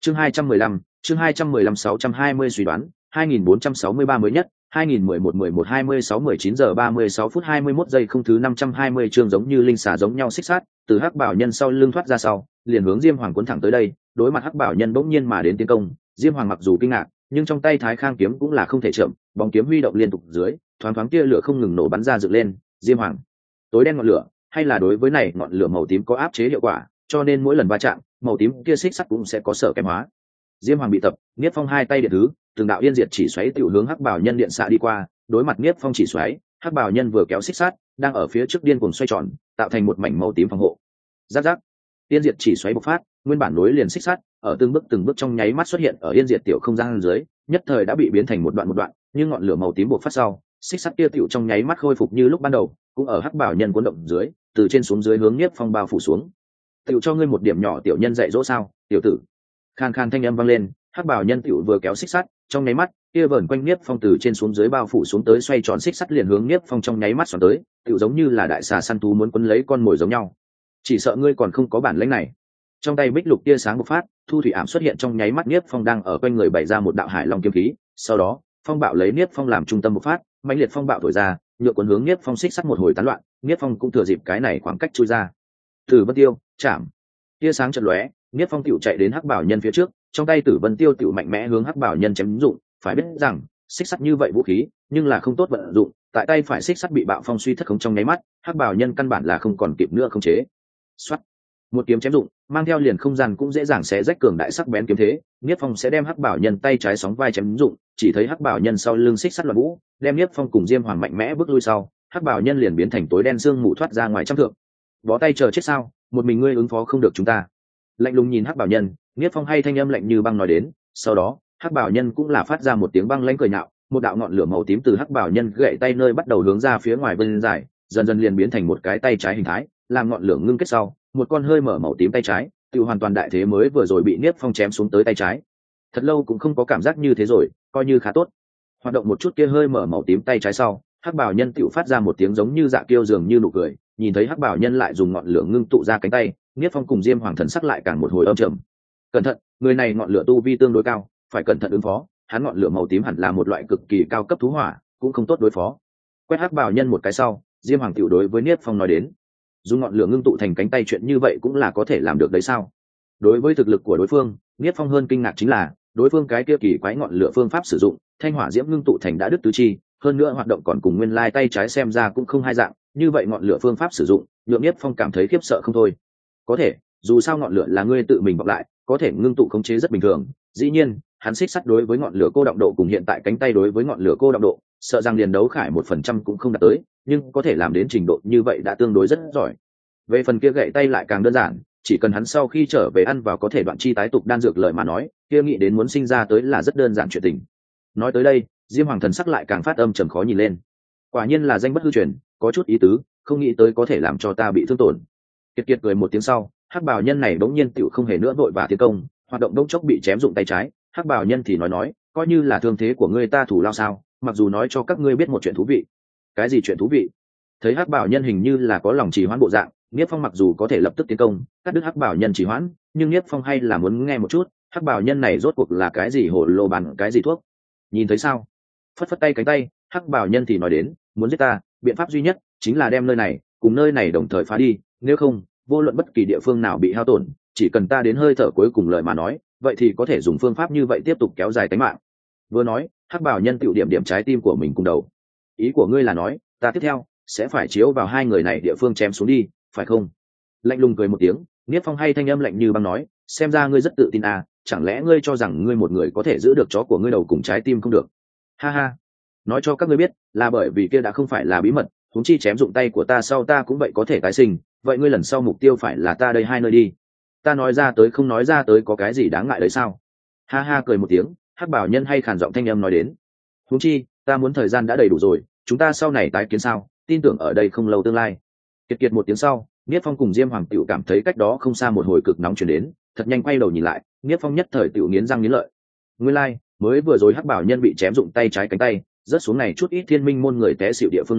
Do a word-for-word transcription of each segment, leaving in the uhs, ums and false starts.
chương hai trăm mười lăm chương hai trăm mười lăm sáu trăm hai mươi suy đoán hai nghìn bốn trăm sáu mươi ba mới nhất hai nghìn mười một mười một hai mươi sáu mười chín giờ ba mươi sáu phút hai mươi mốt giây không thứ năm trăm hai mươi chương giống như linh xà giống nhau xích sát từ hắc bảo nhân sau lưng thoát ra sau liền hướng Diêm Hoàng cuốn thẳng tới đây. Đối mặt hắc bảo nhân bỗng nhiên mà đến tiến công, Diêm Hoàng mặc dù kinh ngạc nhưng trong tay Thái Khang kiếm cũng là không thể chậm, bóng kiếm huy động liên tục dưới thoáng thoáng tia lửa không ngừng nổ bắn ra dựng lên. Diêm Hoàng tối đen ngọn lửa hay là đối với này ngọn lửa màu tím có áp chế hiệu quả, cho nên mỗi lần va chạm màu tím kia xích sắt cũng sẽ có sở kém hóa. Diêm Hoàng bị tập, Niết Phong hai tay điện thứ từng đạo yên diệt chỉ xoáy tiểu hướng hắc bảo nhân điện xạ đi qua. Đối mặt Niết Phong chỉ xoáy, hắc bảo nhân vừa kéo xích sắt đang ở phía trước điên cuồng xoay tròn, tạo thành một mảnh màu tím phòng hộ. Giáp giáp, yên diệt chỉ xoáy bộc phát, nguyên bản nối liền xích sắt ở từng bước từng bước trong nháy mắt xuất hiện ở yên diệt tiểu không gian dưới, nhất thời đã bị biến thành một đoạn một đoạn, nhưng ngọn lửa màu tím bộc phát sau, xích sắt kia tiểu trong nháy mắt khôi phục như lúc ban đầu, cũng ở hắc bảo nhân cuốn động dưới, từ trên xuống dưới hướng Niết Phong bao phủ xuống. Tiểu cho ngươi một điểm nhỏ tiểu nhân dạy dỗ sao, tiểu tử. Khan khan thanh âm vang lên, hắc bảo nhân tiểu vừa kéo xích sắt, trong nháy mắt, kia vờn quanh Niết Phong từ trên xuống dưới bao phủ xuống tới xoay tròn xích sắt liền hướng Niết Phong trong nháy mắt xoắn tới, tiểu giống như là đại xà săn thú muốn quấn lấy con mồi giống nhau. Chỉ sợ ngươi còn không có bản lĩnh này. Trong tay bích lục tia sáng bộc phát, thu thủy ảm xuất hiện trong nháy mắt, Niết Phong đang ở quanh người bày ra một đạo hải long kiếm khí, sau đó, phong bạo lấy Niết Phong làm trung tâm bộc phát, mãnh liệt phong bạo thổi ra, nhựa cuốn hướng Niết Phong xích sắt một hồi tán loạn, Niết Phong cũng thừa dịp cái này khoảng cách chui ra. Tử Vân Tiêu, chạm. Tia sáng chợt lóe, Niết Phong tiểu chạy đến hắc bảo nhân phía trước, trong tay Tử Vân Tiêu tiểu mạnh mẽ hướng hắc bảo nhân chém dụng. Phải biết rằng, xích sắt như vậy vũ khí, nhưng là không tốt vận dụng, tại tay phải xích sắt bị bạo phong suy thất khống trong nháy mắt, hắc bảo nhân căn bản là không còn kịp nữa khống chế. Soát, một kiếm chém dụng, mang theo liền không gian cũng dễ dàng xé rách cường đại sắc bén kiếm thế. Niết Phong sẽ đem hắc bảo nhân tay trái sóng vai chém dụng, chỉ thấy hắc bảo nhân sau lưng xích sắt loạn vũ, đem Niết Phong cùng Diêm Hoàng mạnh mẽ bước lui sau, hắc bảo nhân liền biến thành tối đen xương mù thoát ra ngoài trăm thượng. Bó tay chờ chết sao, một mình ngươi ứng phó không được chúng ta. Lạnh lùng nhìn hắc bảo nhân, Niết Phong hay thanh âm lạnh như băng nói đến, sau đó hắc bảo nhân cũng là phát ra một tiếng băng lãnh cười nhạo, một đạo ngọn lửa màu tím từ hắc bảo nhân gậy tay nơi bắt đầu hướng ra phía ngoài bên dài, dần dần liền biến thành một cái tay trái hình thái, làm ngọn lửa ngưng kết sau, một con hơi mở màu tím tay trái, tự hoàn toàn đại thế mới vừa rồi bị Niết Phong chém xuống tới tay trái. Thật lâu cũng không có cảm giác như thế rồi, coi như khá tốt. Hoạt động một chút kia hơi mở màu tím tay trái sau, hắc bảo nhân tự phát ra một tiếng giống như dạ kiêu dường như nụ cười, nhìn thấy hắc bảo nhân lại dùng ngọn lửa ngưng tụ ra cánh tay, Niết Phong cùng Diêm Hoàng thần sắc lại càng một hồi âm trầm. Cẩn thận, người này ngọn lửa tu vi tương đối cao, phải cẩn thận ứng phó, hắn ngọn lửa màu tím hẳn là một loại cực kỳ cao cấp thú hỏa, cũng không tốt đối phó. Quét hắc bảo nhân một cái sau, Diêm Hoàng tiểu đối với Niết Phong nói đến, dùng ngọn lửa ngưng tụ thành cánh tay chuyện như vậy cũng là có thể làm được đấy sao? Đối với thực lực của đối phương, Niết Phong hơn kinh ngạc chính là đối phương cái kia kỳ quái ngọn lửa phương pháp sử dụng, thanh hỏa diễm ngưng tụ thành đã đứt tứ chi, hơn nữa hoạt động còn cùng nguyên lai tay trái xem ra cũng không hai dạng, như vậy ngọn lửa phương pháp sử dụng, nhượng Niết Phong cảm thấy khiếp sợ không thôi. Có thể, dù sao ngọn lửa là ngươi tự mình vọng lại, có thể ngưng tụ khống chế rất bình thường. Dĩ nhiên, hắn xích sắt đối với ngọn lửa cô động độ cùng hiện tại cánh tay đối với ngọn lửa cô động độ, sợ rằng liền đấu khải một phần trăm cũng không đạt tới, nhưng có thể làm đến trình độ như vậy đã tương đối rất giỏi. Về phần kia gậy tay lại càng đơn giản, chỉ cần hắn sau khi trở về ăn vào có thể đoạn chi tái tục đan dược lời mà nói, kia nghĩ đến muốn sinh ra tới là rất đơn giản chuyện tình. Nói tới đây, Diêm Hoàng thần sắc lại càng phát âm trầm khó nhìn lên. Quả nhiên là danh bất hư truyền, có chút ý tứ, không nghĩ tới có thể làm cho ta bị thương tổn. Kiệt kiệt cười một tiếng sau, hắc bào nhân này bỗng nhiên tựu không hề nữa vội và tiến công, hoạt động đống chốc bị chém dụng tay trái. Hắc bào nhân thì nói nói, coi như là thương thế của ngươi ta thủ lao sao, mặc dù nói cho các ngươi biết một chuyện thú vị. Cái gì chuyện thú vị? Thấy hắc bào nhân hình như là có lòng trì hoãn bộ dạng, Niết Phong mặc dù có thể lập tức tiến công, cắt đứt hắc bào nhân trì hoãn, nhưng Niết Phong hay là muốn nghe một chút, hắc bào nhân này rốt cuộc là cái gì hồ lô bàn cái gì thuốc? Nhìn thấy sao? Phất phất tay cánh tay, hắc bào nhân thì nói đến, muốn giết ta, biện pháp duy nhất chính là đem nơi này cùng nơi này đồng thời phá đi, nếu không, vô luận bất kỳ địa phương nào bị hao tổn, chỉ cần ta đến hơi thở cuối cùng lời mà nói, vậy thì có thể dùng phương pháp như vậy tiếp tục kéo dài tính mạng. Vừa nói, hắc bào nhân tiểu điểm điểm trái tim của mình cùng đầu. Ý của ngươi là nói, ta tiếp theo sẽ phải chiếu vào hai người này địa phương chém xuống đi, phải không? Lạnh lùng cười một tiếng, Niết Phong hay thanh âm lạnh như băng nói, xem ra ngươi rất tự tin à, chẳng lẽ ngươi cho rằng ngươi một người có thể giữ được chó của ngươi đầu cùng trái tim không được? Ha ha, nói cho các ngươi biết, là bởi vì kia đã không phải là bí mật, huống chi chém dụng tay của ta sau ta cũng vậy có thể tái sinh, vậy ngươi lần sau mục tiêu phải là ta đây hai nơi đi. Ta nói ra tới không nói ra tới có cái gì đáng ngại đấy sao? Ha ha cười một tiếng, hắc bảo nhân hay khàn giọng thanh âm nói đến, huống chi ta muốn thời gian đã đầy đủ rồi, chúng ta sau này tái kiến sao, tin tưởng ở đây không lâu tương lai. Kiệt kiệt một tiếng sau, Niết Phong cùng Diêm Hoàng tiểu cảm thấy cách đó không xa một hồi cực nóng truyền đến, thật nhanh quay đầu nhìn lại, Niết Phong nhất thời tiểu nghiến răng nghiến lợi. Nguyên lai, like, mới vừa rồi hắc bảo nhân bị chém dụng tay trái cánh tay, rớt xuống này chút ít thiên minh môn người té xỉu địa phương nơi,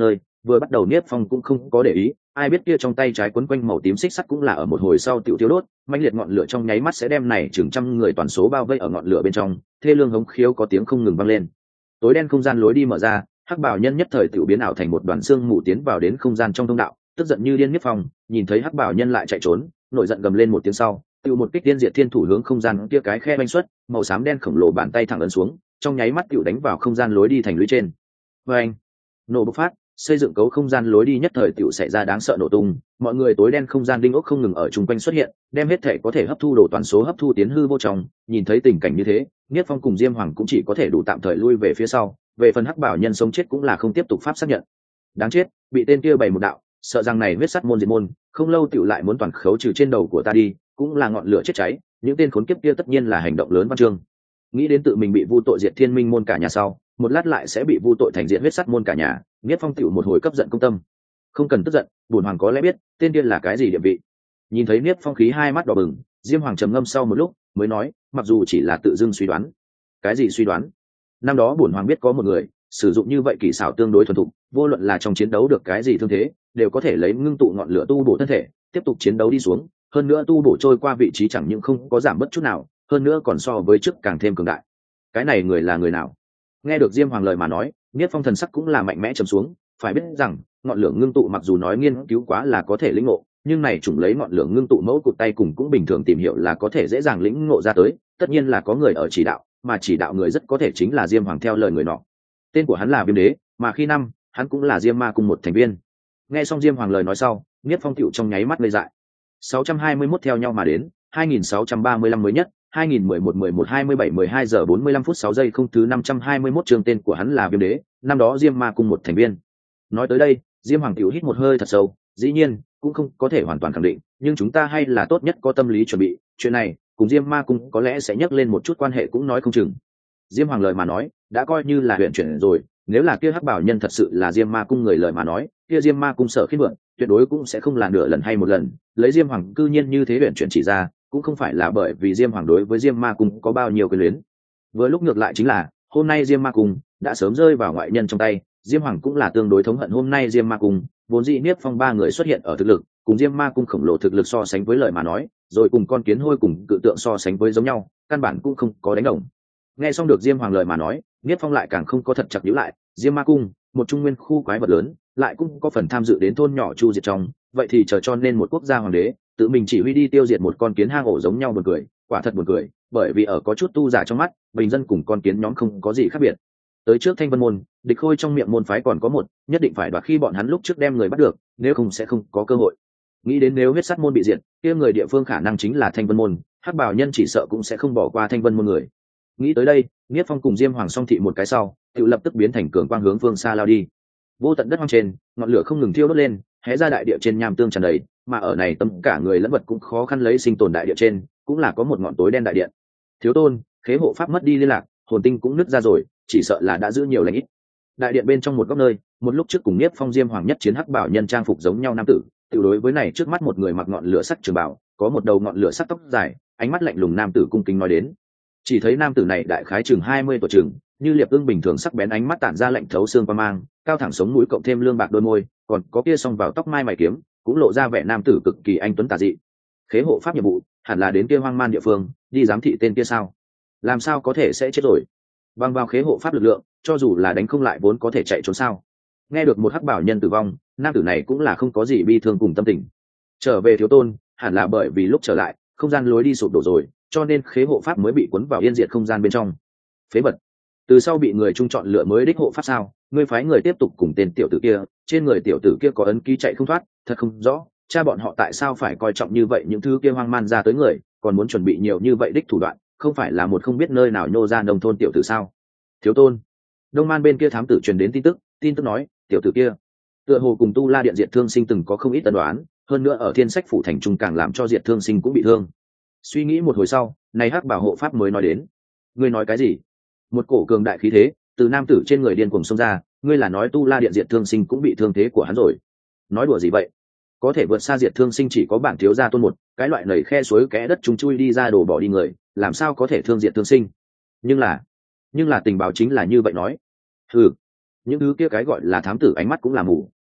vừa bắt đầu Niếp Phong cũng không có để ý, ai biết kia trong tay trái quấn quanh màu tím xích sắt cũng là ở một hồi sau tiểu tiêu đốt, mãnh liệt ngọn lửa trong nháy mắt sẽ đem này chừng trăm người toàn số bao vây ở ngọn lửa bên trong, thê lương hống khiếu có tiếng không ngừng vang lên. Tối đen không gian lối đi mở ra, hắc bảo nhân nhất thời tiểu biến ảo thành một đoàn xương mù tiến vào đến không gian trong thông đạo, tức giận như điên Niếp Phong, nhìn thấy hắc bảo nhân lại chạy trốn, nổi giận gầm lên một tiếng sau, tiêu một kích tiên diệt thiên thủ hướng không gian kia cái khe banh xuất, màu xám đen khổng lồ bàn tay thẳng ấn xuống, trong nháy mắt tiểu đánh vào không gian lối đi thành lũy trên. Và anh, nổ bộc phát, xây dựng cấu không gian lối đi nhất thời tiểu xảy ra đáng sợ nổ tung, mọi người tối đen không gian đinh ốc không ngừng ở chung quanh xuất hiện, đem hết thể có thể hấp thu đồ toàn số hấp thu tiến hư vô trong. Nhìn thấy tình cảnh như thế, Niết Phong cùng Diêm Hoàng cũng chỉ có thể đủ tạm thời lui về phía sau, về phần hắc bảo nhân sống chết cũng là không tiếp tục pháp xác nhận. Đáng chết, bị tên kia bày một đạo, sợ rằng này huyết sắt môn diệt môn, không lâu tiểu lại muốn toàn khấu trừ trên đầu của ta đi, cũng là ngọn lửa chết cháy, những tên khốn kiếp kia tất nhiên là hành động lớn văn chương. Nghĩ đến tự mình bị vu tội diệt thiên minh môn cả nhà sau, một lát lại sẽ bị vu tội thành diện huyết sắt môn cả nhà, Niết Phong tiểu một hồi cấp giận công tâm. Không cần tức giận, bổn hoàng có lẽ biết, tên kia là cái gì địa vị. Nhìn thấy Niết Phong khí hai mắt đỏ bừng, Diêm Hoàng trầm ngâm sau một lúc, mới nói, mặc dù chỉ là tự dưng suy đoán. Cái gì suy đoán? Năm đó bổn hoàng biết có một người, sử dụng như vậy kỳ xảo tương đối thuần thục, vô luận là trong chiến đấu được cái gì thương thế, đều có thể lấy ngưng tụ ngọn lửa tu bổ thân thể, tiếp tục chiến đấu đi xuống, hơn nữa tu bổ trôi qua vị trí chẳng những không có giảm bất chút nào, hơn nữa còn so với trước càng thêm cường đại. Cái này người là người nào? Nghe được Diêm Hoàng lời mà nói, Niết Phong thần sắc cũng là mạnh mẽ trầm xuống, phải biết rằng, ngọn lửa ngưng tụ mặc dù nói nghiên cứu quá là có thể lĩnh ngộ, nhưng này chủng lấy ngọn lửa ngưng tụ mẫu cụt tay cùng cũng bình thường tìm hiểu là có thể dễ dàng lĩnh ngộ ra tới, tất nhiên là có người ở chỉ đạo, mà chỉ đạo người rất có thể chính là Diêm Hoàng theo lời người nọ. Tên của hắn là Viêm Đế, mà khi năm, hắn cũng là Diêm Ma cùng một thành viên. Nghe xong Diêm Hoàng lời nói sau, Niết Phong tựu trong nháy mắt ngây dại. sáu trăm hai mươi mốt theo nhau mà đến, hai nghìn sáu trăm ba mươi lăm mới nhất, hai nghìn mười một mười một hai mươi bảy mười hai giờ bốn mươi lăm phút sáu giây không thứ năm trăm hai mươi mốt trường tên của hắn là Viêm Đế, năm đó Diêm Ma cùng một thành viên. Nói tới đây, Diêm Hoàng tiểu hít một hơi thật sâu, dĩ nhiên, cũng không có thể hoàn toàn khẳng định, nhưng chúng ta hay là tốt nhất có tâm lý chuẩn bị, chuyện này, cùng Diêm Ma cung có lẽ sẽ nhắc lên một chút quan hệ cũng nói không chừng. Diêm Hoàng lời mà nói, đã coi như là huyền chuyển rồi, nếu là kia hắc bảo nhân thật sự là Diêm Ma cung người lời mà nói, kia Diêm Ma cung sở khiết vượng, tuyệt đối cũng sẽ không là nửa lần hay một lần, lấy Diêm Hoàng cư nhiên như thế huyền chuyển chỉ ra, cũng không phải là bởi vì Diêm Hoàng đối với Diêm Ma cung có bao nhiêu quyền luyến. Vừa lúc ngược lại chính là, hôm nay Diêm Ma cung đã sớm rơi vào ngoại nhân trong tay, Diêm Hoàng cũng là tương đối thống hận hôm nay Diêm Ma cung, vốn dĩ Niếp Phong ba người xuất hiện ở thực lực, cùng Diêm Ma cung khổng lồ thực lực so sánh với lời mà nói, rồi cùng con kiến hôi cùng cự tượng so sánh với giống nhau, căn bản cũng không có đánh đồng. Nghe xong được Diêm Hoàng lời mà nói, Niếp Phong lại càng không có thật chặt nhíu lại, Diêm Ma cung, một trung nguyên khu quái vật lớn, lại cũng có phần tham dự đến thôn nhỏ chu diệt trong, vậy thì chờ cho nên một quốc gia hoàng đế, tự mình chỉ huy đi tiêu diệt một con kiến hang ổ giống nhau buồn cười, quả thật buồn cười, bởi vì ở có chút tu giả trong mắt, bình dân cùng con kiến nhóm không có gì khác biệt. Tới trước Thanh Vân môn, địch khôi trong miệng môn phái còn có một, nhất định phải đoạt khi bọn hắn lúc trước đem người bắt được, nếu không sẽ không có cơ hội. Nghĩ đến nếu huyết sắt môn bị diệt, kia người địa phương khả năng chính là Thanh Vân môn, hắc bảo nhân chỉ sợ cũng sẽ không bỏ qua Thanh Vân môn người. Nghĩ tới đây, Niết Phong cùng Diêm Hoàng song thị một cái sau, tự lập tức biến thành cường quang hướng phương xa lao đi. Vô tận đất hoang trên, ngọn lửa không ngừng thiêu đốt lên, hé ra đại địa trên nham tương tràn đầy, mà ở này tâm cả người lẫn vật cũng khó khăn lấy sinh tồn đại địa trên, cũng là có một ngọn tối đen đại điện. Thiếu tôn, khế hộ pháp mất đi liên lạc, hồn tinh cũng nứt ra rồi, chỉ sợ là đã giữ nhiều lành ít. Đại điện bên trong một góc nơi, một lúc trước cùng Niết Phong Diêm Hoàng nhất chiến hắc bảo nhân trang phục giống nhau nam tử, tự đối với này trước mắt một người mặc ngọn lửa sắc trường bảo, có một đầu ngọn lửa sắc tóc dài, ánh mắt lạnh lùng nam tử cung kính nói đến. Chỉ thấy nam tử này đại khái chừng hai mươi tuổi chừng, như liệp ưng bình thường sắc bén ánh mắt tản ra lạnh thấu xương qua mang, cao thẳng sống mũi cộng thêm lương bạc đôi môi, còn có kia song vào tóc mai mày kiếm, cũng lộ ra vẻ nam tử cực kỳ anh tuấn tà dị. Khế hộ pháp nhiệm vụ, hẳn là đến kia hoang man địa phương, đi giám thị tên kia sao? Làm sao có thể sẽ chết rồi? Bằng vào khế hộ pháp lực lượng, cho dù là đánh không lại vốn có thể chạy trốn sao? Nghe được một hắc bảo nhân tử vong, nam tử này cũng là không có gì bi thương cùng tâm tình. Trở về thiếu tôn, hẳn là bởi vì lúc trở lại, không gian lối đi sụp đổ rồi, cho nên khế hộ pháp mới bị cuốn vào yên diệt không gian bên trong. Phế vật. Từ sau bị người trung chọn lựa mới đích hộ pháp sao? Ngươi phái người tiếp tục cùng tên tiểu tử kia, trên người tiểu tử kia có ấn ký chạy không thoát, thật không rõ, cha bọn họ tại sao phải coi trọng như vậy những thứ kia hoang man ra tới người, còn muốn chuẩn bị nhiều như vậy đích thủ đoạn, không phải là một không biết nơi nào nhô ra nông thôn tiểu tử sao? Thiếu tôn. Đông Man bên kia thám tử truyền đến tin tức, tin tức nói, tiểu tử kia tựa hồ cùng Tu La Điện Diệt Thương Sinh từng có không ít tân đoán, hơn nữa ở Thiên Sách phủ thành trung càng làm cho Diệt Thương Sinh cũng bị thương. Suy nghĩ một hồi sau, này hắc bảo hộ pháp mới nói đến. Ngươi nói cái gì? Một cổ cường đại khí thế từ nam tử trên người điên cuồng xông ra, ngươi là nói Tu La Điện Diệt Thương Sinh cũng bị thương thế của hắn rồi? Nói đùa gì vậy? Có thể vượt xa Diệt Thương Sinh chỉ có bản thiếu gia tôn một, cái loại nảy khe suối kẽ đất chúng chui đi ra đổ bỏ đi người, làm sao có thể thương Diệt Thương Sinh? Nhưng là, nhưng là tình báo chính là như vậy nói. Ừ, những thứ kia cái gọi là thám tử ánh mắt cũng là mù.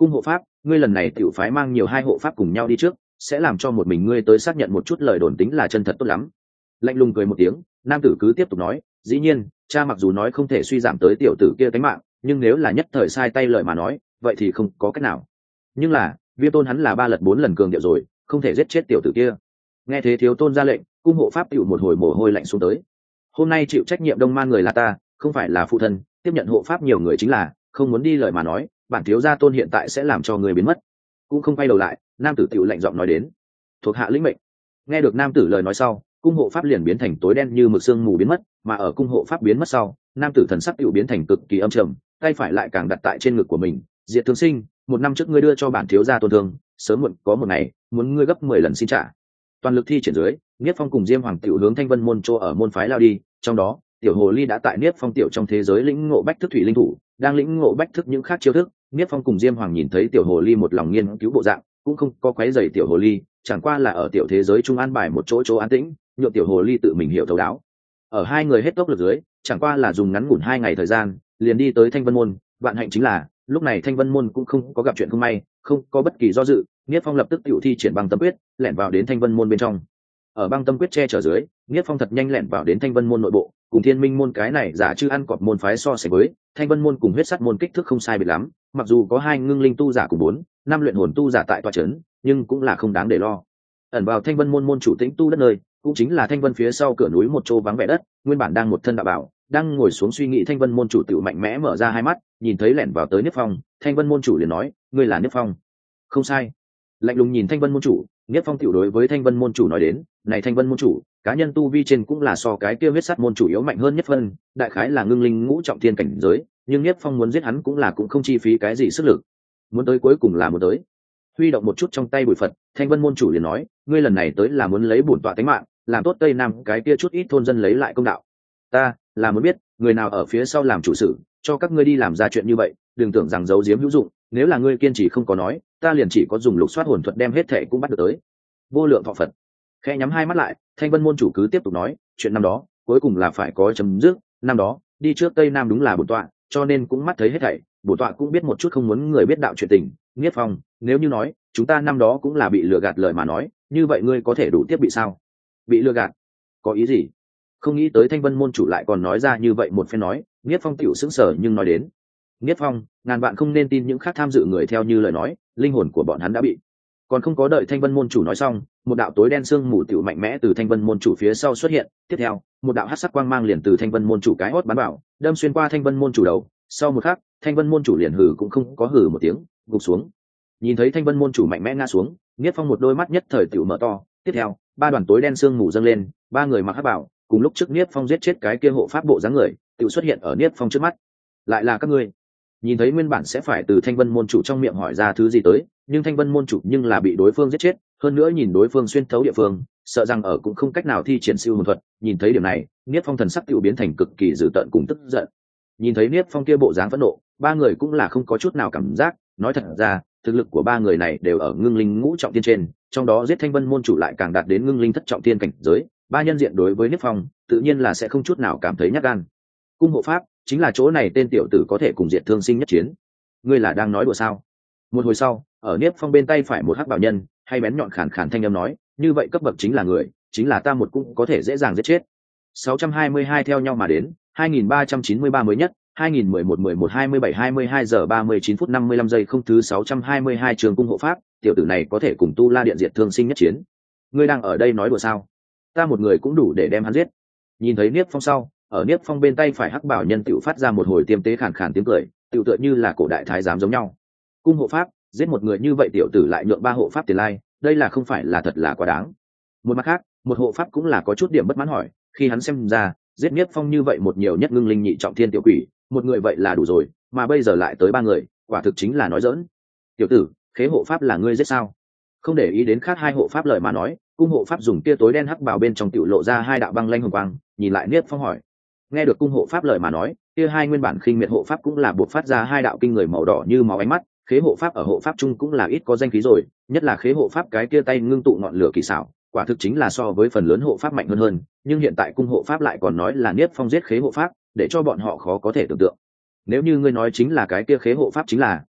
cung hộ pháp, ngươi lần này tiểu phái mang nhiều hai hộ pháp cùng nhau đi trước, sẽ làm cho một mình ngươi tới xác nhận một chút lời đồn tính là chân thật tốt lắm. Lạnh lùng cười một tiếng, nam tử cứ tiếp tục nói, dĩ nhiên cha mặc dù nói không thể suy giảm tới tiểu tử kia cánh mạng, nhưng nếu là nhất thời sai tay lời mà nói vậy thì không có cách nào. Nhưng là Viêm Tôn hắn là ba lật bốn lần cường điệu rồi, không thể giết chết tiểu tử kia. Nghe thế thiếu tôn ra lệnh, cung hộ pháp chịu một hồi mồ hôi lạnh xuống tới. Hôm nay chịu trách nhiệm đông man người là ta, không phải là phụ thân, tiếp nhận hộ pháp nhiều người chính là, không muốn đi lời mà nói bản thiếu gia tôn hiện tại sẽ làm cho người biến mất. Cũng không quay đầu lại, nam tử tiểu lạnh giọng nói đến, thuộc hạ lĩnh mệnh. Nghe được nam tử lời nói sau, cung hộ pháp liền biến thành tối đen như mực sương mù biến mất, mà ở cung hộ pháp biến mất sau, nam tử thần sắc tiểu biến thành cực kỳ âm trầm, tay phải lại càng đặt tại trên ngực của mình. Diệt Thương Sinh, một năm trước ngươi đưa cho bản thiếu gia tôn thương, sớm muộn có một ngày muốn ngươi gấp mười lần xin trả. Toàn lực thi triển dưới, Niết Phong cùng Diêm Hoàng tiểu hướng Thanh Vân môn chỗ ở môn phái lao đi, trong đó tiểu hồ ly đã tại Niết Phong tiểu trong thế giới lĩnh ngộ bách thức thủy linh thủ, đang lĩnh ngộ bách thức những khác chiêu thức. Niết Phong cùng Diêm Hoàng nhìn thấy tiểu hồ ly một lòng nghiên cứu bộ dạng, cũng không có quấy rầy tiểu hồ ly, chẳng qua là ở tiểu thế giới trung an bài một chỗ chỗ an tĩnh, nhượng tiểu hồ ly tự mình hiểu thấu đáo. Ở hai người hết tốc lực dưới, chẳng qua là dùng ngắn ngủn hai ngày thời gian, liền đi tới Thanh Vân môn. Vạn hạnh chính là lúc này Thanh Vân môn cũng không có gặp chuyện không may, không có bất kỳ do dự, Niết Phong lập tức tiểu thi triển băng tâm quyết, lẻn vào đến Thanh Vân môn bên trong. Ở băng tâm quyết che chở dưới, Niết Phong thật nhanh lẻn vào đến Thanh Vân môn nội bộ, cùng Thiên Minh môn cái này giả chư ăn cọp môn phái so sánh với, Thanh Vân môn cùng huyết sắt môn kích thước không sai biệt lắm, mặc dù có hai ngưng linh tu giả cùng bốn, năm luyện hồn tu giả tại tòa trấn, nhưng cũng là không đáng để lo. Ẩn vào Thanh Vân môn môn chủ tĩnh tu đất nơi, cũng chính là Thanh Vân phía sau cửa núi một chỗ vắng vẻ đất, nguyên bản đang một thân đạo bảo, đang ngồi xuống suy nghĩ Thanh Vân môn chủ tiểu mạnh mẽ mở ra hai mắt, nhìn thấy lẻn vào tới Niết Phong, Thanh Vân môn chủ liền nói, ngươi là Niết Phong? Không sai. Lạnh lùng nhìn Thanh Vân môn chủ, Niết Phong tiểu đối với Thanh Vân môn chủ nói đến, này Thanh Vân môn chủ, cá nhân tu vi trên cũng là so cái kia huyết sắt môn chủ yếu mạnh hơn nhất phân, đại khái là ngưng linh ngũ trọng thiên cảnh giới, nhưng Niết Phong muốn giết hắn cũng là cũng không chi phí cái gì sức lực. Muốn tới cuối cùng là muốn tới. Huy động một chút trong tay bùi Phật, Thanh Vân môn chủ liền nói, ngươi lần này tới là muốn lấy bổn tọa tính mạng, làm tốt Tây Nam cái kia chút ít thôn dân lấy lại công đạo. Ta là muốn biết, người nào ở phía sau làm chủ sự, cho các ngươi đi làm ra chuyện như vậy, đừng tưởng rằng giấu giếm hữu dụng, nếu là ngươi kiên trì không có nói, ta liền chỉ có dùng lục soát hồn thuật đem hết thệ cũng bắt được tới. Vô lượng thọ Phật. Khẽ nhắm hai mắt lại, Thanh Vân môn chủ cứ tiếp tục nói, chuyện năm đó, cuối cùng là phải có chấm dứt, năm đó, đi trước Tây Nam đúng là bổn tọa, cho nên cũng mắt thấy hết thảy, bổn tọa cũng biết một chút không muốn người biết đạo chuyện tình, Niết Phong, nếu như nói, chúng ta năm đó cũng là bị lừa gạt lời mà nói, như vậy ngươi có thể đủ tiếp bị sao? Bị lừa gạt? Có ý gì? Không nghĩ tới Thanh Vân môn chủ lại còn nói ra như vậy một phen nói, Niết Phong tiểu sững sờ nhưng nói đến, Niết Phong, ngàn bạn không nên tin những khác tham dự người theo như lời nói, linh hồn của bọn hắn đã bị. Còn không có đợi Thanh Vân môn chủ nói xong, một đạo tối đen sương mù tiểu mạnh mẽ từ Thanh Vân môn chủ phía sau xuất hiện, tiếp theo, một đạo hắc sắc quang mang liền từ Thanh Vân môn chủ cái hốt bắn vào, đâm xuyên qua Thanh Vân môn chủ đầu, sau một khắc, Thanh Vân môn chủ liền hừ cũng không có hừ một tiếng, gục xuống. Nhìn thấy Thanh Vân môn chủ mạnh mẽ ngã xuống, Niết Phong một đôi mắt nhất thời tiểu mở to, tiếp theo, ba đoàn tối đen sương mù dâng lên, ba người mặc hắc bảo, cùng lúc trước Niết Phong giết chết cái kia hộ pháp bộ dáng người, tiểu xuất hiện ở Niết Phong trước mắt. Lại là các ngươi. Nhìn thấy nguyên bản sẽ phải từ Thanh Vân môn chủ trong miệng hỏi ra thứ gì tới, nhưng Thanh Vân môn chủ nhưng là bị đối phương giết chết, hơn nữa nhìn đối phương xuyên thấu địa phương, sợ rằng ở cũng không cách nào thi triển siêu hồn thuật. Nhìn thấy điểm này, Niết Phong thần sắc tiểu biến thành cực kỳ dữ tợn cùng tức giận. Nhìn thấy Niết Phong kia bộ dáng phẫn nộ, ba người cũng là không có chút nào cảm giác, nói thật ra, thực lực của ba người này đều ở ngưng linh ngũ trọng thiên trên, trong đó giết Thanh Vân môn chủ lại càng đạt đến ngưng linh thất trọng thiên cảnh giới, ba nhân diện đối với Niết Phong, tự nhiên là sẽ không chút nào cảm thấy nhát gan. Cung hộ pháp, chính là chỗ này tên tiểu tử có thể cùng Diệt Thương Sinh nhất chiến. Ngươi là đang nói đùa sao? Một hồi sau, ở Niết Phong bên tay phải một hắc bảo nhân, hay bén nhọn khàn khàn thanh âm nói, như vậy cấp bậc chính là người, chính là ta một cũng có thể dễ dàng giết chết. sáu trăm hai mươi hai theo nhau mà đến, hai nghìn ba trăm chín mươi ba mới nhất, hai nghìn mười một mười một hai mươi bảy hai mươi hai giờ ba mươi chín phút năm mươi lăm giây không thứ sáu trăm hai mươi hai trường cung hộ pháp, tiểu tử này có thể cùng Tu La Điện Diệt Thương Sinh nhất chiến. Ngươi đang ở đây nói đùa sao? Ta một người cũng đủ để đem hắn giết. Nhìn thấy Niết Phong sau, ở Niết Phong bên tay phải hắc bảo nhân tiểu phát ra một hồi tiêm tế khàn khàn tiếng cười, tiểu tựa như là cổ đại thái giám giống nhau. Cung hộ pháp, giết một người như vậy tiểu tử lại nhượng ba hộ pháp tiền lai, đây là không phải là thật là quá đáng. Một mặt khác, một hộ pháp cũng là có chút điểm bất mãn hỏi, khi hắn xem ra, giết Niết Phong như vậy một nhiều nhất ngưng linh nhị trọng thiên tiểu quỷ, một người vậy là đủ rồi, mà bây giờ lại tới ba người, quả thực chính là nói giỡn. Tiểu tử, khế hộ pháp là ngươi giết sao? Không để ý đến khác hai hộ pháp lời mà nói, cung hộ pháp dùng tia tối đen hắc bảo bên trong tiểu lộ ra hai đạo băng lanh hồng quang, nhìn lại Niết Phong hỏi. Nghe được cung hộ pháp lời mà nói, kia hai nguyên bản khinh miệt hộ pháp cũng là buộc phát ra hai đạo kinh người màu đỏ như máu ánh mắt. Khế hộ pháp ở hộ pháp trung cũng là ít có danh khí rồi, nhất là khế hộ pháp cái kia tay ngưng tụ ngọn lửa kỳ xảo, quả thực chính là so với phần lớn hộ pháp mạnh hơn hơn. Nhưng hiện tại cung hộ pháp lại còn nói là Niết Phong giết khế hộ pháp, để cho bọn họ khó có thể tưởng tượng. Nếu như ngươi nói chính là cái kia khế hộ pháp chính là,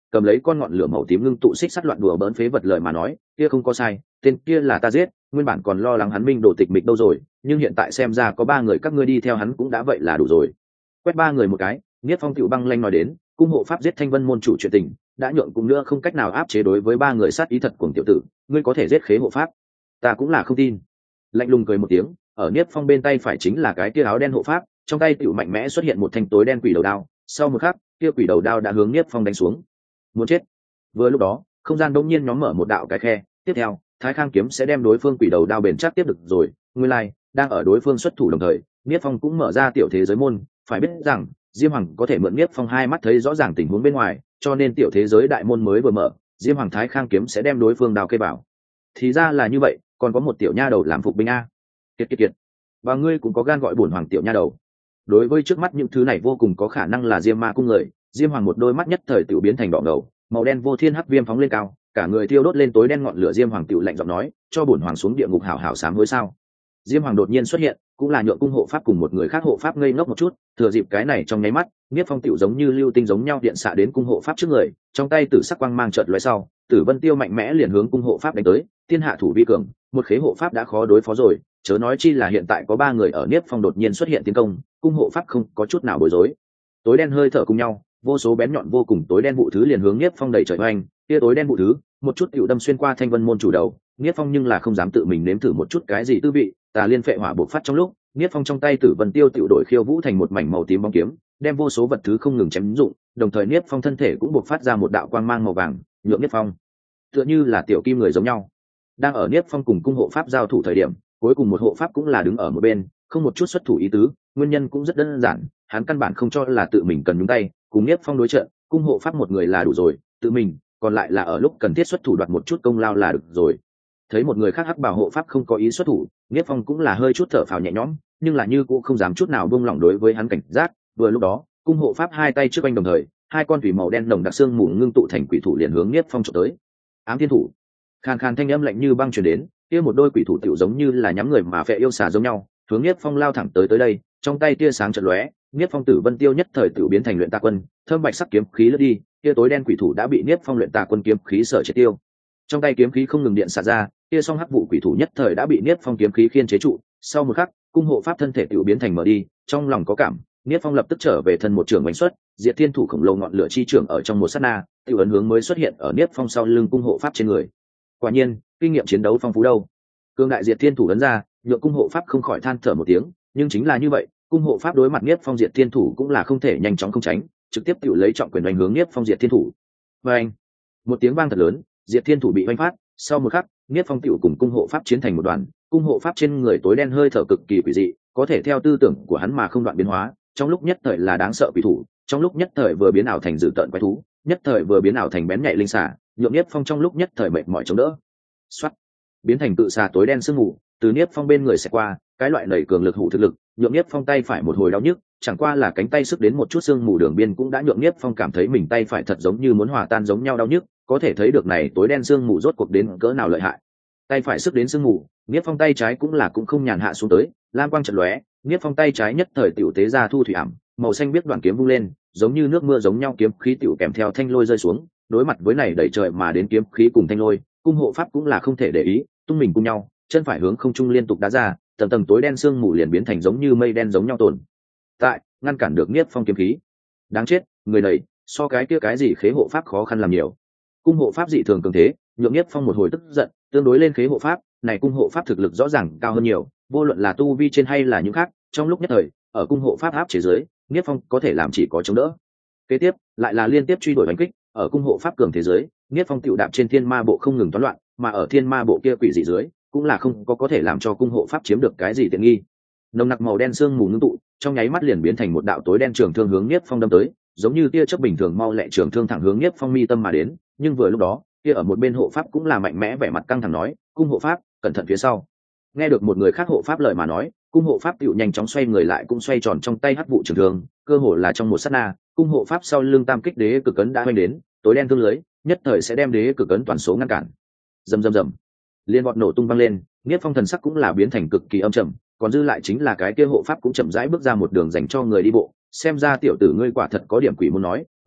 cầm lấy con ngọn lửa màu tím ngưng tụ xích sắt loạn đùa bỡn phế vật lời mà nói, kia không có sai, tên kia là ta giết, nguyên bản còn lo lắng hắn minh đồ tịch mịch đâu rồi, nhưng hiện tại xem ra có ba người các ngươi đi theo hắn cũng đã vậy là đủ rồi. Quét ba người một cái, Niết Phong tiểu băng lanh nói đến, cung hộ pháp giết Thanh Vân môn chủ chuyện tình, đã nhượng cùng nữa không cách nào áp chế đối với ba người sát ý thật của tiểu tử, ngươi có thể giết khế hộ pháp, ta cũng là không tin. Lạnh lùng cười một tiếng, ở Niết Phong bên tay phải chính là cái kia áo đen hộ pháp, trong tay tiểu mạnh mẽ xuất hiện một thanh tối đen quỷ đầu đao, sau một khắc, kia quỷ đầu đao đã hướng Niết Phong đánh xuống. Muốn chết. Vừa lúc đó, không gian đột nhiên nhóm mở một đạo cái khe, tiếp theo, Thái Khang kiếm sẽ đem đối phương quỷ đầu đao bền chắc tiếp được rồi, nguyên lai, like, đang ở đối phương xuất thủ đồng thời, Niết Phong cũng mở ra tiểu thế giới môn, phải biết rằng, Diêm Hoàng có thể mượn Niết Phong hai mắt thấy rõ ràng tình huống bên ngoài, cho nên tiểu thế giới đại môn mới vừa mở, Diêm Hoàng Thái Khang kiếm sẽ đem đối phương đao cây bảo. Thì ra là như vậy, còn có một tiểu nha đầu làm phục binh a. Kiệt kiệt kiệt. Và ngươi cũng có gan gọi bổn hoàng tiểu nha đầu. Đối với trước mắt những thứ này vô cùng có khả năng là Diêm Ma cung người, Diêm Hoàng một đôi mắt nhất thời tiểu biến thành đỏ ngầu, màu đen vô thiên hắc viêm phóng lên cao, cả người thiêu đốt lên tối đen ngọn lửa. Diêm Hoàng tiểu lạnh giọng nói, cho bổn hoàng xuống địa ngục hảo hảo sám hối sao? Diêm Hoàng đột nhiên xuất hiện, cũng là nhượng cung hộ pháp cùng một người khác hộ pháp ngây ngốc một chút, thừa dịp cái này trong nháy mắt, Niết Phong tiểu giống như lưu tinh giống nhau điện xạ đến cung hộ pháp trước người, trong tay tử sắc quang mang chợt lóe sau, Tử Vân Tiêu mạnh mẽ liền hướng cung hộ pháp đánh tới, thiên hạ thủ vi cường, một khế hộ pháp đã khó đối phó rồi, chớ nói chi là hiện tại có ba người ở Niết Phong đột nhiên xuất hiện tiến công, cung hộ pháp không có chút nào bối rối. Tối đen hơi thở cùng nhau, vô số bén nhọn vô cùng tối đen vụ thứ liền hướng Niết Phong đẩy trời oanh, kia tối đen vụ thứ, một chút tiểu đâm xuyên qua Thanh Vân môn chủ đầu, Niết Phong nhưng là không dám tự mình nếm thử một chút cái gì tư vị, tà liên phệ hỏa bộc phát trong lúc, Niết Phong trong tay Tử Vân Tiêu tiểu đổi khiêu vũ thành một mảnh màu tím bóng kiếm, đem vô số vật thứ không ngừng chém dụng, đồng thời Niết Phong thân thể cũng bộc phát ra một đạo quang mang màu vàng, nhượng Niết Phong tựa như là tiểu kim người giống nhau. Đang ở Niết Phong cùng cung hộ pháp giao thủ thời điểm, cuối cùng một hộ pháp cũng là đứng ở một bên, không một chút xuất thủ ý tứ, nguyên nhân cũng rất đơn giản, hắn căn bản không cho là tự mình cần nhúng tay, cùng Niết Phong đối trận, cung hộ pháp một người là đủ rồi, tự mình, còn lại là ở lúc cần thiết xuất thủ đoạt một chút công lao là được rồi. Thấy một người khác hắc bảo hộ pháp không có ý xuất thủ, Niết Phong cũng là hơi chút thở phào nhẹ nhõm, nhưng là như cũng không dám chút nào buông lỏng đối với hắn cảnh giác. Vừa lúc đó, cung hộ pháp hai tay trước anh đồng thời, hai con thủy màu đen nồng đặc xương mù ngưng tụ thành quỷ thủ liền hướng Niết Phong chụp tới. Ám thiên thủ. Khàn khàn thanh âm lạnh như băng truyền đến, kia một đôi quỷ thủ tiểu giống như là nhắm người mà phệ yêu xà giống nhau, hướng Niết Phong lao thẳng tới tới đây, trong tay tia sáng chợt lóe, Niết Phong Tử Vân Tiêu nhất thời tiểu biến thành luyện tà quân, thơm bạch sắc kiếm khí lướt đi, kia tối đen quỷ thủ đã bị Niết Phong luyện tà quân kiếm khí sở triệt tiêu. Trong tay kiếm khí không ngừng điện xả ra, kia song hắc vụ quỷ thủ nhất thời đã bị Niết Phong kiếm khí khiên chế trụ, sau một khắc, cung hộ pháp thân thể tiểu biến thành mở đi, trong lòng có cảm, Niết Phong lập tức trở về thân một trường bánh xuất, Diệt Thiên thủ khổng lồ ngọn lửa chi trường ở trong một sát na, tiểu ấn hướng mới xuất hiện ở Niết Phong sau lưng cung hộ pháp trên người. Quả nhiên, kinh nghiệm chiến đấu phong phú đâu. Cương đại Diệt Thiên thủ ấn ra, nhượng cung hộ pháp không khỏi than thở một tiếng, nhưng chính là như vậy, cung hộ pháp đối mặt Niết Phong Diệt Thiên thủ cũng là không thể nhanh chóng không tránh, trực tiếp tiểu lấy trọng quyền đánh hướng Niết Phong Diệt Thiên thủ. Và anh, một tiếng vang thật lớn, Diệt Thiên thủ bị oanh phát, sau một khắc, Niết Phong tiểu cùng cung hộ pháp chiến thành một đoàn, cung hộ pháp trên người tối đen hơi thở cực kỳ quỷ dị, có thể theo tư tưởng của hắn mà không đoạn biến hóa, trong lúc nhất thời là đáng sợ quỷ thủ, trong lúc nhất thời vừa biến ảo thành dữ tợn quái thú, nhất thời vừa biến ảo thành bén nhạy linh xà, nhượng Niết Phong trong lúc nhất thời mệt mỏi chống đỡ. Soát, biến thành cự xà tối đen sương mù, từ Niết Phong bên người sẽ qua, cái loại nảy cường lực hủ thực lực, nhượng Niết Phong tay phải một hồi đau nhức, chẳng qua là cánh tay sức đến một chút sương mù đường biên cũng đã nhượng Niết Phong cảm thấy mình tay phải thật giống như muốn hòa tan giống nhau đau nhức, có thể thấy được này tối đen sương mù rốt cuộc đến cỡ nào lợi hại. Tay phải sức đến sương mù, Niết Phong tay trái cũng là cũng không nhàn hạ xuống tới, lam quang chợt lóe, Niết Phong tay trái nhất thời tiểu tế ra thu thủy ảm, màu xanh biết đoạn kiếm vung lên, giống như nước mưa giống nhau kiếm khí tiểu kèm theo thanh lôi rơi xuống, đối mặt với này đẩy trời mà đến kiếm khí cùng thanh lôi, cung hộ pháp cũng là không thể để ý, tung mình cùng nhau, chân phải hướng không trung liên tục đá ra, tầng tầng tối đen sương mù liền biến thành giống như mây đen giống nhau tồn tại, ngăn cản được Niết Phong kiếm khí. Đáng chết, người này so cái kia cái gì khế hộ pháp khó khăn làm nhiều. Cung hộ pháp dị thường cường thế, nhượng Niết Phong một hồi tức giận, tương đối lên khế hộ pháp, này cung hộ pháp thực lực rõ ràng cao hơn nhiều, vô luận là tu vi trên hay là những khác, trong lúc nhất thời, ở cung hộ pháp áp chế dưới, Niết Phong có thể làm chỉ có chống đỡ. Kế tiếp, lại là liên tiếp truy đuổi đánh kích, ở cung hộ pháp cường thế giới, Niết Phong tiểu đạp trên thiên ma bộ không ngừng toán loạn, mà ở thiên ma bộ kia quỷ dị dưới, cũng là không có có thể làm cho cung hộ pháp chiếm được cái gì tiện nghi. Nồng nặc màu đen sương mù ngưng tụ, trong nháy mắt liền biến thành một đạo tối đen trường thương hướng Niết Phong đâm tới, giống như tia chớp bình thường mau lẹ trường thương thẳng hướng Niết Phong mi tâm mà đến, nhưng vừa lúc đó, kia ở một bên hộ pháp cũng là mạnh mẽ vẻ mặt căng thẳng nói, cung hộ pháp, cẩn thận phía sau. Nghe được một người khác hộ pháp lời mà nói, cung hộ pháp tiểu nhanh chóng xoay người lại cũng xoay tròn trong tay hắc vụ trường thương, cơ hồ là trong một sát na, cung hộ pháp sau lưng tam kích đế cực ấn đã hoành đến, tối đen thương lưới, nhất thời sẽ đem đế cực ấn toàn số ngăn cản. Rầm rầm rầm, liên bọt nổ tung vang lên, Niết Phong thần sắc cũng là biến thành cực kỳ âm trầm, còn dư lại chính là cái kia hộ pháp cũng chậm rãi bước ra một đường dành cho người đi bộ, xem ra tiểu tử ngươi quả thật có điểm quỷ muốn nói,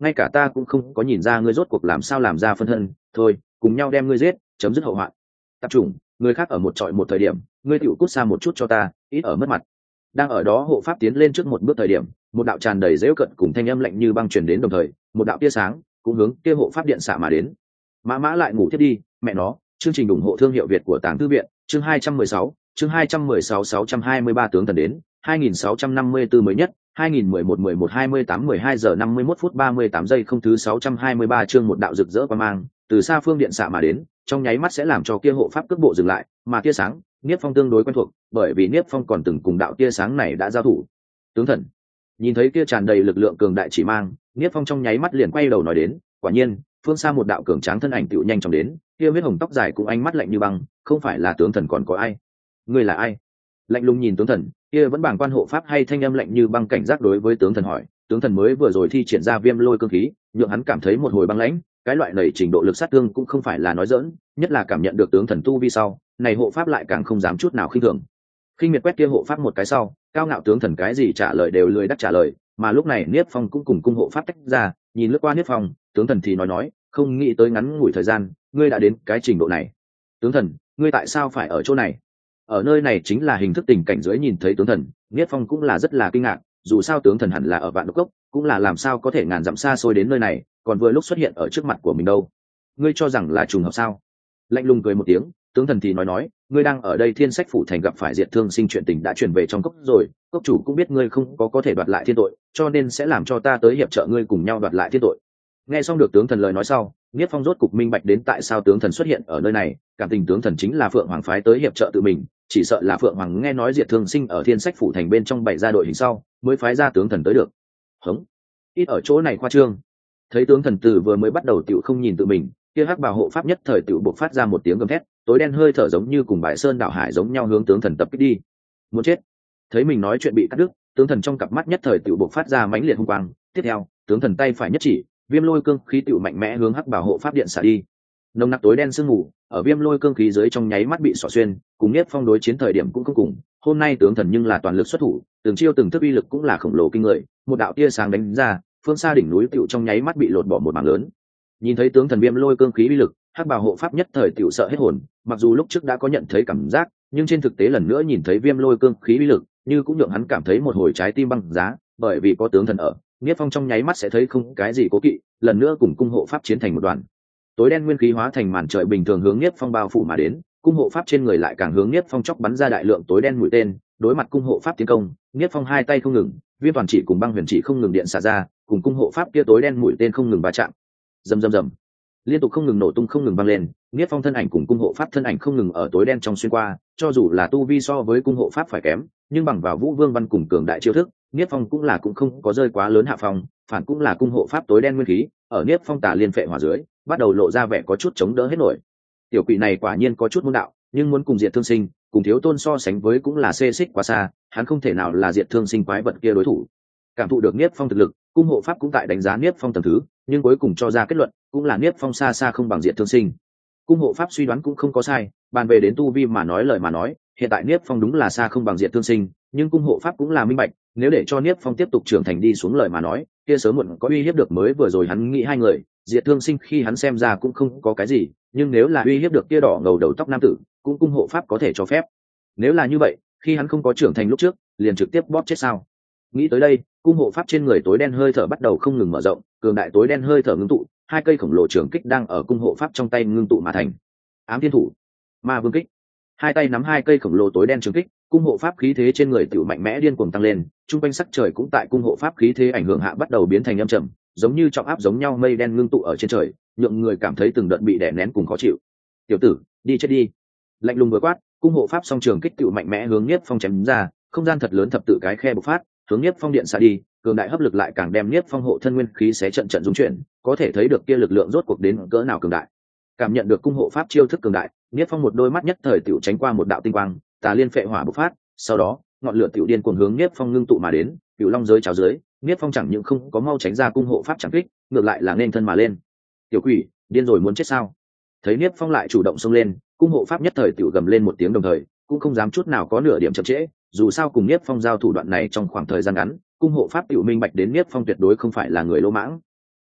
ngay cả ta cũng không có nhìn ra ngươi rốt cuộc làm sao làm ra phân thân. Thôi, cùng nhau đem ngươi giết, chấm dứt hậu hoạn. Tạp chủng, người khác ở một trọi một thời điểm, ngươi tựu cút xa một chút cho ta, ít ở mất mặt. Đang ở đó hộ pháp tiến lên trước một bước thời điểm, một đạo tràn đầy dễu cận cùng thanh âm lạnh như băng truyền đến, đồng thời một đạo tia sáng cũng hướng kia hộ pháp điện xạ mà đến. Mã Mã lại ngủ thiết đi, mẹ nó. Chương trình ủng hộ thương hiệu Việt của Tàng Thư viện, chương hai trăm mười sáu, chương hai trăm mười sáu sáu trăm hai mươi ba tướng thần đến, hai nghìn sáu trăm năm mươi tư mới nhất, hai nghìn mười một mười một hai mươi tám mười hai giờ năm mươi mốt phút ba mươi tám giây không thứ sáu trăm hai mươi ba chương một đạo rực rỡ qua mang, từ xa phương điện xạ mà đến, trong nháy mắt sẽ làm cho kia hộ pháp cước bộ dừng lại, mà tia sáng, Niếp Phong tương đối quen thuộc, bởi vì Niếp Phong còn từng cùng đạo tia sáng này đã giao thủ. Tướng thần, nhìn thấy kia tràn đầy lực lượng cường đại chỉ mang, Niếp Phong trong nháy mắt liền quay đầu nói đến, quả nhiên, phương xa một đạo cường tráng thân ảnh tựu nhanh chóng đến, kia huyết hồng tóc dài cũng ánh mắt lạnh như băng, không phải là tướng thần còn có ai? Ngươi là ai? Lạnh lùng nhìn tướng thần, kia vẫn bảng quan hộ pháp hay thanh âm lạnh như băng cảnh giác đối với tướng thần hỏi, tướng thần mới vừa rồi thi triển ra viêm lôi cương khí, nhượng hắn cảm thấy một hồi băng lãnh, cái loại này trình độ lực sát thương cũng không phải là nói giỡn, nhất là cảm nhận được tướng thần tu vi sau, này hộ pháp lại càng không dám chút nào khinh thường. Khinh miệt quét kia hộ pháp một cái sau, cao ngạo tướng thần cái gì trả lời đều lười đắc trả lời, mà lúc này Niếp Phong cũng cùng cung hộ pháp tách ra, nhìn lướt qua Niếp Phong, tướng thần thì nói nói, không nghĩ tới ngắn ngủi thời gian, ngươi đã đến cái trình độ này. Tướng thần, ngươi tại sao phải ở chỗ này? Ở nơi này chính là hình thức tình cảnh dưới nhìn thấy tướng thần, Niếp Phong cũng là rất là kinh ngạc, dù sao tướng thần hẳn là ở Vạn Độc Cốc, cũng là làm sao có thể ngàn dặm xa xôi đến nơi này, còn vừa lúc xuất hiện ở trước mặt của mình đâu. Ngươi cho rằng là trùng hợp sao? Lạnh lùng cười một tiếng, tướng thần thì nói nói, ngươi đang ở đây Thiên Sách phủ thành gặp phải Diệt Thương Sinh, chuyện tình đã truyền về trong cốc rồi, cốc chủ cũng biết ngươi không có có thể đoạt lại thiên tội, cho nên sẽ làm cho ta tới hiệp trợ ngươi cùng nhau đoạt lại thiên tội. Nghe xong được tướng thần lời nói sau, Niếp Phong rốt cục minh bạch đến tại sao tướng thần xuất hiện ở nơi này, cảm tình tướng thần chính là Phượng Hoàng phái tới hiệp trợ tự mình, chỉ sợ là Phượng Hoàng nghe nói Diệt Thương Sinh ở Thiên Sách phủ thành bên trong bày ra đội hình sau, mới phái ra tướng thần tới được. Hống, ít ở chỗ này khoa trương. Thấy tướng thần từ vừa mới bắt đầu tiểu không nhìn tự mình, kia hắc bào hộ pháp nhất thời tiểu bộc phát ra một tiếng gầm thét, tối đen hơi thở giống như cùng bãi sơn đảo hải giống nhau hướng tướng thần tập kích đi. Muốn chết. Thấy mình nói chuyện bị cắt đứt, tướng thần trong cặp mắt nhất thời tiểu bộc phát ra mãnh liệt hung quang, tiếp theo, tướng thần tay phải nhất chỉ, viêm lôi cương khí tiểu mạnh mẽ hướng hắc bào hộ pháp điện xả đi. Nồng nặc tối đen sương mù ở viêm lôi cương khí dưới trong nháy mắt bị xỏ xuyên, cùng Niếp Phong đối chiến thời điểm cũng không cùng, hôm nay tướng thần nhưng là toàn lực xuất thủ, từng chiêu từng thức uy lực cũng là khổng lồ kinh người, một đạo tia sáng đánh ra, phương xa đỉnh núi tiểu trong nháy mắt bị lột bỏ một mảng lớn. Nhìn thấy tướng thần viêm lôi cương khí uy lực, hắc bào hộ pháp nhất thời tiểu sợ hết hồn, mặc dù lúc trước đã có nhận thấy cảm giác, nhưng trên thực tế lần nữa nhìn thấy viêm lôi cương khí uy lực, như cũng nhượng hắn cảm thấy một hồi trái tim băng giá, bởi vì có tướng thần ở, Niếp Phong trong nháy mắt sẽ thấy không cái gì cố kỵ, lần nữa cùng cung hộ pháp chiến thành một đoàn. Tối đen nguyên khí hóa thành màn trời bình thường hướng Niếp Phong bao phủ mà đến, cung hộ pháp trên người lại càng hướng Niếp Phong chóc bắn ra đại lượng tối đen mũi tên, đối mặt cung hộ pháp tiến công, Niếp Phong hai tay không ngừng, viêm toàn chỉ cùng băng huyền chỉ không ngừng điện xả ra, cùng cung hộ pháp kia tối đen mũi tên không ngừng va chạm. Rầm rầm rầm, liên tục không ngừng nổ tung không ngừng vang lên, Niếp Phong thân ảnh cùng cung hộ pháp thân ảnh không ngừng ở tối đen trong xuyên qua, cho dù là tu vi so với cung hộ pháp phải kém, nhưng bằng vào Vũ Vương Văn cùng cường đại chiêu thức, Niếp Phong cũng là cũng không có rơi quá lớn hạ phong, phản cũng là cung hộ pháp tối đen nguyên khí, ở Niếp Phong tà liên phệ hỏa dưới, bắt đầu lộ ra vẻ có chút chống đỡ hết nổi. Tiểu quỷ này quả nhiên có chút môn đạo, nhưng muốn cùng Diệt Thương Sinh, cùng Thiếu Tôn so sánh với cũng là xê xích quá xa, hắn không thể nào là Diệt Thương Sinh quái vật kia đối thủ. Cảm thụ được Niếp Phong thực lực, cung hộ pháp cũng tại đánh giá Niếp Phong tầng thứ, nhưng cuối cùng cho ra kết luận, cũng là Niếp Phong xa xa không bằng Diệt Thương Sinh. Cung hộ pháp suy đoán cũng không có sai, bàn về đến tu vi mà nói lời mà nói, hiện tại Niếp Phong đúng là xa không bằng Diệt Thương Sinh, nhưng cung hộ pháp cũng là minh bạch, nếu để cho Niếp Phong tiếp tục trưởng thành đi xuống lời mà nói, kia sớm muộn có uy hiếp được, mới vừa rồi hắn nghĩ hai người, Diệt Thương Sinh khi hắn xem ra cũng không có cái gì, nhưng nếu là uy hiếp được kia đỏ ngầu đầu tóc nam tử, cũng cung hộ pháp có thể cho phép. Nếu là như vậy, khi hắn không có trưởng thành lúc trước, liền trực tiếp bóp chết sao? Nghĩ tới đây, cung hộ pháp trên người tối đen hơi thở bắt đầu không ngừng mở rộng, cường đại tối đen hơi thở ngưng tụ, hai cây khổng lồ trường kích đang ở cung hộ pháp trong tay ngưng tụ mà thành. Ám thiên thủ, ma vương kích. Hai tay nắm hai cây khổng lồ tối đen trường kích, cung hộ pháp khí thế trên người tiểu mạnh mẽ điên cuồng tăng lên, trung quanh sắc trời cũng tại cung hộ pháp khí thế ảnh hưởng hạ bắt đầu biến thành âm trầm, giống như trọng áp giống nhau mây đen ngưng tụ ở trên trời, nhượng người cảm thấy từng đợt bị đè nén cùng khó chịu. Tiểu tử, đi chết đi. Lạnh lùng vừa quát, cung hộ pháp song trường kích tiểu mạnh mẽ hướng Niếp Phong chém ra, không gian thật lớn thập tự cái khe bộc phát, hướng Niếp Phong điện xạ đi, cường đại hấp lực lại càng đem Niếp Phong hộ thân nguyên khí xé trận trận rung chuyển, có thể thấy được kia lực lượng rốt cuộc đến cỡ nào cường đại. Cảm nhận được cung hộ pháp chiêu thức cường đại, Niếp Phong một đôi mắt nhất thời tiểu tránh qua một đạo tinh quang, tà liên phệ hỏa bộc phát, sau đó, ngọn lửa tiểu điên cuồng hướng Niếp Phong ngưng tụ mà đến, cửu long giới cháo dưới, Niếp Phong chẳng những không có mau tránh ra cung hộ pháp chẳng kích, ngược lại là nên thân mà lên. Tiểu quỷ, điên rồi muốn chết sao? Thấy Niếp Phong lại chủ động xông lên, cung hộ pháp nhất thời tiểu gầm lên một tiếng đồng thời, cũng không dám chút nào có nửa điểm chậm trễ, dù sao cùng Niếp Phong giao thủ đoạn này trong khoảng thời gian ngắn, cung hộ pháp tiểu minh bạch đến Niếp Phong tuyệt đối không phải là người lỗ mãng.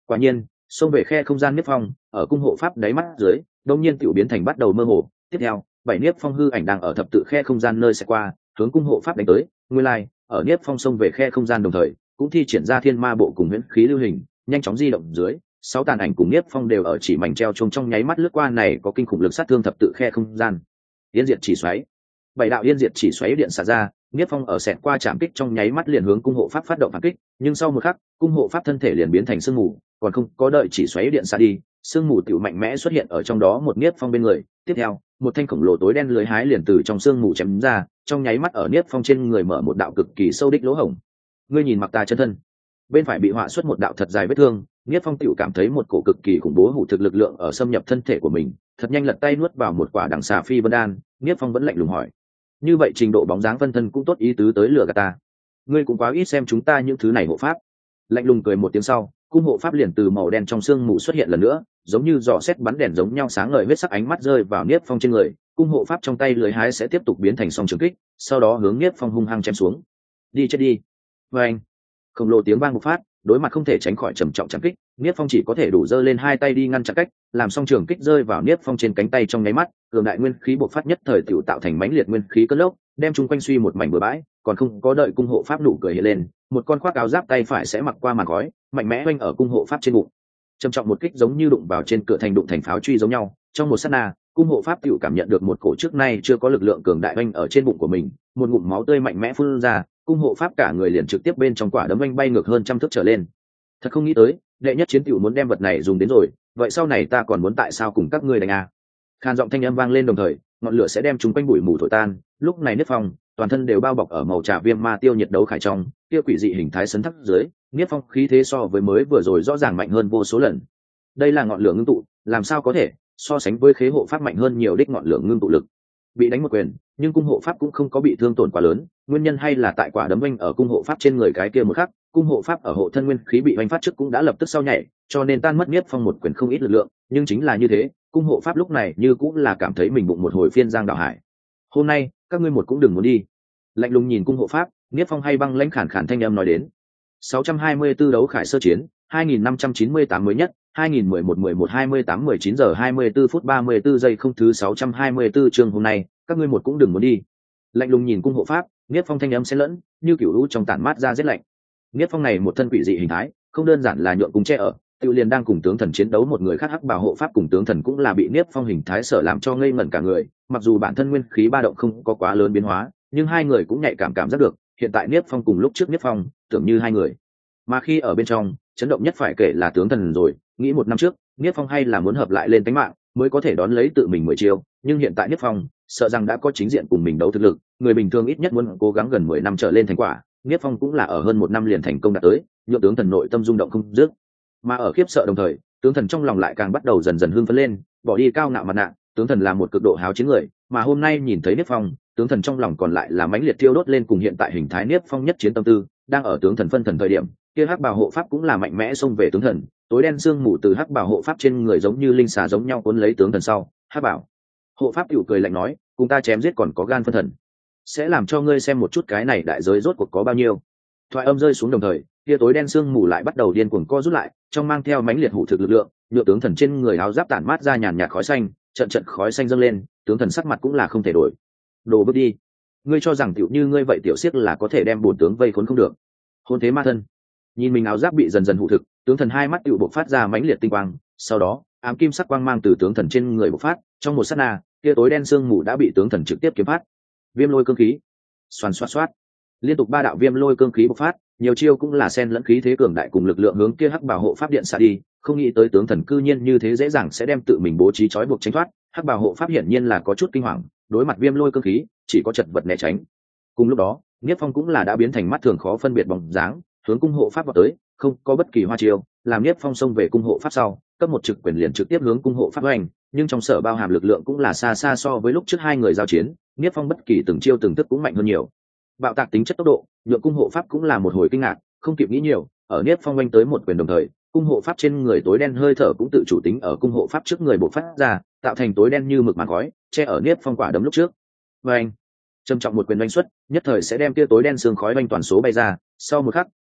Quả nhiên, xông về khe không gian Niếp Phong, ở cung hộ pháp đáy mắt dưới, đột nhiên tiểu biến thành bắt đầu mơ hồ. Tiếp theo, bảy Niếp Phong hư ảnh đang ở thập tự khe không gian nơi sẽ qua, hướng cung hộ pháp đánh tới. Nguyên lai, ở Niếp Phong xông về khe không gian đồng thời, cũng thi triển ra thiên ma bộ cùng huyễn khí lưu hình, nhanh chóng di động dưới, sáu tàn ảnh cùng Niếp Phong đều ở chỉ mảnh treo chung trong nháy mắt lướt qua này có kinh khủng lực sát thương thập tự khe không gian. Yên diệt chỉ xoáy. Bảy đạo yên diệt chỉ xoáy điện xả ra, Niếp Phong ở xẹt qua chạm kích trong nháy mắt liền hướng cung hộ pháp phát động phản kích, nhưng sau một khắc, cung hộ pháp thân thể liền biến thành sương mù, còn không có đợi chỉ xoáy điện xả đi, sương mù tiểu mạnh mẽ xuất hiện ở trong đó một Niếp Phong bên người. Tiếp theo, một thanh khổng lồ tối đen lưới hái liền từ trong sương mù chém ra, trong nháy mắt ở Niếp Phong trên người mở một đạo cực kỳ sâu đích lỗ hổng. Ngươi nhìn mặc ta chân thân, bên phải bị họa xuất một đạo thật dài vết thương, Niếp Phong tiểu cảm thấy một cổ cực kỳ khủng bố hủ thực lực lượng ở xâm nhập thân thể của mình, thật nhanh lật tay nuốt vào một quả đằng xà phi vân đan. Niếp Phong vẫn lạnh lùng hỏi: như vậy trình độ bóng dáng phân thân cũng tốt ý tứ tới lừa gạt ta? Ngươi cũng quá ít xem chúng ta những thứ này hộ pháp. Lạnh lùng cười một tiếng sau, cung hộ pháp liền từ màu đen trong sương mù xuất hiện lần nữa, giống như giỏ xét bắn đèn giống nhau sáng ngời huyết sắc ánh mắt rơi vào Niếp Phong trên người, cung hộ pháp trong tay lưới hái sẽ tiếp tục biến thành song trường kích, sau đó hướng Niếp Phong hung hăng chém xuống. Đi chết đi. Và anh, khổng lồ tiếng vang bộc phát, đối mặt không thể tránh khỏi trầm trọng chạm kích, Niếp Phong chỉ có thể đủ giơ lên hai tay đi ngăn chặn cách, làm song trường kích rơi vào Niếp Phong trên cánh tay trong nháy mắt, cường đại nguyên khí bộc phát nhất thời tiểu tạo thành mãnh liệt nguyên khí cơn lốc, đem chung quanh suy một mảnh bừa bãi, còn không có đợi cung hộ pháp nụ cười hiện lên, một con khoác áo giáp tay phải sẽ mặc qua màn khói, mạnh mẽ oanh ở cung hộ pháp trên bụng. Trầm trọng một kích giống như đụng vào trên cửa thành đụng thành pháo truy giống nhau, trong một sát na, cung hộ pháp tiểu cảm nhận được một cổ trước nay chưa có lực lượng cường đại oanh ở trên bụng của mình, một ngụm máu tươi mạnh mẽ phun ra, cung hộ pháp cả người liền trực tiếp bên trong quả đấm oanh bay ngược hơn trăm thước trở lên. Thật không nghĩ tới, đệ nhất chiến tiểu muốn đem vật này dùng đến rồi, vậy sau này ta còn muốn tại sao cùng các ngươi đánh à? Khan giọng thanh âm vang lên đồng thời, ngọn lửa sẽ đem chúng quanh bụi mù thổi tan. Lúc này Niếp Phong toàn thân đều bao bọc ở màu trà viêm ma tiêu nhiệt đấu khải trong, kia quỷ dị hình thái sấn thấp dưới, Niếp Phong khí thế so với mới vừa rồi rõ ràng mạnh hơn vô số lần. Đây là ngọn lửa ngưng tụ, làm sao có thể so sánh với khế hộ pháp mạnh hơn nhiều đích ngọn lửa ngưng tụ lực. Bị đánh một quyền, nhưng cung hộ pháp cũng không có bị thương tổn quá lớn, nguyên nhân hay là tại quả đấm vinh ở cung hộ pháp trên người cái kia một khắc, cung hộ pháp ở hộ thân nguyên khí bị vinh phát trước cũng đã lập tức sau nhảy, cho nên tan mất Niếp Phong một quyền không ít lực lượng, nhưng chính là như thế, cung hộ pháp lúc này như cũng là cảm thấy mình bụng một hồi phiên giang đảo hải. Hôm nay, các ngươi một cũng đừng muốn đi. Lạnh lùng nhìn cung hộ pháp, Niếp Phong hay băng lãnh khản khản thanh âm nói đến. sáu trăm hai mươi tư đấu khải sơ chiến, hai nghìn năm trăm chín mươi tám mới nhất, hai nghìn mười một mười một hai mươi tám mười chín giờ hai mươi tư phút ba mươi tư giây không thứ sáu trăm hai mươi tư chương hôm nay, các ngươi một cũng đừng muốn đi. Lạnh lùng nhìn cung hộ pháp, Niếp Phong thanh âm xen lẫn, như kiểu lũ trong tản mát ra rét lạnh. Niếp Phong này một thân quỷ dị hình thái, không đơn giản là nhượng cung che ở, Tiêu liền đang cùng tướng thần chiến đấu một người khác hắc bảo hộ pháp cùng tướng thần cũng là bị Niếp Phong hình thái sở làm cho ngây ngẩn cả người, mặc dù bản thân nguyên khí ba động không có quá lớn biến hóa, nhưng hai người cũng nhạy cảm cảm giác được, hiện tại Niếp Phong cùng lúc trước Niếp Phong, tưởng như hai người. Mà khi ở bên trong, chấn động nhất phải kể là tướng thần rồi, nghĩ một năm trước, Niếp Phong hay là muốn hợp lại lên tính mạng, mới có thể đón lấy tự mình mười chiêu, nhưng hiện tại Niếp Phong, sợ rằng đã có chính diện cùng mình đấu thực lực, người bình thường ít nhất muốn cố gắng gần mười năm trở lên thành quả, Niếp Phong cũng là ở hơn một năm liền thành công đạt tới, nhượng tướng thần nội tâm rung động không dứt. Mà ở khiếp sợ đồng thời, tướng thần trong lòng lại càng bắt đầu dần dần hưng phấn lên, bỏ đi cao ngạo mặt nạ, tướng thần là một cực độ háo chiến người, mà hôm nay nhìn thấy Niếp Phong, tướng thần trong lòng còn lại là mãnh liệt thiêu đốt lên cùng hiện tại hình thái Niếp Phong nhất chiến tâm tư, đang ở tướng thần phân thần thời điểm, kia hắc bảo hộ pháp cũng là mạnh mẽ xông về tướng thần, tối đen sương mù từ hắc bảo hộ pháp trên người giống như linh xà giống nhau cuốn lấy tướng thần sau, hắc bảo hộ pháp tiểu cười lạnh nói, cùng ta chém giết còn có gan phân thần, sẽ làm cho ngươi xem một chút cái này đại giới rốt cuộc có bao nhiêu. Thoại âm rơi xuống đồng thời, kia tối đen sương mù lại bắt đầu điên cuồng co rút lại, trong mang theo mãnh liệt hủ thực lực lượng, nhựa tướng thần trên người áo giáp tản mát ra nhàn nhạt khói xanh, trận trận khói xanh dâng lên, tướng thần sắc mặt cũng là không thể đổi. Đồ bước đi, ngươi cho rằng tiểu như ngươi vậy tiểu siết là có thể đem bổn tướng vây khốn không được? Hôn thế ma thân. Nhìn mình áo giáp bị dần dần hủ thực, tướng thần hai mắt tiểu bộc phát ra mãnh liệt tinh quang, sau đó, ám kim sắc quang mang từ tướng thần trên người bộc phát, trong một sát na, kia tối đen sương mù đã bị tướng thần trực tiếp kiếm phát. Viêm lôi cương khí. Xoàn xoát xoát. Liên tục ba đạo viêm lôi cương khí bộc phát, nhiều chiêu cũng là xen lẫn khí thế cường đại cùng lực lượng hướng kia hắc bảo hộ pháp điện xạ đi, không nghĩ tới tướng thần cư nhiên như thế dễ dàng sẽ đem tự mình bố trí trói buộc tránh thoát, hắc bảo hộ pháp hiển nhiên là có chút kinh hoàng, đối mặt viêm lôi cương khí, chỉ có chật vật né tránh. Cùng lúc đó, Niếp Phong cũng là đã biến thành mắt thường khó phân biệt bóng dáng, hướng cung hộ pháp vào tới, không có bất kỳ hoa chiêu, làm Niếp Phong xông về cung hộ pháp sau, cấp một trực quyền liền trực tiếp hướng cung hộ pháp hành, nhưng trong sở bao hàm lực lượng cũng là xa xa so với lúc trước hai người giao chiến, Niếp Phong bất kỳ từng chiêu từng thức cũng mạnh hơn nhiều. Bạo tạc tính chất tốc độ, nhượng cung hộ pháp cũng là một hồi kinh ngạc, không kịp nghĩ nhiều, ở Niếp Phong oanh tới một quyền đồng thời, cung hộ pháp trên người tối đen hơi thở cũng tự chủ tính ở cung hộ pháp trước người bộc phát ra, tạo thành tối đen như mực màn khói, che ở Niếp Phong quả đấm lúc trước. Và anh, trầm trọng một quyền oanh xuất, nhất thời sẽ đem kia tối đen sương khói oanh toàn số bay ra, sau một khắc,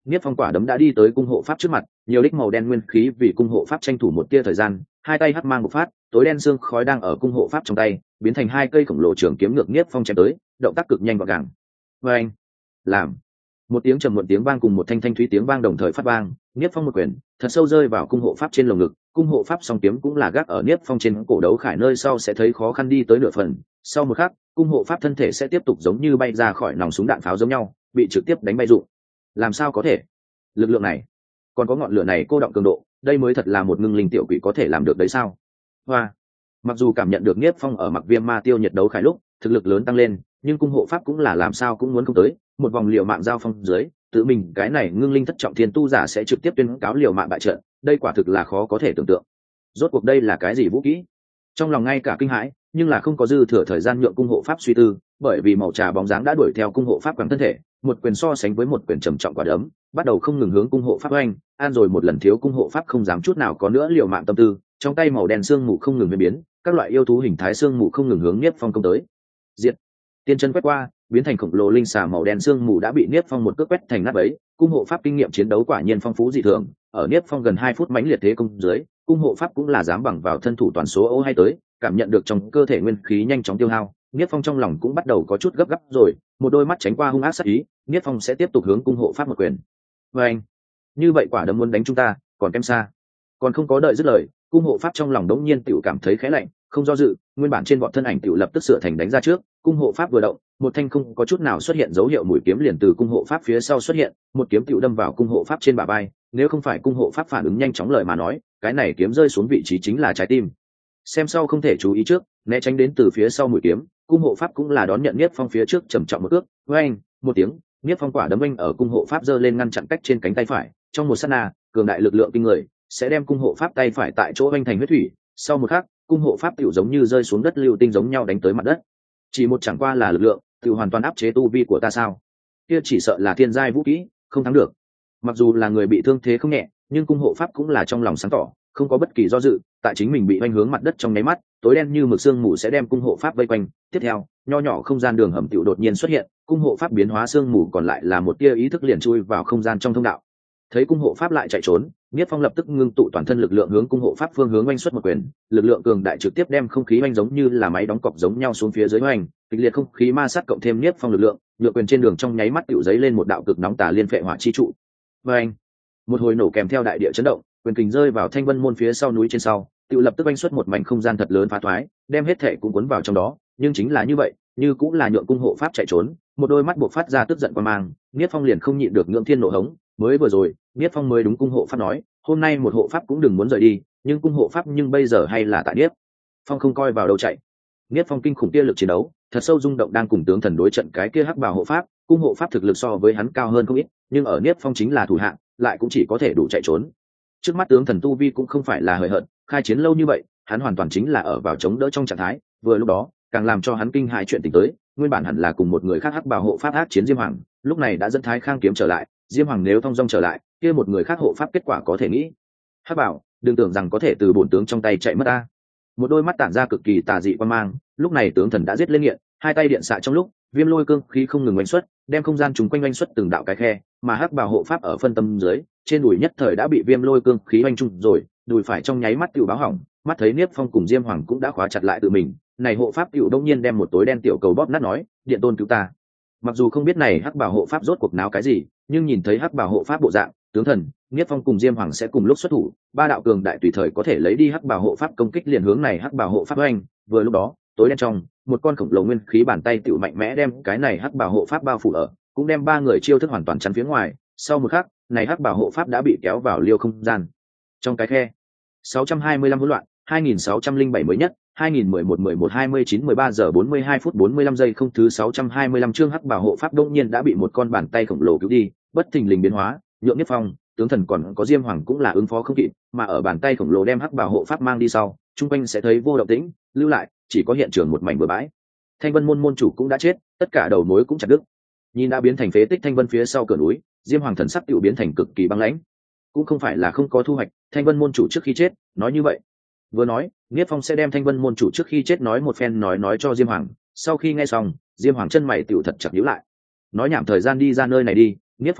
Niết Phong quả đấm đã đi tới cung hộ pháp trước mặt, nhiều đích màu đen nguyên khí vì cung hộ pháp tranh thủ một tia thời gian, hai tay hất mang một phát, tối đen xương khói đang ở cung hộ pháp trong tay, biến thành hai cây khổng lồ trường kiếm ngược Niết Phong chém tới, động tác cực nhanh gọn gàng. Oeng! Làm! Một tiếng trầm muộn tiếng vang cùng một thanh thanh thúy tiếng vang đồng thời phát vang, Niết Phong một quyền, thật sâu rơi vào cung hộ pháp trên lồng ngực, cung hộ pháp song kiếm cũng là gác ở Niết Phong trên cổ đấu khải nơi sau sẽ thấy khó khăn đi tới nửa phần, sau một khắc, cung hộ pháp thân thể sẽ tiếp tục giống như bay ra khỏi nòng súng đạn pháo giống nhau, bị trực tiếp đánh bay rụng. Làm sao có thể? Lực lượng này, còn có ngọn lửa này cô động cường độ, đây mới thật là một ngưng linh tiểu quỷ có thể làm được đấy sao? Hoa! Mặc dù cảm nhận được Niết Phong ở mặc viêm ma tiêu nhiệt đấu khải lúc thực lực lớn tăng lên, nhưng cung hộ pháp cũng là làm sao cũng muốn không tới một vòng liều mạng giao phong dưới, tự mình cái này ngưng linh thất trọng thiên tu giả sẽ trực tiếp tuyên cáo liều mạng bại trận, đây quả thực là khó có thể tưởng tượng. Rốt cuộc đây là cái gì vũ kỹ? Trong lòng ngay cả kinh hãi, nhưng là không có dư thừa thời gian nhượng cung hộ pháp suy tư, bởi vì màu trà bóng dáng đã đuổi theo cung hộ pháp quẳng thân thể, một quyền so sánh với một quyền trầm trọng quả đấm, bắt đầu không ngừng hướng cung hộ pháp oanh, an rồi một lần thiếu cung hộ pháp không dám chút nào có nữa liều mạng tâm tư, trong tay màu đen xương mù không ngừng biến biến, các loại yêu thú hình thái xương mù không ngừng hướng Niết Phong công tới. Diệt! Tiên chân quét qua, biến thành khổng lồ linh xà màu đen xương mù đã bị Niết Phong một cước quét thành nát bấy, cung hộ pháp kinh nghiệm chiến đấu quả nhiên phong phú dị thường, ở Niết Phong gần hai phút mãnh liệt thế công dưới, cung hộ pháp cũng là dám bằng vào thân thủ toàn số ô hay tới, cảm nhận được trong cơ thể nguyên khí nhanh chóng tiêu hao, Niết Phong trong lòng cũng bắt đầu có chút gấp gáp rồi, một đôi mắt tránh qua hung ác sát ý, Niết Phong sẽ tiếp tục hướng cung hộ pháp một quyền. Và anh, như vậy quả đấm muốn đánh chúng ta, còn kém xa. Còn không có đợi dứt lời, cung hộ pháp trong lòng đống nhiên tiểu cảm thấy khẽ lạnh, không do dự, nguyên bản trên bọn thân ảnh tiểu lập tức sửa thành đánh ra trước, cung hộ pháp vừa động, một thanh không có chút nào xuất hiện dấu hiệu mũi kiếm liền từ cung hộ pháp phía sau xuất hiện, một kiếm tiểu đâm vào cung hộ pháp trên bả vai, nếu không phải cung hộ pháp phản ứng nhanh chóng lời mà nói, cái này kiếm rơi xuống vị trí chính là trái tim. Xem sau không thể chú ý trước, né tránh đến từ phía sau mũi kiếm, cung hộ pháp cũng là đón nhận Niết Phong phía trước trầm trọng một cước, oeng, một tiếng, Niết Phong quả đấm anh ở cung hộ pháp giơ lên ngăn chặn cách trên cánh tay phải, trong một sát na, cường đại lực lượng kinh người sẽ đem cung hộ pháp tay phải tại chỗ anh thành huyết thủy, sau một khắc, cung hộ pháp tiểu giống như rơi xuống đất lưu tinh giống nhau đánh tới mặt đất. Chỉ một chẳng qua là lực lượng, tiểu hoàn toàn áp chế tu vi của ta sao? Kia chỉ sợ là thiên giai vũ kỹ, không thắng được. Mặc dù là người bị thương thế không nhẹ, nhưng cung hộ pháp cũng là trong lòng sáng tỏ, không có bất kỳ do dự, tại chính mình bị oanh hướng mặt đất trong nháy mắt, tối đen như mực xương mù sẽ đem cung hộ pháp vây quanh, tiếp theo, nho nhỏ không gian đường hầm tiểu đột nhiên xuất hiện, cung hộ pháp biến hóa xương mù còn lại là một tia ý thức liền chui vào không gian trong thông đạo. Thấy cung hộ pháp lại chạy trốn, Niết Phong lập tức ngưng tụ toàn thân lực lượng hướng cung hộ pháp phương hướng oanh xuất một quyền, lực lượng cường đại trực tiếp đem không khí oanh giống như là máy đóng cọc giống nhau xuống phía dưới oanh, kịch liệt không khí ma sát cộng thêm Niết Phong lực lượng, nhựa quyền trên đường trong nháy mắt tiểu giấy lên một đạo cực nóng tà liên phệ hỏa chi trụ. Oanh! Một hồi nổ kèm theo đại địa chấn động, quyền kình rơi vào Thanh Vân môn phía sau núi trên sau, tiểu lập tức oanh xuất một mảnh không gian thật lớn phá thoái, đem hết thể cũng cuốn vào trong đó, nhưng chính là như vậy, như cũng là nhượng cung hộ pháp chạy trốn, một đôi mắt buộc phát ra tức giận quan mang, Niết Phong liền không nhịn được ngưỡng thiên nộ hống, mới vừa rồi, Niết Phong mới đúng cung hộ pháp nói, hôm nay một hộ pháp cũng đừng muốn rời đi, nhưng cung hộ pháp nhưng bây giờ hay là tại Niết Phong không coi vào đâu chạy. Niết Phong kinh khủng kia lực chiến đấu, thật sâu rung động đang cùng tướng thần đối trận cái kia hắc bào hộ pháp, cung hộ pháp thực lực so với hắn cao hơn không ít, nhưng ở Niết Phong chính là thủ hạng, lại cũng chỉ có thể đủ chạy trốn. Trước mắt tướng thần tu vi cũng không phải là hời hợt, khai chiến lâu như vậy, hắn hoàn toàn chính là ở vào chống đỡ trong trạng thái, vừa lúc đó, càng làm cho hắn kinh hãi chuyện tình tới, nguyên bản hẳn là cùng một người khác hắc bào hộ pháp ác chiến Diêm Hoàng, lúc này đã dẫn Thái Khang kiếm trở lại, Diêm Hoàng nếu thong dong trở lại, kia một người khác hộ pháp kết quả có thể nghĩ. Hắc bảo, đừng tưởng rằng có thể từ bổn tướng trong tay chạy mất ta. Một đôi mắt tản ra cực kỳ tà dị quan mang, lúc này tướng thần đã giết lên nghiện, hai tay điện xạ trong lúc, viêm lôi cương khí không ngừng oanh xuất, đem không gian trùng quanh oanh xuất từng đạo cái khe, mà hắc bảo hộ pháp ở phân tâm dưới, trên đùi nhất thời đã bị viêm lôi cương khí oanh trùng rồi, đùi phải trong nháy mắt tiểu báo hỏng, mắt thấy Niết Phong cùng Diêm Hoàng cũng đã khóa chặt lại tự mình, này hộ pháp tiểu đông nhiên đem một tối đen tiểu cầu bóp nát nói, điện tôn cứu ta. Mặc dù không biết này hắc bảo hộ pháp rốt cuộc náo cái gì, nhưng nhìn thấy hắc bảo hộ pháp bộ dạng, tướng thần, Niết Phong cùng Diêm Hoàng sẽ cùng lúc xuất thủ, ba đạo cường đại tùy thời có thể lấy đi hắc bảo hộ pháp công kích liền hướng này hắc bảo hộ pháp oanh, vừa lúc đó, tối đen trong, một con khổng lồ nguyên khí bàn tay tiểu mạnh mẽ đem cái này hắc bảo hộ pháp bao phủ ở, cũng đem ba người chiêu thức hoàn toàn chắn phía ngoài, sau một khắc, này hắc bảo hộ pháp đã bị kéo vào liêu không gian. Trong cái khe, sáu trăm hai mươi lăm hỗn loạn, hai nghìn sáu trăm lẻ bảy mới nhất, hai nghìn mười một mười một hai mươi chín mười ba giờ bốn mươi hai phút bốn mươi lăm giây không thứ sáu trăm hai mươi lăm chương hắc bảo hộ pháp đột nhiên đã bị một con bàn tay khổng lồ cứu đi, bất thình lình biến hóa, nhượng Niết Phong, tướng thần còn có Diêm Hoàng cũng là ứng phó không kịp, mà ở bàn tay khổng lồ đem hắc bảo hộ pháp mang đi sau, trung quanh sẽ thấy vô động tĩnh, lưu lại chỉ có hiện trường một mảnh bừa bãi. Thanh Vân môn môn chủ cũng đã chết, tất cả đầu mối cũng chặt đứt. Nhìn đã biến thành phế tích Thanh Vân phía sau cửa núi, Diêm Hoàng thần sắc tiểu biến thành cực kỳ băng lãnh. Cũng không phải là không có thu hoạch, Thanh Vân môn chủ trước khi chết, nói như vậy. Vừa nói, Niết Phong sẽ đem Thanh Vân môn chủ trước khi chết nói một phen nói nói cho Diêm Hoàng, sau khi nghe xong, Diêm Hoàng chân mày tiểu thật chặt nhíu lại. Nói nhảm thời gian đi ra nơi này đi, Niết Phong,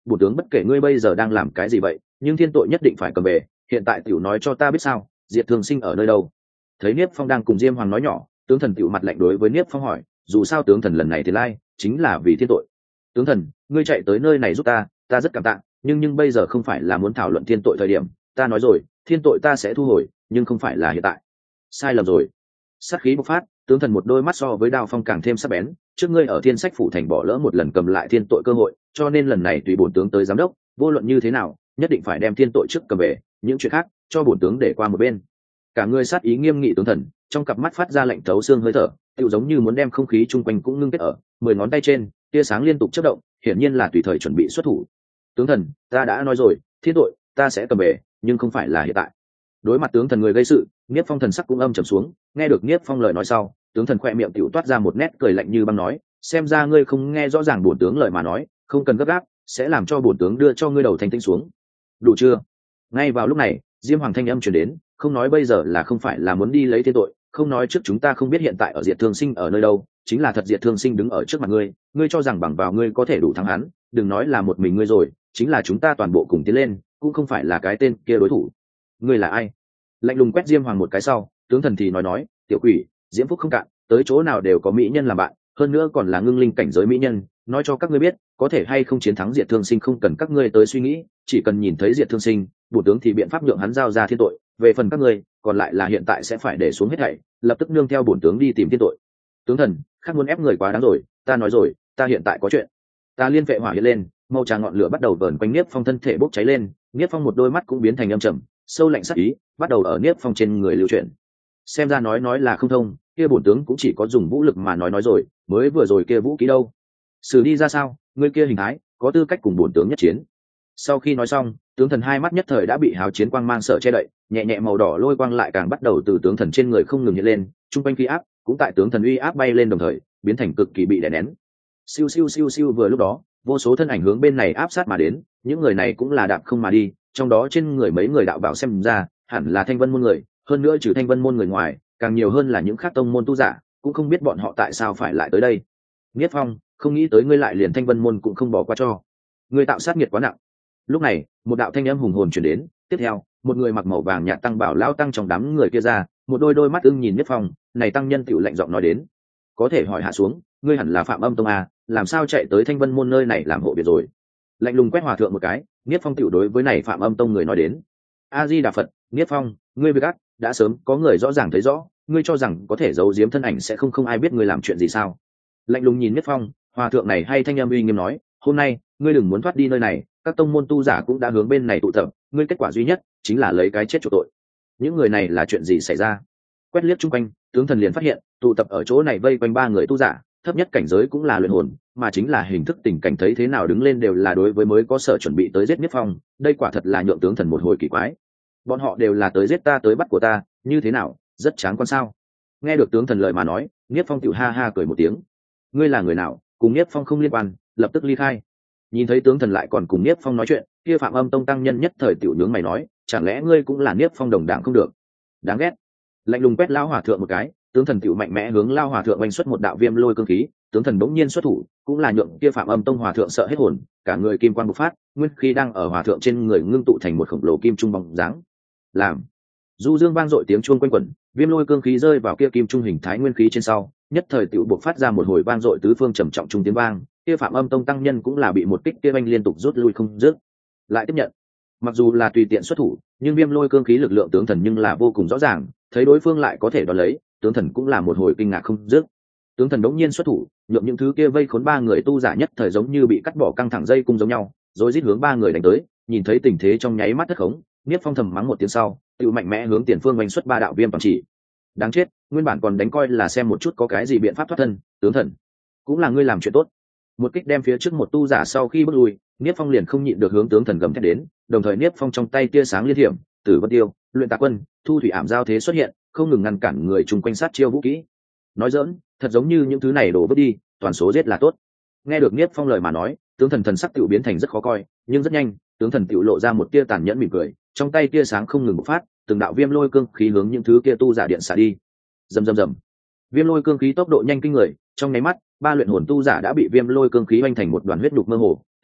bổ tướng bất kể ngươi bây giờ đang làm cái gì vậy, nhưng thiên tội nhất định phải cầm về. Hiện tại tiểu nói cho ta biết sao, Diệt Thương Sinh ở nơi đâu? Thấy Niếp Phong đang cùng Diêm Hoàng nói nhỏ, tướng thần tiểu mặt lạnh đối với Niếp Phong hỏi, dù sao tướng thần lần này thì lai chính là vì thiên tội. Tướng thần, ngươi chạy tới nơi này giúp ta, ta rất cảm tạ, nhưng nhưng bây giờ không phải là muốn thảo luận thiên tội thời điểm. Ta nói rồi, thiên tội ta sẽ thu hồi, nhưng không phải là hiện tại. Sai lầm rồi. Sát khí bộc phát, tướng thần một đôi mắt so với đao phong càng thêm sắc bén. Trước ngươi ở Thiên Sách phủ thành bỏ lỡ một lần cầm lại thiên tội cơ hội, cho nên lần này tùy bổn tướng tới giám đốc, vô luận như thế nào, nhất định phải đem thiên tội trước cầm về, những chuyện khác cho bổn tướng để qua một bên. Cả người sát ý nghiêm nghị tướng thần, trong cặp mắt phát ra lạnh thấu xương hơi thở, tựu giống như muốn đem không khí chung quanh cũng ngưng kết ở mười ngón tay trên, tia sáng liên tục chớp động, hiển nhiên là tùy thời chuẩn bị xuất thủ. Tướng thần, ta đã nói rồi, thiên tội ta sẽ cầm về, nhưng không phải là hiện tại. Đối mặt tướng thần người gây sự, Niếp Phong thần sắc cũng âm trầm xuống. Nghe được Niếp Phong lời nói sau, tướng thần khoe miệng tiểu toát ra một nét cười lạnh như băng nói, xem ra ngươi không nghe rõ ràng bổn tướng lời mà nói, không cần gấp gáp, sẽ làm cho bổn tướng đưa cho ngươi đầu thành tinh xuống. Đủ chưa? Ngay vào lúc này, Diêm Hoàng thanh âm truyền đến, không nói bây giờ là không phải là muốn đi lấy thiên tội, không nói trước chúng ta không biết hiện tại ở Diệt Thương Sinh ở nơi đâu, chính là thật Diệt Thương Sinh đứng ở trước mặt ngươi, ngươi cho rằng bằng vào ngươi có thể đủ thắng hắn, đừng nói là một mình ngươi rồi, chính là chúng ta toàn bộ cùng tiến lên, cũng không phải là cái tên kia đối thủ. Ngươi là ai? Lạnh lùng quét Diêm Hoàng một cái sau, tướng thần thì nói nói, tiểu quỷ, diễm phúc không cạn, tới chỗ nào đều có mỹ nhân làm bạn, hơn nữa còn là ngưng linh cảnh giới mỹ nhân, nói cho các ngươi biết, có thể hay không chiến thắng Diệt Thương Sinh không cần các ngươi tới suy nghĩ, chỉ cần nhìn thấy Diệt Thương Sinh, bổn tướng thì biện pháp nhượng hắn giao ra thiên tội, về phần các ngươi, còn lại là hiện tại sẽ phải để xuống hết thảy, lập tức nương theo bổn tướng đi tìm thiên tội. Tướng thần, khác muốn ép người quá đáng rồi, ta nói rồi, ta hiện tại có chuyện. Ta liên vệ hỏa hiện lên, màu trà ngọn lửa bắt đầu vờn quanh Niếp Phong thân thể bốc cháy lên, Niếp Phong một đôi mắt cũng biến thành âm trầm, sâu lạnh sắc ý bắt đầu ở Niếp Phong trên người lưu chuyển. Xem ra nói nói là không thông, kia bổn tướng cũng chỉ có dùng vũ lực mà nói nói rồi, mới vừa rồi kia vũ khí đâu? Xử đi ra sao, ngươi kia hình thái, có tư cách cùng bổn tướng nhất chiến. Sau khi nói xong, tướng thần hai mắt nhất thời đã bị hào chiến quang mang sợ che đậy, nhẹ nhẹ màu đỏ lôi quang lại càng bắt đầu từ tướng thần trên người không ngừng hiện lên, trung quanh khí áp cũng tại tướng thần uy áp bay lên đồng thời biến thành cực kỳ bị đè nén. Siêu siêu siêu siêu, vừa lúc đó, vô số thân ảnh hướng bên này áp sát mà đến, những người này cũng là đạp không mà đi, trong đó trên người mấy người đạo bảo xem ra hẳn là Thanh Vân môn người, hơn nữa trừ Thanh Vân môn người ngoài, càng nhiều hơn là những khác tông môn tu giả, cũng không biết bọn họ tại sao phải lại tới đây. Niết Phong, không nghĩ tới ngươi lại liền Thanh Vân môn cũng không bỏ qua cho. Ngươi tạo sát nghiệt quá nặng. Lúc này, một đạo thanh âm hùng hồn truyền đến, tiếp theo, một người mặc màu vàng nhạt tăng bảo lao tăng trong đám người kia ra, một đôi đôi mắt ưng nhìn Niết Phong, này tăng nhân tiểu lạnh giọng nói đến, có thể hỏi hạ xuống, ngươi hẳn là Phạm Âm tông à, làm sao chạy tới Thanh Vân môn nơi này làm hộ biệt rồi? Lạnh lùng quét hòa thượng một cái, Niết Phong tiểu đối với này Phạm Âm tông người nói đến, A Di Đà Phật, Niết Phong, ngươi với gắt, đã sớm có người rõ ràng thấy rõ, ngươi cho rằng có thể giấu giếm thân ảnh sẽ không không ai biết ngươi làm chuyện gì sao? Lạnh lùng nhìn Niết Phong, hòa thượng này hay thanh âm uy nghiêm nói, hôm nay ngươi đừng muốn thoát đi nơi này, các tông môn tu giả cũng đã hướng bên này tụ tập, ngươi kết quả duy nhất chính là lấy cái chết chuộc tội. Những người này là chuyện gì xảy ra? Quét liếc chung quanh, tướng thần liền phát hiện tụ tập ở chỗ này vây quanh ba người tu giả, thấp nhất cảnh giới cũng là luyện hồn, mà chính là hình thức tình cảnh thấy thế nào đứng lên đều là đối với mới có sở chuẩn bị tới giết Niết Phong, đây quả thật là nhượng tướng thần một hồi kỳ quái. Bọn họ đều là tới giết ta tới bắt của ta, như thế nào, rất chán quan sao? Nghe được tướng thần lời mà nói, Niết Phong tiểu ha ha cười một tiếng. Ngươi là người nào, cùng Niết Phong không liên quan, lập tức ly khai. Nhìn thấy tướng thần lại còn cùng Niết Phong nói chuyện, kia Phạm Âm tông tăng nhân nhất thời tiểu nướng mày nói, chẳng lẽ ngươi cũng là Niết Phong đồng đảng không được? Đáng ghét. Lạnh lùng quét lao hòa thượng một cái, tướng thần tiểu mạnh mẽ hướng lao hòa thượng oanh xuất một đạo viêm lôi cương khí, tướng thần bỗng nhiên xuất thủ, cũng là nhượng kia Phạm Âm tông hòa thượng sợ hết hồn, cả người kim quang bộc phát, nguyên khí đang ở hòa thượng trên người ngưng tụ thành một khổng lồ kim trung bóng dáng. Làm du dương vang dội tiếng chuông quanh quẩn, viêm lôi cương khí rơi vào kia kim trung hình thái nguyên khí trên sau, nhất thời tiểu bộc phát ra một hồi vang dội tứ phương trầm trọng trung tiếng vang, kia Phạm Âm tông tăng nhân cũng là bị một kích kia anh liên tục rút lui không dứt. Lại tiếp nhận, mặc dù là tùy tiện xuất thủ, nhưng viêm lôi cương khí lực lượng tướng thần nhưng là vô cùng rõ ràng, thấy đối phương lại có thể đón lấy, tướng thần cũng là một hồi kinh ngạc không dứt. Tướng thần đống nhiên xuất thủ, nhượng những thứ kia vây khốn ba người tu giả nhất thời giống như bị cắt bỏ căng thẳng dây cung giống nhau, rồi rít hướng ba người đánh tới, nhìn thấy tình thế trong nháy mắt thất khống, Niết Phong thầm mắng một tiếng sau, tự mạnh mẽ hướng tiền phương oanh xuất ba đạo viêm toàn chỉ. Đáng chết, nguyên bản còn đánh coi là xem một chút có cái gì biện pháp thoát thân, tướng thần, cũng là ngươi làm chuyện tốt. Một kích đem phía trước một tu giả sau khi bước lui, Niết Phong liền không nhịn được hướng tướng thần gầm thét đến, đồng thời Niết Phong trong tay tia sáng liên hiểm, Tử Vân Tiêu, Luyện Tà Quân, Thu Thủy Ảm giao thế xuất hiện, không ngừng ngăn cản người chung quanh sát chiêu vũ kỹ. Nói giỡn, thật giống như những thứ này đổ vứt đi, toàn số giết là tốt. Nghe được Niết Phong lời mà nói, tướng thần thần sắc tiểu biến thành rất khó coi, nhưng rất nhanh, tướng thần tiểu lộ ra một tia tàn nhẫn mỉm cười, trong tay tia sáng không ngừng bộc phát, từng đạo viêm lôi cương khí hướng những thứ kia tu giả điện xả đi. Rầm rầm rầm. Viêm lôi cương khí tốc độ nhanh kinh người, trong nháy mắt, ba luyện hồn tu giả đã bị viêm lôi cương khí oanh thành một đoàn huyết đục mơ hồ,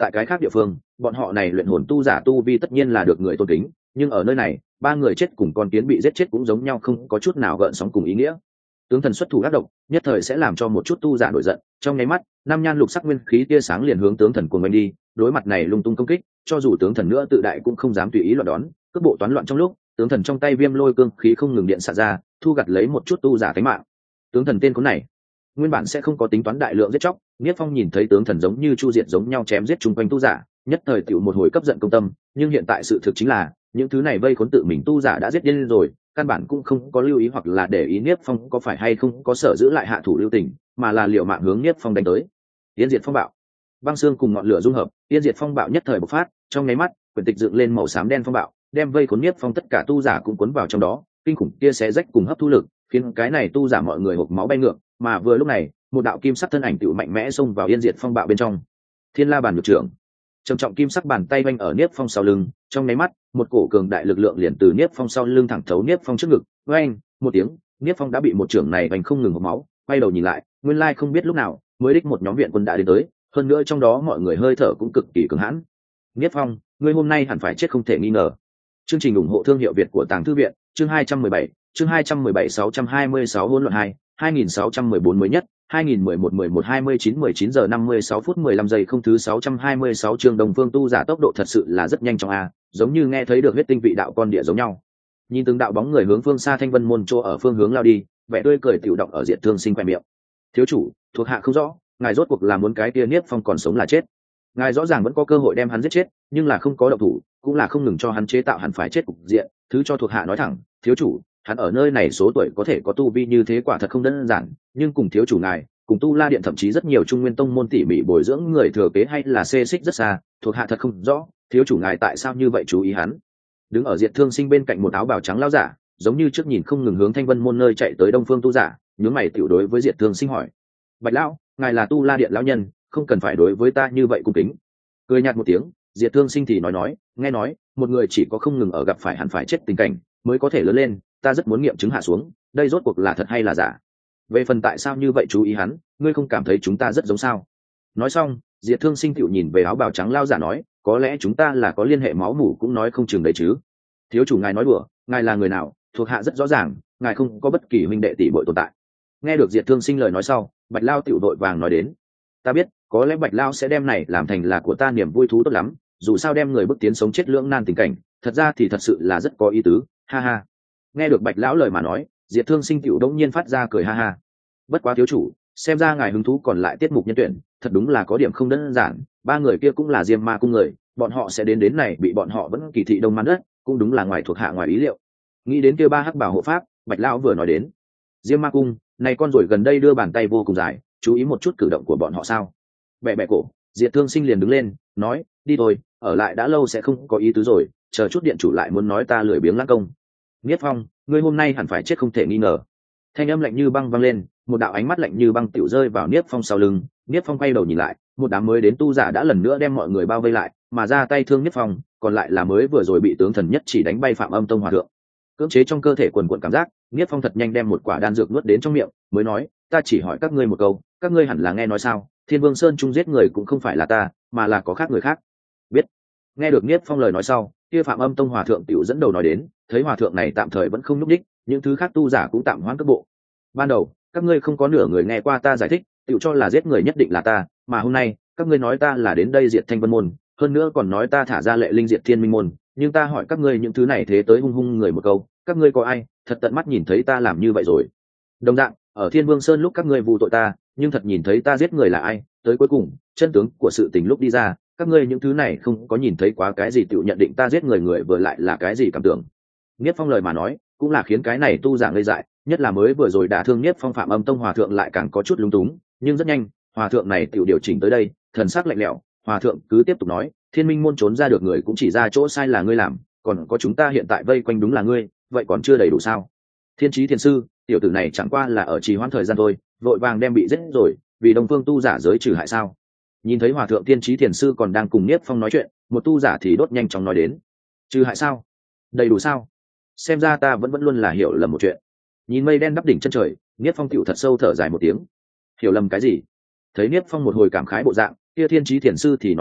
tại cái khác địa phương bọn họ này luyện hồn tu giả tu vi tất nhiên là được người tôn kính, nhưng ở nơi này ba người chết cùng con kiến bị giết chết cũng giống nhau, không có chút nào gợn sóng cùng ý nghĩa. Tướng thần xuất thủ ác độc, nhất thời sẽ làm cho một chút tu giả nổi giận, trong nháy mắt năm nhan lục sắc nguyên khí tia sáng liền hướng tướng thần cuồng oanh đi. Đối mặt này lung tung công kích, cho dù tướng thần nữa tự đại cũng không dám tùy ý loạn đón. Cước bộ toán loạn trong lúc, tướng thần trong tay viêm lôi cương khí không ngừng điện xạ ra, thu gặt lấy một chút tu giả tính mạng. Tướng thần tên khốn này nguyên bản sẽ không có tính toán đại lượng giết chóc, Niết Phong nhìn thấy tướng thần giống như chu diệt giống nhau chém giết chung quanh tu giả, nhất thời tiểu một hồi cấp giận công tâm. Nhưng hiện tại sự thực chính là những thứ này vây khốn tự mình tu giả đã giết điên rồi, căn bản cũng không có lưu ý hoặc là để ý Niết Phong có phải hay không có sở giữ lại hạ thủ lưu tình, mà là liều mạng hướng Niết Phong đánh tới. Yên diệt phong bạo, băng xương cùng ngọn lửa dung hợp, yên diệt phong bạo nhất thời bộc phát, trong nháy mắt quyển tịch dựng lên màu xám đen phong bạo, đem vây khốn Niết Phong tất cả tu giả cũng cuốn vào trong đó. Kinh khủng kia xé rách cùng hấp thu lực khiến cái này tu giả mọi người hộc máu bay ngược, mà vừa lúc này một đạo kim sắc thân ảnh tựu mạnh mẽ xông vào yên diệt phong bạo bên trong. Thiên La bàn nhược trưởng, trầm trọng kim sắc bàn tay vanh ở Niết Phong sau lưng, trong nháy mắt một cổ cường đại lực lượng liền từ Niết Phong sau lưng thẳng thấu Niết Phong trước ngực. Vang một tiếng, Niết Phong đã bị một trưởng này vành không ngừng hộc máu. Quay đầu nhìn lại, nguyên lai không biết lúc nào mới đích một nhóm viện quân đã đến tới, hơn nữa trong đó mọi người hơi thở cũng cực kỳ cường hãn. Niết Phong, ngươi hôm nay hẳn phải chết không thể nghi ngờ. Chương trình ủng hộ thương hiệu Việt của Tàng Thư viện, chương hai trăm mười bảy, chương hai trăm mười bảy sáu trăm hai mươi sáu hỗn loạn hai, hai nghìn sáu trăm mười bốn mới nhất, hai nghìn mười một mười một hai mươi chín mười chín giờ năm mươi sáu phút mười lăm giây không thứ sáu trăm hai mươi sáu chương Đồng Phương tu giả tốc độ thật sự là rất nhanh trong a, giống như nghe thấy được huyết tinh vị đạo con địa giống nhau. Nhìn từng đạo bóng người hướng phương xa Thanh Vân môn chỗ ở phương hướng lao đi, vẻ tươi cười tiểu động ở Diệt Thương Sinh quanh miệng. Thiếu chủ, thuộc hạ không rõ, ngài rốt cuộc là muốn cái kia Niết Phong còn sống là chết? Ngài rõ ràng vẫn có cơ hội đem hắn giết chết, nhưng là không có động thủ, cũng là không ngừng cho hắn chế tạo hắn phải chết cục diện. Thứ cho thuộc hạ nói thẳng, thiếu chủ, hắn ở nơi này số tuổi có thể có tu vi như thế quả thật không đơn giản, nhưng cùng thiếu chủ ngài, cùng Tu La Điện thậm chí rất nhiều Trung Nguyên tông môn tỉ mỉ bồi dưỡng người thừa kế hay là xê xích rất xa, thuộc hạ thật không rõ, thiếu chủ ngài tại sao như vậy chú ý hắn. Đứng ở Diệt Thương Sinh bên cạnh một áo bào trắng lão giả, giống như trước nhìn không ngừng hướng Thanh Vân môn nơi chạy tới Đông Phương tu giả, nhướng mày tiểu đối với Diệt Thương Sinh hỏi: Bạch lão, ngài là Tu La Điện lão nhân, không cần phải đối với ta như vậy cung kính. Cười nhạt một tiếng, Diệt Thương Sinh thì nói nói, nghe nói một người chỉ có không ngừng ở gặp phải hẳn phải chết tình cảnh mới có thể lớn lên, ta rất muốn nghiệm chứng hạ xuống, đây rốt cuộc là thật hay là giả. Về phần tại sao như vậy chú ý hắn, ngươi không cảm thấy chúng ta rất giống sao? Nói xong, Diệt Thương Sinh tiểu nhìn về áo bào trắng lao giả nói, có lẽ chúng ta là có liên hệ máu mủ cũng nói không chừng đấy chứ. Thiếu chủ ngài nói đùa, ngài là người nào, thuộc hạ rất rõ ràng, ngài không có bất kỳ huynh đệ tỷ muội tồn tại. Nghe được Diệt Thương Sinh lời nói sau, Bạch Lao tiểu đội vàng nói đến, ta biết, có lẽ Bạch Lao sẽ đem này làm thành là của ta niềm vui thú tốt lắm, dù sao đem người bước tiến sống chết lưỡng nan tình cảnh, thật ra thì thật sự là rất có ý tứ, ha ha. Nghe được Bạch lão lời mà nói, Diệt Thương Sinh tiểu đống nhiên phát ra cười ha ha. Bất quá thiếu chủ, xem ra ngài hứng thú còn lại tiết mục nhân tuyển, thật đúng là có điểm không đơn giản, ba người kia cũng là Diêm Ma cung người, bọn họ sẽ đến đến này bị bọn họ vẫn kỳ thị đông man đất, cũng đúng là ngoài thuộc hạ ngoài ý liệu. Nghĩ đến kia ba hắc bảo hộ pháp, Bạch lão vừa nói đến, Diêm Ma cung, này con rồi gần đây đưa bàn tay vô cùng dài, chú ý một chút cử động của bọn họ sao? Bẻ bẻ cổ, Diệt Thương Sinh liền đứng lên, nói, đi thôi, ở lại đã lâu sẽ không có ý tứ rồi, chờ chút điện chủ lại muốn nói ta lười biếng lãng công. Niết Phong, ngươi hôm nay hẳn phải chết không thể nghi ngờ. Thanh âm lạnh như băng vang lên, một đạo ánh mắt lạnh như băng tiểu rơi vào Niết Phong sau lưng. Niết Phong quay đầu nhìn lại, một đám mới đến tu giả đã lần nữa đem mọi người bao vây lại, mà ra tay thương Niết Phong, còn lại là mới vừa rồi bị tướng thần nhất chỉ đánh bay Phạm Âm Tông hòa thượng. Cưỡng chế trong cơ thể quần quần cảm giác, Niết Phong thật nhanh đem một quả đan dược nuốt đến trong miệng, mới nói, ta chỉ hỏi các ngươi một câu, các ngươi hẳn là nghe nói sao, Thiên Vương Sơn trung giết người cũng không phải là ta, mà là có khác người khác. Biết. Nghe được Niết Phong lời nói sau, kia Phạm Âm Tông hòa thượng tiểu dẫn đầu nói đến, thấy hòa thượng này tạm thời vẫn không nhúc đích, những thứ khác tu giả cũng tạm hoãn cước bộ. Ban đầu, các ngươi không có nửa người nghe qua ta giải thích, tiểu cho là giết người nhất định là ta, mà hôm nay, các ngươi nói ta là đến đây diệt Thanh Vân môn, hơn nữa còn nói ta thả ra lệ linh diệt Thiên Minh môn, nhưng ta hỏi các ngươi những thứ này thế tới hung hung người một câu, các ngươi có ai thật tận mắt nhìn thấy ta làm như vậy rồi? Đồng dạng, ở Thiên Vương Sơn lúc các ngươi vu tội ta, nhưng thật nhìn thấy ta giết người là ai, tới cuối cùng, chân tướng của sự tình lúc đi ra, các ngươi những thứ này không có nhìn thấy quá cái gì tiểu nhận định ta giết người người vừa lại là cái gì cảm tưởng. Niết Phong lời mà nói, cũng là khiến cái này tu giả ngây dại, nhất là mới vừa rồi đả thương Niết Phong Phạm Âm Tông hòa thượng lại càng có chút lúng túng, nhưng rất nhanh, hòa thượng này tiểu điều chỉnh tới đây, thần sắc lạnh lẽo, hòa thượng cứ tiếp tục nói, Thiên Minh môn trốn ra được người cũng chỉ ra chỗ sai là ngươi làm, còn có chúng ta hiện tại vây quanh đúng là ngươi, vậy còn chưa đầy đủ sao? Thiên Chí Thiền sư, tiểu tử này chẳng qua là ở trì hoãn thời gian thôi, vội vàng đem bị giết rồi, vì Đông Phương tu giả giới trừ hại sao? Nhìn thấy hòa thượng Thiên Chí Thiền sư còn đang cùng Niết Phong nói chuyện, một tu giả thì đốt nhanh chóng nói đến, trừ hại sao? Đầy đủ sao? Xem ra ta vẫn vẫn luôn là hiểu lầm một chuyện. Nhìn mây đen đắp đỉnh chân trời, Niết Phong tiểu thật sâu thở dài một tiếng. Hiểu lầm cái gì? Thấy Niết Phong một hồi cảm khái bộ dạng, kia Thiên Chí Thiền sư thì nói nói,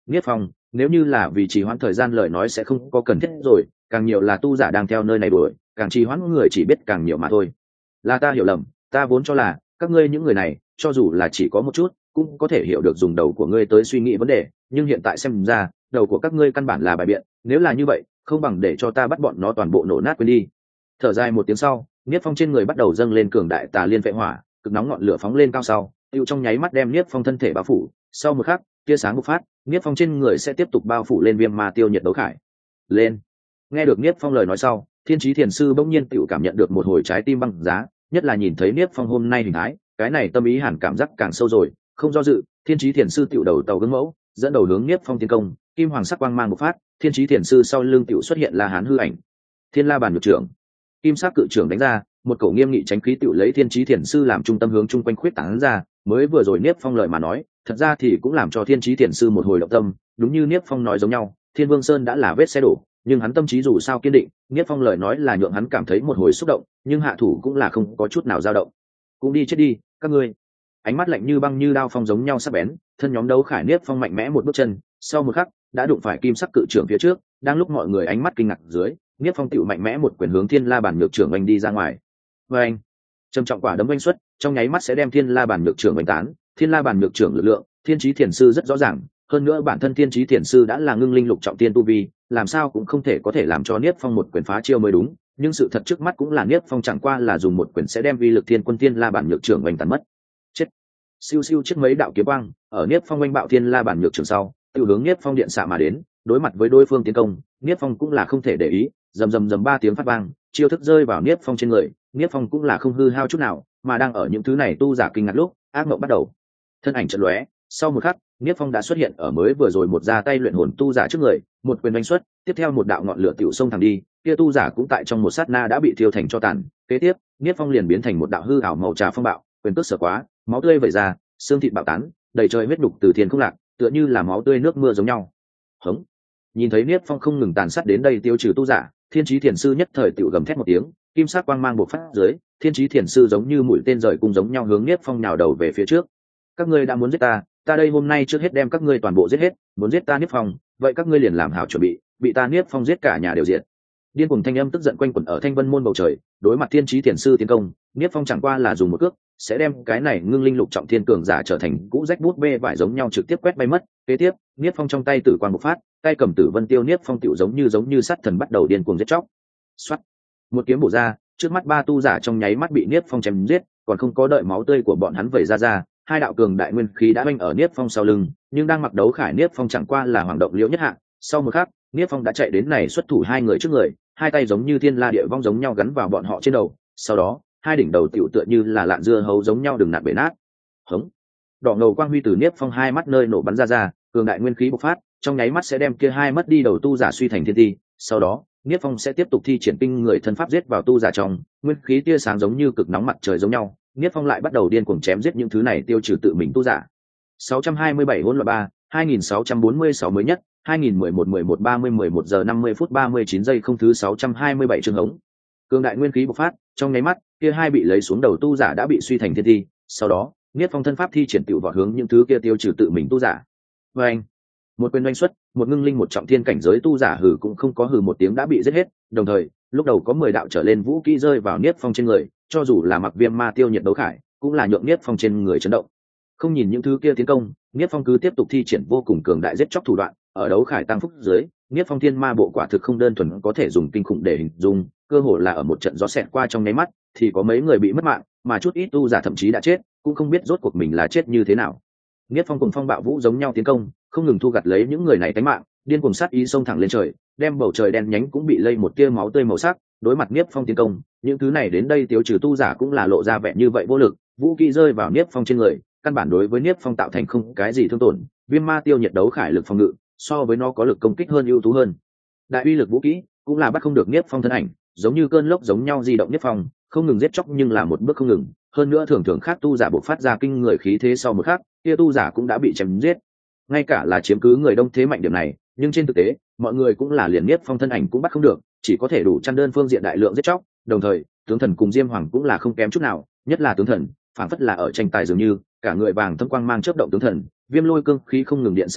Niết Phong, nếu như là vì trì hoãn thời gian lời nói sẽ không có cần thiết rồi, càng nhiều là tu giả đang theo nơi này đuổi, càng trì hoãn người chỉ biết càng nhiều mà thôi. Là ta hiểu lầm, ta vốn cho là các ngươi những người này, cho dù là chỉ có một chút, cũng có thể hiểu được dùng đầu của ngươi tới suy nghĩ vấn đề, nhưng hiện tại xem ra, đầu của các ngươi căn bản là bài biện, nếu là như vậy, không bằng để cho ta bắt bọn nó toàn bộ nổ nát quên đi. Thở dài một tiếng sau, Niết Phong trên người bắt đầu dâng lên cường đại tà liên vệ hỏa, cực nóng ngọn lửa phóng lên cao sau, tiêu trong nháy mắt đem Niết Phong thân thể bao phủ, sau một khắc, tia sáng bộc phát, Niết Phong trên người sẽ tiếp tục bao phủ lên viêm ma tiêu nhiệt đấu khải. Lên. Nghe được Niết Phong lời nói sau, Thiên Chí Thiền sư bỗng nhiên tự cảm nhận được một hồi trái tim băng giá, nhất là nhìn thấy Niết Phong hôm nay hình thái, cái này tâm ý hẳn cảm giác càng sâu rồi, không do dự, Thiên Chí Thiền sư tiểu đầu tàu gương mẫu, dẫn đầu hướng Niết Phong tiến công, kim hoàng sắc quang mang bộc phát, Thiên Chí Thiền sư sau lưng tiểu xuất hiện La Hán hư ảnh. Thiên La Bàn Nhược trưởng, kim sắc cự trưởng đánh ra, một cổ nghiêm nghị tránh khí tiểu lấy Thiên Chí Thiền sư làm trung tâm hướng chung quanh khuyết tán ra, mới vừa rồi Niết Phong lời mà nói, thật ra thì cũng làm cho Thiên Chí Thiền sư một hồi động tâm, đúng như Niết Phong nói giống nhau, Thiên Vương Sơn đã là vết xe đổ, nhưng hắn tâm trí dù sao kiên định, Niết Phong lời nói là nhượng hắn cảm thấy một hồi xúc động, nhưng hạ thủ cũng là không có chút nào dao động. Cũng đi chết đi, các ngươi. Ánh mắt lạnh như băng như đao phong giống nhau sắc bén, thân nhóm đấu khải Niết Phong mạnh mẽ một bước chân, sau một khắc, đã đụng phải kim sắc cự trưởng phía trước, đang lúc mọi người ánh mắt kinh ngạc dưới, Niết Phong tiểu mạnh mẽ một quyền hướng Thiên La Bàn Nhược trưởng anh đi ra ngoài. Và anh, trầm trọng quả đấm oanh xuất, trong nháy mắt sẽ đem Thiên La Bàn Nhược trưởng đánh tán. Thiên La Bàn Nhược trưởng lực lượng, Thiên Chí Thiền sư rất rõ ràng, hơn nữa bản thân Thiên Chí Thiền sư đã là ngưng linh lục trọng tiên tu vi, làm sao cũng không thể có thể làm cho Niết Phong một quyền phá chiêu mới đúng, nhưng sự thật trước mắt cũng là Niết Phong chẳng qua là dùng một quyền sẽ đem vi lực Thiên Quân Thiên La Bàn Nhược trưởng oanh tán mất. Chết. Siêu siêu trước mấy đạo kiếm quang, ở Niết Phong oanh bạo Thiên La Bàn Nhược trưởng sau, tiêu hướng Niết Phong điện xạ mà đến, đối mặt với đối phương tiến công, Niết Phong cũng là không thể để ý, rầm rầm rầm ba tiếng phát vang, chiêu thức rơi vào Niết Phong trên người, Niết Phong cũng là không hư hao chút nào, mà đang ở những thứ này tu giả kinh ngạc lúc, ác mộng bắt đầu. Thân ảnh chợt lóe, sau một khắc, Niết Phong đã xuất hiện ở mới vừa rồi một ra tay luyện hồn tu giả trước người, một quyền đánh xuất, tiếp theo một đạo ngọn lửa tiểu xông thẳng đi, kia tu giả cũng tại trong một sát na đã bị thiêu thành cho tàn, kế tiếp, Niết Phong liền biến thành một đạo hư ảo màu trà phong bạo, quyền cước sở quá, máu tươi vẩy ra, xương thịt bạo tán, đầy trời huyết đục từ thiên không lạc, tựa như là máu tươi nước mưa giống nhau. Hống. Nhìn thấy Niết Phong không ngừng tàn sát đến đây tiêu trừ tu giả, Thiên Chí Thiền sư nhất thời tiểu gầm thét một tiếng, kim sắc quang mang bộc phát dưới, Thiên Chí Thiền sư giống như mũi tên rời cung giống nhau hướng Niết Phong nhào đầu về phía trước. Các ngươi đã muốn giết ta, ta đây hôm nay trước hết đem các ngươi toàn bộ giết hết, muốn giết ta Niết Phong, vậy các ngươi liền làm hảo chuẩn bị, bị ta Niết Phong giết cả nhà đều diệt. Điên cuồng thanh âm tức giận quanh quẩn ở Thanh Vân môn bầu trời, đối mặt Thiên Chí Thiền sư tiến công, Niết Phong chẳng qua là dùng một cước, sẽ đem cái này ngưng linh lục trọng thiên cường giả trở thành cũ rách bút bê vải giống nhau trực tiếp quét bay mất. Kế tiếp, Niết Phong trong tay tử quang bộc phát, tay cầm tử vân tiêu Niết Phong tiểu giống như giống như sát thần bắt đầu điên cuồng giết chóc. Soát, một kiếm bổ ra, trước mắt ba tu giả trong nháy mắt bị Niết Phong chém giết, còn không có đợi máu tươi của bọn hắn vẩy ra ra, hai đạo cường đại nguyên khí đã oanh ở Niết Phong sau lưng, nhưng đang mặc đấu khải Niết Phong chẳng qua là hoàng động liễu nhất hạ, sau một khắc, Niết Phong đã chạy đến này xuất thủ hai người trước người, hai tay giống như thiên la địa vong giống nhau gắn vào bọn họ trên đầu, sau đó, hai đỉnh đầu tiểu tựa như là lạn dưa hấu giống nhau đừng nặn bể nát. Hống. Đỏ ngầu quang huy từ Niết Phong hai mắt nơi nổ bắn ra ra, cường đại nguyên khí bộc phát, trong nháy mắt sẽ đem kia hai mất đi đầu tu giả suy thành thiên ti, sau đó, Niết Phong sẽ tiếp tục thi triển kinh người thân pháp giết vào tu giả trong, nguyên khí tia sáng giống như cực nóng mặt trời giống nhau, Niết Phong lại bắt đầu điên cuồng chém giết những thứ này tiêu trừ tự mình tu giả. sáu trăm hai mươi bảy hỗn loạn ba, hai nghìn sáu trăm bốn mươi sáu mới nhất, hai nghìn mười một mười một ba mươi mười một giờ năm mươi phút ba mươi chín giây không thứ sáu trăm hai mươi bảy trường hống. Cường đại nguyên khí bộc phát, trong nháy mắt, kia hai bị lấy xuống đầu tu giả đã bị suy thành thiên thi, sau đó, Niết Phong thân pháp thi triển tiểu vọt hướng những thứ kia tiêu trừ tự mình tu giả. Và anh, một quyền đánh xuất, một ngưng linh một trọng thiên cảnh giới tu giả hừ cũng không có hừ một tiếng đã bị giết hết, đồng thời, lúc đầu có mười đạo trở lên vũ kỹ rơi vào Niết Phong trên người, cho dù là mặc viêm ma tiêu nhiệt đấu khải, cũng là nhượng Niết Phong trên người chấn động. Không nhìn những thứ kia tiến công, Niết Phong cứ tiếp tục thi triển vô cùng cường đại giết chóc thủ đoạn, ở đấu khải tăng phúc dưới, Niết Phong thiên ma bộ quả thực không đơn thuần có thể dùng kinh khủng để hình dung, cơ hồ là ở một trận gió xẹt qua trong nháy mắt, thì có mấy người bị mất mạng, mà chút ít tu giả thậm chí đã chết, cũng không biết rốt cuộc mình là chết như thế nào. Niết Phong cùng phong bạo vũ giống nhau tiến công, không ngừng thu gặt lấy những người này tánh mạng, điên cuồng sát ý xông thẳng lên trời, đem bầu trời đen nhánh cũng bị lây một tia máu tươi màu sắc. Đối mặt Niết Phong tiến công, những thứ này đến đây tiêu trừ tu giả cũng là lộ ra vẻ như vậy vô lực, vũ khí rơi vào Niết Phong trên người, căn bản đối với Niết Phong tạo thành không cái gì thương tổn. Viêm ma tiêu nhiệt đấu khải lực phòng ngự, so với nó có lực công kích hơn ưu tú hơn. Đại uy lực vũ khí cũng là bắt không được Niết Phong thân ảnh, giống như cơn lốc giống nhau di động Niết Phong, không ngừng giết chóc nhưng là một bước không ngừng. Hơn nữa thường thường khác tu giả bộc phát ra kinh người khí thế sau một khắc, kia tu giả cũng đã bị chém giết. Ngay cả là chiếm cứ người đông thế mạnh điểm này, nhưng trên thực tế, mọi người cũng là liền Niết Phong thân ảnh cũng bắt không được, chỉ có thể đủ chăn đơn phương diện đại lượng giết chóc. Đồng thời, tướng thần cùng Diêm Hoàng cũng là không kém chút nào, nhất là tướng thần, phản phất là ở tranh tài dường như, cả người vàng thâm quang mang chớp động tướng thần, viêm lôi cương khí không ngừng điện xả ra,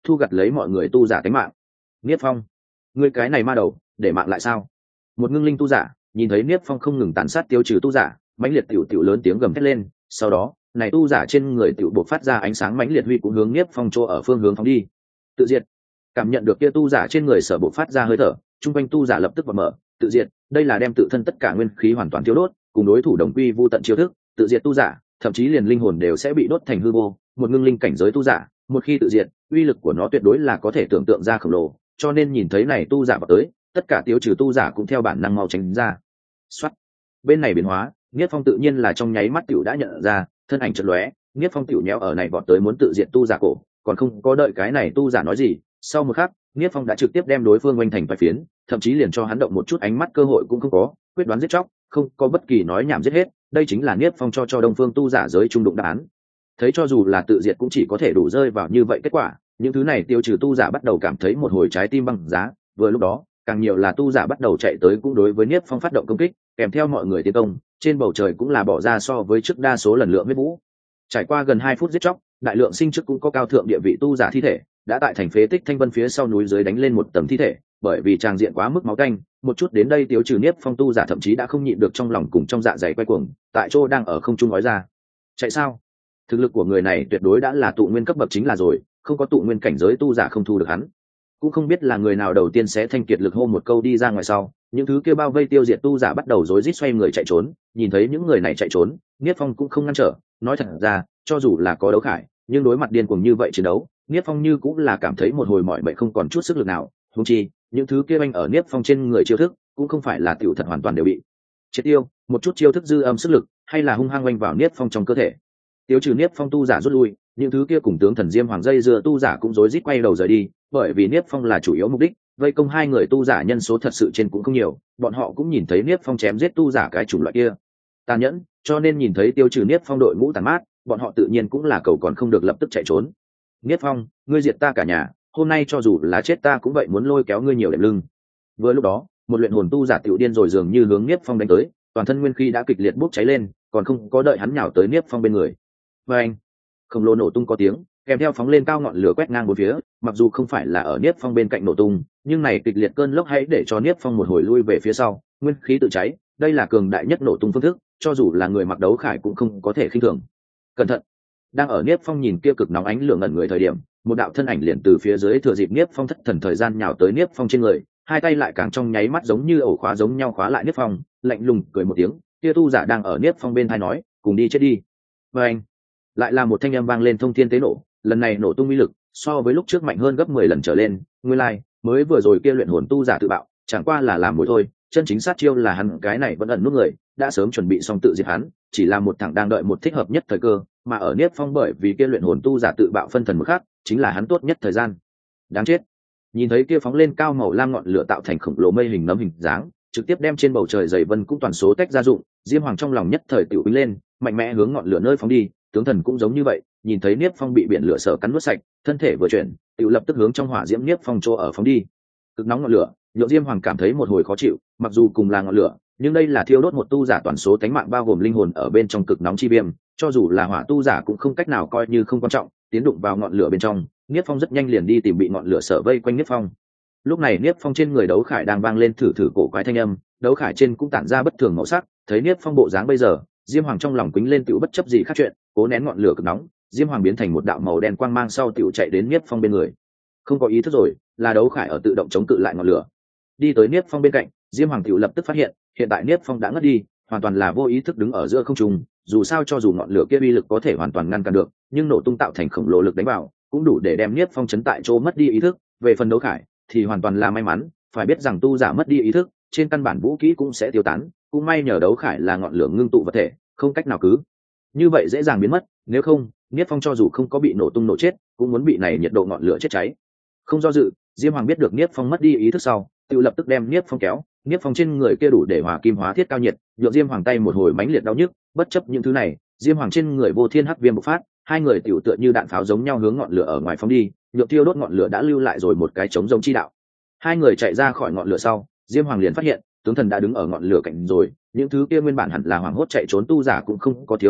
thu gặt lấy mọi người tu giả tính mạng. Niết Phong, ngươi cái này ma đầu, để mạng lại sao? Một ngưng linh tu giả nhìn thấy Niết Phong không ngừng tàn sát tiêu trừ tu giả, mãnh liệt tiểu tiểu lớn tiếng gầm thét lên, sau đó này tu giả trên người tiểu bộc phát ra ánh sáng mãnh liệt huy cũng hướng Niết Phong chỗ ở phương hướng phóng đi. Tự diệt. Cảm nhận được kia tu giả trên người sở bộc phát ra hơi thở, trung quanh tu giả lập tức vọt mở, tự diệt, đây là đem tự thân tất cả nguyên khí hoàn toàn tiêu đốt, cùng đối thủ đồng quy vu tận chiêu thức, tự diệt tu giả, thậm chí liền linh hồn đều sẽ bị đốt thành hư vô, một ngưng linh cảnh giới tu giả, một khi tự diệt, uy lực của nó tuyệt đối là có thể tưởng tượng ra khổng lồ, cho nên nhìn thấy này tu giả vào tới, tất cả tiêu trừ tu giả cũng theo bản năng mau tránh ra. Soát. Bên này biến hóa, Niết Phong tự nhiên là trong nháy mắt tiểu đã nhận ra, thân ảnh chợt lóe, Niết Phong tiểu nhéo ở này vọt tới muốn tự diệt tu giả cổ, còn không có đợi cái này tu giả nói gì, sau một khắc, Niết Phong đã trực tiếp đem đối phương oanh thành vài phiến, thậm chí liền cho hắn động một chút ánh mắt cơ hội cũng không có, quyết đoán giết chóc, không có bất kỳ nói nhảm giết hết, đây chính là Niết Phong cho cho Đông Phương tu giả giới trung đụng đáp án. Thấy cho dù là tự diệt cũng chỉ có thể đủ rơi vào như vậy kết quả, những thứ này tiêu trừ tu giả bắt đầu cảm thấy một hồi trái tim băng giá, vừa lúc đó, càng nhiều là tu giả bắt đầu chạy tới cũng đối với Niết Phong phát động công kích, kèm theo mọi người tiến công, trên bầu trời cũng là bỏ ra so với trước đa số lần lượng huyết vũ. Trải qua gần hai phút giết chóc, đại lượng sinh chức cũng có cao thượng địa vị tu giả thi thể, đã tại thành phế tích Thanh Vân phía sau núi dưới đánh lên một tầng thi thể, bởi vì tràng diện quá mức máu tanh, một chút đến đây tiêu trừ Niết Phong tu giả thậm chí đã không nhịn được trong lòng cùng trong dạ dày quay cuồng, tại chỗ đang ở không trung nói ra. Chạy sao? Thực lực của người này tuyệt đối đã là tụ nguyên cấp bậc chính là rồi, không có tụ nguyên cảnh giới tu giả không thu được hắn. Cũng không biết là người nào đầu tiên sẽ thanh kiệt lực hô một câu đi ra ngoài sau, những thứ kia bao vây tiêu diệt tu giả bắt đầu rối rít xoay người chạy trốn, nhìn thấy những người này chạy trốn, Niết Phong cũng không ngăn trở, nói thật ra, cho dù là có đấu khải, nhưng đối mặt điên cuồng như vậy chiến đấu, Niết Phong như cũng là cảm thấy một hồi mỏi mệt không còn chút sức lực nào, huống chi, những thứ kia anh ở Niết Phong trên người chiêu thức, cũng không phải là tiểu thật hoàn toàn đều bị triệt tiêu, một chút chiêu thức dư âm sức lực, hay là hung hăng oanh vào Niết Phong trong cơ thể. Tiêu trừ Niết Phong tu giả rút lui, những thứ kia cùng tướng thần Diêm Hoàng dây dưa tu giả cũng rối rít quay đầu rời đi, bởi vì Niết Phong là chủ yếu mục đích, vây công hai người tu giả nhân số thật sự trên cũng không nhiều, bọn họ cũng nhìn thấy Niết Phong chém giết tu giả cái chủng loại kia tàn nhẫn, cho nên nhìn thấy tiêu trừ Niết Phong đội ngũ tàn mát, bọn họ tự nhiên cũng là cầu còn không được lập tức chạy trốn. Niết Phong, ngươi diệt ta cả nhà, hôm nay cho dù là chết ta cũng vậy muốn lôi kéo ngươi nhiều đệm lưng. Vừa lúc đó, một luyện hồn tu giả tiểu điên rồi dường như hướng Niết Phong đánh tới, toàn thân nguyên khí đã kịch liệt bốc cháy lên, còn không có đợi hắn nhào tới Niết Phong bên người. Và anh, khổng lồ nổ tung có tiếng, kèm theo phóng lên cao ngọn lửa quét ngang bốn phía, mặc dù không phải là ở Niết Phong bên cạnh nổ tung, nhưng này kịch liệt cơn lốc hãy để cho Niết Phong một hồi lui về phía sau, nguyên khí tự cháy, đây là cường đại nhất nổ tung phương thức, cho dù là người mặc đấu khải cũng không có thể khinh thường. Cẩn thận! Đang ở Niết Phong nhìn kia cực nóng ánh lửa ngẩn người thời điểm, một đạo thân ảnh liền từ phía dưới thừa dịp Niết Phong thất thần thời gian nhào tới Niết Phong trên người, hai tay lại càng trong nháy mắt giống như ổ khóa giống nhau khóa lại Niết Phong, lạnh lùng cười một tiếng, kia tu giả đang ở Niết Phong bên tai nói, cùng đi chết đi. Và anh, lại là một thanh âm vang lên thông thiên tế nổ, lần này nổ tung uy lực so với lúc trước mạnh hơn gấp mười lần trở lên, nguyên lai, like, mới vừa rồi kia luyện hồn tu giả tự bạo, chẳng qua là làm mồi thôi, chân chính sát chiêu là hắn cái này vẫn ẩn nút người, đã sớm chuẩn bị xong tự diệt hắn, chỉ là một thằng đang đợi một thích hợp nhất thời cơ, mà ở Niết Phong bởi vì kia luyện hồn tu giả tự bạo phân thần một khác, chính là hắn tốt nhất thời gian. Đáng chết. Nhìn thấy kia phóng lên cao màu lam ngọn lửa tạo thành khổng lồ mây hình nấm hình dáng, trực tiếp đem trên bầu trời dày vân cũng toàn số tách ra dụng, Diêm Hoàng trong lòng nhất thời tiểu ứng lên, mạnh mẽ hướng ngọn lửa nơi phóng đi, tướng thần cũng giống như vậy, nhìn thấy Niết Phong bị biển lửa sở cắn nuốt sạch, thân thể vừa chuyển, tiểu lập tức hướng trong hỏa diễm Niết Phong chỗ ở phóng đi. Cực nóng ngọn lửa, nhộn Diêm Hoàng cảm thấy một hồi khó chịu, mặc dù cùng là ngọn lửa, nhưng đây là thiêu đốt một tu giả toàn số tánh mạng bao gồm linh hồn ở bên trong cực nóng chi viêm, cho dù là hỏa tu giả cũng không cách nào coi như không quan trọng, tiến đụng vào ngọn lửa bên trong, Niết Phong rất nhanh liền đi tìm bị ngọn lửa sở vây quanh Niết Phong. Lúc này Niết Phong trên người đấu khải đang vang lên thử thử cổ quái thanh âm, đấu khải trên cũng tản ra bất thường màu sắc, thấy Niết Phong bộ dáng bây giờ, Diêm Hoàng trong lòng quýnh lên tiểu bất chấp gì khác chuyện, cố nén ngọn lửa cực nóng, Diêm Hoàng biến thành một đạo màu đen quang mang sau tiểu chạy đến Niết Phong bên người. Không có ý thức rồi, là đấu khải ở tự động chống cự lại ngọn lửa. Đi tới Niết Phong bên cạnh, Diêm Hoàng tiểu lập tức phát hiện, hiện tại Niết Phong đã ngất đi, hoàn toàn là vô ý thức đứng ở giữa không trung, dù sao cho dù ngọn lửa kia uy lực có thể hoàn toàn ngăn cản được, nhưng nổ tung tạo thành khổng lồ lực đánh vào, cũng đủ để đem Niết Phong chấn tại chỗ mất đi ý thức, về phần đấu khải thì hoàn toàn là may mắn, phải biết rằng tu giả mất đi ý thức, trên căn bản vũ khí cũng sẽ tiêu tán, cũng may nhờ đấu khải là ngọn lửa ngưng tụ vật thể, không cách nào cứ như vậy dễ dàng biến mất, nếu không, Niết Phong cho dù không có bị nổ tung nổ chết, cũng muốn bị này nhiệt độ ngọn lửa chết cháy. Không do dự, Diêm Hoàng biết được Niết Phong mất đi ý thức sau, tự lập tức đem Niết Phong kéo, Niết Phong trên người kia đủ để hòa kim hóa thiết cao nhiệt, nhượng Diêm Hoàng tay một hồi mãnh liệt đau nhức, bất chấp những thứ này, Diêm Hoàng trên người vô thiên hắc viêm bộc phát, hai người tiểu tựa như đạn pháo giống nhau hướng ngọn lửa ở ngoài phóng đi, nhượng tiêu đốt ngọn lửa đã lưu lại rồi một cái trống giống chi đạo. Hai người chạy ra khỏi ngọn lửa sau, Diêm Hoàng liền phát hiện, tướng thần đã đứng ở ngọn lửa cạnh rồi, những thứ kia nguyên bản hẳn là hoàng hốt chạy trốn tu giả cũng không có thiếu lưu lại,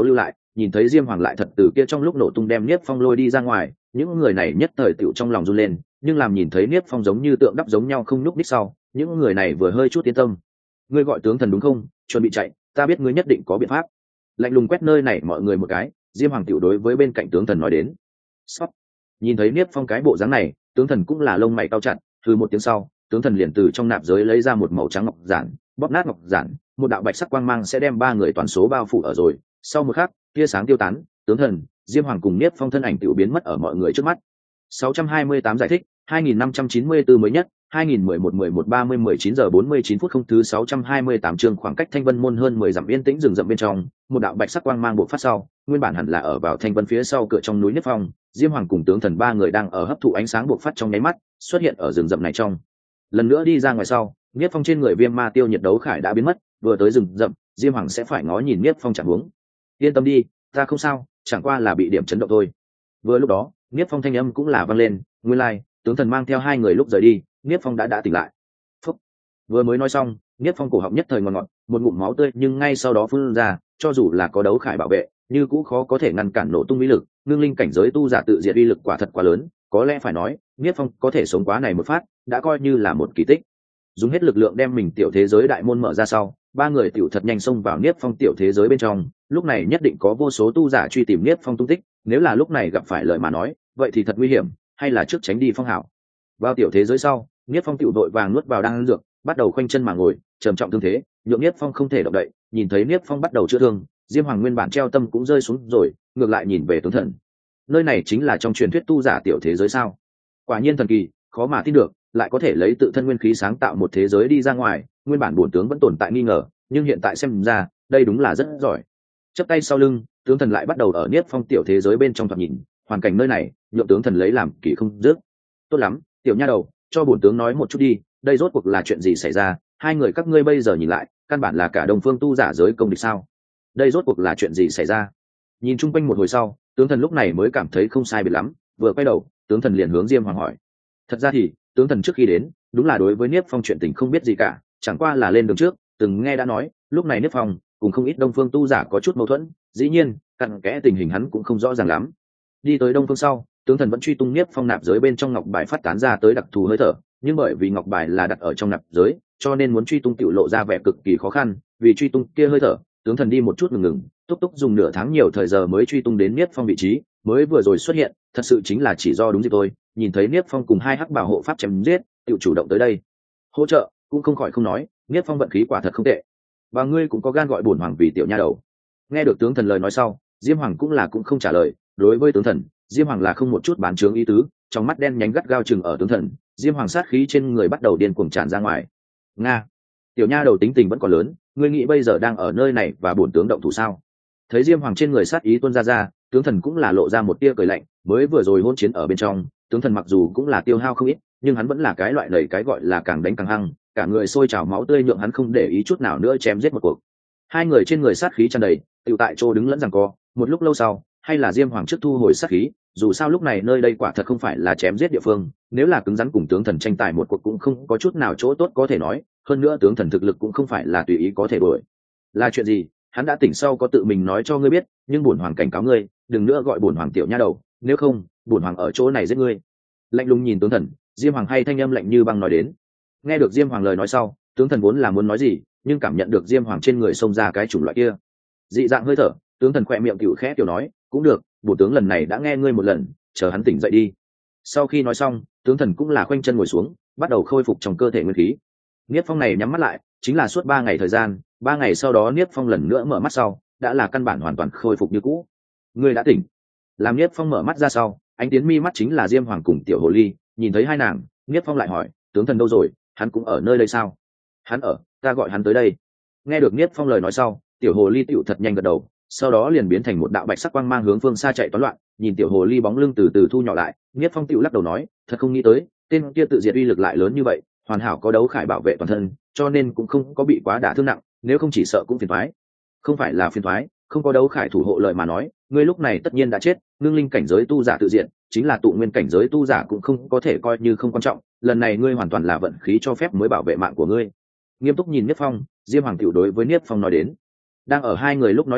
nhìn thấy diêm hoàng lại thật từ kia trong lúc nổ tung đem Niếp Phong lôi đi ra ngoài, những người này nhất thời tựu trong lòng run lên, nhưng làm nhìn thấy Niếp Phong giống như tượng đắp giống nhau không nhúc nhích sau, những người này vừa hơi chút yên tâm. Ngươi gọi tướng thần đúng không? Chuẩn bị chạy, ta biết ngươi nhất định có biện pháp. Lạnh lùng quét nơi này mọi người một cái, diêm hoàng tiểu đối với bên cạnh tướng thần nói đến. Sót. Nhìn thấy Niếp Phong cái bộ dáng này, tướng thần cũng là lông mày cau chặt, từ một tiếng sau, tướng thần liền từ trong nạp giới lấy ra một màu trắng ngọc giản, bóp nát ngọc giản, một đạo bạch sắc quang mang sẽ đem ba người toàn số bao phủ ở rồi. Sau một khắc, tia sáng tiêu tán, tướng thần, diêm hoàng cùng Niếp Phong thân ảnh tiểu biến mất ở mọi người trước mắt. sáu trăm hai mươi tám giải thích, hai nghìn năm trăm chín mươi tư mới nhất, hai nghìn mười một mười một ba mươi mười chín giờ bốn mươi chín phút không thứ sáu trăm hai mươi tám chương khoảng cách Thanh Vân môn hơn mười dặm yên tĩnh rừng rậm bên trong, một đạo bạch sắc quang mang bộc phát sau, nguyên bản hẳn là ở vào Thanh Vân phía sau cửa trong núi Niếp Phong, diêm hoàng cùng tướng thần ba người đang ở hấp thụ ánh sáng bộc phát trong nháy mắt, xuất hiện ở rừng rậm này trong. Lần nữa đi ra ngoài sau, Niếp Phong trên người viêm ma tiêu nhiệt đấu khải đã biến mất, vừa tới rừng rậm, diêm hoàng sẽ phải ngó nhìn Niếp Phong chẳng huống. Yên tâm đi, ta không sao, chẳng qua là bị điểm chấn động thôi. Vừa lúc đó, Niếp Phong thanh âm cũng là vang lên, nguyên lai, like, tướng thần mang theo hai người lúc rời đi, Niếp Phong đã đã tỉnh lại. Phúc. Vừa mới nói xong, Niếp Phong cổ họng nhất thời ngọt ngọt, một ngụm máu tươi nhưng ngay sau đó phun ra, cho dù là có đấu khải bảo vệ, như cũng khó có thể ngăn cản nổ tung uy lực, ngưng linh cảnh giới tu giả tự diệt uy lực quả thật quá lớn, có lẽ phải nói, Niếp Phong có thể sống quá này một phát, đã coi như là một kỳ tích. Dùng hết lực lượng đem mình tiểu thế giới đại môn mở ra sau, ba người tiểu thật nhanh xông vào Niếp Phong tiểu thế giới bên trong, lúc này nhất định có vô số tu giả truy tìm Niếp Phong tung tích, nếu là lúc này gặp phải lời mà nói, vậy thì thật nguy hiểm, hay là trước tránh đi Phong hảo. Vào tiểu thế giới sau, Niếp Phong tiểu đội vàng nuốt vào đang ăn dược, bắt đầu khoanh chân mà ngồi, trầm trọng thương thế, nhượng Niếp Phong không thể động đậy, nhìn thấy Niếp Phong bắt đầu chữa thương, diêm hoàng nguyên bản treo tâm cũng rơi xuống rồi, ngược lại nhìn về tướng thần. Nơi này chính là trong truyền thuyết tu giả tiểu thế giới sao? Quả nhiên thần kỳ, khó mà tin được, lại có thể lấy tự thân nguyên khí sáng tạo một thế giới đi ra ngoài, nguyên bản bổn tướng vẫn tồn tại nghi ngờ, nhưng hiện tại xem ra, đây đúng là rất giỏi. Chắp tay sau lưng, tướng thần lại bắt đầu ở Niếp Phong tiểu thế giới bên trong thoạt nhìn, hoàn cảnh nơi này, nhượng tướng thần lấy làm kỳ không dứt. Tốt lắm, tiểu nha đầu, cho bổn tướng nói một chút đi, đây rốt cuộc là chuyện gì xảy ra? Hai người các ngươi bây giờ nhìn lại, căn bản là cả đồng phương tu giả giới công địch sao? Đây rốt cuộc là chuyện gì xảy ra? Nhìn chung quanh một hồi sau, tướng thần lúc này mới cảm thấy không sai biệt lắm, vừa quay đầu, tướng thần liền hướng diêm hoàng hỏi. Thật ra thì, tướng thần trước khi đến, đúng là đối với Niếp Phong chuyện tình không biết gì cả, chẳng qua là lên đường trước, từng nghe đã nói, lúc này Niếp Phong cùng không ít đông phương tu giả có chút mâu thuẫn, dĩ nhiên, cặn kẽ tình hình hắn cũng không rõ ràng lắm. Đi tới đông phương sau, tướng thần vẫn truy tung Niếp Phong nạp giới bên trong ngọc bài phát tán ra tới đặc thù hơi thở, nhưng bởi vì ngọc bài là đặt ở trong nạp giới, cho nên muốn truy tung tiểu lộ ra vẻ cực kỳ khó khăn, vì truy tung kia hơi thở, tướng thần đi một chút ngừng ngừng, túc túc dùng nửa tháng nhiều thời giờ mới truy tung đến Niếp Phong vị trí, mới vừa rồi xuất hiện, thật sự chính là chỉ do đúng dịp thôi, nhìn thấy Niếp Phong cùng hai hắc bảo hộ pháp chém giết, tự chủ động tới đây hỗ trợ, cũng không khỏi không nói, Niếp Phong vận khí quả thật không tệ. Và ngươi cũng có gan gọi bổn hoàng vì tiểu nha đầu. Nghe được tướng thần lời nói sau, diêm hoàng cũng là cũng không trả lời, đối với tướng thần, diêm hoàng là không một chút bán trướng ý tứ, trong mắt đen nhánh gắt gao chừng ở tướng thần, diêm hoàng sát khí trên người bắt đầu điên cuồng tràn ra ngoài. Nga, tiểu nha đầu tính tình vẫn còn lớn, ngươi nghĩ bây giờ đang ở nơi này và bổn tướng động thủ sao? Thấy diêm hoàng trên người sát ý tuôn ra ra, tướng thần cũng là lộ ra một tia cười lạnh, mới vừa rồi hôn chiến ở bên trong, tướng thần mặc dù cũng là tiêu hao không ít, nhưng hắn vẫn là cái loại lầy cái gọi là càng đánh càng hăng, cả người sôi trào máu tươi nhượng hắn không để ý chút nào nữa chém giết một cuộc. Hai người trên người sát khí tràn đầy, tự tại chỗ đứng lẫn rằng co, một lúc lâu sau, hay là diêm hoàng trước thu hồi sát khí, dù sao lúc này nơi đây quả thật không phải là chém giết địa phương, nếu là cứng rắn cùng tướng thần tranh tài một cuộc cũng không có chút nào chỗ tốt có thể nói, hơn nữa tướng thần thực lực cũng không phải là tùy ý có thể đuổi. Là chuyện gì? Hắn đã tỉnh sau có tự mình nói cho ngươi biết, nhưng bổn hoàng cảnh cáo ngươi, đừng nữa gọi bổn hoàng tiểu nha đầu, nếu không, bổn hoàng ở chỗ này giết ngươi. Lạnh lùng nhìn tướng thần, diêm hoàng hay thanh âm lạnh như băng nói đến. Nghe được diêm hoàng lời nói sau, tướng thần vốn là muốn nói gì, nhưng cảm nhận được diêm hoàng trên người xông ra cái chủng loại kia dị dạng hơi thở, tướng thần khỏe miệng tiểu khẽ tiểu nói, cũng được, bổn tướng lần này đã nghe ngươi một lần, chờ hắn tỉnh dậy đi. Sau khi nói xong, tướng thần cũng là khoanh chân ngồi xuống, bắt đầu khôi phục trong cơ thể nguyên khí. Niếp Phong này nhắm mắt lại, chính là suốt ba ngày thời gian, ba ngày sau đó Niếp Phong lần nữa mở mắt sau, đã là căn bản hoàn toàn khôi phục như cũ. Ngươi đã tỉnh. Làm Niếp Phong mở mắt ra sau, ánh tiến mi mắt chính là diêm hoàng cùng tiểu hồ ly, nhìn thấy hai nàng, Niếp Phong lại hỏi, tướng thần đâu rồi, hắn cũng ở nơi đây sao? Hắn ở, ta gọi hắn tới đây. Nghe được Niếp Phong lời nói sau, tiểu hồ ly tiểu thật nhanh gật đầu, sau đó liền biến thành một đạo bạch sắc quang mang hướng phương xa chạy toán loạn, nhìn tiểu hồ ly bóng lưng từ từ thu nhỏ lại, Niếp Phong tiểu lắc đầu nói, thật không nghĩ tới, tên kia tự diệt uy lực lại lớn như vậy, hoàn hảo có đấu khải bảo vệ toàn thân, cho nên cũng không có bị quá đả thương nặng, nếu không chỉ sợ cũng phiền toái. Không phải là phiền toái, không có đấu khải thủ hộ lợi mà nói, ngươi lúc này tất nhiên đã chết, ngưng linh cảnh giới tu giả tự diện, chính là tụ nguyên cảnh giới tu giả cũng không có thể coi như không quan trọng, lần này ngươi hoàn toàn là vận khí cho phép mới bảo vệ mạng của ngươi. Nghiêm túc nhìn Niếp Phong, diêm hoàng tiểu đối với Niếp Phong nói đến. Đang ở hai người lúc nói chuyện,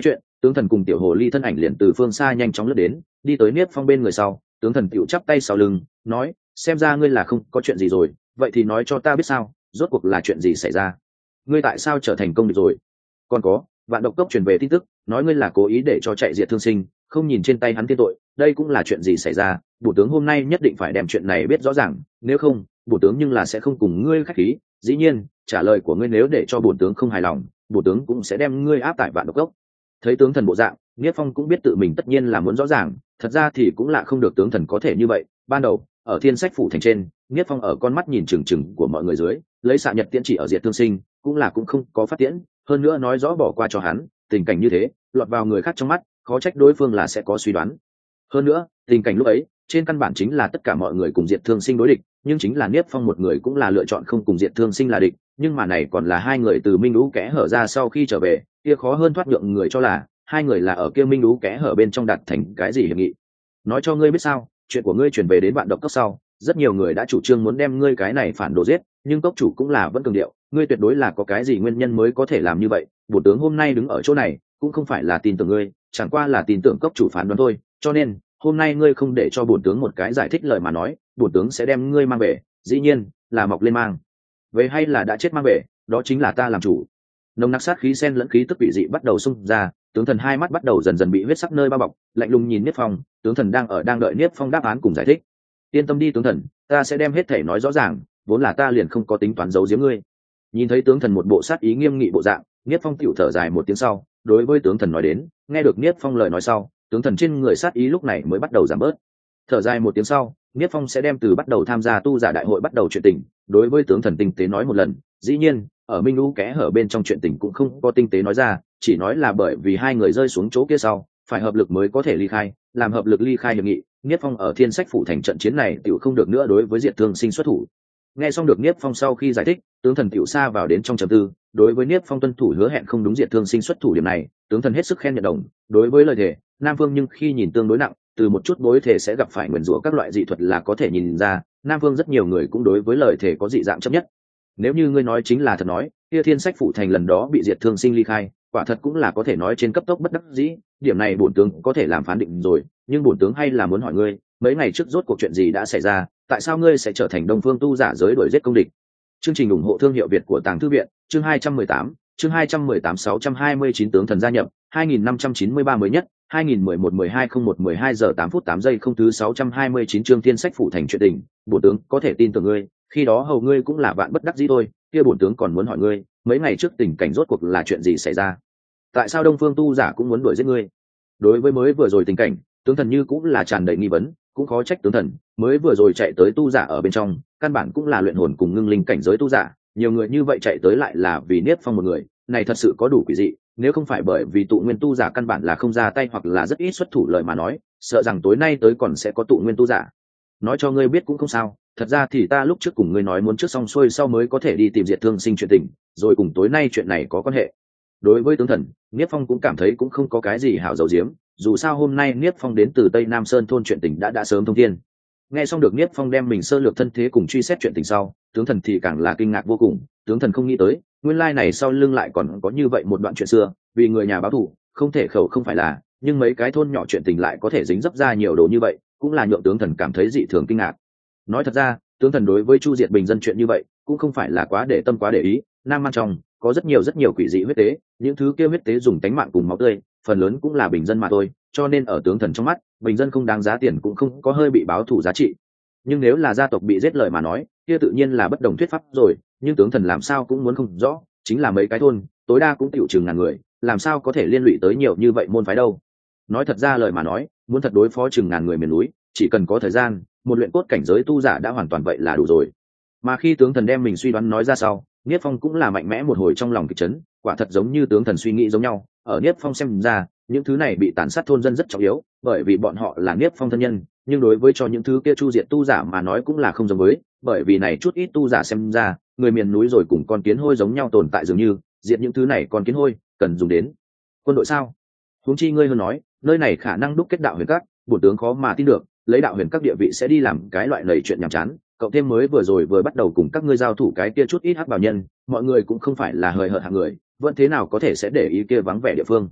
tướng thần cùng tiểu hồ ly thân ảnh liền từ phương xa nhanh chóng lướt đến, đi tới Niếp Phong bên người sau, tướng thần tiểu chắp tay sau lưng, nói: xem ra ngươi là không có chuyện gì rồi, vậy thì nói cho ta biết sao, rốt cuộc là chuyện gì xảy ra, ngươi tại sao trở thành công địch rồi? Còn có, vạn độc cốc truyền về tin tức, nói ngươi là cố ý để cho chạy diệt thương sinh, không nhìn trên tay hắn tiên tội, đây cũng là chuyện gì xảy ra? Bổ tướng hôm nay nhất định phải đem chuyện này biết rõ ràng, nếu không, bổ tướng nhưng là sẽ không cùng ngươi khách khí. Dĩ nhiên, trả lời của ngươi nếu để cho bổ tướng không hài lòng, bổ tướng cũng sẽ đem ngươi áp tại vạn độc cốc. Thấy tướng thần bộ dạng, Niếp Phong cũng biết tự mình tất nhiên là muốn rõ ràng, thật ra thì cũng lạ không được tướng thần có thể như vậy. Ban đầu ở Thiên Sách phủ thành trên, Niếp Phong ở con mắt nhìn chừng chừng của mọi người dưới, lấy xạ nhật tiễn chỉ ở diệt thương sinh, cũng là cũng không có phát tiễn, hơn nữa nói rõ bỏ qua cho hắn. Tình cảnh như thế, lọt vào người khác trong mắt, khó trách đối phương là sẽ có suy đoán. Hơn nữa, tình cảnh lúc ấy, trên căn bản chính là tất cả mọi người cùng diệt thương sinh đối địch, nhưng chính là Niếp Phong một người cũng là lựa chọn không cùng diệt thương sinh là địch, nhưng mà này còn là hai người từ minh lũ kẽ hở ra sau khi trở về, kia khó hơn thoát nhượng người cho là hai người là ở kia minh lũ kẽ hở bên trong đặt thành cái gì hiệp nghị. Nói cho ngươi biết sao, chuyện của ngươi truyền về đến vạn độc cốc sau, rất nhiều người đã chủ trương muốn đem ngươi cái này phản đồ giết, nhưng cốc chủ cũng là vẫn cường điệu, ngươi tuyệt đối là có cái gì nguyên nhân mới có thể làm như vậy. Bổn tướng hôm nay đứng ở chỗ này cũng không phải là tin tưởng ngươi, chẳng qua là tin tưởng cốc chủ phán đoán thôi, cho nên hôm nay ngươi không để cho bổn tướng một cái giải thích lời mà nói, bổn tướng sẽ đem ngươi mang về. Dĩ nhiên là mọc lên mang về hay là đã chết mang về, đó chính là ta làm chủ. Nồng nặc sát khí xen lẫn khí tức quỷ dị bắt đầu xung ra, tướng thần hai mắt bắt đầu dần dần bị huyết sắc nơi bao bọc, lạnh lùng nhìn Niếp Phong. Tướng thần đang ở đang đợi Niếp Phong đáp án cùng giải thích. Yên tâm đi tướng thần, ta sẽ đem hết thể nói rõ ràng, vốn là ta liền không có tính toán giấu giếm ngươi. Nhìn thấy tướng thần một bộ sát ý nghiêm nghị bộ dạng, Niếp Phong tiểu thở dài một tiếng sau, đối với tướng thần nói đến. Nghe được Niếp Phong lời nói sau, tướng thần trên người sát ý lúc này mới bắt đầu giảm bớt. Thở dài một tiếng sau, Niếp Phong sẽ đem từ bắt đầu tham gia tu giả đại hội bắt đầu chuyện tình đối với tướng thần tinh tế nói một lần. Dĩ nhiên, ở minh lũ kẽ hở bên trong chuyện tình cũng không có tinh tế nói ra, chỉ nói là bởi vì hai người rơi xuống chỗ kia sau, phải hợp lực mới có thể ly khai, làm hợp lực ly khai hiệp nghị. Niếp Phong ở Thiên Sách phủ thành trận chiến này tiểu không được nữa đối với diệt thương sinh xuất thủ. Nghe xong được Niếp Phong sau khi giải thích, tướng thần tiểu xa vào đến trong trầm tư. Đối với Niếp Phong tuân thủ hứa hẹn không đúng diệt thương sinh xuất thủ điểm này, tướng thần hết sức khen nhận đồng. Đối với lời thề, Nam Vương nhưng khi nhìn tương đối nặng, từ một chút bối thể sẽ gặp phải nguyền rủa các loại dị thuật là có thể nhìn ra, Nam Vương rất nhiều người cũng đối với lời thể có dị dạng chấp nhất. Nếu như ngươi nói chính là thật nói, kia Thiên Sách phủ thành lần đó bị diệt thương sinh ly khai, quả thật cũng là có thể nói trên cấp tốc bất đắc dĩ, điểm này bổn tướng có thể làm phán định rồi, nhưng bổn tướng hay là muốn hỏi ngươi, mấy ngày trước rốt cuộc chuyện gì đã xảy ra, tại sao ngươi sẽ trở thành Đông Phương tu giả giới đuổi giết công địch? Chương trình ủng hộ thương hiệu Việt của Tàng Thư viện, chương hai trăm mười tám, chương hai trăm mười tám sáu trăm hai mươi chín tướng thần gia nhập, hai nghìn năm trăm chín mươi ba mới nhất, hai nghìn mười một mười hai không một mười hai giờ tám phút tám giây không thứ sáu trăm hai mươi chín chương Thiên Sách phủ thành chuyện tình, bổn tướng có thể tin tưởng ngươi, khi đó hầu ngươi cũng là vạn bất đắc dĩ thôi, kia bổn tướng còn muốn hỏi ngươi, mấy ngày trước tình cảnh rốt cuộc là chuyện gì xảy ra? Tại sao Đông Phương tu giả cũng muốn đuổi giết ngươi? Đối với mới vừa rồi tình cảnh, tướng thần như cũng là tràn đầy nghi vấn, cũng khó trách tướng thần, mới vừa rồi chạy tới tu giả ở bên trong, căn bản cũng là luyện hồn cùng ngưng linh cảnh giới tu giả, nhiều người như vậy chạy tới lại là vì Niếp Phong một người, này thật sự có đủ quỷ dị, nếu không phải bởi vì tụ nguyên tu giả căn bản là không ra tay hoặc là rất ít xuất thủ lời mà nói, sợ rằng tối nay tới còn sẽ có tụ nguyên tu giả. Nói cho ngươi biết cũng không sao, thật ra thì ta lúc trước cùng ngươi nói muốn trước xong xuôi sau mới có thể đi tìm diệt thương sinh chuyện tình, rồi cùng tối nay chuyện này có quan hệ. Đối với tướng thần, Niếp Phong cũng cảm thấy cũng không có cái gì hảo dầu diếm, dù sao hôm nay Niếp Phong đến từ Tây Nam Sơn thôn chuyện tình đã đã sớm thông thiên. Nghe xong được Niếp Phong đem mình sơ lược thân thế cùng truy xét chuyện tình sau, tướng thần thì càng là kinh ngạc vô cùng, tướng thần không nghĩ tới, nguyên lai này sau lưng lại còn có như vậy một đoạn chuyện xưa, vì người nhà báo thù, không thể khẩu không phải là, nhưng mấy cái thôn nhỏ chuyện tình lại có thể dính dấp ra nhiều đồ như vậy, cũng là nhượng tướng thần cảm thấy dị thường kinh ngạc. Nói thật ra, tướng thần đối với chu diệt bình dân chuyện như vậy, cũng không phải là quá để tâm quá để ý, Nam Man trong có rất nhiều rất nhiều quỷ dị huyết tế, những thứ kia huyết tế dùng tánh mạng cùng máu tươi, phần lớn cũng là bình dân mà thôi, cho nên ở tướng thần trong mắt, bình dân không đáng giá tiền cũng không có hơi bị báo thù giá trị. Nhưng nếu là gia tộc bị giết lời mà nói, kia tự nhiên là bất đồng thuyết pháp rồi, nhưng tướng thần làm sao cũng muốn không rõ, chính là mấy cái thôn, tối đa cũng tiểu chừng ngàn người, làm sao có thể liên lụy tới nhiều như vậy môn phái đâu. Nói thật ra lời mà nói, muốn thật đối phó chừng ngàn người miền núi, chỉ cần có thời gian, một luyện cốt cảnh giới tu giả đã hoàn toàn vậy là đủ rồi. Mà khi tướng thần đem mình suy đoán nói ra sau, Niếp Phong cũng là mạnh mẽ một hồi trong lòng kịch chấn, quả thật giống như tướng thần suy nghĩ giống nhau, ở Niếp Phong xem ra, những thứ này bị tàn sát thôn dân rất trọng yếu, bởi vì bọn họ là Niếp Phong thân nhân, nhưng đối với cho những thứ kia chu diệt tu giả mà nói cũng là không giống với, bởi vì này chút ít tu giả xem ra, người miền núi rồi cùng con kiến hôi giống nhau tồn tại dường như, diệt những thứ này con kiến hôi, cần dùng đến quân đội sao? Huống chi ngươi hơn nói, nơi này khả năng đúc kết đạo huyền các, bổn tướng khó mà tin được, lấy đạo huyền các địa vị sẽ đi làm cái loại lầy chuyện nhàm chán, cậu thêm mới vừa rồi vừa bắt đầu cùng các ngươi giao thủ cái kia chút ít hắc bảo nhân, mọi người cũng không phải là hời hợt hạng người, vẫn thế nào có thể sẽ để ý kia vắng vẻ địa phương.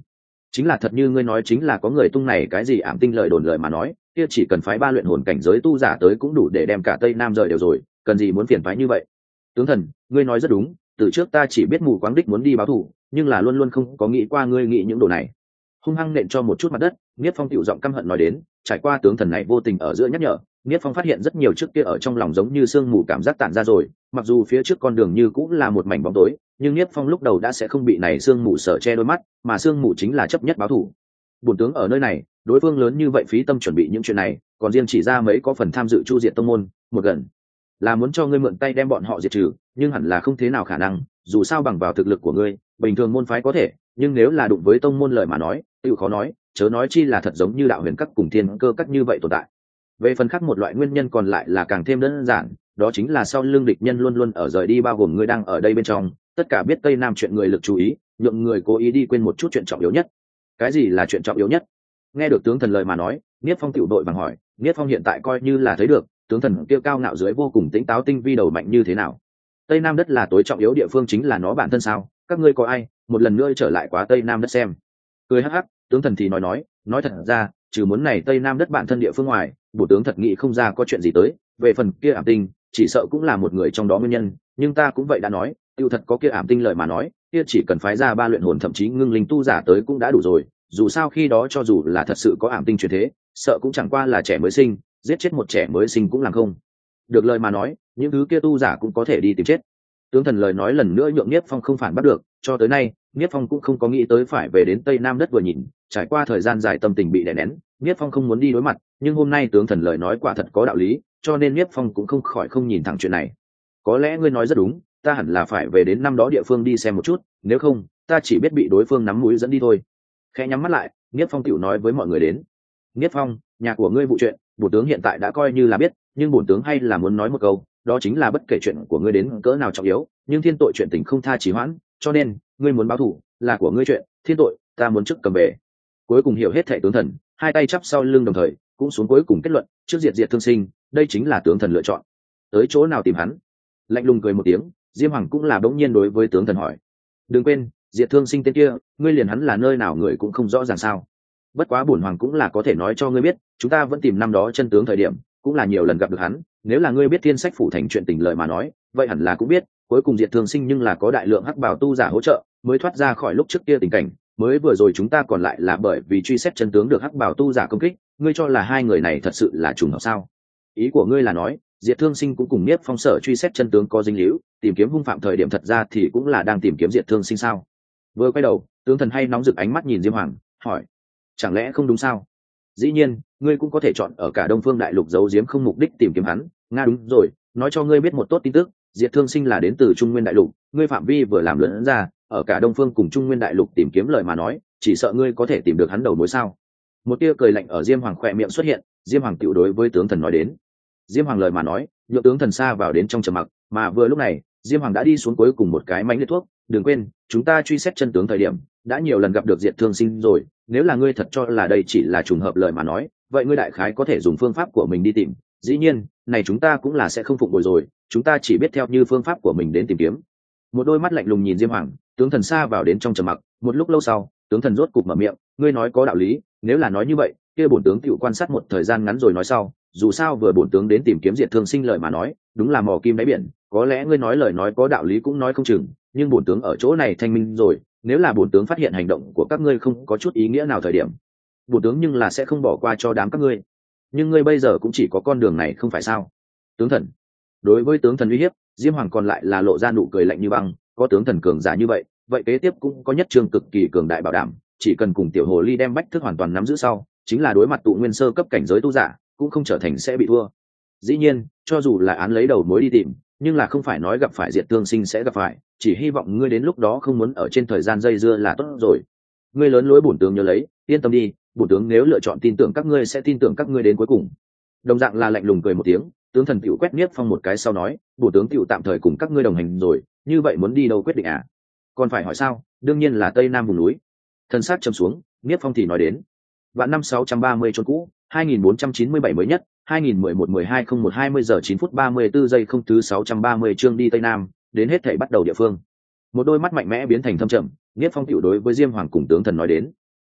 chính là thật như ngươi nói, chính là có người tung này cái gì ảm tinh lời đồn lời mà nói, kia chỉ cần phái ba luyện hồn cảnh giới tu giả tới cũng đủ để đem cả tây nam rời đều rồi, cần gì muốn phiền phái như vậy. Tướng thần, ngươi nói rất đúng, từ trước ta chỉ biết mù quáng đích muốn đi báo thù, nhưng là luôn luôn không có nghĩ qua ngươi nghĩ những đồ này. Hung hăng nện cho một chút mặt đất, Niết Phong tiểu giọng căm hận nói đến. Trải qua tướng thần này vô tình ở giữa nhắc nhở, Niết Phong phát hiện rất nhiều trước kia ở trong lòng giống như sương mù cảm giác tản ra rồi, mặc dù phía trước con đường như cũng là một mảnh bóng tối, nhưng Niết Phong lúc đầu đã sẽ không bị này sương mù sợ che đôi mắt, mà sương mù chính là chấp nhất báo thù. Bổn tướng ở nơi này, đối phương lớn như vậy phí tâm chuẩn bị những chuyện này, còn riêng chỉ ra mấy có phần tham dự chu diệt tông môn, một gần là muốn cho ngươi mượn tay đem bọn họ diệt trừ, nhưng hẳn là không thế nào khả năng, dù sao bằng vào thực lực của ngươi, bình thường môn phái có thể, nhưng nếu là đụng với tông môn lời mà nói, tự khó nói, chớ nói chi là thật giống như đạo huyền các cùng thiên cơ các như vậy tồn tại. Về phần khác một loại nguyên nhân còn lại là càng thêm đơn giản, đó chính là sau lưng địch nhân luôn luôn ở rời đi, bao gồm ngươi đang ở đây bên trong, tất cả biết tây nam chuyện người lực chú ý, nhượng người cố ý đi quên một chút chuyện trọng yếu nhất. Cái gì là chuyện trọng yếu nhất? Nghe được tướng thần lời mà nói, Niết Phong tiểu đội bằng hỏi, Niết Phong hiện tại coi như là thấy được, tướng thần kia cao ngạo dưới vô cùng tĩnh táo tinh vi đầu mạnh như thế nào. Tây Nam đất là tối trọng yếu địa phương, chính là nó bản thân sao? Các ngươi có ai một lần nữa trở lại quá Tây Nam đất xem? Cười hắc hắc, tướng thần thì nói nói, nói thật ra, trừ muốn này Tây Nam đất bản thân địa phương ngoài, bổ tướng thật nghĩ không ra có chuyện gì tới. Về phần kia ảm tinh, chỉ sợ cũng là một người trong đó nguyên nhân, nhưng ta cũng vậy đã nói, tiêu thật có kia ảm tinh lời mà nói, kia chỉ cần phái ra ba luyện hồn thậm chí ngưng linh tu giả tới cũng đã đủ rồi. Dù sao khi đó cho dù là thật sự có ảm tinh truyền thế, sợ cũng chẳng qua là trẻ mới sinh, giết chết một trẻ mới sinh cũng làm không được lời mà nói, những thứ kia tu giả cũng có thể đi tìm chết. Tướng thần lời nói lần nữa nhượng Niết Phong không phản bắt được, cho tới nay Niết Phong cũng không có nghĩ tới phải về đến Tây Nam đất vừa nhìn, trải qua thời gian dài tâm tình bị đè nén, Niết Phong không muốn đi đối mặt, nhưng hôm nay tướng thần lời nói quả thật có đạo lý, cho nên Niết Phong cũng không khỏi không nhìn thẳng chuyện này. Có lẽ ngươi nói rất đúng, ta hẳn là phải về đến năm đó địa phương đi xem một chút, nếu không ta chỉ biết bị đối phương nắm mũi dẫn đi thôi. Khẽ nhắm mắt lại, Niết Phong tiểu nói với mọi người đến. Niết Phong, nhà của ngươi vụ chuyện, bổn tướng hiện tại đã coi như là biết, nhưng bổn tướng hay là muốn nói một câu, đó chính là bất kể chuyện của ngươi đến cỡ nào trọng yếu, nhưng thiên tội chuyện tình không tha trì hoãn, cho nên ngươi muốn báo thù là của ngươi chuyện, thiên tội ta muốn trước cầm bể. Cuối cùng hiểu hết thệ tướng thần, hai tay chắp sau lưng đồng thời, cũng xuống cuối cùng kết luận, trước diệt diệt thương sinh, đây chính là tướng thần lựa chọn. Tới chỗ nào tìm hắn? Lạnh lùng cười một tiếng, Diêm Hoàng cũng là bỗng nhiên đối với tướng thần hỏi. Đừng quên, diệt thương sinh tên kia, ngươi liền hắn là nơi nào người cũng không rõ ràng sao? Bất quá bổn hoàng cũng là có thể nói cho ngươi biết, chúng ta vẫn tìm năm đó chân tướng thời điểm, cũng là nhiều lần gặp được hắn, nếu là ngươi biết thiên sách phủ thành chuyện tình lợi mà nói, vậy hẳn là cũng biết, cuối cùng diệt thương sinh nhưng là có đại lượng hắc bào tu giả hỗ trợ, mới thoát ra khỏi lúc trước kia tình cảnh, mới vừa rồi chúng ta còn lại là bởi vì truy xét chân tướng được hắc bào tu giả công kích, ngươi cho là hai người này thật sự là trùng hợp sao? Ý của ngươi là nói, diệt thương sinh cũng cùng Niết Phong sở truy xét chân tướng có dính líu, tìm kiếm hung phạm thời điểm thật ra thì cũng là đang tìm kiếm diệt thương sinh sao? Vừa quay đầu, tướng thần hay nóng rực ánh mắt nhìn Diêm Hoàng, hỏi, chẳng lẽ không đúng sao? Dĩ nhiên, ngươi cũng có thể chọn ở cả Đông Phương Đại Lục giấu giếm không mục đích tìm kiếm hắn. Nga đúng rồi, nói cho ngươi biết một tốt tin tức, diệt thương sinh là đến từ Trung Nguyên Đại Lục, ngươi phạm vi vừa làm lớn ra, ở cả Đông Phương cùng Trung Nguyên Đại Lục tìm kiếm lời mà nói, chỉ sợ ngươi có thể tìm được hắn đầu mối sao? Một tia cười lạnh ở Diêm Hoàng khỏe miệng xuất hiện, Diêm Hoàng tiểu đối với tướng thần nói đến. Diêm Hoàng lời mà nói, nhượng tướng thần xa vào đến trong trầm mặc, mà vừa lúc này, Diêm Hoàng đã đi xuống cuối cùng một cái mánh liệt thuốc, đừng quên, chúng ta truy xét chân tướng thời điểm, đã nhiều lần gặp được diệt thương sinh rồi, nếu là ngươi thật cho là đây chỉ là trùng hợp lời mà nói, vậy ngươi đại khái có thể dùng phương pháp của mình đi tìm, dĩ nhiên, này chúng ta cũng là sẽ không phụng bồi rồi, chúng ta chỉ biết theo như phương pháp của mình đến tìm kiếm. Một đôi mắt lạnh lùng nhìn Diêm Hoàng, tướng thần xa vào đến trong trầm mặc, một lúc lâu sau, tướng thần rốt cục mở miệng, ngươi nói có đạo lý, nếu là nói như vậy, kia bổn tướng tiểu quan sát một thời gian ngắn rồi nói sau, dù sao vừa bổn tướng đến tìm kiếm diệt thương sinh lời mà nói, đúng là mò kim đáy biển, có lẽ ngươi nói lời nói có đạo lý cũng nói không chừng, nhưng bổn tướng ở chỗ này thanh minh rồi, nếu là bổn tướng phát hiện hành động của các ngươi không có chút ý nghĩa nào thời điểm, bổn tướng nhưng là sẽ không bỏ qua cho đám các ngươi. Nhưng ngươi bây giờ cũng chỉ có con đường này không phải sao? Tướng thần. Đối với tướng thần uy hiếp, Diêm Hoàng còn lại là lộ ra nụ cười lạnh như băng, có tướng thần cường giả như vậy, vậy kế tiếp cũng có nhất trương cực kỳ cường đại bảo đảm, chỉ cần cùng tiểu hồ ly đem bách thức hoàn toàn nắm giữ sau, chính là đối mặt tụ nguyên sơ cấp cảnh giới tu giả, cũng không trở thành sẽ bị thua. Dĩ nhiên, cho dù là án lấy đầu mối đi tìm, nhưng là không phải nói gặp phải diệt thương sinh sẽ gặp phải, chỉ hy vọng ngươi đến lúc đó không muốn ở trên thời gian dây dưa là tốt rồi. Ngươi lớn lối bổn tướng nhớ lấy, yên tâm đi, bổn tướng nếu lựa chọn tin tưởng các ngươi sẽ tin tưởng các ngươi đến cuối cùng. Đồng dạng là lạnh lùng cười một tiếng, tướng thần tiểu quét Niết Phong một cái sau nói, bổn tướng tiểu tạm thời cùng các ngươi đồng hành rồi, như vậy muốn đi đâu quyết định à? Còn phải hỏi sao? Đương nhiên là Tây Nam vùng núi. Thần sát trầm xuống, Niết Phong thì nói đến, vạn năm sáu trăm ba mươi chốn cũ, hai nghìn bốn trăm chín mươi bảy mới nhất, hai nghìn mười một mười hai không một hai mươi giờ chín phút ba mươi tư giây không thứ sáu trăm ba mươi chương đi Tây Nam, đến hết thảy bắt đầu địa phương. Một đôi mắt mạnh mẽ biến thành thâm trầm, Niết Phong tiểu đối với Diêm Hoàng cùng tướng thần nói đến.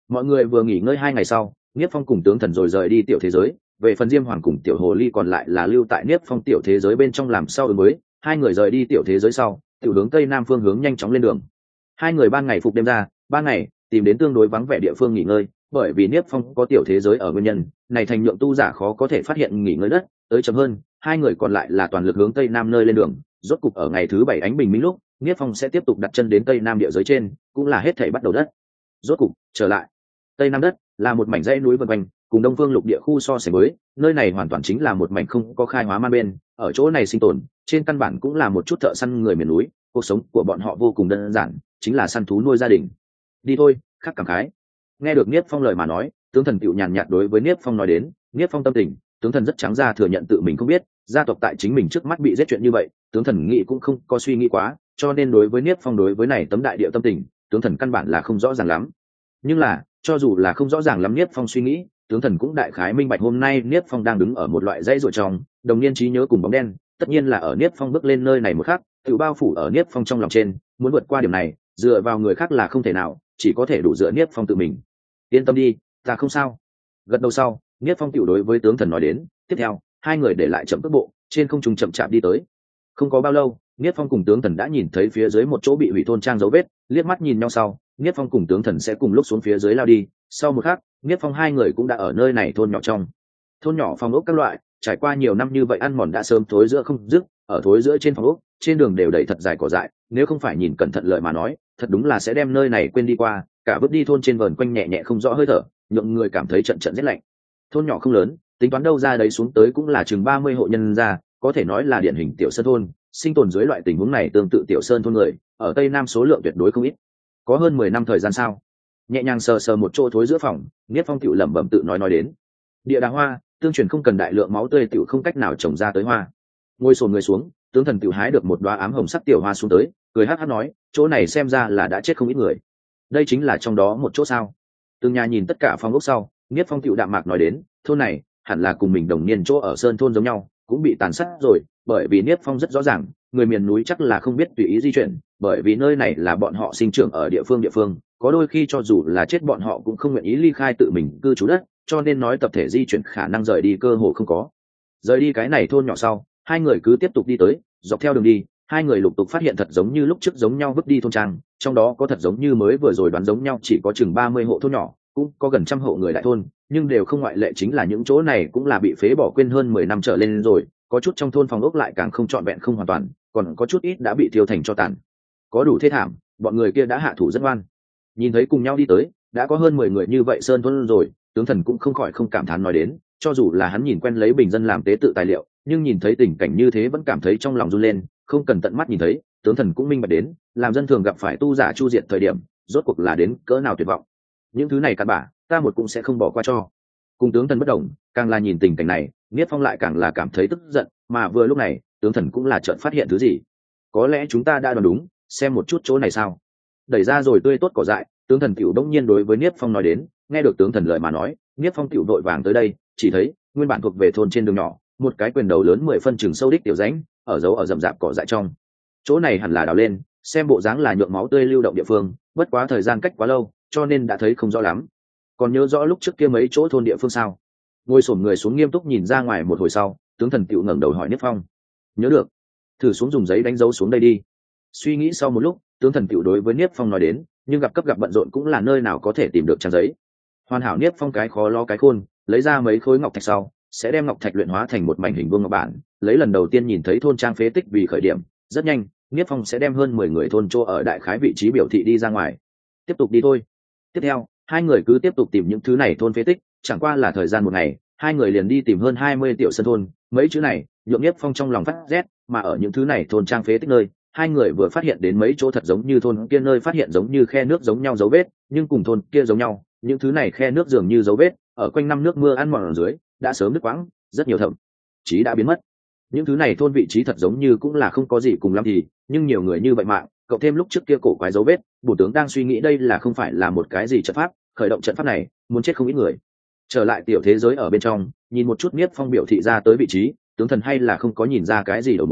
Mọi người vừa nghỉ ngơi hai ngày sau, Niếp Phong cùng tướng thần rồi rời đi tiểu thế giới. Về phần Diêm Hoàng cùng tiểu hồ ly còn lại là lưu tại Niếp Phong tiểu thế giới bên trong làm sau ứng mới. Hai người rời đi tiểu thế giới sau, tiểu hướng tây nam phương hướng nhanh chóng lên đường. Hai người ban ngày phục đêm ra, ban ngày tìm đến tương đối vắng vẻ địa phương nghỉ ngơi, bởi vì Niếp Phong có tiểu thế giới ở nguyên nhân này, thành nhượng tu giả khó có thể phát hiện nghỉ ngơi đất tới chậm hơn. Hai người còn lại là toàn lực hướng tây nam nơi lên đường. Rốt cục ở ngày thứ bảy ánh bình minh lúc, Niếp Phong sẽ tiếp tục đặt chân đến tây nam địa giới trên, cũng là hết thảy bắt đầu đất. Rốt cục trở lại tây nam đất là một mảnh dãy núi vân quanh, cùng đông phương lục địa khu so sánh với, nơi này hoàn toàn chính là một mảnh không có khai hóa man bên. Ở chỗ này sinh tồn trên căn bản cũng là một chút thợ săn người miền núi, cuộc sống của bọn họ vô cùng đơn giản, chính là săn thú nuôi gia đình. Đi thôi, khắc cảm khái. Nghe được Niếp Phong lời mà nói, tướng thần tựu nhàn nhạt đối với Niếp Phong nói đến. Niếp Phong tâm tình, tướng thần rất trắng ra thừa nhận tự mình không biết, gia tộc tại chính mình trước mắt bị giết chuyện như vậy, tướng thần nghĩ cũng không có suy nghĩ quá, cho nên đối với Niếp Phong đối với này tấm đại địa tâm tình, tướng thần căn bản là không rõ ràng lắm. Nhưng là cho dù là không rõ ràng lắm Niếp Phong suy nghĩ, tướng thần cũng đại khái minh bạch hôm nay Niếp Phong đang đứng ở một loại dãy ruộng trong, đồng niên trí nhớ cùng bóng đen, tất nhiên là ở Niếp Phong bước lên nơi này một khắc, tự bao phủ ở Niếp Phong trong lòng trên, muốn vượt qua điểm này, dựa vào người khác là không thể nào, chỉ có thể đủ dựa Niếp Phong tự mình. Yên tâm đi, ta không sao. Gật đầu sau, Niếp Phong tiểu đối với tướng thần nói đến. Tiếp theo, hai người để lại chậm tốc bộ, trên không trung chậm chạp đi tới. Không có bao lâu, Niếp Phong cùng tướng thần đã nhìn thấy phía dưới một chỗ bị hủy thôn trang dấu vết, liếc mắt nhìn nhau sau, Niếp Phong cùng tướng thần sẽ cùng lúc xuống phía dưới lao đi. Sau một khắc, Niếp Phong hai người cũng đã ở nơi này thôn nhỏ trong. Thôn nhỏ phòng ốc các loại, trải qua nhiều năm như vậy ăn mòn đã sớm thối giữa không dứt, ở thối giữa trên phòng ốc, trên đường đều đầy thật dài cỏ dại, nếu không phải nhìn cẩn thận lợi mà nói, thật đúng là sẽ đem nơi này quên đi qua. Cả bước đi thôn trên vờn quanh nhẹ nhẹ không rõ hơi thở, nhượng người cảm thấy trận trận rét lạnh. Thôn nhỏ không lớn, tính toán đâu ra đấy xuống tới cũng là chừng ba mươi hộ nhân gia, có thể nói là điển hình tiểu sơn thôn. Sinh tồn dưới loại tình huống này tương tự tiểu sơn thôn người, ở tây nam số lượng tuyệt đối không ít. Có hơn mười năm thời gian sao? Nhẹ nhàng sờ sờ một chỗ thối giữa phòng, Niếp Phong tiểu lẩm bẩm tự nói nói đến. Địa đàng hoa, tương truyền không cần đại lượng máu tươi tiểu không cách nào trồng ra tới hoa. Ngồi xổm người xuống, tướng thần tiểu hái được một đóa ám hồng sắc tiểu hoa xuống tới, cười hắc hắc nói, chỗ này xem ra là đã chết không ít người. Đây chính là trong đó một chỗ sao? Từng nhà nhìn tất cả phòng ốc sau, Niếp Phong tiểu đạm mạc nói đến, thôn này hẳn là cùng mình đồng niên chỗ ở sơn thôn giống nhau, cũng bị tàn sát rồi, bởi vì Niếp Phong rất rõ ràng, người miền núi chắc là không biết tùy ý di chuyển, bởi vì nơi này là bọn họ sinh trưởng ở địa phương địa phương, có đôi khi cho dù là chết bọn họ cũng không nguyện ý ly khai tự mình cư trú đất, cho nên nói tập thể di chuyển khả năng rời đi cơ hồ không có. Rời đi cái này thôn nhỏ sau, hai người cứ tiếp tục đi tới, dọc theo đường đi, hai người lục tục phát hiện thật giống như lúc trước giống nhau vứt đi thôn trang, trong đó có thật giống như mới vừa rồi đoán giống nhau chỉ có chừng ba mươi hộ thôn nhỏ, cũng có gần trăm hộ người đại thôn, nhưng đều không ngoại lệ, chính là những chỗ này cũng là bị phế bỏ quên hơn mười năm trở lên rồi, có chút trong thôn phòng ốc lại càng không trọn vẹn không hoàn toàn, còn có chút ít đã bị thiêu thành tro tàn. Có đủ thê thảm, bọn người kia đã hạ thủ rất oan. Nhìn thấy cùng nhau đi tới, đã có hơn mười người như vậy sơn thôn rồi, tướng thần cũng không khỏi không cảm thán nói đến, cho dù là hắn nhìn quen lấy bình dân làm tế tự tài liệu, nhưng nhìn thấy tình cảnh như thế vẫn cảm thấy trong lòng run lên, không cần tận mắt nhìn thấy, tướng thần cũng minh bạch đến, làm dân thường gặp phải tu giả chu diệt thời điểm, rốt cuộc là đến cỡ nào tuyệt vọng. Những thứ này căn bản, ta một cũng sẽ không bỏ qua cho. Cùng tướng thần bất đồng, càng là nhìn tình cảnh này, Niếp Phong lại càng là cảm thấy tức giận, mà vừa lúc này, tướng thần cũng là chợt phát hiện thứ gì. Có lẽ chúng ta đã đoán đúng, xem một chút chỗ này sao? Đẩy ra rồi tươi tốt cỏ dại, tướng thần tiểu đống nhiên đối với Niếp Phong nói đến. Nghe được tướng thần lời mà nói, Niếp Phong tiểu đội vàng tới đây, chỉ thấy nguyên bản thuộc về thôn trên đường nhỏ, một cái quyền đầu lớn mười phân chừng sâu đích tiểu rãnh, ở dấu ở rậm rạp cỏ dại trong. Chỗ này hẳn là đào lên, xem bộ dáng là nhượng máu tươi lưu động địa phương, bất quá thời gian cách quá lâu, cho nên đã thấy không rõ lắm. Còn nhớ rõ lúc trước kia mấy chỗ thôn địa phương sao? Ngồi xổm người xuống nghiêm túc nhìn ra ngoài một hồi sau, tướng thần tiểu ngẩng đầu hỏi Niếp Phong. Nhớ được, thử xuống dùng giấy đánh dấu xuống đây đi. Suy nghĩ sau một lúc, tướng thần tiểu đối với Niếp Phong nói đến, nhưng gặp cấp gặp bận rộn cũng là nơi nào có thể tìm được trang giấy. Hoàn hảo Niếp Phong cái khó lo cái khôn, lấy ra mấy khối ngọc thạch sau, sẽ đem ngọc thạch luyện hóa thành một mảnh hình vuông ngọc bản, lấy lần đầu tiên nhìn thấy thôn trang phế tích vì khởi điểm, rất nhanh, Niếp Phong sẽ đem hơn mười người thôn chỗ ở đại khái vị trí biểu thị đi ra ngoài. Tiếp tục đi thôi. Tiếp theo, hai người cứ tiếp tục tìm những thứ này thôn phế tích, chẳng qua là thời gian một ngày, hai người liền đi tìm hơn hai mươi tiểu sơn thôn, mấy chữ này, nhượng Niếp Phong trong lòng phát rét, mà ở những thứ này thôn trang phế tích nơi, hai người vừa phát hiện đến mấy chỗ thật giống như thôn kia nơi phát hiện giống như khe nước giống nhau dấu vết, nhưng cùng thôn kia giống nhau, những thứ này khe nước dường như dấu vết, ở quanh năm nước mưa ăn mòn ở dưới, đã sớm đứt quãng, rất nhiều thậm chí đã biến mất. Những thứ này thôn vị trí thật giống như cũng là không có gì cùng lắm thì, nhưng nhiều người như vậy mạng, cộng thêm lúc trước kia cổ quái dấu vết, bổ tướng đang suy nghĩ đây là không phải là một cái gì trận pháp, khởi động trận pháp này, muốn chết không ít người. Trở lại tiểu thế giới ở bên trong, nhìn một chút Niếp Phong biểu thị ra tới vị trí, tướng thần hay là không có nhìn ra cái gì đầu mối,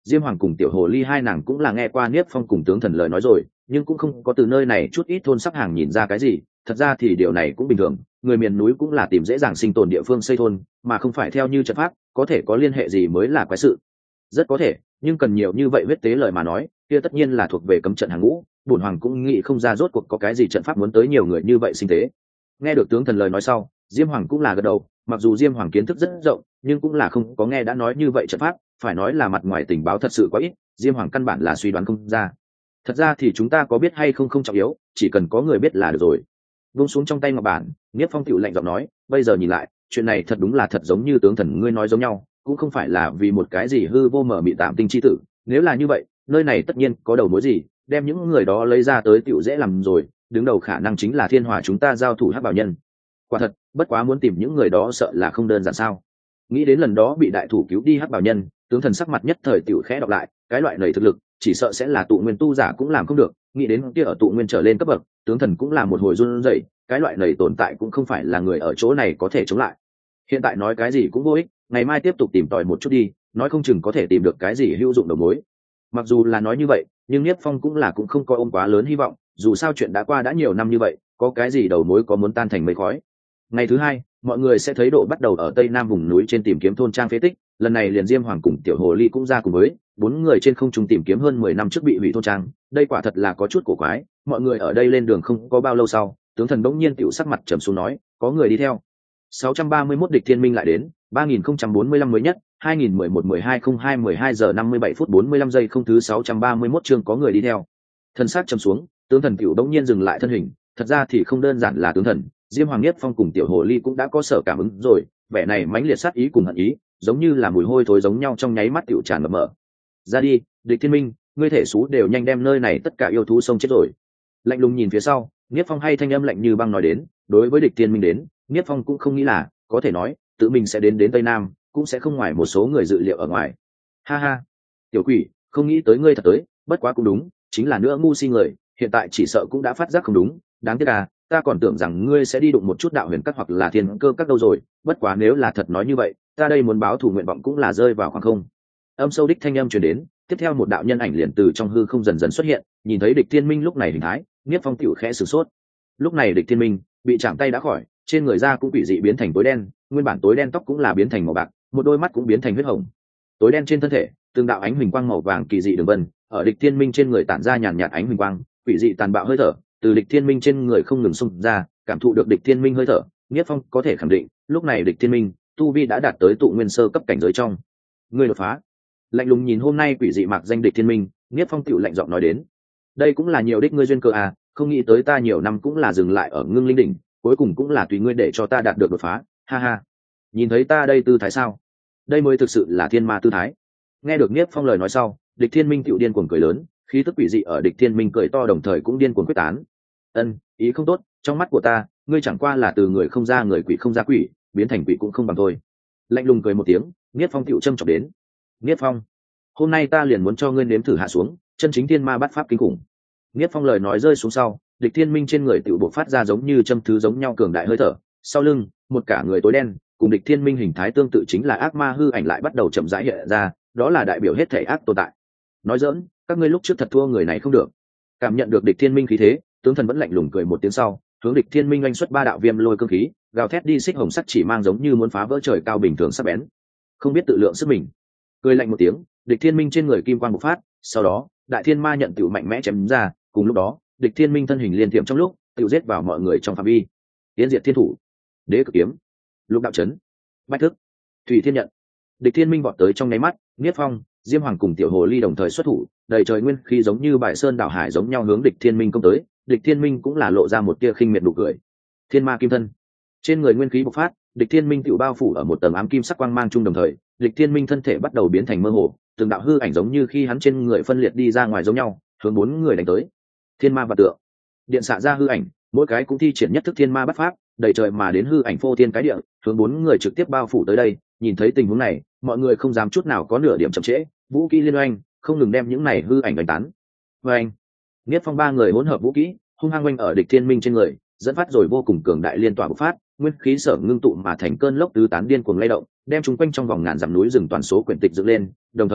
Diêm Hoàng cùng Tiểu Hồ Ly hai nàng cũng là nghe qua Niếp Phong cùng tướng thần lời nói rồi, nhưng cũng không có từ nơi này chút ít thôn sắc hàng nhìn ra cái gì. Thật ra thì điều này cũng bình thường, người miền núi cũng là tìm dễ dàng sinh tồn địa phương xây thôn, mà không phải theo như trận pháp, có thể có liên hệ gì mới là quái sự. Rất có thể, nhưng cần nhiều như vậy huyết tế lời mà nói, kia tất nhiên là thuộc về cấm trận hàng ngũ. Bổn Hoàng cũng nghĩ không ra rốt cuộc có cái gì trận pháp muốn tới nhiều người như vậy sinh tế. Nghe được tướng thần lời nói sau, Diêm Hoàng cũng là gật đầu, mặc dù Diêm Hoàng kiến thức rất rộng, nhưng cũng là không có nghe đã nói như vậy trận pháp, phải nói là mặt ngoài tình báo thật sự quá ít, Diêm Hoàng căn bản là suy đoán không ra. Thật ra thì chúng ta có biết hay không không trọng yếu, chỉ cần có người biết là được rồi. Buông xuống trong tay ngọc bản, Niếp Phong tiểu lạnh giọng nói, bây giờ nhìn lại, chuyện này thật đúng là thật giống như tướng thần ngươi nói giống nhau, cũng không phải là vì một cái gì hư vô mở mị tạm tinh chi tử, nếu là như vậy, nơi này tất nhiên có đầu mối gì, đem những người đó lấy ra tới tiểu dễ làm rồi, đứng đầu khả năng chính là Thiên Hỏa chúng ta giao thủ hắc bảo nhân. Quả thật, bất quá muốn tìm những người đó sợ là không đơn giản sao? Nghĩ đến lần đó bị đại thủ cứu đi hắc bảo nhân, tướng thần sắc mặt nhất thời tiểu khẽ đọc lại, cái loại này thực lực, chỉ sợ sẽ là tụ nguyên tu giả cũng làm không được. Nghĩ đến kia ở tụ nguyên trở lên cấp bậc, tướng thần cũng là một hồi run rẩy, cái loại này tồn tại cũng không phải là người ở chỗ này có thể chống lại. Hiện tại nói cái gì cũng vô ích, ngày mai tiếp tục tìm tòi một chút đi, nói không chừng có thể tìm được cái gì hữu dụng đầu mối. Mặc dù là nói như vậy, nhưng Niếp Phong cũng là cũng không có ôm quá lớn hy vọng, dù sao chuyện đã qua đã nhiều năm như vậy, có cái gì đầu mối có muốn tan thành mây khói. Ngày thứ hai, mọi người sẽ thấy độ bắt đầu ở tây nam vùng núi trên tìm kiếm thôn trang phế tích, lần này liền Diêm Hoàng cùng Tiểu Hồ Ly cũng ra cùng với bốn người trên không trung tìm kiếm hơn mười năm trước bị hủy thôn trang. Đây quả thật là có chút cổ quái, mọi người ở đây lên đường không có bao lâu sau, tướng thần bỗng nhiên tiểu sắc mặt trầm xuống nói, có người đi theo. sáu trăm ba mươi mốt địch thiên minh lại đến, ba nghìn không trăm bốn mươi lăm mới nhất, hai nghìn mười một mười hai không hai mười hai giờ năm mươi bảy phút bốn mươi lăm giây không thứ sáu trăm ba mươi mốt chương có người đi theo. Thần sắc trầm xuống, tướng thần tiểu bỗng nhiên dừng lại thân hình, thật ra thì không đơn giản là tướng thần, Diêm Hoàng Niếp Phong cùng Tiểu Hồ Ly cũng đã có sở cảm ứng rồi, vẻ này mãnh liệt sát ý cùng hận ý, giống như là mùi hôi thối giống nhau trong nháy mắt tiểu tràn ngập mở. Ra đi, địch thiên minh, ngươi thể xú đều nhanh đem nơi này tất cả yêu thú sông chết rồi. Lạnh lùng nhìn phía sau, Niếp Phong hay thanh âm lạnh như băng nói đến, đối với địch thiên minh đến, Niếp Phong cũng không nghĩ là, có thể nói, tự mình sẽ đến đến Tây Nam, cũng sẽ không ngoài một số người dự liệu ở ngoài. Ha ha, tiểu quỷ, không nghĩ tới ngươi thật tới, bất quá cũng đúng, chính là nữa ngu si người, hiện tại chỉ sợ cũng đã phát giác không đúng, đáng tiếc à, ta còn tưởng rằng ngươi sẽ đi đụng một chút đạo huyền các hoặc là thiên cơ các đâu rồi, bất quá nếu là thật nói như vậy, ta đây muốn báo thù nguyện vọng cũng là rơi vào khoảng không. Âm sâu đích thanh âm truyền đến, tiếp theo một đạo nhân ảnh liền từ trong hư không dần dần xuất hiện, nhìn thấy địch thiên minh lúc này hình thái, Niếp Phong tiểu khẽ sửng sốt. Lúc này địch thiên minh bị chạm tay đã khỏi, trên người da cũng bị dị biến thành tối đen, nguyên bản tối đen tóc cũng là biến thành màu bạc, một đôi mắt cũng biến thành huyết hồng. Tối đen trên thân thể, từng đạo ánh huỳnh quang màu vàng kỳ dị đường vân, ở địch thiên minh trên người tản ra nhàn nhạt ánh huỳnh quang, quỷ dị tàn bạo hơi thở từ địch thiên minh trên người không ngừng xung ra, cảm thụ được địch thiên minh hơi thở, Niếp Phong có thể khẳng định, lúc này địch thiên minh tu vi đã đạt tới tụ nguyên sơ cấp cảnh giới trong. Ngươi đột phá. Lạnh lùng nhìn hôm nay quỷ dị mạc danh địch thiên minh, Niếp Phong tựu lạnh giọng nói đến, đây cũng là nhiều đích ngươi duyên cơ à, không nghĩ tới ta nhiều năm cũng là dừng lại ở ngưng linh đỉnh, cuối cùng cũng là tùy ngươi để cho ta đạt được đột phá, ha ha. Nhìn thấy ta đây tư thái sao? Đây mới thực sự là thiên ma tư thái. Nghe được Niếp Phong lời nói sau, địch thiên minh tựu điên cuồng cười lớn, khí tức quỷ dị ở địch thiên minh cười to đồng thời cũng điên cuồng quyết tán. Ân, ý không tốt, trong mắt của ta, ngươi chẳng qua là từ người không ra người, quỷ không ra quỷ, biến thành quỷ cũng không bằng thôi. Lạnh lùng cười một tiếng, Niếp Phong tựu châm chọc đến. Niếp Phong, hôm nay ta liền muốn cho ngươi nếm thử hạ xuống chân chính thiên ma bắt pháp kinh khủng. Niếp Phong lời nói rơi xuống sau, địch thiên minh trên người tựu bộc phát ra giống như châm thứ giống nhau cường đại hơi thở, sau lưng một cả người tối đen cùng địch thiên minh hình thái tương tự chính là ác ma hư ảnh lại bắt đầu chậm rãi hiện ra, đó là đại biểu hết thể ác tồn tại. Nói giỡn, các ngươi lúc trước thật thua người này không được. Cảm nhận được địch thiên minh khí thế, tướng thần vẫn lạnh lùng cười một tiếng sau, hướng địch thiên minh oanh xuất ba đạo viêm lôi cương khí, gào thét đi xích hồng sắc chỉ mang giống như muốn phá vỡ trời cao bình thường sắc bén, không biết tự lượng sức mình. Cười lạnh một tiếng, địch thiên minh trên người kim quang bộc phát, sau đó đại thiên ma nhận tiểu mạnh mẽ chém ra, cùng lúc đó địch thiên minh thân hình liên tiệm trong lúc tiểu giết vào mọi người trong phạm vi. Tiến diệt thiên thủ, đế cực kiếm, lục đạo chấn, bách thức, thủy thiên nhận. Địch thiên minh vọt tới trong nháy mắt, Niếp Phong, Diêm Hoàng cùng Tiểu Hồ Ly đồng thời xuất thủ, đầy trời nguyên khí giống như bài sơn đảo hải giống nhau hướng địch thiên minh công tới. Địch thiên minh cũng là lộ ra một tia khinh miệt nụ cười. Thiên ma kim thân, trên người nguyên khí bộc phát, địch thiên minh tiểu bao phủ ở một tầng ám kim sắc quang mang chung đồng thời, địch thiên minh thân thể bắt đầu biến thành mơ hồ, từng đạo hư ảnh giống như khi hắn trên người phân liệt đi ra ngoài giống nhau, hướng bốn người đánh tới. Thiên ma vạn tượng, điện xạ ra hư ảnh, mỗi cái cũng thi triển nhất thức thiên ma bắt pháp, đầy trời mà đến hư ảnh phô thiên cái địa, hướng bốn người trực tiếp bao phủ tới đây. Nhìn thấy tình huống này, mọi người không dám chút nào có nửa điểm chậm trễ, vũ kỹ liên oanh không ngừng đem những này hư ảnh đánh tán. Oanh, Niếp Phong ba người hỗn hợp vũ kỹ hung hăng oanh ở địch thiên minh trên người, dẫn phát rồi vô cùng cường đại liên tỏa bộc phát, nguyên khí sở ngưng tụ mà thành cơn lốc tứ tán điên cuồng lay động, đem chúng quanh trong vòng ngàn dặm núi rừng toàn số quyển tịch dựng lên, đồng thời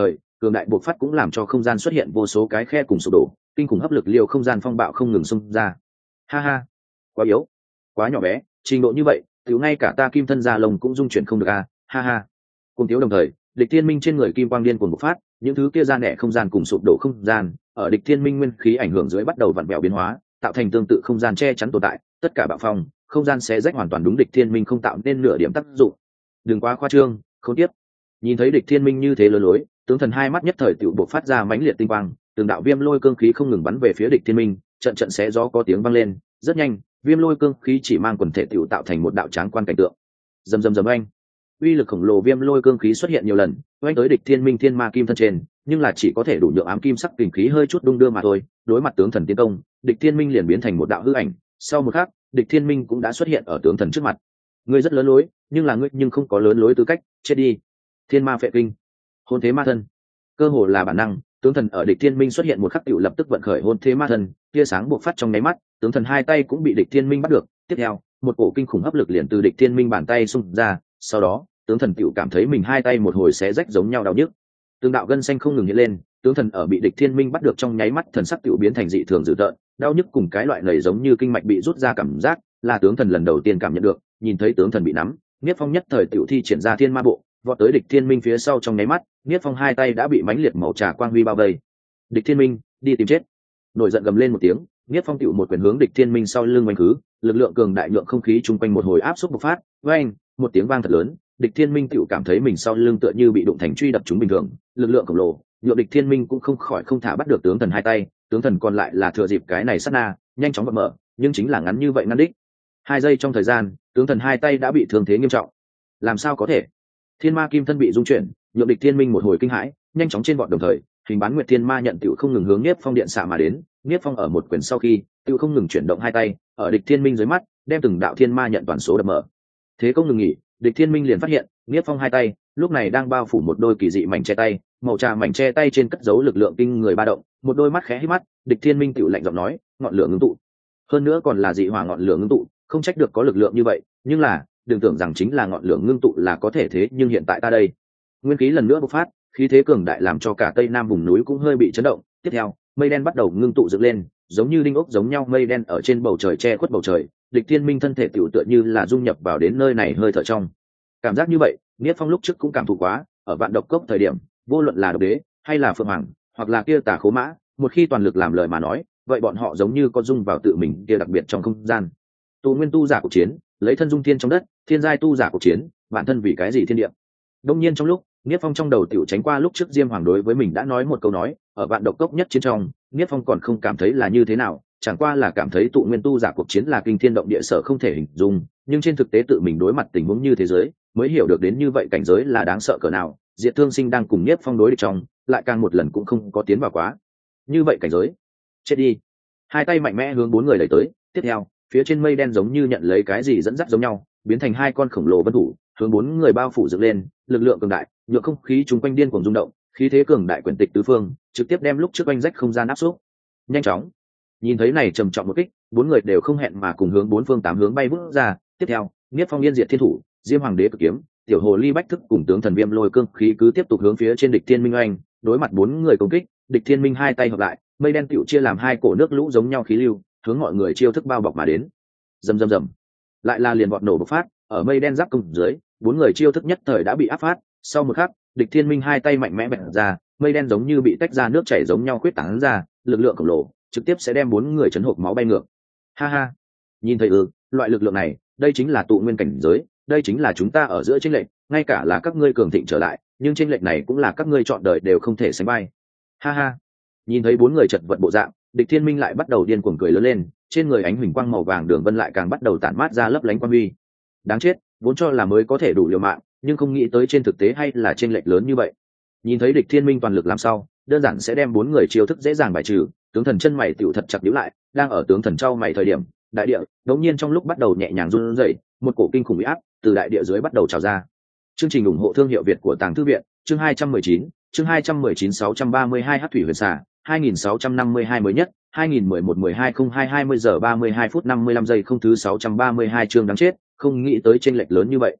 cường đại bộc phát cũng làm cho không gian xuất hiện vô số cái khe cùng sụp đổ, kinh khủng hấp lực liều không gian phong bạo không ngừng xung ra. Ha ha, quá yếu, quá nhỏ bé, trình độ như vậy tiểu ngay cả ta kim thân gia lông cũng dung chuyển không được a. Ha ha. Cùng thiếu đồng thời, địch thiên minh trên người kim quang điên cuồng bộc phát, những thứ kia ra nẻ không gian cùng sụp đổ không gian ở địch thiên minh nguyên khí ảnh hưởng dưới bắt đầu vặn vẹo biến hóa, tạo thành tương tự không gian che chắn tồn tại, tất cả bạo phong không gian sẽ rách hoàn toàn đúng địch thiên minh không tạo nên nửa điểm tác dụng. Đừng quá khoa trương, không tiếp. Nhìn thấy địch thiên minh như thế lừa lối, tướng thần hai mắt nhất thời tiểu bộc phát ra mãnh liệt tinh quang, từng đạo viêm lôi cương khí không ngừng bắn về phía địch thiên minh, trận trận xé gió có tiếng vang lên, rất nhanh, viêm lôi cương khí chỉ mang quần thể tiểu tạo thành một đạo tráng quan cảnh tượng. Rầm rầm rầm oanh, uy lực khổng lồ viêm lôi cương khí xuất hiện nhiều lần, oanh tới địch thiên minh thiên ma kim thân trên, nhưng là chỉ có thể đủ nhượng ám kim sắc kình khí hơi chút đung đưa mà thôi. Đối mặt tướng thần tiến công, địch thiên minh liền biến thành một đạo hư ảnh. Sau một khắc, địch thiên minh cũng đã xuất hiện ở tướng thần trước mặt. Ngươi rất lớn lối, nhưng là ngươi nhưng không có lớn lối tư cách, chết đi. Thiên ma phệ kinh, hôn thế ma thân, cơ hồ là bản năng, tướng thần ở địch thiên minh xuất hiện một khắc tiểu lập tức vận khởi hôn thế ma thân, tia sáng bộc phát trong nháy mắt, tướng thần hai tay cũng bị địch thiên minh bắt được. Tiếp theo, một cổ kinh khủng hấp lực liền từ địch thiên minh bàn tay xung ra, sau đó tướng thần tiểu cảm thấy mình hai tay một hồi xé rách giống nhau đau nhức, tương đạo gân xanh không ngừng hiện lên. Tướng thần ở bị địch thiên minh bắt được trong nháy mắt, thần sắc tiểu biến thành dị thường dữ tợn, đau nhức cùng cái loại nảy giống như kinh mạch bị rút ra cảm giác là tướng thần lần đầu tiên cảm nhận được. Nhìn thấy tướng thần bị nắm, Niết Phong nhất thời tiểu thi triển ra thiên ma bộ, vọt tới địch thiên minh phía sau. Trong nháy mắt, Niết Phong hai tay đã bị mãnh liệt màu trà quang huy bao vây. Địch thiên minh, đi tìm chết. Nổi giận gầm lên một tiếng, Niết Phong tiểu một quyền hướng địch thiên minh sau lưng oanh khứ, lực lượng cường đại nhượng không khí chung quanh một hồi áp suất bộc phát, oanh, một tiếng vang thật lớn, địch thiên minh tiểu cảm thấy mình sau lưng tựa như bị đụng thành truy đập chúng bình thường, lực lượng khổng lồ nhượng địch thiên minh cũng không khỏi không thả bắt được tướng thần hai tay. Tướng thần còn lại là thừa dịp cái này sát na nhanh chóng bật mở, nhưng chính là ngắn như vậy ngắn đích hai giây trong thời gian, tướng thần hai tay đã bị thương thế nghiêm trọng. Làm sao có thể? Thiên ma kim thân bị dung chuyển, nhượng địch thiên minh một hồi kinh hãi, nhanh chóng trên bọn đồng thời, hình bán nguyệt thiên ma nhận tiểu không ngừng hướng Niết Phong điện xạ mà đến. Niết Phong ở một quyền sau khi tiểu không ngừng chuyển động hai tay, ở địch thiên minh dưới mắt đem từng đạo thiên ma nhận toàn số đập mở. Thế không ngừng nghỉ, địch thiên minh liền phát hiện Niết Phong hai tay lúc này đang bao phủ một đôi kỳ dị mảnh che tay, màu trà mảnh che tay trên cất giấu lực lượng kinh người ba động. Một đôi mắt khẽ hít mắt, địch thiên minh tiểu lạnh giọng nói, ngọn lửa ngưng tụ, hơn nữa còn là dị hỏa ngọn lửa ngưng tụ, không trách được có lực lượng như vậy. Nhưng là đừng tưởng rằng chính là ngọn lửa ngưng tụ là có thể thế, nhưng hiện tại ta đây nguyên khí lần nữa bộc phát, khí thế cường đại làm cho cả tây nam vùng núi cũng hơi bị chấn động. Tiếp theo, mây đen bắt đầu ngưng tụ dựng lên, giống như đinh ốc giống nhau mây đen ở trên bầu trời che khuất bầu trời. Địch thiên minh thân thể tiểu tựa như là dung nhập vào đến nơi này hơi thở trong. Cảm giác như vậy, Niết Phong lúc trước cũng cảm thụ quá, ở vạn độc cốc thời điểm, vô luận là độc đế hay là phượng hoàng, hoặc là kia tà khố mã, một khi toàn lực làm lời mà nói, vậy bọn họ giống như có dung vào tự mình kia đặc biệt trong không gian. Tu nguyên tu giả cuộc chiến, lấy thân dung thiên trong đất, thiên giai tu giả cuộc chiến, bản thân vì cái gì thiên địa. Đông nhiên trong lúc, Niết Phong trong đầu tiểu tránh qua lúc trước Diêm Hoàng đối với mình đã nói một câu nói, ở vạn độc cốc nhất chiến trong, Niết Phong còn không cảm thấy là như thế nào, chẳng qua là cảm thấy tụ nguyên tu giả cuộc chiến là kinh thiên động địa sở không thể hình dung, nhưng trên thực tế tự mình đối mặt tình huống như thế giới, mới hiểu được đến như vậy cảnh giới là đáng sợ cỡ nào. Diệt Thương Sinh đang cùng Niết Phong đối địch trong, lại càng một lần cũng không có tiến vào quá như vậy cảnh giới. Chết đi. Hai tay mạnh mẽ hướng bốn người đẩy tới. Tiếp theo, phía trên mây đen giống như nhận lấy cái gì dẫn dắt giống nhau, biến thành hai con khổng lồ vân thủ, hướng bốn người bao phủ dựng lên. Lực lượng cường đại nhựa không khí chúng quanh điên cuồng rung động, khí thế cường đại quyển tịch tứ phương, trực tiếp đem lúc trước oanh rách không gian áp suất. Nhanh chóng. Nhìn thấy này trầm trọng một kích, bốn người đều không hẹn mà cùng hướng bốn phương tám hướng bay vút ra. Tiếp theo, Niết Phong yên diệt thiên thủ, Diêm Hoàng đế cực kiếm, tiểu hồ ly bách thức cùng tướng thần viêm lôi cương khí cứ tiếp tục hướng phía trên địch thiên minh oanh. Đối mặt bốn người công kích, địch thiên minh hai tay hợp lại, mây đen tựu chia làm hai cổ nước lũ giống nhau khí lưu, hướng mọi người chiêu thức bao bọc mà đến. Rầm rầm rầm, lại là liền bọt nổ bộc phát, ở mây đen giáp công dưới, bốn người chiêu thức nhất thời đã bị áp phát. Sau một khắc, địch thiên minh hai tay mạnh mẽ bật ra, mây đen giống như bị tách ra nước chảy giống nhau khuyết tán ra, lực lượng khổng lồ trực tiếp sẽ đem bốn người chấn hộp máu bay ngược. Ha ha, nhìn thấy ư, loại lực lượng này, đây chính là tụ nguyên cảnh giới, đây chính là chúng ta ở giữa chênh lệch, ngay cả là các ngươi cường thịnh trở lại, nhưng chênh lệch này cũng là các ngươi chọn đời đều không thể sánh vai. Ha ha. Nhìn thấy bốn người chật vật bộ dạng, địch thiên minh lại bắt đầu điên cuồng cười lớn lên, trên người ánh huỳnh quang màu vàng đường vân lại càng bắt đầu tản mát ra lấp lánh quang huy. Đáng chết, vốn cho là mới có thể đủ liều mạng, nhưng không nghĩ tới trên thực tế hay là chênh lệch lớn như vậy. Nhìn thấy địch thiên minh toàn lực làm sao, đơn giản sẽ đem bốn người chiêu thức dễ dàng bài trừ. Tướng thần chân mày tiểu thật chặt nhíu lại, đang ở tướng thần trao mày thời điểm, đại địa đột nhiên trong lúc bắt đầu nhẹ nhàng run rẩy, một cổ kinh khủng uy áp từ đại địa dưới bắt đầu trào ra. Chương trình ủng hộ thương hiệu Việt của Tàng Thư viện, chương hai trăm mười chín, chương hai trăm mười chín sáu trăm ba mươi hai Hắc thủy huyền xà, hai nghìn sáu trăm năm mươi hai mới nhất, hai nghìn mười một mười hai không hai hai mươi giờ ba mươi hai phút năm mươi lăm giây không thứ sáu trăm ba mươi hai chương đáng chết, không nghĩ tới chênh lệch lớn như vậy.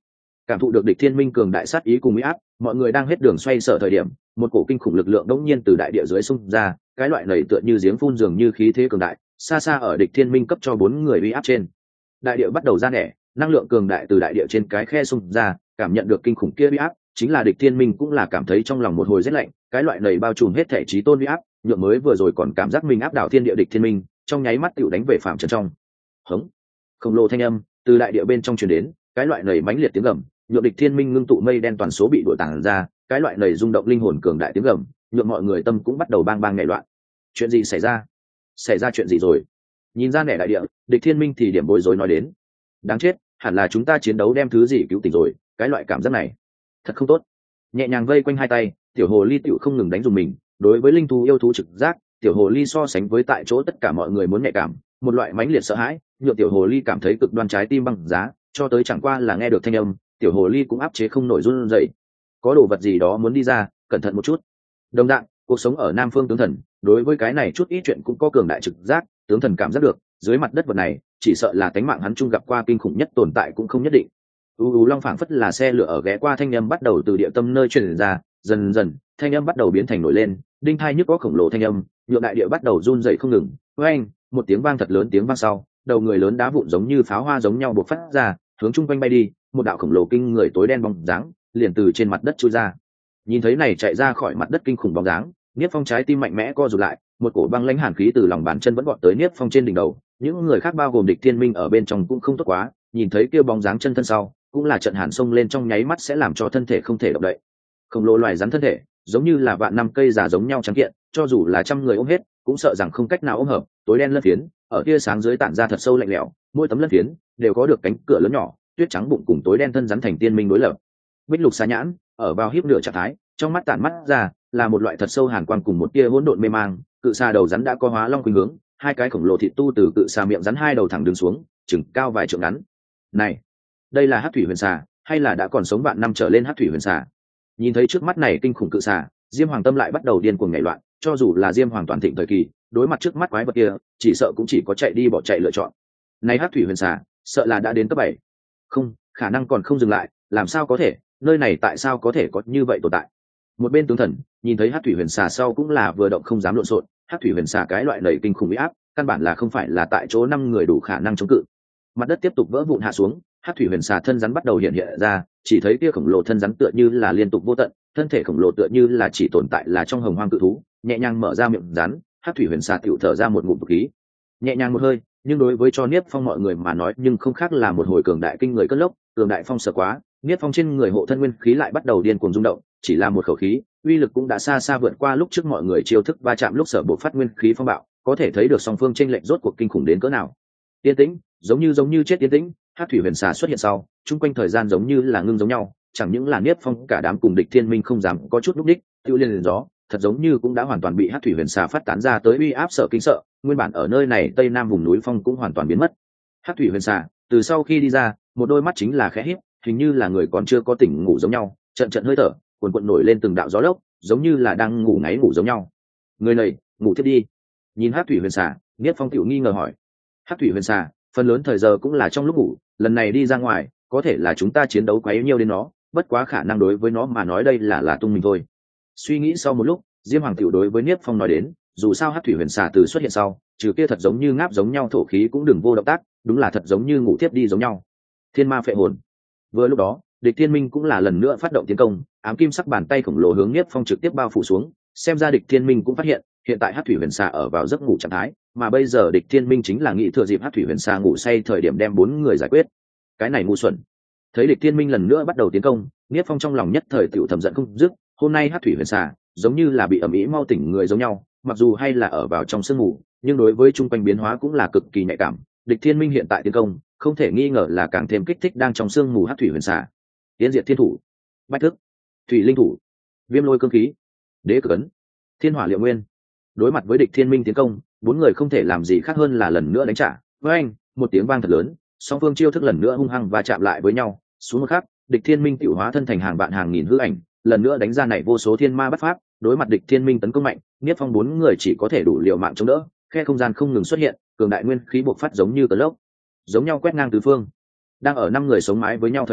Cảm thụ được địch thiên minh cường đại sát ý cùng uy áp, mọi người đang hết đường xoay sở thời điểm, một cổ kinh khủng lực lượng đống nhiên từ đại địa dưới xung ra, cái loại này tựa như giếng phun dường như khí thế cường đại, xa xa ở địch thiên minh cấp cho bốn người uy áp trên. Đại địa bắt đầu ra nẻ, năng lượng cường đại từ đại địa trên cái khe xung ra, cảm nhận được kinh khủng kia uy áp, chính là địch thiên minh cũng là cảm thấy trong lòng một hồi rét lạnh, cái loại này bao trùm hết thể trí tôn uy áp, nhượng mới vừa rồi còn cảm giác mình áp đảo thiên địa địch thiên minh, trong nháy mắt tựu đánh về phạm trần trong. Hống, khổng lồ thanh âm từ đại địa bên trong truyền đến, cái loại này mãnh liệt tiếng gầm, nhượng địch thiên minh ngưng tụ mây đen toàn số bị đuổi tàng ra, cái loại này rung động linh hồn cường đại tiếng gầm, nhượng mọi người tâm cũng bắt đầu bang bang nhảy loạn. Chuyện gì xảy ra? Xảy ra chuyện gì rồi? Nhìn ra nẻ đại địa, địch thiên minh thì điểm bối rối nói đến. Đáng chết, hẳn là chúng ta chiến đấu đem thứ gì cứu tỉnh rồi, cái loại cảm giác này thật không tốt. Nhẹ nhàng vây quanh hai tay, tiểu hồ ly tiểu không ngừng đánh dùng mình, đối với linh thú yêu thú trực giác, tiểu hồ ly so sánh với tại chỗ tất cả mọi người muốn nhạy cảm, một loại mãnh liệt sợ hãi, nhượng tiểu hồ ly cảm thấy cực đoan trái tim băng giá, cho tới chẳng qua là nghe được thanh âm, tiểu hồ ly cũng áp chế không nổi run rẩy. Có đồ vật gì đó muốn đi ra, cẩn thận một chút. Đồng dạng, cuộc sống ở Nam Phương tướng thần, đối với cái này chút ít chuyện cũng có cường đại trực giác, tướng thần cảm giác được, dưới mặt đất vật này, chỉ sợ là tánh mạng hắn chung gặp qua kinh khủng nhất tồn tại cũng không nhất định. U U Long phảng phất là xe lửa ở ghé qua thanh âm bắt đầu từ địa tâm nơi truyền ra, dần dần, thanh âm bắt đầu biến thành nổi lên, đinh thai nhức có khổng lồ thanh âm, nhượng đại địa bắt đầu run rẩy không ngừng. Oeng, một tiếng vang thật lớn tiếng vang sau, đầu người lớn đá vụn giống như pháo hoa giống nhau bộc phát ra, hướng chung quanh bay đi, một đạo khổng lồ kinh người tối đen bóng dáng, liền từ trên mặt đất chui ra. Nhìn thấy này chạy ra khỏi mặt đất kinh khủng bóng dáng, Niết Phong trái tim mạnh mẽ co rụt lại, một cổ băng lãnh hàn khí từ lòng bàn chân vẫn vọt tới Niết Phong trên đỉnh đầu. Những người khác bao gồm địch thiên minh ở bên trong cũng không tốt quá, nhìn thấy kia bóng dáng chân thân sau, cũng là trận hàn sông lên trong nháy mắt sẽ làm cho thân thể không thể động đậy. Khổng lồ loài rắn thân thể, giống như là vạn năm cây già giống nhau trắng kiện, cho dù là trăm người ôm hết, cũng sợ rằng không cách nào ôm hợp. Tối đen lân phiến, ở tia sáng dưới tản ra thật sâu lạnh lẽo, mỗi tấm lân phiến đều có được cánh cửa lớn nhỏ, tuyết trắng bụng cùng tối đen thân rắn thành tiên minh đối lập. Bích lục xà nhãn, ở vào hiếp nửa trạng thái, trong mắt tản mắt ra là một loại thật sâu hàn quang cùng một tia hỗn độn mê mang. Cự xà đầu rắn đã có hóa long khuynh hướng, hai cái khổng lồ thịt tu từ cự xà miệng rắn hai đầu thẳng đứng xuống, chừng cao vài trượng ngắn. Này, đây là hắc thủy huyền xà, hay là đã còn sống vạn năm trở lên hắc thủy huyền xà? Nhìn thấy trước mắt này kinh khủng cự xà, Diêm Hoàng tâm lại bắt đầu điên cuồng nhảy loạn. Cho dù là Diêm Hoàng toàn thịnh thời kỳ, đối mặt trước mắt quái vật kia, chỉ sợ cũng chỉ có chạy đi bỏ chạy lựa chọn. Này hắc thủy huyền xà, sợ là đã đến cấp bảy. Không, khả năng còn không dừng lại, làm sao có thể, nơi này tại sao có thể có như vậy tồn tại? Một bên tướng thần nhìn thấy hắc thủy huyền xà sau cũng là vừa động không dám lộn xộn. Hắc thủy huyền xà cái loại nảy kinh khủng uy áp, căn bản là không phải là tại chỗ năm người đủ khả năng chống cự. Mặt đất tiếp tục vỡ vụn hạ xuống, hắc thủy huyền xà thân rắn bắt đầu hiện hiện ra, chỉ thấy kia khổng lồ thân rắn tựa như là liên tục vô tận, thân thể khổng lồ tựa như là chỉ tồn tại là trong hồng hoang cự thú, nhẹ nhàng mở ra miệng rắn, hắc thủy huyền xà tựu thở ra một ngụm khí, nhẹ nhàng một hơi, nhưng đối với cho Niết Phong mọi người mà nói nhưng không khác là một hồi cường đại kinh người cất lốc, cường đại phong sợ quá, Niết Phong trên người hộ thân nguyên khí lại bắt đầu điên cuồng rung động, chỉ là một khẩu khí, uy lực cũng đã xa xa vượt qua lúc trước mọi người chiêu thức va chạm lúc sở bộc phát nguyên khí phong bạo, có thể thấy được song phương chênh lệch rốt cuộc kinh khủng đến cỡ nào. Yên tĩnh, giống như giống như chết yên tĩnh, hắc thủy huyền xà xuất hiện sau, chung quanh thời gian giống như là ngưng giống nhau, chẳng những là Niết Phong cả đám cùng địch thiên minh không dám có chút lúc đích, tiêu liên liền gió, thật giống như cũng đã hoàn toàn bị hắc thủy huyền xà phát tán ra tới uy áp sợ kinh sợ, nguyên bản ở nơi này tây nam vùng núi phong cũng hoàn toàn biến mất. Hắc thủy huyền xà từ sau khi đi ra, một đôi mắt chính là khẽ híp, hình như là người còn chưa có tỉnh ngủ giống nhau, trận trận hơi thở cuồn cuộn nổi lên từng đạo gió lốc, giống như là đang ngủ ngáy ngủ giống nhau. Người này ngủ tiếp đi. Nhìn hắc thủy huyền xà, Niết Phong tiểu nghi ngờ hỏi. Hắc thủy huyền xà phần lớn thời giờ cũng là trong lúc ngủ, lần này đi ra ngoài có thể là chúng ta chiến đấu quá yếu nhiều đến nó, bất quá khả năng đối với nó mà nói đây là là tung mình thôi. Suy nghĩ sau một lúc, Diêm Hoàng tiểu đối với Niết Phong nói đến, dù sao hắc thủy huyền xà từ xuất hiện sau, trừ kia thật giống như ngáp giống nhau thổ khí cũng đừng vô động tác, đúng là thật giống như ngủ tiếp đi giống nhau. Thiên ma phệ hồn. Vừa lúc đó, địch thiên minh cũng là lần nữa phát động tiến công, ám kim sắc bàn tay khổng lồ hướng Niết Phong trực tiếp bao phủ xuống, xem ra địch thiên minh cũng phát hiện hiện tại hắc thủy huyền xà ở vào giấc ngủ trạng thái, mà bây giờ địch thiên minh chính là nghĩ thừa dịp hắc thủy huyền xà ngủ say thời điểm đem bốn người giải quyết. Cái này ngu xuẩn. Thấy địch thiên minh lần nữa bắt đầu tiến công, Niết Phong trong lòng nhất thời tiểu thầm giận không dứt, hôm nay hắc thủy huyền xà giống như là bị ẩm ý mau tỉnh người giống nhau, mặc dù hay là ở vào trong sương ngủ, nhưng đối với chung quanh biến hóa cũng là cực kỳ nhạy cảm. Địch thiên minh hiện tại tiến công không thể nghi ngờ là càng thêm kích thích đang trong sương mù hắc thủy huyền xà. Tiến diệt thiên thủ, bách thức, thủy linh thủ, viêm lôi cương khí, đế cực ấn, thiên hỏa liệu nguyên. Đối mặt với địch thiên minh tiến công, bốn người không thể làm gì khác hơn là lần nữa đánh trả. Với anh, một tiếng vang thật lớn, song phương chiêu thức lần nữa hung hăng và chạm lại với nhau. Xuống một khắc, địch thiên minh tiểu hóa thân thành hàng vạn hàng nghìn hư ảnh, lần nữa đánh ra này vô số thiên ma bất pháp. Đối mặt địch thiên minh tấn công mạnh, Niết Phong bốn người chỉ có thể đủ liều mạng chống đỡ. Khe không gian không ngừng xuất hiện, cường đại nguyên khí bộc phát giống như cơn lốc, giống nhau quét ngang tứ phương. Đang ở năm người sống mái với nhau thời điểm,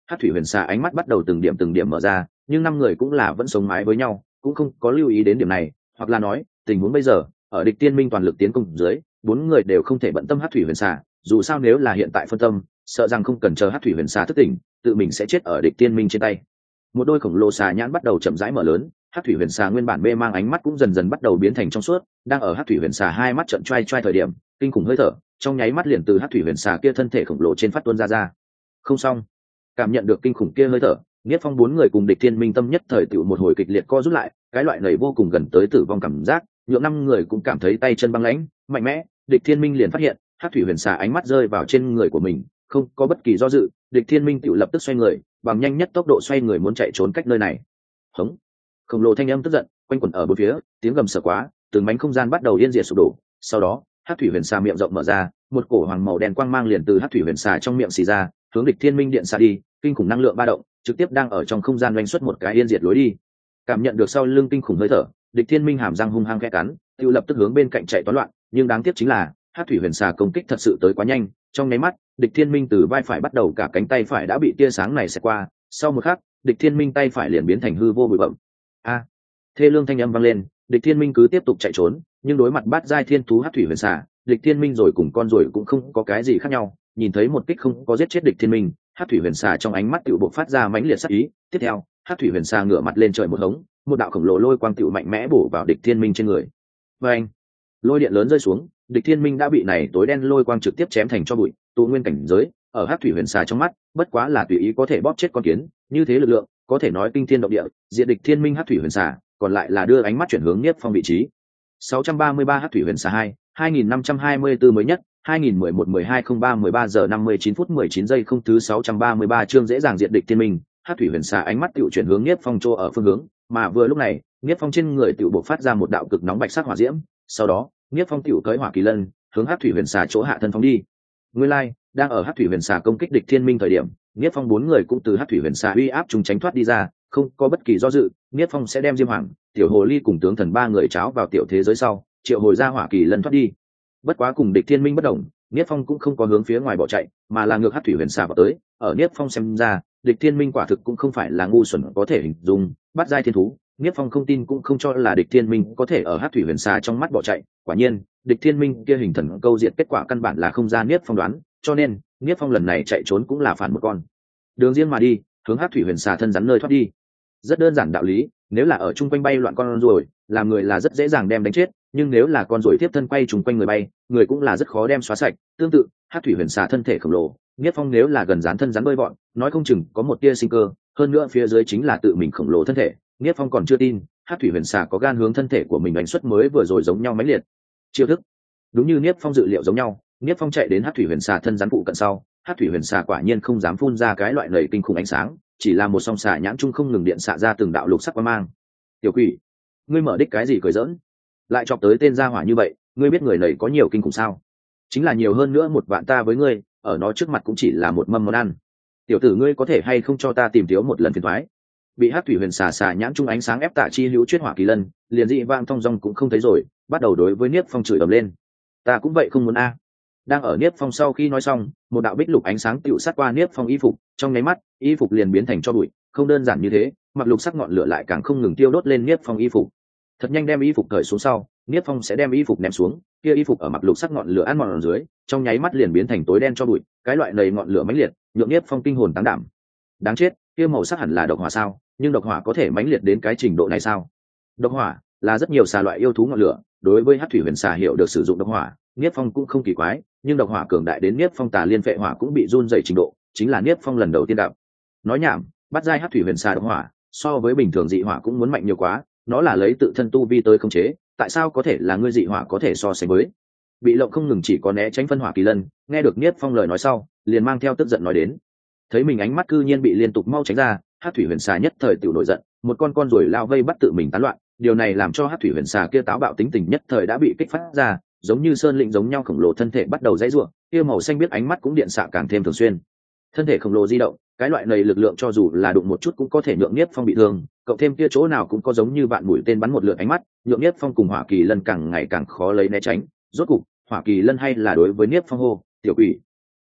Hắc thủy huyền xà ánh mắt bắt đầu từng điểm từng điểm mở ra, nhưng năm người cũng là vẫn sống mái với nhau, cũng không có lưu ý đến điểm này, hoặc là nói tình huống bây giờ ở địch tiên minh toàn lực tiến công dưới, bốn người đều không thể bận tâm Hắc thủy huyền xà, dù sao nếu là hiện tại phân tâm, sợ rằng không cần chờ Hắc thủy huyền xà thức tỉnh, tự mình sẽ chết ở địch tiên minh trên tay. Một đôi khổng lồ xà nhãn bắt đầu chậm rãi mở lớn, Hắc thủy huyền xà nguyên bản mê mang ánh mắt cũng dần dần bắt đầu biến thành trong suốt, đang ở Hắc thủy huyền xà hai mắt trợn choai choai thời điểm, kinh khủng hơi thở trong nháy mắt liền từ Hắc thủy huyền xà kia thân thể khổng lồ trên phát tuôn ra ra. Không xong, cảm nhận được kinh khủng kia hơi thở, Niết Phong bốn người cùng địch thiên minh tâm nhất thời tựu một hồi kịch liệt co rút lại, cái loại này vô cùng gần tới tử vong cảm giác, nhượng năm người cũng cảm thấy tay chân băng lãnh, mạnh mẽ. Địch thiên minh liền phát hiện Hắc thủy huyền xà ánh mắt rơi vào trên người của mình, không có bất kỳ do dự, địch thiên minh tựu lập tức xoay người, bằng nhanh nhất tốc độ xoay người muốn chạy trốn cách nơi này. Hống! Khổng lồ thanh âm tức giận quanh quẩn ở bốn phía, tiếng gầm sợ quá, từng mảnh không gian bắt đầu yên diệt sụp đổ. Sau đó, Hắc thủy huyền xà miệng rộng mở ra, một cổ hoàng màu đen quang mang liền từ Hắc thủy huyền xà trong miệng xì ra, hướng địch thiên minh điện xạ đi, kinh khủng năng lượng ba động trực tiếp đang ở trong không gian doanh xuất một cái yên diệt lối đi. Cảm nhận được sau lưng kinh khủng hơi thở, địch thiên minh hàm răng hung hăng khẽ cắn, tự lập tức hướng bên cạnh chạy toán loạn, nhưng đáng tiếc chính là Hắc thủy huyền xà công kích thật sự tới quá nhanh, trong nháy mắt địch thiên minh từ vai phải bắt đầu cả cánh tay phải đã bị tia sáng này xẹt qua, sau một khắc địch thiên minh tay phải liền biến thành hư vô bụi bặm. A! Thê lương thanh âm vang lên, địch thiên minh cứ tiếp tục chạy trốn, nhưng đối mặt bát giai thiên thú Hắc thủy huyền xà, địch thiên minh rồi cùng con rồi cũng không có cái gì khác nhau. Nhìn thấy một kích không có giết chết địch thiên minh, Hắc thủy huyền xà trong ánh mắt tựu bộc phát ra mãnh liệt sát ý. Tiếp theo, Hắc thủy huyền xà ngửa mặt lên trời một hống, một đạo khổng lồ lôi quang tựu mạnh mẽ bổ vào địch thiên minh trên người. Và anh, lôi điện lớn rơi xuống, địch thiên minh đã bị này tối đen lôi quang trực tiếp chém thành cho bụi. Tụ nguyên cảnh giới ở Hắc thủy huyền xà trong mắt bất quá là tùy ý có thể bóp chết con kiến, như thế lực lượng có thể nói kinh thiên động địa. Diệt địch thiên minh Hắc thủy huyền xà, còn lại là đưa ánh mắt chuyển hướng Niết Phong vị trí. sáu trăm ba mươi ba Hắc thủy huyền xà hai, hai nghìn năm trăm hai mươi tư mới nhất, hai nghìn mười một mười hai không ba mười ba giờ năm mươi chín phút mười chín giây không thứ sáu trăm ba mươi ba chương dễ dàng diệt địch thiên minh. Hắc thủy huyền xà ánh mắt tiểu chuyển hướng Niết Phong chỗ ở phương hướng, mà vừa lúc này, Niết Phong trên người tiểu bộc phát ra một đạo cực nóng bạch sắc hỏa diễm, sau đó, Niết Phong tiểu tới hỏa kỳ lân, hướng Hắc thủy huyền xà chỗ hạ thân phóng đi. Nguyên lai, like, đang ở Hắc thủy huyền xà công kích địch thiên minh thời điểm, Niết Phong bốn người cũng từ Hắc thủy huyền xà uy áp chúng tránh thoát đi ra, không có bất kỳ do dự, Niết Phong sẽ đem Diêm Hoàng, Tiểu Hồ Ly cùng tướng thần ba người cháo vào tiểu thế giới sau, triệu hồi ra hỏa kỳ lân thoát đi. Bất quá cùng địch thiên minh bất động, Niết Phong cũng không có hướng phía ngoài bỏ chạy, mà là ngược Hắc thủy huyền xà vào tới. Ở Niết Phong xem ra, địch thiên minh quả thực cũng không phải là ngu xuẩn có thể hình dung, bắt giai thiên thú. Niết Phong không tin cũng không cho là địch thiên minh có thể ở Hắc thủy huyền xà trong mắt bỏ chạy. Quả nhiên, địch thiên minh kia hình thần câu diệt kết quả căn bản là không ra Niết Phong đoán, cho nên Niết Phong lần này chạy trốn cũng là phản một con đường riêng mà đi, hướng Hắc thủy huyền xà thân rắn nơi thoát đi. Rất đơn giản đạo lý, nếu là ở chung quanh bay loạn con ruồi, làm người là rất dễ dàng đem đánh chết, nhưng nếu là con ruồi tiếp thân quay trùng quanh người bay, người cũng là rất khó đem xóa sạch. Tương tự, Hắc thủy huyền xà thân thể khổng lồ, Niết Phong nếu là gần dán thân rắn bơi bọn, nói không chừng có một tia sinh cơ, hơn nữa phía dưới chính là tự mình khổng lồ thân thể. Niết Phong còn chưa tin, Hắc thủy huyền xà có gan hướng thân thể của mình đánh xuất mới vừa rồi giống nhau mãnh liệt. Chiêu thức, đúng như Niết Phong dự liệu giống nhau, Niết Phong chạy đến Hắc thủy huyền xà thân rắn phụ cận sau, Hắc thủy huyền xà quả nhiên không dám phun ra cái loại lầy kinh khủng ánh sáng, chỉ là một song xà nhãn trung không ngừng điện xạ ra từng đạo lục sắc quang mang. Tiểu quỷ, ngươi mở đích cái gì cười giỡn, lại chọc tới tên gia hỏa như vậy, ngươi biết người này có nhiều kinh khủng sao? Chính là nhiều hơn nữa một vạn ta với ngươi, ở nó trước mặt cũng chỉ là một mâm món ăn. Tiểu tử ngươi có thể hay không cho ta tìm thiếu một lần phiền toái? Bị Hắc thủy huyền xà xà nhãn trung ánh sáng ép tạ chi hữu chuyết hỏa kỳ lân, liền dị vang thong dong cũng không thấy rồi, bắt đầu đối với Niết Phong chửi ầm lên. Ta cũng vậy không muốn a. Đang ở Niết Phong sau khi nói xong, một đạo bích lục ánh sáng tựu sát qua Niết Phong y phục, trong nháy mắt, y phục liền biến thành tro bụi. Không đơn giản như thế, mặc lục sắc ngọn lửa lại càng không ngừng tiêu đốt lên Niết Phong y phục. Thật nhanh đem y phục cởi xuống sau, Niết Phong sẽ đem y phục ném xuống, kia y phục ở mặc lục sắc ngọn lửa ăn mòn ở dưới, trong nháy mắt liền biến thành tối đen tro bụi. Cái loại này ngọn lửa mãnh liệt, nhượng Niết Phong kinh hồn táng đảm. Đáng chết, kia màu sắc hẳn là độc hỏa sao? Nhưng độc hỏa có thể mãnh liệt đến cái trình độ này sao? Độc hỏa là rất nhiều xà loại yêu thú ngọn lửa, đối với Hắc thủy huyền xà hiểu được sử dụng độc hỏa, Niết Phong cũng không kỳ quái, nhưng độc hỏa cường đại đến Niết Phong tà liên phệ hỏa cũng bị run rẩy trình độ, chính là Niết Phong lần đầu tiên gặp. Nói nhảm, bắt giai Hắc thủy huyền xà độc hỏa, so với bình thường dị hỏa cũng muốn mạnh nhiều quá, nó là lấy tự thân tu vi tới khống chế, tại sao có thể là ngươi dị hỏa có thể so sánh với? Bị lộng không ngừng chỉ có né tránh phân hỏa kỳ lân, nghe được Niết Phong lời nói sau, liền mang theo tức giận nói đến. Thấy mình ánh mắt cư nhiên bị liên tục mau tránh ra, Hắc thủy huyền xà nhất thời tiểu nổi giận, một con con ruồi lao vây bắt tự mình tán loạn, điều này làm cho Hắc thủy huyền xà kia táo bạo tính tình nhất thời đã bị kích phát ra, giống như sơn lĩnh giống nhau khổng lồ thân thể bắt đầu dãy rủa, kia màu xanh biết ánh mắt cũng điện xạ càng thêm thường xuyên. Thân thể khổng lồ di động, cái loại này lực lượng cho dù là đụng một chút cũng có thể nhượng Niết Phong bị thương, cộng thêm kia chỗ nào cũng có giống như vạn mũi tên bắn một lượt ánh mắt, nhượng Niết Phong cùng Hỏa Kỳ Lân càng ngày càng khó lấy né tránh. Rốt cục, Hỏa Kỳ Lân hay là đối với Niết Phong hô, "Tiểu quỷ."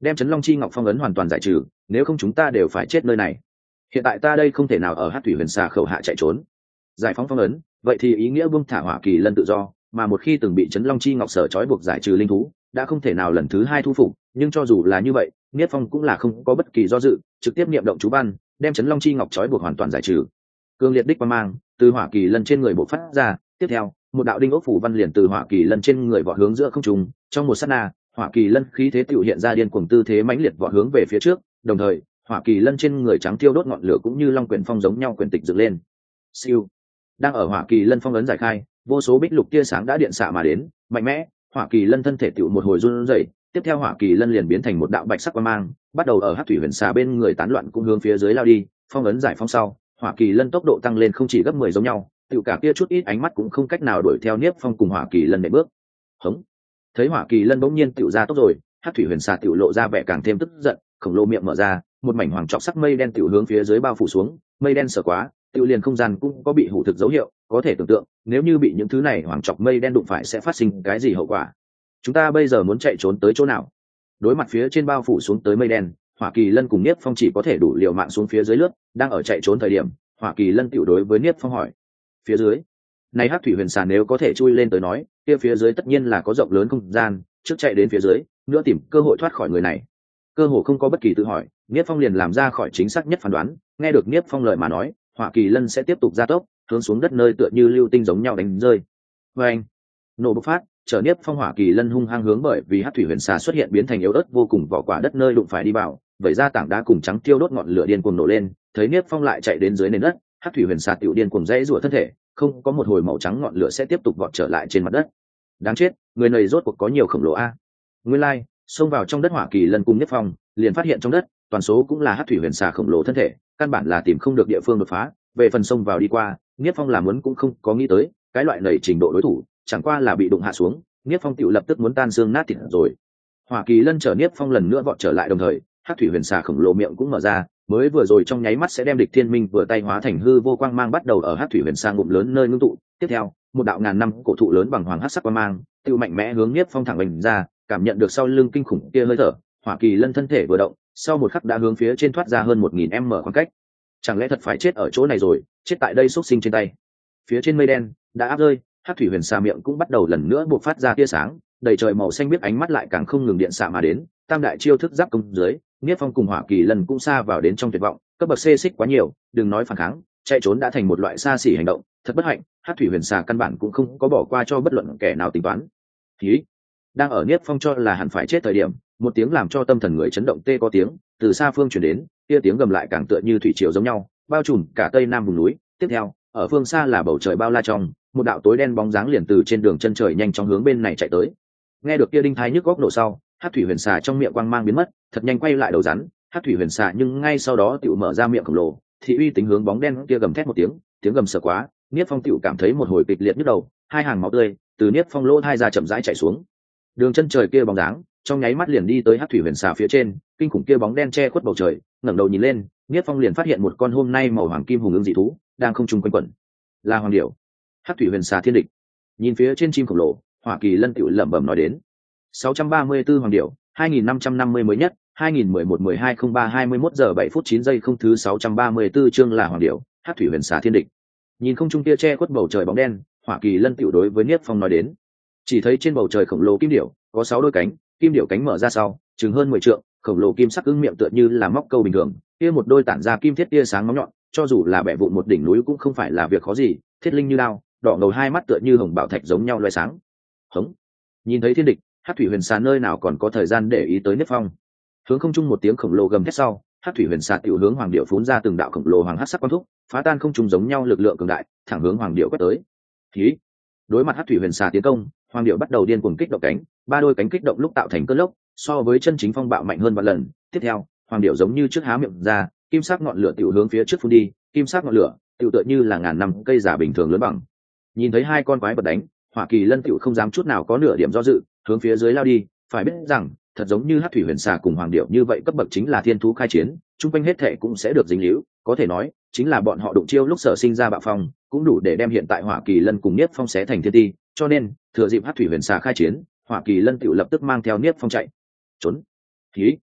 đem chấn long chi ngọc phong ấn hoàn toàn giải trừ, nếu không chúng ta đều phải chết nơi này. Hiện tại ta đây không thể nào ở Hắc thủy huyền xà khẩu hạ chạy trốn. Giải phóng phong ấn, vậy thì ý nghĩa buông thả hỏa kỳ lân tự do, mà một khi từng bị chấn long chi ngọc sở trói buộc giải trừ linh thú, đã không thể nào lần thứ hai thu phục. Nhưng cho dù là như vậy, Niết Phong cũng là không có bất kỳ do dự, trực tiếp niệm động chú văn, đem chấn long chi ngọc trói buộc hoàn toàn giải trừ. Cương liệt đích quang mang từ hỏa kỳ lân trên người bộc phát ra, tiếp theo một đạo đinh ốc phủ văn liền từ hỏa kỳ lân trên người vọt hướng giữa không trung. Trong một sát na, hỏa kỳ lân khí thế tiểu hiện ra điên cuồng tư thế mãnh liệt vọt hướng về phía trước, đồng thời hỏa kỳ lân trên người trắng thiêu đốt ngọn lửa cũng như long quyển phong giống nhau quyển tịch dựng lên. Siêu, đang ở hỏa kỳ lân phong ấn giải khai, vô số bích lục tia sáng đã điện xạ mà đến, mạnh mẽ, hỏa kỳ lân thân thể tiểu một hồi run rẩy, tiếp theo hỏa kỳ lân liền biến thành một đạo bạch sắc quang mang, bắt đầu ở Hắc thủy huyền xà bên người tán loạn cũng hướng phía dưới lao đi. Phong ấn giải phóng sau, hỏa kỳ lân tốc độ tăng lên không chỉ gấp mười giống nhau, tiểu cả kia chút ít ánh mắt cũng không cách nào đuổi theo Niếp Phong cùng hỏa kỳ lân để bước. Hống, thấy hỏa kỳ lân bỗng nhiên tiểu ra tốc rồi, Hắc thủy huyền xà tiểu lộ ra vẻ càng thêm tức giận, khổng lồ miệng mở ra, một mảnh hoàng trọc sắc mây đen tiểu hướng phía dưới bao phủ xuống. Mây đen sở quá, tiểu liền không gian cũng có bị hủ thực dấu hiệu, có thể tưởng tượng nếu như bị những thứ này hoàng trọc mây đen đụng phải sẽ phát sinh cái gì hậu quả. Chúng ta bây giờ muốn chạy trốn tới chỗ nào? Đối mặt phía trên bao phủ xuống tới mây đen, hỏa kỳ lân cùng Niếp Phong chỉ có thể đủ liều mạng xuống phía dưới lướt. Đang ở chạy trốn thời điểm, hỏa kỳ lân tiểu đối với Niếp Phong hỏi: phía dưới này Hắc thủy huyền xà nếu có thể chui lên tới nói, kia phía dưới tất nhiên là có rộng lớn không gian, trước chạy đến phía dưới nữa tìm cơ hội thoát khỏi người này. Cơ hồ không có bất kỳ tự hỏi, Niếp Phong liền làm ra khỏi chính xác nhất phán đoán. Nghe được Niếp Phong lời mà nói, hỏa kỳ lân sẽ tiếp tục gia tốc hướng xuống đất nơi tựa như lưu tinh giống nhau đánh rơi. Và anh nổ bộc phát, trở Niếp Phong hỏa kỳ lân hung hăng hướng bởi vì Hắc thủy huyền xà xuất hiện biến thành yếu ớt vô cùng vỏ quả đất nơi đụng phải đi vào, vậy ra tảng đá cùng trắng tiêu đốt ngọn lửa điên cuồng nổ lên. Thấy Niếp Phong lại chạy đến dưới nền đất, Hắc thủy huyền xà tiểu điên cuồng dãy rủa thân thể, không có một hồi màu trắng ngọn lửa sẽ tiếp tục vọt trở lại trên mặt đất. Đáng chết, người này rốt cuộc có nhiều khổng lồ a. Nguyên lai, like, xông vào trong đất hỏa kỳ lân cùng Niếp Phong, liền phát hiện trong đất toàn số cũng là Hắc thủy huyền xà khổng lồ thân thể, căn bản là tìm không được địa phương đột phá. Về phần xông vào đi qua, Niếp Phong làm muốn cũng không có nghĩ tới, cái loại nảy trình độ đối thủ, chẳng qua là bị đụng hạ xuống, Niếp Phong tiểu lập tức muốn tan xương nát thịt rồi. Hỏa kỳ lân chở Niếp Phong lần nữa vọt trở lại, đồng thời Hắc thủy huyền xà khổng lồ miệng cũng mở ra, mới vừa rồi trong nháy mắt sẽ đem địch thiên minh vừa tay hóa thành hư vô quang mang bắt đầu ở Hắc thủy huyền xà ngụm lớn nơi ngưng tụ. Tiếp theo, một đạo ngàn năm cổ thụ lớn bằng hoàng hắc sắc quang mang, tiêu mạnh mẽ hướng Niếp Phong thẳng bình ra, cảm nhận được sau lưng kinh khủng kia hơi thở, hỏa kỳ lân thân thể vừa động, sau một khắc đã hướng phía trên thoát ra hơn một nghìn m khoảng cách. Chẳng lẽ thật phải chết ở chỗ này rồi, chết tại đây xuất sinh trên tay. Phía trên mây đen đã áp rơi, Hắc thủy huyền xà miệng cũng bắt đầu lần nữa bộc phát ra tia sáng, đầy trời màu xanh biếc ánh mắt lại càng không ngừng điện xạ mà đến. Tam đại chiêu thức giáp công dưới, Niếp Phong cùng hỏa kỳ lân cũng xa vào đến trong tuyệt vọng, cấp bậc xê xích quá nhiều, đừng nói phản kháng, chạy trốn đã thành một loại xa xỉ hành động. Thật bất hạnh, Hắc thủy huyền xà căn bản cũng không có bỏ qua cho bất luận kẻ nào tính toán. Khí đang ở Niếp Phong cho là hẳn phải chết thời điểm, một tiếng làm cho tâm thần người chấn động tê có tiếng từ xa phương truyền đến, kia tiếng gầm lại càng tựa như thủy triều giống nhau, bao trùm cả tây nam vùng núi. Tiếp theo, ở phương xa là bầu trời bao la trong, một đạo tối đen bóng dáng liền từ trên đường chân trời nhanh chóng hướng bên này chạy tới. Nghe được kia đinh thái nhức góc nổ sau, Hắc thủy huyền xà trong miệng quang mang biến mất, thật nhanh quay lại đầu rắn. Hắc thủy huyền xà nhưng ngay sau đó tiểu mở ra miệng khổng lồ, thị uy tính hướng bóng đen kia gầm thét một tiếng, tiếng gầm sợ quá, Niếp Phong tiểu cảm thấy một hồi kịch liệt nhức đầu, hai hàng máu tươi từ Niếp Phong lỗ hai ra chậm rãi chảy xuống. Đường chân trời kia bóng dáng trong nháy mắt liền đi tới Hắc thủy huyền xà phía trên, kinh khủng kia bóng đen che khuất bầu trời, ngẩng đầu nhìn lên, Niếp Phong liền phát hiện một con hôm nay màu hoàng kim hùng ưng dị thú đang không trung quanh quẩn, là hoàng điểu. Hắc thủy huyền xà thiên địch. Nhìn phía trên chim khổng lồ, hỏa kỳ lân tiểu lẩm bẩm nói đến: sáu trăm ba mươi tư hoàng điểu, hai nghìn năm trăm năm mươi mới nhất, hai nghìn mười một mười hai không ba hai mươi mốt giờ bảy phút chín giây không thứ sáu trăm ba mươi tư chương là hoàng điểu, Hắc thủy huyền xà thiên địch. Nhìn không trung kia che khuất bầu trời bóng đen, hỏa kỳ lân tiểu đối với Niếp Phong nói đến. Chỉ thấy trên bầu trời khổng lồ kim điểu có sáu đôi cánh, kim điểu cánh mở ra sau, chừng hơn mười trượng, khổng lồ kim sắc ưng miệng tựa như là móc câu bình thường, kia một đôi tản ra kim thiết tia sáng móng nhọn, cho dù là bẻ vụn một đỉnh núi cũng không phải là việc khó gì, thiết linh như đao, đỏ ngầu hai mắt tựa như hồng bảo thạch giống nhau loé sáng. Hống! Nhìn thấy thiên địch, Hắc thủy huyền xà nơi nào còn có thời gian để ý tới Niếp Phong. Hướng không trung một tiếng khổng lồ gầm thét sau, Hắc thủy huyền xà tiểu hướng hoàng điểu phún ra từng đạo khổng lồ hoàng hắc sắc quang thúc, phá tan không trung giống nhau lực lượng cường đại, thẳng hướng hoàng điểu quét tới. Khí! Đối mặt Hắc thủy huyền xà tiến công, hoàng điểu bắt đầu điên cuồng kích động cánh, ba đôi cánh kích động lúc tạo thành cơn lốc, so với chân chính phong bạo mạnh hơn vạn lần. Tiếp theo, hoàng điểu giống như trước há miệng ra, kim sắc ngọn lửa tiểu hướng phía trước phun đi, kim sắc ngọn lửa tiểu tựa như là ngàn năm cây giả bình thường lớn bằng. Nhìn thấy hai con quái vật đánh, hỏa kỳ lân tiểu không dám chút nào có nửa điểm do dự, hướng phía dưới lao đi. Phải biết rằng, thật giống như Hắc thủy huyền xà cùng hoàng điểu như vậy cấp bậc chính là thiên thú khai chiến, chung quanh hết thệ cũng sẽ được dính líu, có thể nói chính là bọn họ đụng chiêu lúc sở sinh ra bạo phong, cũng đủ để đem hiện tại hỏa kỳ lân cùng Niếp Phong xé thành thiên ti. Cho nên thừa dịp Hắc thủy huyền xà khai chiến, hỏa kỳ lân tiểu lập tức mang theo Niếp Phong chạy trốn. Khí!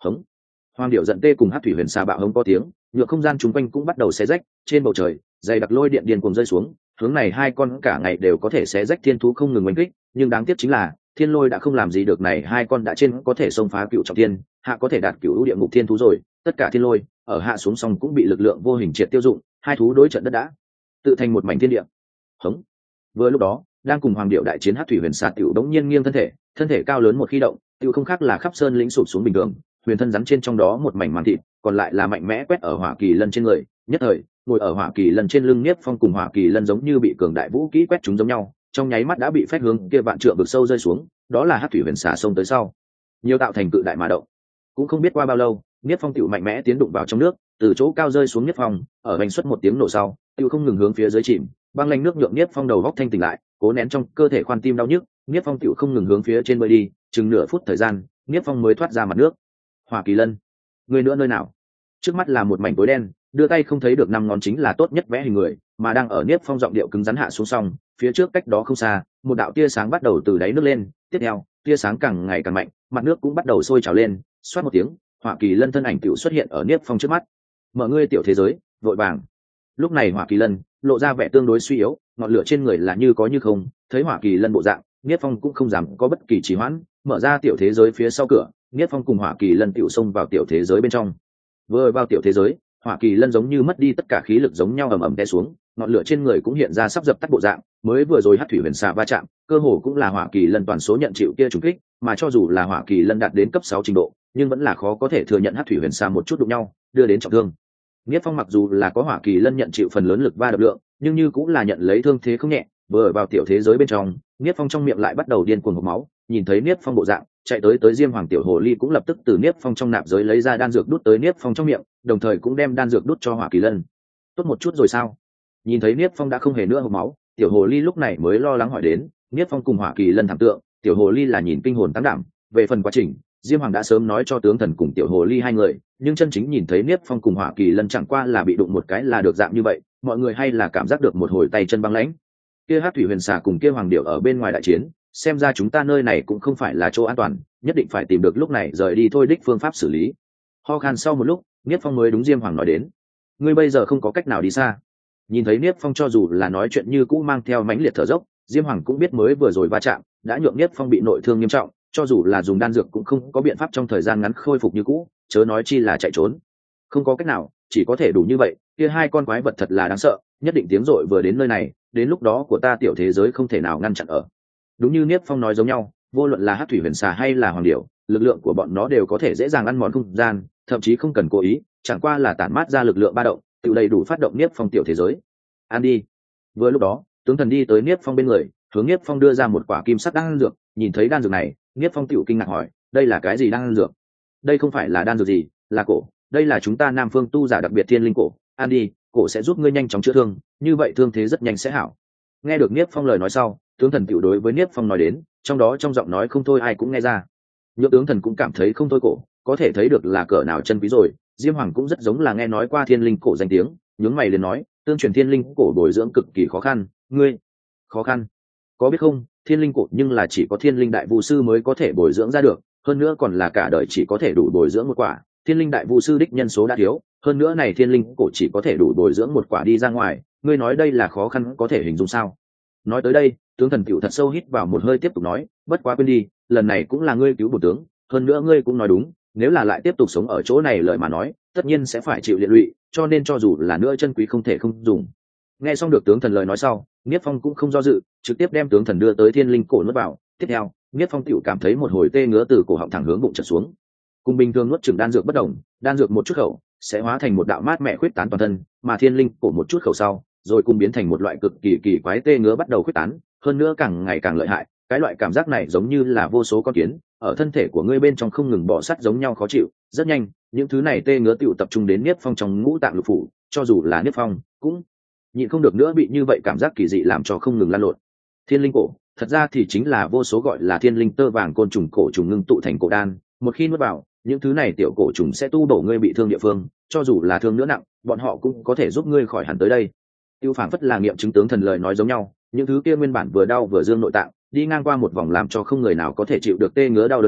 Hống. Hoàng điệu giận tê cùng hát thủy huyền xà bạo hống có tiếng, nhựa không gian chung quanh cũng bắt đầu xé rách, trên bầu trời dày đặc lôi điện điên cuồng rơi xuống, hướng này hai con cả ngày đều có thể xé rách thiên thú không ngừng oanh kích, nhưng đáng tiếc chính là thiên lôi đã không làm gì được này hai con đã trên có thể xông phá cựu trọng thiên, hạ có thể đạt cựu ưu địa ngục thiên thú rồi, tất cả thiên lôi ở hạ xuống xong cũng bị lực lượng vô hình triệt tiêu dụng, hai thú đối trận đất đã tự thành một mảnh thiên địa. Hống. Vừa lúc đó, đang cùng hoàng điệu đại chiến hát thủy huyền xà tiểu đống nhiên nghiêng thân thể, thân thể cao lớn một khi động, tiểu không khác là khắp sơn lĩnh sụp xuống bình thường, huyền thân rắn trên trong đó một mảnh màng thịt, còn lại là mạnh mẽ quét ở hỏa kỳ lân trên người, nhất thời ngồi ở hỏa kỳ lân trên lưng Niếp Phong cùng hỏa kỳ lân giống như bị cường đại vũ kỹ quét chúng giống nhau, trong nháy mắt đã bị phách hướng kia vạn trượng vực sâu rơi xuống, đó là hát thủy huyền xà sông tới sau, nhiều tạo thành cự đại mà động. Cũng không biết qua bao lâu, Niếp Phong tiểu mạnh mẽ tiến đụng vào trong nước, từ chỗ cao rơi xuống Niếp Phong, ở hành xuất một tiếng nổ sau, tiểu không ngừng hướng phía dưới chìm, băng lanh nước nhượng Niếp Phong đầu góc thanh tỉnh lại, cố nén trong cơ thể khoan tim đau nhức, Niếp Phong tiểu không ngừng hướng phía trên bơi đi, chừng nửa phút thời gian, Niếp Phong mới thoát ra mặt nước. Hỏa kỳ lân, người nữa nơi nào? Trước mắt là một mảnh tối đen, đưa tay không thấy được năm ngón chính là tốt nhất vẽ hình người, mà đang ở Niếp Phong giọng điệu cứng rắn hạ xuống xong, phía trước cách đó không xa, một đạo tia sáng bắt đầu từ đáy nước lên, tiếp theo, tia sáng càng ngày càng mạnh, mặt nước cũng bắt đầu sôi trào lên, xoát một tiếng, hỏa kỳ lân thân ảnh tiểu xuất hiện ở Niếp Phong trước mắt. Mở ngươi tiểu thế giới, vội vàng. Lúc này hỏa kỳ lân lộ ra vẻ tương đối suy yếu, ngọn lửa trên người là như có như không, thấy hỏa kỳ lân bộ dạng, Niếp Phong cũng không dám có bất kỳ trì hoãn, mở ra tiểu thế giới phía sau cửa, Niếp Phong cùng hỏa kỳ lân tiểu xông vào tiểu thế giới bên trong. Vừa vào tiểu thế giới, hỏa kỳ lân giống như mất đi tất cả khí lực giống nhau ầm ầm té xuống, ngọn lửa trên người cũng hiện ra sắp dập tắt bộ dạng, mới vừa rồi hát thủy huyền xà va chạm, cơ hồ cũng là hỏa kỳ lân toàn số nhận chịu kia trùng kích, mà cho dù là hỏa kỳ lân đạt đến cấp sáu trình độ, nhưng vẫn là khó có thể thừa nhận hát thủy huyền xà một chút đụng nhau, đưa đến trọng thương. Niếp Phong mặc dù là có hỏa kỳ lân nhận chịu phần lớn lực va đập lượng, nhưng như cũng là nhận lấy thương thế không nhẹ, vừa vào tiểu thế giới bên trong, Niếp Phong trong miệng lại bắt đầu điên cuồng hộc máu, nhìn thấy Niếp Phong bộ dạng, chạy tới tới Diêm Hoàng tiểu hồ ly cũng lập tức từ Niếp Phong trong nạp giới lấy ra đan dược đút tới Niếp Phong trong miệng, đồng thời cũng đem đan dược đút cho hỏa kỳ lân. Tốt một chút rồi sao? Nhìn thấy Niếp Phong đã không hề nữa hộc máu, tiểu hồ ly lúc này mới lo lắng hỏi đến. Niếp Phong cùng hỏa kỳ lân thẳng tượng, tiểu hồ ly là nhìn kinh hồn tăng đảm. Về phần quá trình, Diêm Hoàng đã sớm nói cho tướng thần cùng tiểu hồ ly hai người, nhưng chân chính nhìn thấy Niếp Phong cùng hỏa kỳ lân chẳng qua là bị đụng một cái là được dạng như vậy, mọi người hay là cảm giác được một hồi tay chân băng lãnh. Kia hát thủy huyền xà cùng kia hoàng điệu ở bên ngoài đại chiến, xem ra chúng ta nơi này cũng không phải là chỗ an toàn, nhất định phải tìm được lúc này rời đi thôi đích phương pháp xử lý. Ho khan sau một lúc, Niếp Phong mới đúng Diêm Hoàng nói đến, ngươi bây giờ không có cách nào đi xa. Nhìn thấy Niếp Phong cho dù là nói chuyện như cũ mang theo mãnh liệt thở dốc, Diêm Hoàng cũng biết mới vừa rồi va chạm đã nhượng Niếp Phong bị nội thương nghiêm trọng, cho dù là dùng đan dược cũng không có biện pháp trong thời gian ngắn khôi phục như cũ, chớ nói chi là chạy trốn. Không có cách nào, chỉ có thể đủ như vậy, kia hai con quái vật thật là đáng sợ, nhất định tiếng rội vừa đến nơi này, đến lúc đó của ta tiểu thế giới không thể nào ngăn chặn ở. Đúng như Niếp Phong nói giống nhau, vô luận là hát thủy huyền xà hay là hoàng điểu, lực lượng của bọn nó đều có thể dễ dàng ăn mòn không gian, thậm chí không cần cố ý, chẳng qua là tản mát ra lực lượng ba động, tự đầy đủ phát động Niếp Phong tiểu thế giới. Ăn đi. Vừa lúc đó, tướng thần đi tới Niếp Phong bên người, hướng Niếp Phong đưa ra một quả kim sắc đan dược, nhìn thấy đan dược này, Niếp Phong tiểu kinh ngạc hỏi, đây là cái gì đan dược? Đây không phải là đan dược gì, là cổ, đây là chúng ta Nam Phương tu giả đặc biệt thiên linh cổ, ăn đi, cổ sẽ giúp ngươi nhanh chóng chữa thương, như vậy thương thế rất nhanh sẽ hảo. Nghe được Niếp Phong lời nói sau, tướng thần tiểu đối với Niếp Phong nói đến, trong đó trong giọng nói không thôi ai cũng nghe ra. Nhược tướng thần cũng cảm thấy không thôi cổ, có thể thấy được là cỡ nào chân quý rồi. Diêm Hoàng cũng rất giống là nghe nói qua thiên linh cổ danh tiếng, nhướng mày liền nói, tương truyền thiên linh cổ bồi dưỡng cực kỳ khó khăn, ngươi khó khăn có biết không? Thiên linh cổ nhưng là chỉ có thiên linh đại vu sư mới có thể bồi dưỡng ra được, hơn nữa còn là cả đời chỉ có thể đủ bồi dưỡng một quả. Thiên linh đại vu sư đích nhân số đã thiếu, hơn nữa này thiên linh cổ chỉ có thể đủ bồi dưỡng một quả đi ra ngoài, ngươi nói đây là khó khăn có thể hình dung sao? Nói tới đây, tướng thần tiểu thật sâu hít vào một hơi tiếp tục nói, bất quá quên đi, lần này cũng là ngươi cứu bổn tướng, hơn nữa ngươi cũng nói đúng, nếu là lại tiếp tục sống ở chỗ này lời mà nói, tất nhiên sẽ phải chịu liệt lụy, cho nên cho dù là nữa chân quý không thể không dùng. Nghe xong được tướng thần lời nói sau, Niếp Phong cũng không do dự, trực tiếp đem tướng thần đưa tới thiên linh cổ nuốt vào. Tiếp theo, Niếp Phong tiểu cảm thấy một hồi tê ngứa từ cổ họng thẳng hướng bụng trượt xuống. Cùng bình thường nuốt chửng đan dược bất đồng, đan dược một chút khẩu sẽ hóa thành một đạo mát mẻ khuyết tán toàn thân, mà thiên linh cổ một chút khẩu sau, rồi cùng biến thành một loại cực kỳ kỳ quái tê ngứa bắt đầu khuyết tán, hơn nữa càng ngày càng lợi hại. Cái loại cảm giác này giống như là vô số con kiến ở thân thể của ngươi bên trong không ngừng bò sắt giống nhau khó chịu. Rất nhanh, những thứ này tê ngứa tiểu tập trung đến Niếp Phong trong ngũ tạng lục phủ, cho dù là Niếp Phong cũng nhịn không được nữa bị như vậy cảm giác kỳ dị làm cho không ngừng lan lộn. Thiên linh cổ thật ra thì chính là vô số gọi là thiên linh tơ vàng côn trùng cổ trùng ngưng tụ thành cổ đan, một khi nuốt vào, những thứ này tiểu cổ trùng sẽ tu bổ ngươi bị thương địa phương, cho dù là thương nữa nặng, bọn họ cũng có thể giúp ngươi khỏi hẳn tới đây. Tiêu phảng phất là nghiệm chứng tướng thần lời nói giống nhau, những thứ kia nguyên bản vừa đau vừa dương nội tạng, đi ngang qua một vòng làm cho không người nào có thể chịu được tê ngứa đau đớn sau,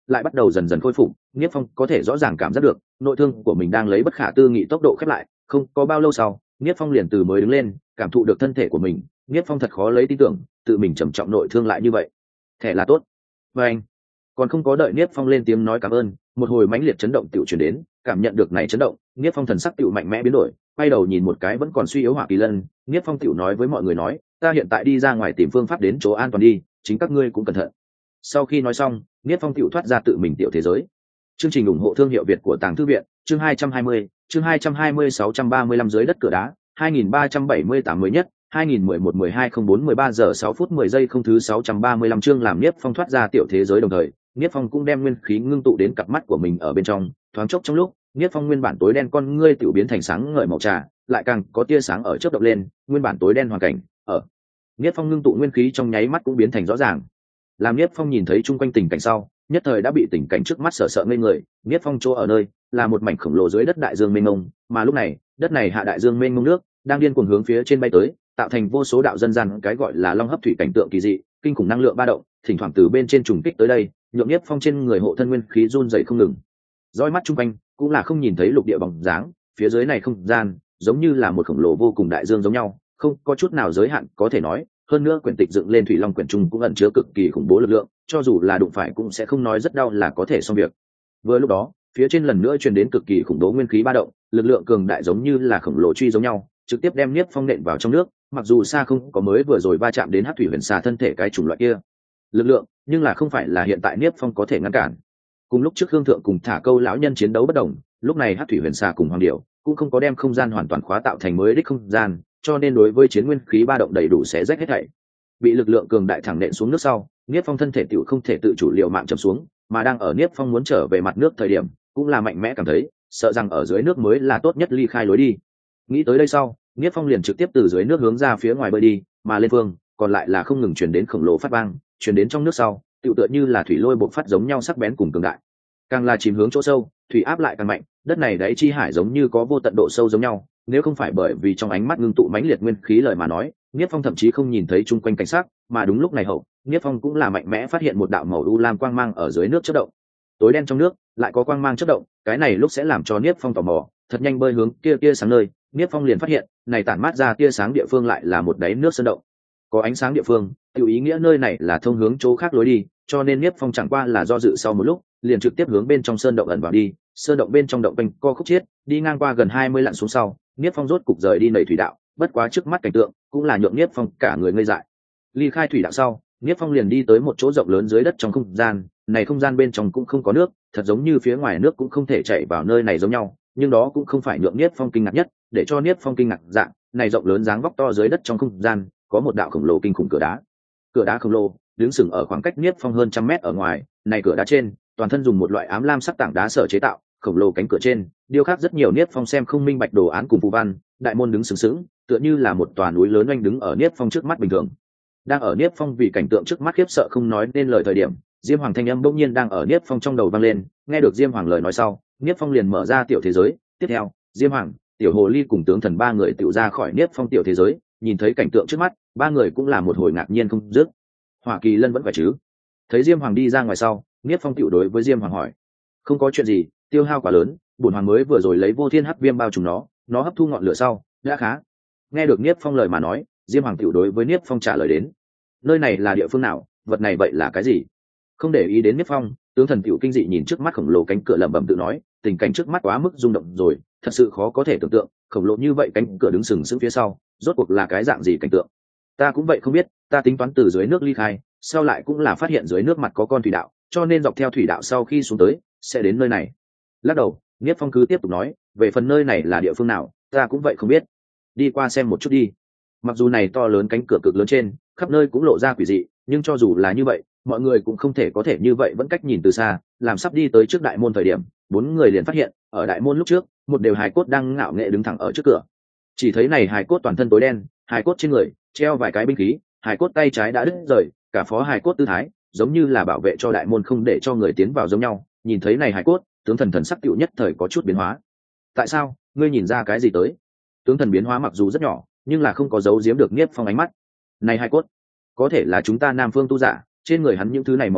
lại bắt đầu dần dần khôi phục. Niếp Phong có thể rõ ràng cảm giác được nội thương của mình đang lấy bất khả tư nghị tốc độ khép lại. Không có bao lâu sau, Niếp Phong liền từ mới đứng lên, cảm thụ được thân thể của mình. Niếp Phong thật khó lấy tin tưởng tự mình trầm trọng nội thương lại như vậy. Thẻ là tốt. Và anh còn không có đợi Niếp Phong lên tiếng nói cảm ơn, một hồi mãnh liệt chấn động tiểu truyền đến. Cảm nhận được này chấn động, Niếp Phong thần sắc tiểu mạnh mẽ biến đổi, quay đầu nhìn một cái vẫn còn suy yếu Hỏa Kỳ Lân. Niếp Phong tiểu nói với mọi người nói, ta hiện tại đi ra ngoài tìm phương pháp đến chỗ an toàn đi, chính các ngươi cũng cẩn thận. Sau khi nói xong, Niếp Phong tiểu thoát ra tự mình tiểu thế giới. Chương trình ủng hộ thương hiệu Việt của Tàng Thư viện, chương hai trăm hai mươi, chương hai trăm hai mươi sáu trăm ba mươi lăm dưới đất cửa đá, hai nghìn ba trăm bảy mươi tám mới nhất, hai nghìn mười một mười hai không bốn mười ba giờ sáu phút mười giây không thứ sáu trăm ba mươi lăm chương làm Niếp Phong thoát ra tiểu thế giới đồng thời, Niếp Phong cũng đem nguyên khí ngưng tụ đến cặp mắt của mình ở bên trong, thoáng chốc trong lúc, Niếp Phong nguyên bản tối đen con ngươi tiểu biến thành sáng ngời màu trà, lại càng có tia sáng ở chớp động lên, nguyên bản tối đen hoàn cảnh, ở Niếp Phong ngưng tụ nguyên khí trong nháy mắt cũng biến thành rõ ràng. Làm Niếp Phong nhìn thấy chung quanh tình cảnh sau, nhất thời đã bị tình cảnh trước mắt sợ sợ ngây người. Niếp Phong chỗ ở nơi là một mảnh khổng lồ dưới đất đại dương mênh mông, mà lúc này, đất này hạ đại dương mênh mông nước đang điên cuồng hướng phía trên bay tới, tạo thành vô số đạo dân gian cái gọi là long hấp thủy cảnh tượng kỳ dị, kinh khủng năng lượng ba động, thỉnh thoảng từ bên trên trùng kích tới đây, nhượng Niếp Phong trên người hộ thân nguyên khí run rẩy không ngừng. Dõi mắt chung quanh cũng là không nhìn thấy lục địa bóng dáng, phía dưới này không gian giống như là một khổng lồ vô cùng đại dương giống nhau, không có chút nào giới hạn có thể nói. Hơn nữa quyển tịch dựng lên thủy long quyển trung cũng ẩn chứa cực kỳ khủng bố lực lượng, cho dù là đụng phải cũng sẽ không nói rất đau là có thể xong việc. Vừa lúc đó, phía trên lần nữa truyền đến cực kỳ khủng bố nguyên khí ba động, lực lượng cường đại giống như là khổng lồ truy giống nhau, trực tiếp đem Niếp Phong nện vào trong nước. Mặc dù xa không có mới vừa rồi va chạm đến Hắc Thủy Huyền Xà thân thể cái chủng loại kia lực lượng, nhưng là không phải là hiện tại Niếp Phong có thể ngăn cản. Cùng lúc trước Hương Thượng cùng Thả Câu lão nhân chiến đấu bất đồng, lúc này Hắc Thủy Huyền Xà cùng Hoàng Điểu cũng không có đem không gian hoàn toàn khóa tạo thành mới đích không gian, cho nên đối với chiến nguyên khí ba động đầy đủ sẽ rách hết thảy. Bị lực lượng cường đại thẳng nện xuống nước sau, Niếp Phong thân thể tiểu không thể tự chủ liều mạng chầm xuống, mà đang ở Niếp Phong muốn trở về mặt nước thời điểm, cũng là mạnh mẽ cảm thấy, sợ rằng ở dưới nước mới là tốt nhất ly khai lối đi. Nghĩ tới đây sau, Niếp Phong liền trực tiếp từ dưới nước hướng ra phía ngoài bơi đi, mà lên phương, còn lại là không ngừng truyền đến khổng lồ phát vang, truyền đến trong nước sau, tựu tựa như là thủy lôi bộc phát giống nhau sắc bén cùng cường đại. Càng là chìm hướng chỗ sâu, thủy áp lại càng mạnh, đất này đáy chi hải giống như có vô tận độ sâu giống nhau, nếu không phải bởi vì trong ánh mắt ngưng tụ mãnh liệt nguyên khí lời mà nói, Niếp Phong thậm chí không nhìn thấy chung quanh cảnh sát, mà đúng lúc này hậu, Niếp Phong cũng là mạnh mẽ phát hiện một đạo màu u lam quang mang ở dưới nước chớp động. Tối đen trong nước, lại có quang mang chớp động, cái này lúc sẽ làm cho Niếp Phong tò mò, thật nhanh bơi hướng kia kia sáng nơi, Niếp Phong liền phát hiện, này tản mát ra tia sáng địa phương lại là một đáy nước sơn động. Có ánh sáng địa phương, tiểu ý nghĩa nơi này là thông hướng chỗ khác lối đi, cho nên Niếp Phong chẳng qua là do dự sau một lúc, liền trực tiếp hướng bên trong sơn động ẩn vào đi. Sơn động bên trong động quanh co khúc chiết, đi ngang qua gần hai mươi lặn xuống sau, Niếp Phong rốt cục rời đi nảy thủy đạo, bất quá trước mắt cảnh tượng cũng là nhượng Niếp Phong cả người ngây dại. Ly khai thủy đạo sau, Niếp Phong liền đi tới một chỗ rộng lớn dưới đất trong không gian, này không gian bên trong cũng không có nước, thật giống như phía ngoài nước cũng không thể chảy vào nơi này giống nhau, nhưng đó cũng không phải nhượng Niếp Phong kinh ngạc nhất, để cho Niếp Phong kinh ngạc dạng, này rộng lớn dáng vóc to dưới đất trong không gian, có một đạo khổng lồ kinh khủng cửa đá. Cửa đá khổng lồ đứng sừng ở khoảng cách Niếp Phong hơn trăm mét ở ngoài, này cửa đá trên, toàn thân dùng một loại ám lam sắc tảng đá sở chế tạo, khổng lồ cánh cửa trên điêu khắc rất nhiều Niếp Phong xem không minh bạch đồ án cùng phù văn, đại môn đứng sừng sững, tựa như là một tòa núi lớn oanh đứng ở Niếp Phong trước mắt bình thường. Đang ở Niếp Phong vì cảnh tượng trước mắt khiếp sợ không nói nên lời thời điểm, Diêm Hoàng thanh âm bỗng nhiên đang ở Niếp Phong trong đầu vang lên, nghe được Diêm Hoàng lời nói sau, Niếp Phong liền mở ra tiểu thế giới. Tiếp theo, Diêm Hoàng, Tiểu Hồ Ly cùng tướng thần ba người tiểu ra khỏi Niếp Phong tiểu thế giới, nhìn thấy cảnh tượng trước mắt, ba người cũng là một hồi ngạc nhiên không dứt. Hỏa Kỳ Lân vẫn phải chứ? Thấy Diêm Hoàng đi ra ngoài sau, Niếp Phong tiểu đối với Diêm Hoàng hỏi, không có chuyện gì, tiêu hao quá lớn, bổn hoàng mới vừa rồi lấy vô thiên hắc viêm bao trùm nó, nó hấp thu ngọn lửa sau đã khá. Nghe được Niếp Phong lời mà nói, Diêm Hoàng tiểu đối với Niếp Phong trả lời đến, nơi này là địa phương nào, vật này vậy là cái gì? Không để ý đến Niếp Phong, tướng thần tiểu kinh dị nhìn trước mắt khổng lồ cánh cửa lẩm bẩm tự nói, tình cảnh trước mắt quá mức rung động rồi, thật sự khó có thể tưởng tượng, khổng lồ như vậy cánh cửa đứng sừng sững phía sau, rốt cuộc là cái dạng gì cảnh tượng? Ta cũng vậy không biết, ta tính toán từ dưới nước ly khai, sau lại cũng là phát hiện dưới nước mặt có con thủy đạo, cho nên dọc theo thủy đạo sau khi xuống tới, sẽ đến nơi này. Lắc đầu, Niếp Phong cứ tiếp tục nói, về phần nơi này là địa phương nào, ta cũng vậy không biết. Đi qua xem một chút đi. Mặc dù này to lớn cánh cửa cực lớn trên, khắp nơi cũng lộ ra quỷ dị, nhưng cho dù là như vậy, mọi người cũng không thể có thể như vậy vẫn cách nhìn từ xa, làm sắp đi tới trước đại môn thời điểm, bốn người liền phát hiện, ở đại môn lúc trước, một đều hài cốt đang ngạo nghệ đứng thẳng ở trước cửa. Chỉ thấy này hài cốt toàn thân tối đen, hài cốt trên người treo vài cái binh khí, hài cốt tay trái đã đứt rời, cả phó hài cốt tư thái, giống như là bảo vệ cho đại môn không để cho người tiến vào giống nhau. Nhìn thấy này hài cốt, tướng thần thần sắc tựu nhất thời có chút biến hóa. Tại sao, ngươi nhìn ra cái gì tới? Tướng thần biến hóa mặc dù rất nhỏ, nhưng là không có giấu giếm được Niếp Phong ánh mắt. Này hài cốt, có thể là chúng ta Nam Phương tu giả, trên người hắn những thứ này màu đen,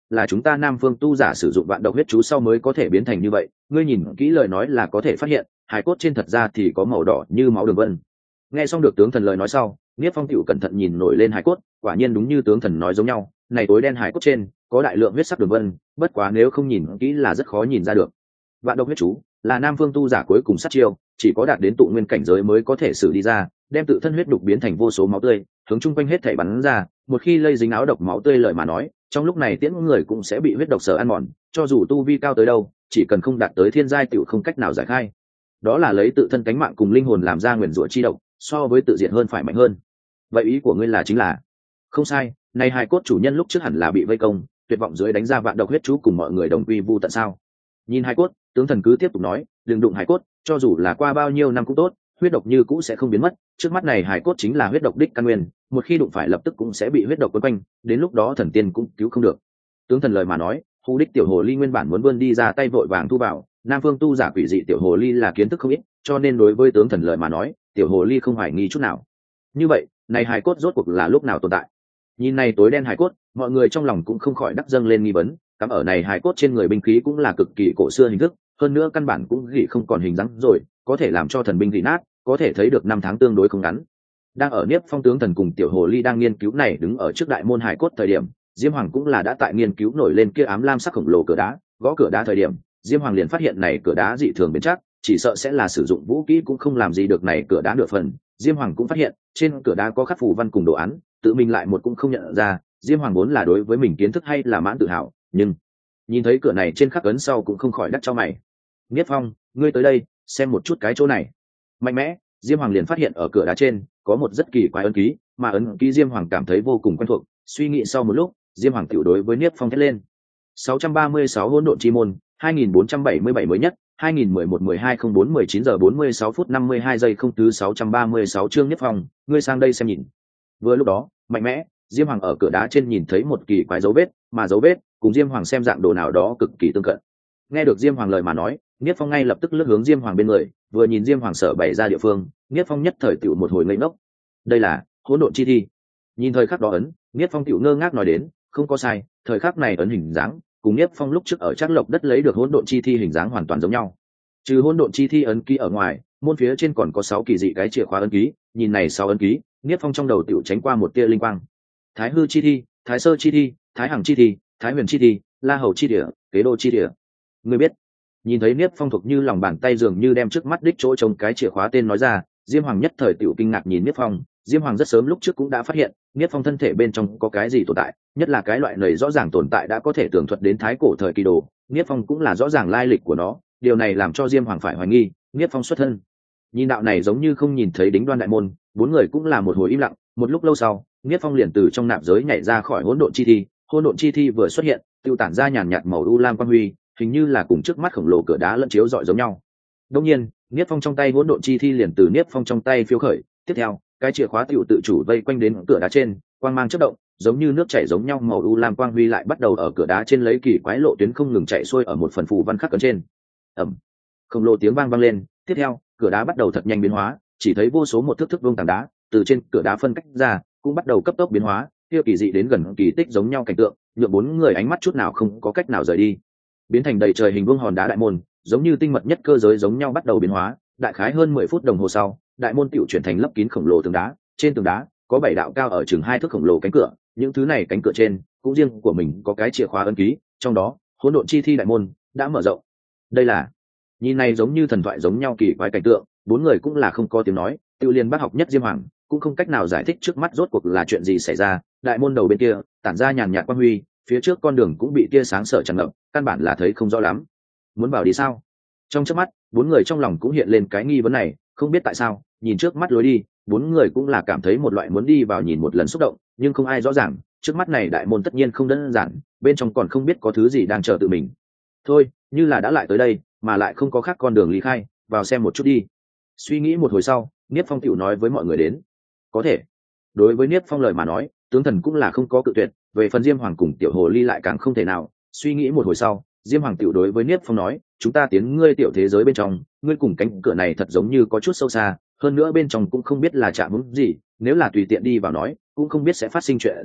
là chúng ta Nam Phương tu giả sử dụng vạn độc huyết chú sau mới có thể biến thành như vậy. Ngươi nhìn kỹ lời nói là có thể phát hiện, hài cốt trên thật ra thì có màu đỏ như máu đường vân. Nghe xong được tướng thần lời nói sau, Niết Phong tiểu cẩn thận nhìn nổi lên hài cốt, quả nhiên đúng như tướng thần nói giống nhau, này tối đen hài cốt trên có đại lượng huyết sắc đường vân, bất quá nếu không nhìn kỹ là rất khó nhìn ra được. Vạn độc huyết chú là Nam Phương tu giả cuối cùng sát chiêu, chỉ có đạt đến tụ nguyên cảnh giới mới có thể sử đi ra, đem tự thân huyết đục biến thành vô số máu tươi, hướng chung quanh hết thảy bắn ra, một khi lây dính áo độc máu tươi lợi mà nói, trong lúc này tiễn người cũng sẽ bị huyết độc sở ăn mòn, cho dù tu vi cao tới đâu, chỉ cần không đạt tới thiên giai tiểu không cách nào giải khai. Đó là lấy tự thân cánh mạng cùng linh hồn làm ra nguyền rủa chi độc, so với tự diện hơn phải mạnh hơn. Vậy ý của ngươi là chính là? Không sai, này hài cốt chủ nhân lúc trước hẳn là bị vây công, tuyệt vọng dưới đánh ra vạn độc huyết chú cùng mọi người đồng quy vu tận sao? Nhìn hài cốt, tướng thần cứ tiếp tục nói, đừng đụng hài cốt, cho dù là qua bao nhiêu năm cũng tốt, huyết độc như cũ sẽ không biến mất, trước mắt này hài cốt chính là huyết độc đích căn nguyên, một khi đụng phải lập tức cũng sẽ bị huyết độc quấn quanh, đến lúc đó thần tiên cũng cứu không được. Tướng thần lời mà nói, hú đích tiểu hồ ly nguyên bản muốn vươn đi ra tay vội vàng thu vào, Nam Phương tu giả quỷ dị tiểu hồ ly là kiến thức không ít, cho nên đối với tướng thần lời mà nói, tiểu hồ ly không hoài nghi chút nào. Như vậy, này hài cốt rốt cuộc là lúc nào tồn tại? Nhìn này tối đen hài cốt, mọi người trong lòng cũng không khỏi đắc dâng lên nghi vấn, cắm ở này hài cốt trên người binh khí cũng là cực kỳ cổ xưa hình thức, hơn nữa căn bản cũng gỉ không còn hình dáng rồi, có thể làm cho thần binh rỉ nát, có thể thấy được năm tháng tương đối không ngắn. Đang ở Niếp Phong tướng thần cùng tiểu hồ ly đang nghiên cứu này đứng ở trước đại môn hài cốt thời điểm, Diêm Hoàng cũng là đã tại nghiên cứu nổi lên kia ám lam sắc khổng lồ cửa đá, gõ cửa đá thời điểm, Diêm Hoàng liền phát hiện này cửa đá dị thường bền chắc, chỉ sợ sẽ là sử dụng vũ khí cũng không làm gì được này cửa đá nửa phần. Diêm Hoàng cũng phát hiện, trên cửa đá có khắc phù văn cùng đồ án, tự mình lại một cũng không nhận ra, Diêm Hoàng vốn là đối với mình kiến thức hay là mãn tự hào, nhưng nhìn thấy cửa này trên khắc ấn sau cũng không khỏi đắc cho mày. Niếp Phong, ngươi tới đây, xem một chút cái chỗ này. Mạnh mẽ, Diêm Hoàng liền phát hiện ở cửa đá trên có một rất kỳ quái ấn ký, mà ấn ký Diêm Hoàng cảm thấy vô cùng quen thuộc, suy nghĩ sau một lúc, Diêm Hoàng tiểu đối với Niếp Phong thét lên. sáu trăm ba mươi sáu hỗn độn chi môn, hai nghìn bốn trăm bảy mươi bảy mới nhất, hai nghìn mười một mười hai không bốn mười chín giờ bốn mươi sáu phút năm mươi hai giây không thứ sáu trăm ba mươi sáu chương Niếp Phong, ngươi sang đây xem nhìn. Vừa lúc đó, mạnh mẽ, Diêm Hoàng ở cửa đá trên nhìn thấy một kỳ quái dấu vết, mà dấu vết cùng Diêm Hoàng xem dạng đồ nào đó cực kỳ tương cận. Nghe được Diêm Hoàng lời mà nói, Niếp Phong ngay lập tức lướt hướng Diêm Hoàng bên người, vừa nhìn Diêm Hoàng sở bày ra địa phương, Niếp Phong nhất thời tiểu một hồi ngây ngốc. Đây là hỗn độn chi thi. Nhìn thời khắc đó ấn, Niếp Phong tiểu ngơ ngác nói đến, không có sai, thời khắc này ấn hình dáng cùng Niếp Phong lúc trước ở Trác Lộc đất lấy được hỗn độn chi thi hình dáng hoàn toàn giống nhau. Trừ hỗn độn chi thi ấn ký ở ngoài, môn phía trên còn có sáu kỳ dị cái chìa khóa ấn ký, nhìn này sáu ấn ký, Niếp Phong trong đầu tiểu tránh qua một tia linh quang. Thái hư chi thi, Thái sơ chi thi, Thái hằng chi thi, Thái huyền chi thi, La hầu chi địa, Kế đô chi địa. Ngươi biết? Nhìn thấy Niếp Phong thuộc như lòng bàn tay dường như đem trước mắt đích chỗ trông cái chìa khóa tên nói ra, Diêm Hoàng nhất thời tiểu kinh ngạc nhìn Niếp Phong. Diêm Hoàng rất sớm lúc trước cũng đã phát hiện, Niếp Phong thân thể bên trong có cái gì tồn tại, nhất là cái loại này rõ ràng tồn tại đã có thể tường thuật đến thái cổ thời kỳ đồ, Niếp Phong cũng là rõ ràng lai lịch của nó, điều này làm cho Diêm Hoàng phải hoài nghi, Niếp Phong xuất thân. Nhìn đạo này giống như không nhìn thấy đính đoan đại môn, bốn người cũng là một hồi im lặng, một lúc lâu sau, Niếp Phong liền từ trong nạp giới nhảy ra khỏi hỗn độn chi thi, hỗn độn chi thi vừa xuất hiện, tiêu tản ra nhàn nhạt màu u lam quang huy, hình như là cùng trước mắt khổng lồ cửa đá lẫn chiếu rọi giống nhau. Đương nhiên, Niếp Phong trong tay hỗn độn chi thi liền từ Niếp Phong trong tay phiêu khởi, tiếp theo, cái chìa khóa tiểu tự chủ vây quanh đến cửa đá trên, quang mang chớp động, giống như nước chảy giống nhau màu u lam quang huy lại bắt đầu ở cửa đá trên lấy kỳ quái lộ tuyến không ngừng chạy xuôi ở một phần phù văn khắc cấn trên. Ầm. Khổng lồ tiếng vang vang lên, tiếp theo, cửa đá bắt đầu thật nhanh biến hóa, chỉ thấy vô số một thước thước vuông tảng đá từ trên cửa đá phân cách ra, cũng bắt đầu cấp tốc biến hóa, kia kỳ dị đến gần kỳ tích giống nhau cảnh tượng, nhượng bốn người ánh mắt chút nào không có cách nào rời đi. Biến thành đầy trời hình vuông hòn đá đại môn, giống như tinh mật nhất cơ giới giống nhau bắt đầu biến hóa, đại khái hơn mười phút đồng hồ sau, đại môn tiểu chuyển thành lấp kín khổng lồ tường đá, trên tường đá có bảy đạo cao ở chừng hai thước khổng lồ cánh cửa, những thứ này cánh cửa trên cũng riêng của mình có cái chìa khóa ấn ký, trong đó hỗn độn chi thi đại môn đã mở rộng. Đây là, nhìn này giống như thần thoại giống nhau kỳ quái cảnh tượng, bốn người cũng là không có tiếng nói, tự liên bác học nhất Diêm Hoàng cũng không cách nào giải thích trước mắt rốt cuộc là chuyện gì xảy ra. Đại môn đầu bên kia tản ra nhàn nhạt quang huy, phía trước con đường cũng bị tia sáng sở tràn ngập, căn bản là thấy không rõ lắm. Muốn vào đi sao? Trong chớp mắt, bốn người trong lòng cũng hiện lên cái nghi vấn này, không biết tại sao, nhìn trước mắt lối đi, bốn người cũng là cảm thấy một loại muốn đi vào nhìn một lần xúc động, nhưng không ai rõ ràng, trước mắt này đại môn tất nhiên không đơn giản, bên trong còn không biết có thứ gì đang chờ tự mình. Thôi, như là đã lại tới đây, mà lại không có khác con đường ly khai, vào xem một chút đi. Suy nghĩ một hồi sau, Niếp Phong tiểu nói với mọi người đến. Có thể. Đối với Niếp Phong lời mà nói, tướng thần cũng là không có cự tuyệt, về phần Diêm Hoàng cùng tiểu hồ ly lại càng không thể nào. Suy nghĩ một hồi sau, Diêm Hoàng tiểu đối với Niếp Phong nói, chúng ta tiến ngươi tiểu thế giới bên trong, ngươi cùng cánh cửa này thật giống như có chút sâu xa, hơn nữa bên trong cũng không biết là chạm hướng gì, nếu là tùy tiện đi vào nói, cũng không biết sẽ phát sinh chuyện gì,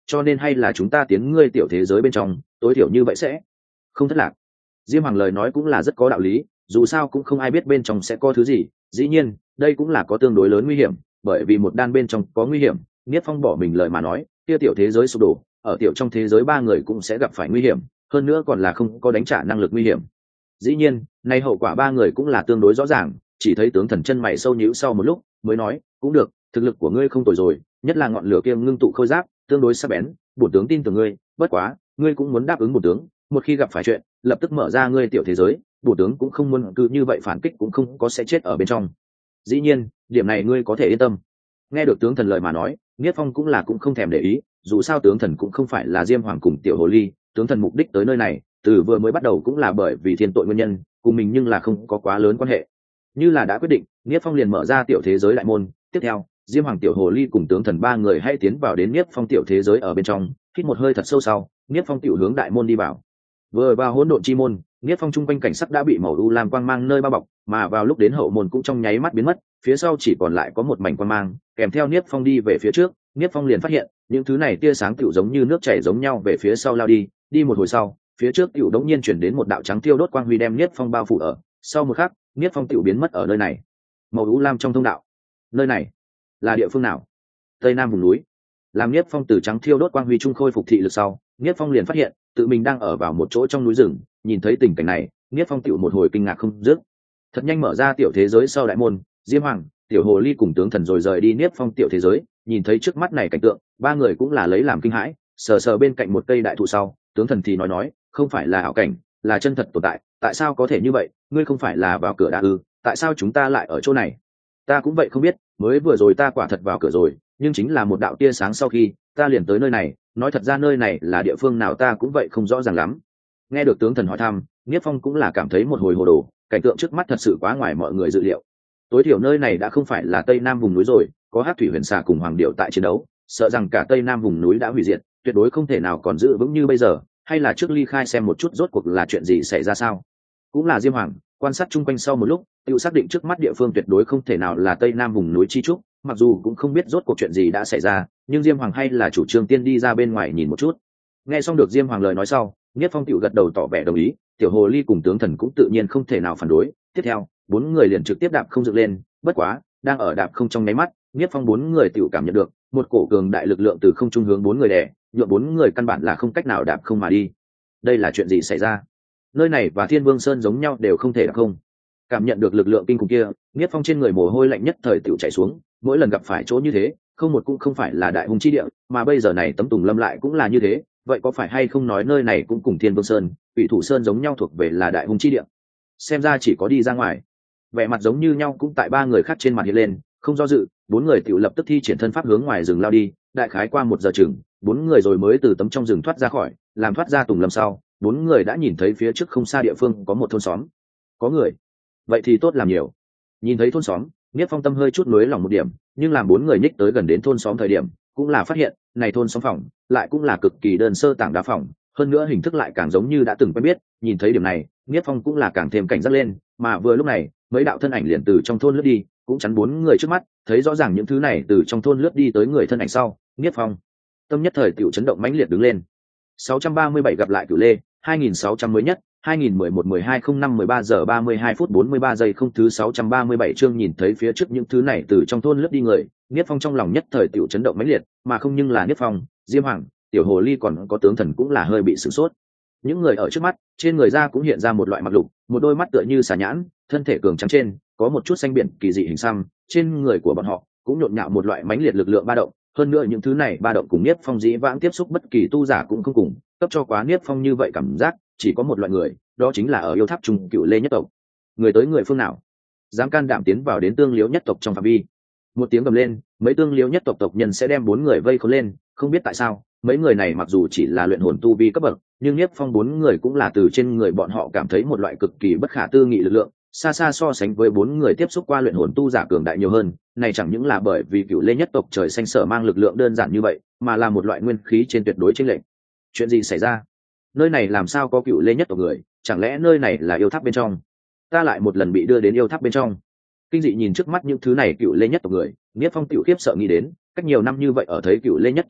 cho nên hay là chúng ta tiến ngươi tiểu thế giới bên trong, tối thiểu như vậy sẽ không thất lạc. Diêm Hoàng lời nói cũng là rất có đạo lý, dù sao cũng không ai biết bên trong sẽ có thứ gì, dĩ nhiên đây cũng là có tương đối lớn nguy hiểm, bởi vì một đan bên trong có nguy hiểm. Niết Phong bỏ mình lời mà nói, kia tiểu thế giới sụp đổ, ở tiểu trong thế giới ba người cũng sẽ gặp phải nguy hiểm, hơn nữa còn là không có đánh trả năng lực nguy hiểm. Dĩ nhiên nay hậu quả ba người cũng là tương đối rõ ràng, chỉ thấy tướng thần chân mày sâu nhíu sau một lúc mới nói, cũng được, thực lực của ngươi không tồi rồi, nhất là ngọn lửa kia ngưng tụ khôi giáp tương đối sắc bén, bổn tướng tin tưởng ngươi, bất quá ngươi cũng muốn đáp ứng bổn tướng, một khi gặp phải chuyện lập tức mở ra ngươi tiểu thế giới, bổn tướng cũng không muốn cứ như vậy phản kích cũng không có sẽ chết ở bên trong. Dĩ nhiên điểm này ngươi có thể yên tâm. Nghe được tướng thần lời mà nói, Niết Phong cũng là cũng không thèm để ý, dù sao tướng thần cũng không phải là Diêm Hoàng cùng tiểu hồ ly, tướng thần mục đích tới nơi này từ vừa mới bắt đầu cũng là bởi vì thiên tội nguyên nhân, cùng mình nhưng là không có quá lớn quan hệ. Như là đã quyết định, Niết Phong liền mở ra tiểu thế giới đại môn, tiếp theo Diêm Hoàng, tiểu hồ ly cùng tướng thần ba người hãy tiến vào đến Niết Phong tiểu thế giới ở bên trong, hít một hơi thật sâu sau, Niết Phong tiểu hướng đại môn đi vào. Vừa vào hỗn độn chi môn, Niết Phong chung quanh cảnh sắc đã bị màu u lam quang mang nơi bao bọc, mà vào lúc đến hậu môn cũng trong nháy mắt biến mất, phía sau chỉ còn lại có một mảnh quang mang, kèm theo Niết Phong đi về phía trước, Niết Phong liền phát hiện, những thứ này tia sáng tiểu giống như nước chảy giống nhau về phía sau lao đi, đi một hồi sau, phía trước tiểu đống nhiên chuyển đến một đạo trắng tiêu đốt quang huy đem Niết Phong bao phủ ở, sau một khắc, Niết Phong tiểu biến mất ở nơi này. Màu u lam trong thông đạo. Nơi này là địa phương nào? Tây Nam vùng núi. Làm Niết Phong từ trắng thiêu đốt quang huy trung khôi phục thị lực sau, Niết Phong liền phát hiện, tự mình đang ở vào một chỗ trong núi rừng, nhìn thấy tình cảnh này, Niết Phong tiểu một hồi kinh ngạc không dứt. Thật nhanh mở ra tiểu thế giới sau đại môn, Diêm Hoàng, tiểu hồ ly cùng tướng thần rồi rời đi Niết Phong tiểu thế giới, nhìn thấy trước mắt này cảnh tượng, ba người cũng là lấy làm kinh hãi, sờ sờ bên cạnh một cây đại thụ sau, tướng thần thì nói nói, không phải là ảo cảnh, là chân thật tồn tại, tại sao có thể như vậy, ngươi không phải là vào cửa đã ư, tại sao chúng ta lại ở chỗ này? Ta cũng vậy không biết, mới vừa rồi ta quả thật vào cửa rồi, nhưng chính là một đạo tia sáng sau khi ta liền tới nơi này, nói thật ra nơi này là địa phương nào ta cũng vậy không rõ ràng lắm. Nghe được tướng thần hỏi thăm, Niết Phong cũng là cảm thấy một hồi hồ đồ, cảnh tượng trước mắt thật sự quá ngoài mọi người dự liệu. Tối thiểu nơi này đã không phải là Tây Nam vùng núi rồi, có Hắc Thủy Huyền Xà cùng Hoàng Điệu tại chiến đấu, sợ rằng cả Tây Nam vùng núi đã hủy diệt, tuyệt đối không thể nào còn giữ vững như bây giờ, hay là trước ly khai xem một chút rốt cuộc là chuyện gì xảy ra sao. Cũng là Diêm Hoàng, quan sát chung quanh sau một lúc, tự xác định trước mắt địa phương tuyệt đối không thể nào là Tây Nam vùng núi chi trúc, mặc dù cũng không biết rốt cuộc chuyện gì đã xảy ra, nhưng Diêm Hoàng hay là chủ trương tiên đi ra bên ngoài nhìn một chút. Nghe xong được Diêm Hoàng lời nói sau, Niết Phong tiểu gật đầu tỏ vẻ đồng ý, tiểu hồ ly cùng tướng thần cũng tự nhiên không thể nào phản đối. Tiếp theo, bốn người liền trực tiếp đạp không dựng lên, bất quá, đang ở đạp không trong nháy mắt, Niết Phong bốn người tiểu cảm nhận được một cổ cường đại lực lượng từ không trung hướng bốn người đè, nhượng bốn người căn bản là không cách nào đạp không mà đi. Đây là chuyện gì xảy ra? Nơi này và Thiên Vương Sơn giống nhau đều không thể đạp không. Cảm nhận được lực lượng kinh khủng kia, Niết Phong trên người mồ hôi lạnh nhất thời tiểu chảy xuống, mỗi lần gặp phải chỗ như thế, không một cũng không phải là đại hung chi địa, mà bây giờ này tấm Tùng Lâm lại cũng là như thế, vậy có phải hay không nói nơi này cũng cùng Thiên Vương Sơn, Ủy Thủ Sơn giống nhau thuộc về là đại hung chi địa? Xem ra chỉ có đi ra ngoài. Vẻ mặt giống như nhau cũng tại ba người khác trên mặt hiện lên, không do dự, bốn người tiểu lập tức thi triển thân pháp hướng ngoài rừng lao đi, đại khái qua một giờ chừng, bốn người rồi mới từ tấm trong rừng thoát ra khỏi, làm thoát ra Tùng Lâm sau, bốn người đã nhìn thấy phía trước không xa địa phương có một thôn xóm. Có người. Vậy thì tốt làm nhiều. Nhìn thấy thôn xóm, Niết Phong tâm hơi chút nuối lòng một điểm, nhưng làm bốn người nhích tới gần đến thôn xóm thời điểm, cũng là phát hiện, này thôn xóm phòng, lại cũng là cực kỳ đơn sơ tảng đá phòng, hơn nữa hình thức lại càng giống như đã từng quen biết, nhìn thấy điểm này, Niết Phong cũng là càng thêm cảnh giác lên, mà vừa lúc này, mấy đạo thân ảnh liền từ trong thôn lướt đi, cũng chắn bốn người trước mắt, thấy rõ ràng những thứ này từ trong thôn lướt đi tới người thân ảnh sau, Niết Phong tâm nhất thời tiểu chấn động mãnh liệt đứng lên. sáu trăm ba mươi bảy gặp lại Cửu Lê, hai nghìn sáu trăm mới nhất, hai nghìn mười một mười hai không năm mười ba giờ ba mươi hai phút bốn mươi ba giây không thứ sáu trăm ba mươi bảy chương nhìn thấy phía trước những thứ này từ trong thôn lướt đi người, Niết Phong trong lòng nhất thời tiểu chấn động mãnh liệt, mà không nhưng là Niết Phong, Diêm Hoàng, tiểu hồ ly còn có tướng thần cũng là hơi bị sửng sốt. Những người ở trước mắt, trên người da cũng hiện ra một loại mặc lục, một đôi mắt tựa như xà nhãn, thân thể cường trắng trên, có một chút xanh biển kỳ dị hình xăm, trên người của bọn họ cũng nhộn nhạo một loại mãnh liệt lực lượng ba động, hơn nữa những thứ này ba động cùng Niết Phong dĩ vãng tiếp xúc bất kỳ tu giả cũng không cùng, cấp cho quá Niết Phong như vậy cảm giác, chỉ có một loại người, đó chính là ở yêu tháp trung Cựu Lê nhất tộc. Người tới người phương nào? Dám can đảm tiến vào đến Tương Liễu nhất tộc trong phạm vi. Một tiếng gầm lên, mấy Tương Liễu nhất tộc tộc nhân sẽ đem bốn người vây khốn lên, không biết tại sao, mấy người này mặc dù chỉ là luyện hồn tu vi cấp bậc, nhưng Niết Phong bốn người cũng là từ trên người bọn họ cảm thấy một loại cực kỳ bất khả tư nghị lực lượng, xa xa so sánh với bốn người tiếp xúc qua luyện hồn tu giả cường đại nhiều hơn, này chẳng những là bởi vì Cựu Lê nhất tộc trời xanh sở mang lực lượng đơn giản như vậy, mà là một loại nguyên khí trên tuyệt đối chênh lệch. Chuyện gì xảy ra? Nơi này làm sao có Cựu Lê nhất tộc người, chẳng lẽ nơi này là yêu tháp bên trong? Ta lại một lần bị đưa đến yêu tháp bên trong. Kinh dị nhìn trước mắt những thứ này Cựu Lê nhất tộc người, Niết Phong tiểu khiếp sợ nghĩ đến, cách nhiều năm như vậy ở thấy Cựu Lê nhất tộc người,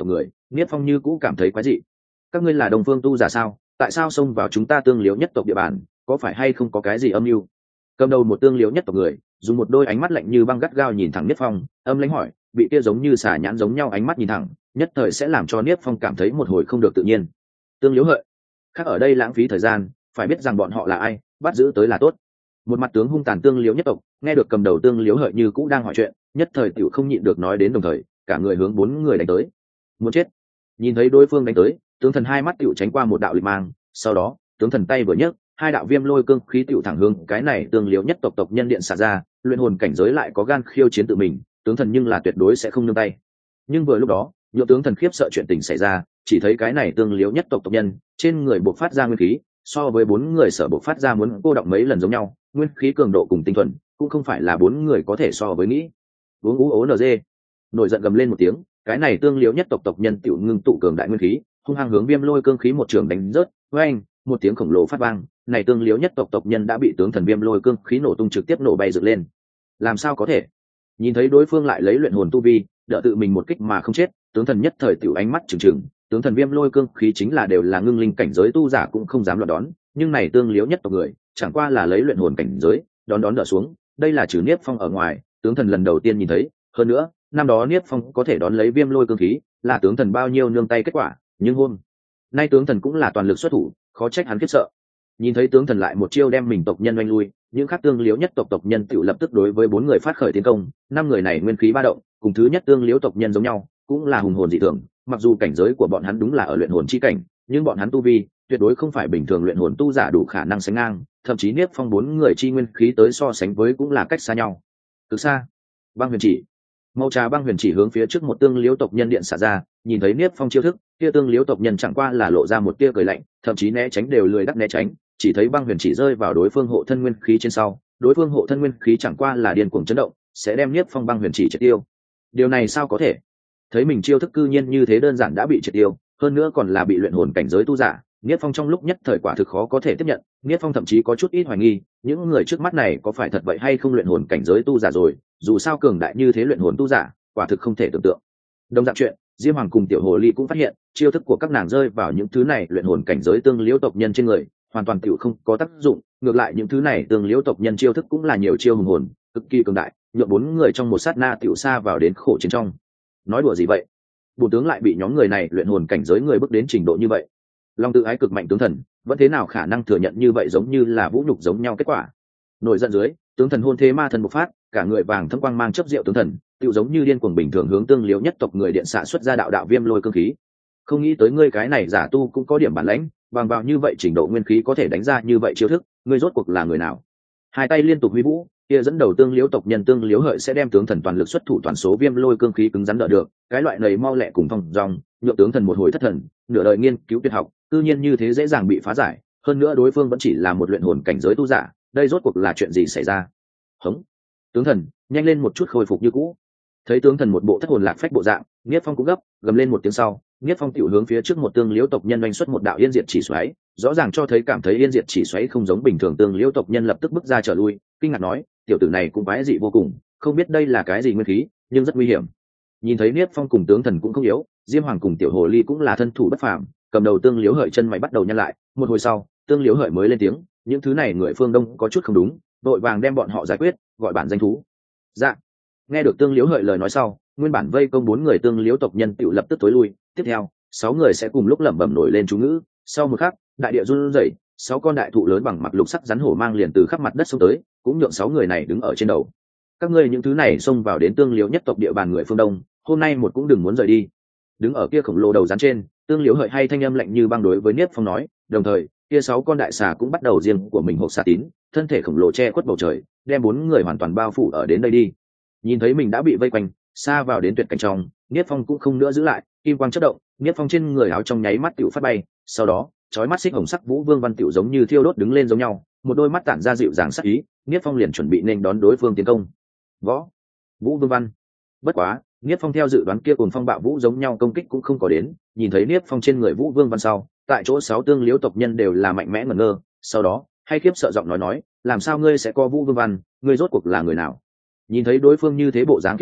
Niết Phong như cũ cảm thấy quái dị. Các ngươi là Đông Phương tu giả sao? Tại sao xông vào chúng ta Tương Liễu nhất tộc địa bàn? Có phải hay không có cái gì âm mưu? Cầm đầu một Tương Liễu nhất tộc người, dùng một đôi ánh mắt lạnh như băng gắt gao nhìn thẳng Niết Phong, âm lãnh hỏi, bị kia giống như xà nhãn giống nhau ánh mắt nhìn thẳng, nhất thời sẽ làm cho Niết Phong cảm thấy một hồi không được tự nhiên. Tương Liễu Hợi, khác ở đây lãng phí thời gian, phải biết rằng bọn họ là ai, bắt giữ tới là tốt. Một mặt tướng hung tàn Tương Liễu nhất tộc, nghe được cầm đầu Tương Liễu Hợi như cũ đang hỏi chuyện, nhất thời tiểu không nhịn được nói đến đồng thời, cả người hướng bốn người đánh tới. Muốn chết. Nhìn thấy đối phương đánh tới, tướng thần hai mắt tiểu tránh qua một đạo lịch mang, sau đó, tướng thần tay vừa nhấc, hai đạo viêm lôi cương khí tiểu thẳng hướng cái này Tương Liễu nhất tộc tộc nhân điện xả ra, luyện hồn cảnh giới lại có gan khiêu chiến tự mình, tướng thần nhưng là tuyệt đối sẽ không nương tay. Nhưng vừa lúc đó, nhượng tướng thần khiếp sợ chuyện tình xảy ra, chỉ thấy cái này Tương Liễu nhất tộc tộc nhân, trên người bộc phát ra nguyên khí, so với bốn người sở bộc phát ra muốn cô động mấy lần giống nhau, nguyên khí cường độ cùng tinh thuần, cũng không phải là bốn người có thể so với nghĩ. Uống ú ố nz, nổi giận gầm lên một tiếng, cái này Tương Liễu nhất tộc tộc nhân tiểu ngưng tụ cường đại nguyên khí, hung hăng hướng viêm lôi cương khí một trường đánh rớt, oeng, một tiếng khổng lồ phát vang, này Tương Liễu nhất tộc tộc nhân đã bị tướng thần viêm lôi cương khí nổ tung trực tiếp nổ bay dựng lên. Làm sao có thể? Nhìn thấy đối phương lại lấy luyện hồn tu vi, đỡ tự mình một kích mà không chết, tướng thần nhất thời tiểu ánh mắt trừng trừng, tướng thần viêm lôi cương khí chính là đều là ngưng linh cảnh giới tu giả cũng không dám loạn đón, nhưng này Tương Liễu nhất tộc người, chẳng qua là lấy luyện hồn cảnh giới, đón đón đỡ xuống, đây là trừ Niết Phong ở ngoài, tướng thần lần đầu tiên nhìn thấy, hơn nữa, năm đó Niết Phong có thể đón lấy viêm lôi cương khí, là tướng thần bao nhiêu nương tay kết quả, nhưng hôm nay tướng thần cũng là toàn lực xuất thủ, khó trách hắn khiếp sợ. Nhìn thấy tướng thần lại một chiêu đem mình tộc nhân oanh lui, những khác Tương Liễu nhất tộc tộc nhân tự lập tức đối với bốn người phát khởi tiến công, năm người này nguyên khí ba động, cùng thứ nhất Tương Liễu tộc nhân giống nhau, cũng là hùng hồn dị thường, mặc dù cảnh giới của bọn hắn đúng là ở luyện hồn chi cảnh, nhưng bọn hắn tu vi tuyệt đối không phải bình thường luyện hồn tu giả đủ khả năng sánh ngang, thậm chí Niết Phong bốn người chi nguyên khí tới so sánh với cũng là cách xa nhau. Từ xa, băng huyền chỉ, màu trà băng huyền chỉ hướng phía trước một Tương Liễu tộc nhân điện xả ra, nhìn thấy Niết Phong chiêu thức, kia Tương Liễu tộc nhân chẳng qua là lộ ra một tia cười lạnh, thậm chí né tránh đều lười đắc né tránh, chỉ thấy băng huyền chỉ rơi vào đối phương hộ thân nguyên khí trên sau, đối phương hộ thân nguyên khí chẳng qua là điên cuồng chấn động, sẽ đem Niết Phong băng huyền chỉ triệt tiêu. Điều này sao có thể? Thấy mình chiêu thức cư nhiên như thế đơn giản đã bị triệt tiêu, hơn nữa còn là bị luyện hồn cảnh giới tu giả, Niết Phong trong lúc nhất thời quả thực khó có thể tiếp nhận, Niết Phong thậm chí có chút ít hoài nghi, những người trước mắt này có phải thật vậy hay không luyện hồn cảnh giới tu giả rồi, dù sao cường đại như thế luyện hồn tu giả, quả thực không thể tưởng tượng. Đồng dạng chuyện, Diêm Hoàng cùng Tiểu Hồ Ly cũng phát hiện, chiêu thức của các nàng rơi vào những thứ này luyện hồn cảnh giới Tương Liễu tộc nhân trên người, hoàn toàn tiểu không có tác dụng, ngược lại những thứ này Tương Liễu tộc nhân chiêu thức cũng là nhiều chiêu hùng hồn, cực kỳ cường đại, nhượng bốn người trong một sát na tiểu xa vào đến khổ chiến trong. Nói đùa gì vậy? Bổn tướng lại bị nhóm người này luyện hồn cảnh giới người bước đến trình độ như vậy. Long tự ái cực mạnh tướng thần, vẫn thế nào khả năng thừa nhận như vậy giống như là vũ nhục giống nhau kết quả. Nổi giận dưới, tướng thần hôn thế ma thần bộc phát, cả người vàng thâm quang mang chấp rượu tướng thần, tựu giống như điên cuồng bình thường hướng Tương Liễu nhất tộc người điện xạ xuất ra đạo đạo viêm lôi cương khí. Không nghĩ tới ngươi cái này giả tu cũng có điểm bản lãnh, bằng vào như vậy trình độ nguyên khí có thể đánh ra như vậy chiêu thức, ngươi rốt cuộc là người nào? Hai tay liên tục huy vũ, kia dẫn đầu Tương Liễu tộc nhân Tương Liễu Hợi sẽ đem tướng thần toàn lực xuất thủ toàn số viêm lôi cương khí cứng rắn đỡ được, cái loại này mau lẹ cùng phong dòng, nhượng tướng thần một hồi thất thần, nửa đời nghiên cứu tuyệt học, tự nhiên như thế dễ dàng bị phá giải, hơn nữa đối phương vẫn chỉ là một luyện hồn cảnh giới tu giả, đây rốt cuộc là chuyện gì xảy ra? Hống! Tướng thần, nhanh lên một chút khôi phục như cũ. Thấy tướng thần một bộ thất hồn lạc phách bộ dạng, Niết Phong cũng gấp, gầm lên một tiếng sau, Niết Phong tiểu hướng phía trước một Tương Liễu tộc nhân oanh xuất một đạo yên diệt chỉ xoáy, rõ ràng cho thấy cảm thấy yên diệt chỉ xoáy không giống bình thường Tương Liễu tộc nhân lập tức bước ra trở lui, kinh ngạc nói, tiểu tử này cũng quái dị vô cùng, không biết đây là cái gì nguyên khí, nhưng rất nguy hiểm. Nhìn thấy Niết Phong cùng tướng thần cũng không yếu, Diêm Hoàng cùng Tiểu Hồ Ly cũng là thân thủ bất phàm, cầm đầu Tương Liễu Hợi chân mày bắt đầu nhăn lại, một hồi sau, Tương Liễu Hợi mới lên tiếng, những thứ này người phương Đông có chút không đúng, đội vàng đem bọn họ giải quyết, gọi bản danh thú. Dạ. Nghe được Tương Liễu Hợi lời nói sau, nguyên bản vây công bốn người Tương Liễu tộc nhân tiểu lập tức tối lui, tiếp theo, sáu người sẽ cùng lúc lẩm bẩm nổi lên chú ngữ, sau một khắc, đại địa run rẩy, sáu con đại thụ lớn bằng mặc lục sắc rắn hổ mang liền từ khắp mặt đất xông tới, cũng nhượng sáu người này đứng ở trên đầu. Các ngươi những thứ này xông vào đến Tương Liễu nhất tộc địa bàn người phương Đông, hôm nay một cũng đừng muốn rời đi. Đứng ở kia khổng lồ đầu rắn trên, Tương Liễu Hợi hay thanh âm lạnh như băng đối với Niết Phong nói, đồng thời, kia sáu con đại xà cũng bắt đầu riêng của mình hộp xà tín, thân thể khổng lồ che khuất bầu trời, đem bốn người hoàn toàn bao phủ ở đến đây đi. Nhìn thấy mình đã bị vây quanh, xa vào đến tuyệt cảnh trong, Niết Phong cũng không nữa giữ lại, kim quang chớp động, Niết Phong trên người áo trong nháy mắt tiểu phát bay, sau đó, chói mắt xích hồng sắc vũ vương văn tiểu giống như thiêu đốt đứng lên giống nhau, một đôi mắt tản ra dịu dàng sắc ý, Niết Phong liền chuẩn bị nên đón đối phương tiến công. Võ, vũ vương văn. Bất quá, Niết Phong theo dự đoán kia cùng phong bạo vũ giống nhau công kích cũng không có đến, nhìn thấy Niết Phong trên người vũ vương văn sau, tại chỗ sáu Tương Liễu tộc nhân đều là mạnh mẽ ngẩn ngơ, sau đó, hay khiếp sợ giọng nói nói, làm sao ngươi sẽ có vũ vương văn, ngươi rốt cuộc là người nào? Nhìn thấy đối phương như thế bộ dáng khiếp sợ,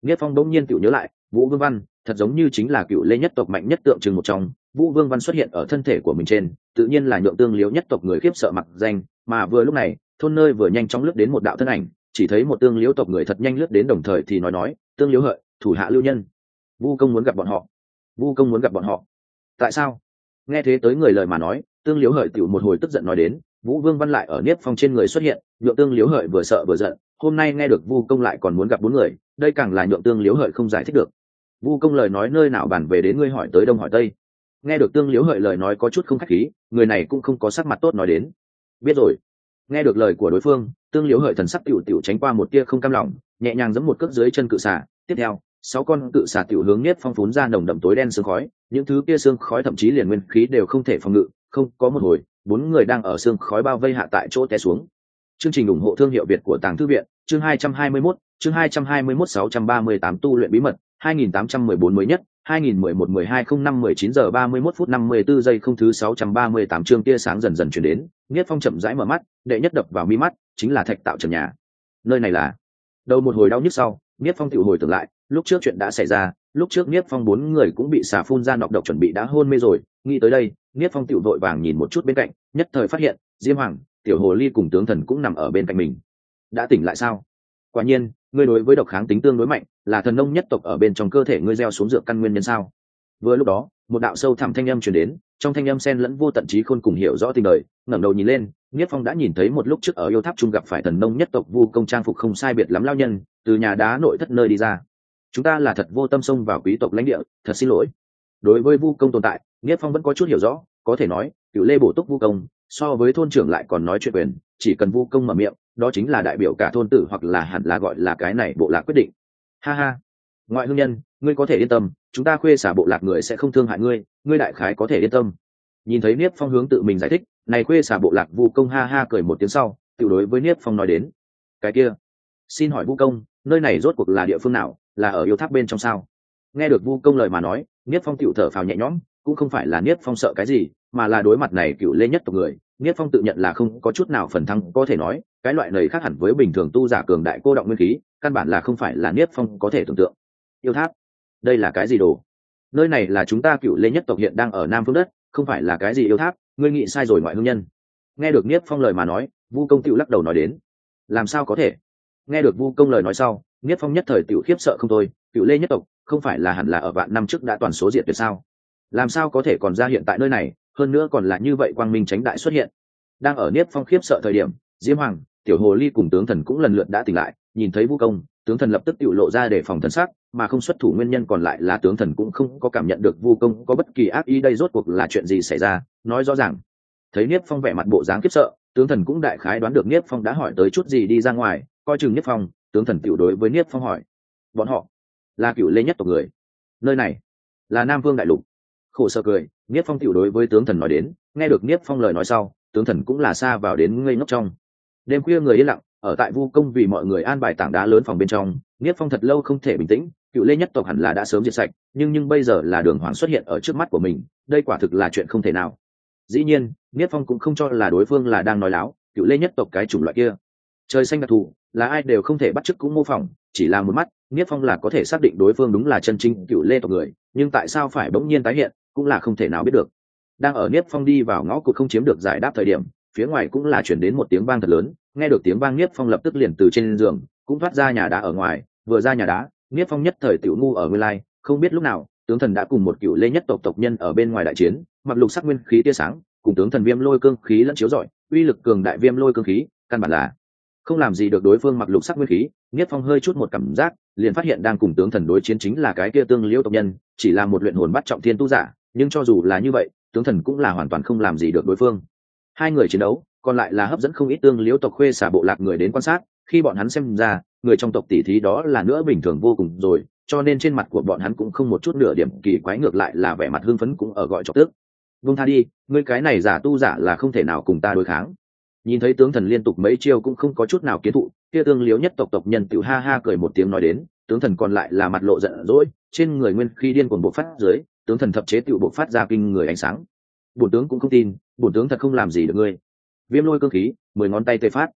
Niết Phong bỗng nhiên tự nhớ lại, Vũ Vương Văn thật giống như chính là cựu lê nhất tộc mạnh nhất tượng trưng một trong. Vũ Vương Văn xuất hiện ở thân thể của mình trên, tự nhiên là nhượng Tương Liếu nhất tộc người khiếp sợ mặc danh. Mà vừa lúc này, thôn nơi vừa nhanh chóng lướt đến một đạo thân ảnh, chỉ thấy một Tương Liếu tộc người thật nhanh lướt đến, đồng thời thì nói nói, Tương Liếu Hợi, thủ hạ lưu nhân, Vu công muốn gặp bọn họ. Vu công muốn gặp bọn họ. Tại sao? Nghe thế tới người lời mà nói, Tương Liếu Hợi tiểu một hồi tức giận nói đến, Vũ Vương Văn lại ở Niết Phong trên người xuất hiện, nhượng Tương Liếu Hợi vừa sợ vừa giận. Hôm nay nghe được Vu công lại còn muốn gặp bốn người, đây càng là nhượng Tương Liếu Hợi không giải thích được. Vu công lời nói nơi nào bàn về đến ngươi hỏi tới đông hỏi tây. Nghe được Tương Liếu Hợi lời nói có chút không khách khí, người này cũng không có sắc mặt tốt nói đến. Biết rồi. Nghe được lời của đối phương, Tương Liếu Hợi thần sắc tiểu tiểu tránh qua một tia không cam lòng, nhẹ nhàng giẫm một cước dưới chân cự xà. Tiếp theo, sáu con cự xà tiểu hướng Niết Phong phún ra nồng đậm tối đen sương khói, những thứ kia sương khói thậm chí liền nguyên khí đều không thể phòng ngự. Không có một hồi, bốn người đang ở sương khói bao vây hạ tại chỗ té xuống. Chương trình ủng hộ thương hiệu Việt của Tàng Thư viện, chương hai trăm hai mươi mốt, chương hai trăm hai mươi mốt sáu trăm ba mươi tám tu luyện bí mật, hai nghìn tám trăm mười bốn mới nhất, hai nghìn mười một mười hai không năm mười chín giờ ba mươi mốt phút năm mươi tư giây không thứ sáu trăm ba mươi tám chương tia sáng dần dần truyền đến, Niết Phong chậm rãi mở mắt, đệ nhất đập vào mi mắt chính là thạch tạo trần nhà. Nơi này là đầu một hồi đau nhức sau, Niết Phong tự hồi tưởng lại, lúc trước chuyện đã xảy ra, lúc trước Niết Phong bốn người cũng bị xà phun ra nọc độc chuẩn bị đã hôn mê rồi, nghĩ tới đây, Niết Phong tự vội vàng nhìn một chút bên cạnh, nhất thời phát hiện, Diêm Hoàng, Tiểu Hồ Ly cùng tướng thần cũng nằm ở bên cạnh mình. Đã tỉnh lại sao? Quả nhiên, ngươi đối với độc kháng tính tương đối mạnh, là thần nông nhất tộc ở bên trong cơ thể ngươi gieo xuống dược căn nguyên nhân sao? Vừa lúc đó, một đạo sâu thẳm thanh âm truyền đến, trong thanh âm xen lẫn vô tận trí khôn cùng hiểu rõ tình đời, ngẩng đầu nhìn lên, Niết Phong đã nhìn thấy một lúc trước ở yêu tháp trung gặp phải thần nông nhất tộc Vu công trang phục không sai biệt lắm lao nhân, từ nhà đá nội thất nơi đi ra. Chúng ta là thật vô tâm xông vào quý tộc lãnh địa, thật xin lỗi. Đối với Vu công tồn tại, Niết Phong vẫn có chút hiểu rõ, có thể nói, cựu lê bổ túc Vu công, so với thôn trưởng lại còn nói chuyện quyền, chỉ cần Vu công mở miệng, đó chính là đại biểu cả thôn tử hoặc là hẳn là gọi là cái này bộ lạc quyết định. Ha ha, ngoại hương nhân, ngươi có thể yên tâm, chúng ta khuê xả bộ lạc người sẽ không thương hại ngươi, ngươi đại khái có thể yên tâm. Nhìn thấy Niết Phong hướng tự mình giải thích, này khuê xả bộ lạc Vu công ha ha cười một tiếng sau, tự đối với Niết Phong nói đến, cái kia, xin hỏi Vu công, nơi này rốt cuộc là địa phương nào, là ở yêu tháp bên trong sao? Nghe được Vu công lời mà nói, Niết Phong tự thở phào nhẹ nhõm, cũng không phải là Niết Phong sợ cái gì, mà là đối mặt này cựu lê nhất tộc người, Niết Phong tự nhận là không có chút nào phần thắng có thể nói, cái loại này khác hẳn với bình thường tu giả cường đại cô động nguyên khí, căn bản là không phải là Niết Phong có thể tưởng tượng. Yêu tháp, đây là cái gì đồ? Nơi này là chúng ta cựu lê nhất tộc hiện đang ở Nam Phương đất, không phải là cái gì yêu tháp, ngươi nghĩ sai rồi ngoại hương nhân. Nghe được Niết Phong lời mà nói, Vu công tự lắc đầu nói đến, làm sao có thể? Nghe được Vu công lời nói sau, Niết Phong nhất thời tự khiếp sợ không thôi, cựu lê nhất tộc không phải là hẳn là ở vạn năm trước đã toàn số diệt tuyệt sao? Làm sao có thể còn ra hiện tại nơi này, hơn nữa còn là như vậy quang minh tránh đại xuất hiện. Đang ở Niết Phong khiếp sợ thời điểm, Diêm Hoàng, Tiểu Hồ Ly cùng tướng thần cũng lần lượt đã tỉnh lại, nhìn thấy Vu công, tướng thần lập tức tự lộ ra để phòng thần sắc, mà không xuất thủ nguyên nhân còn lại là tướng thần cũng không có cảm nhận được Vu công có bất kỳ ác ý, đây rốt cuộc là chuyện gì xảy ra, nói rõ ràng. Thấy Niết Phong vẻ mặt bộ dáng khiếp sợ, tướng thần cũng đại khái đoán được Niết Phong đã hỏi tới chút gì đi ra ngoài, coi chừng Niết Phong, tướng thần tiểu đối với Niết Phong hỏi, bọn họ là cựu lê nhất tộc người, nơi này là Nam Vương đại lục. Khổ sở cười, Niết Phong tiểu đối với tướng thần nói đến, nghe được Niết Phong lời nói sau, tướng thần cũng là xa vào đến ngây ngốc trong. Đêm khuya người yên lặng, ở tại Vu công vì mọi người an bài tảng đá lớn phòng bên trong, Niết Phong thật lâu không thể bình tĩnh, cựu lê nhất tộc hẳn là đã sớm diệt sạch, nhưng nhưng bây giờ là Đường Hoàng xuất hiện ở trước mắt của mình, đây quả thực là chuyện không thể nào. Dĩ nhiên, Niết Phong cũng không cho là đối phương là đang nói láo, cựu lê nhất tộc cái chủng loại kia, trời xanh đặc thù, là ai đều không thể bắt chước cũng mô phỏng, chỉ là một mắt, Niết Phong là có thể xác định đối phương đúng là chân chính cựu lê tộc người, nhưng tại sao phải bỗng nhiên tái hiện, cũng là không thể nào biết được. Đang ở Niết Phong đi vào ngõ cụt không chiếm được giải đáp thời điểm, phía ngoài cũng là chuyển đến một tiếng vang thật lớn, nghe được tiếng vang Niết Phong lập tức liền từ trên giường cũng thoát ra nhà đá ở ngoài, vừa ra nhà đá, Niết Phong nhất thời tiểu ngu ở nguyên lai, không biết lúc nào, tướng thần đã cùng một cựu lê nhất tộc tộc nhân ở bên ngoài đại chiến, mặc lục sắc nguyên khí tia sáng, cùng tướng thần viêm lôi cương khí lẫn chiếu rọi, uy lực cường đại viêm lôi cương khí, căn bản là không làm gì được đối phương mặc lục sắc nguyên khí. Niết Phong hơi chút một cảm giác, liền phát hiện đang cùng tướng thần đối chiến chính là cái kia Tương Liễu tộc nhân, chỉ là một luyện hồn bắt trọng thiên tu giả, nhưng cho dù là như vậy, tướng thần cũng là hoàn toàn không làm gì được đối phương. Hai người chiến đấu, còn lại là hấp dẫn không ít Tương Liễu tộc khuê xả bộ lạc người đến quan sát, khi bọn hắn xem ra, người trong tộc tỷ thí đó là nữa bình thường vô cùng rồi, cho nên trên mặt của bọn hắn cũng không một chút nửa điểm kỳ quái, ngược lại là vẻ mặt hưng phấn cũng ở gọi chọc tức. Vung tha đi, ngươi cái này giả tu giả là không thể nào cùng ta đối kháng. Nhìn thấy tướng thần liên tục mấy chiêu cũng không có chút nào kiến thụ, kia Tương Liễu nhất tộc tộc nhân tiểu ha ha cười một tiếng nói đến, tướng thần còn lại là mặt lộ giận dỗi, trên người nguyên khi điên cuồng bộc phát dưới, tướng thần thập chế tiểu bộc phát ra kinh người ánh sáng. Bổn tướng cũng không tin, bổn tướng thật không làm gì được ngươi. Viêm lôi cương khí, mười ngón tay tê phát.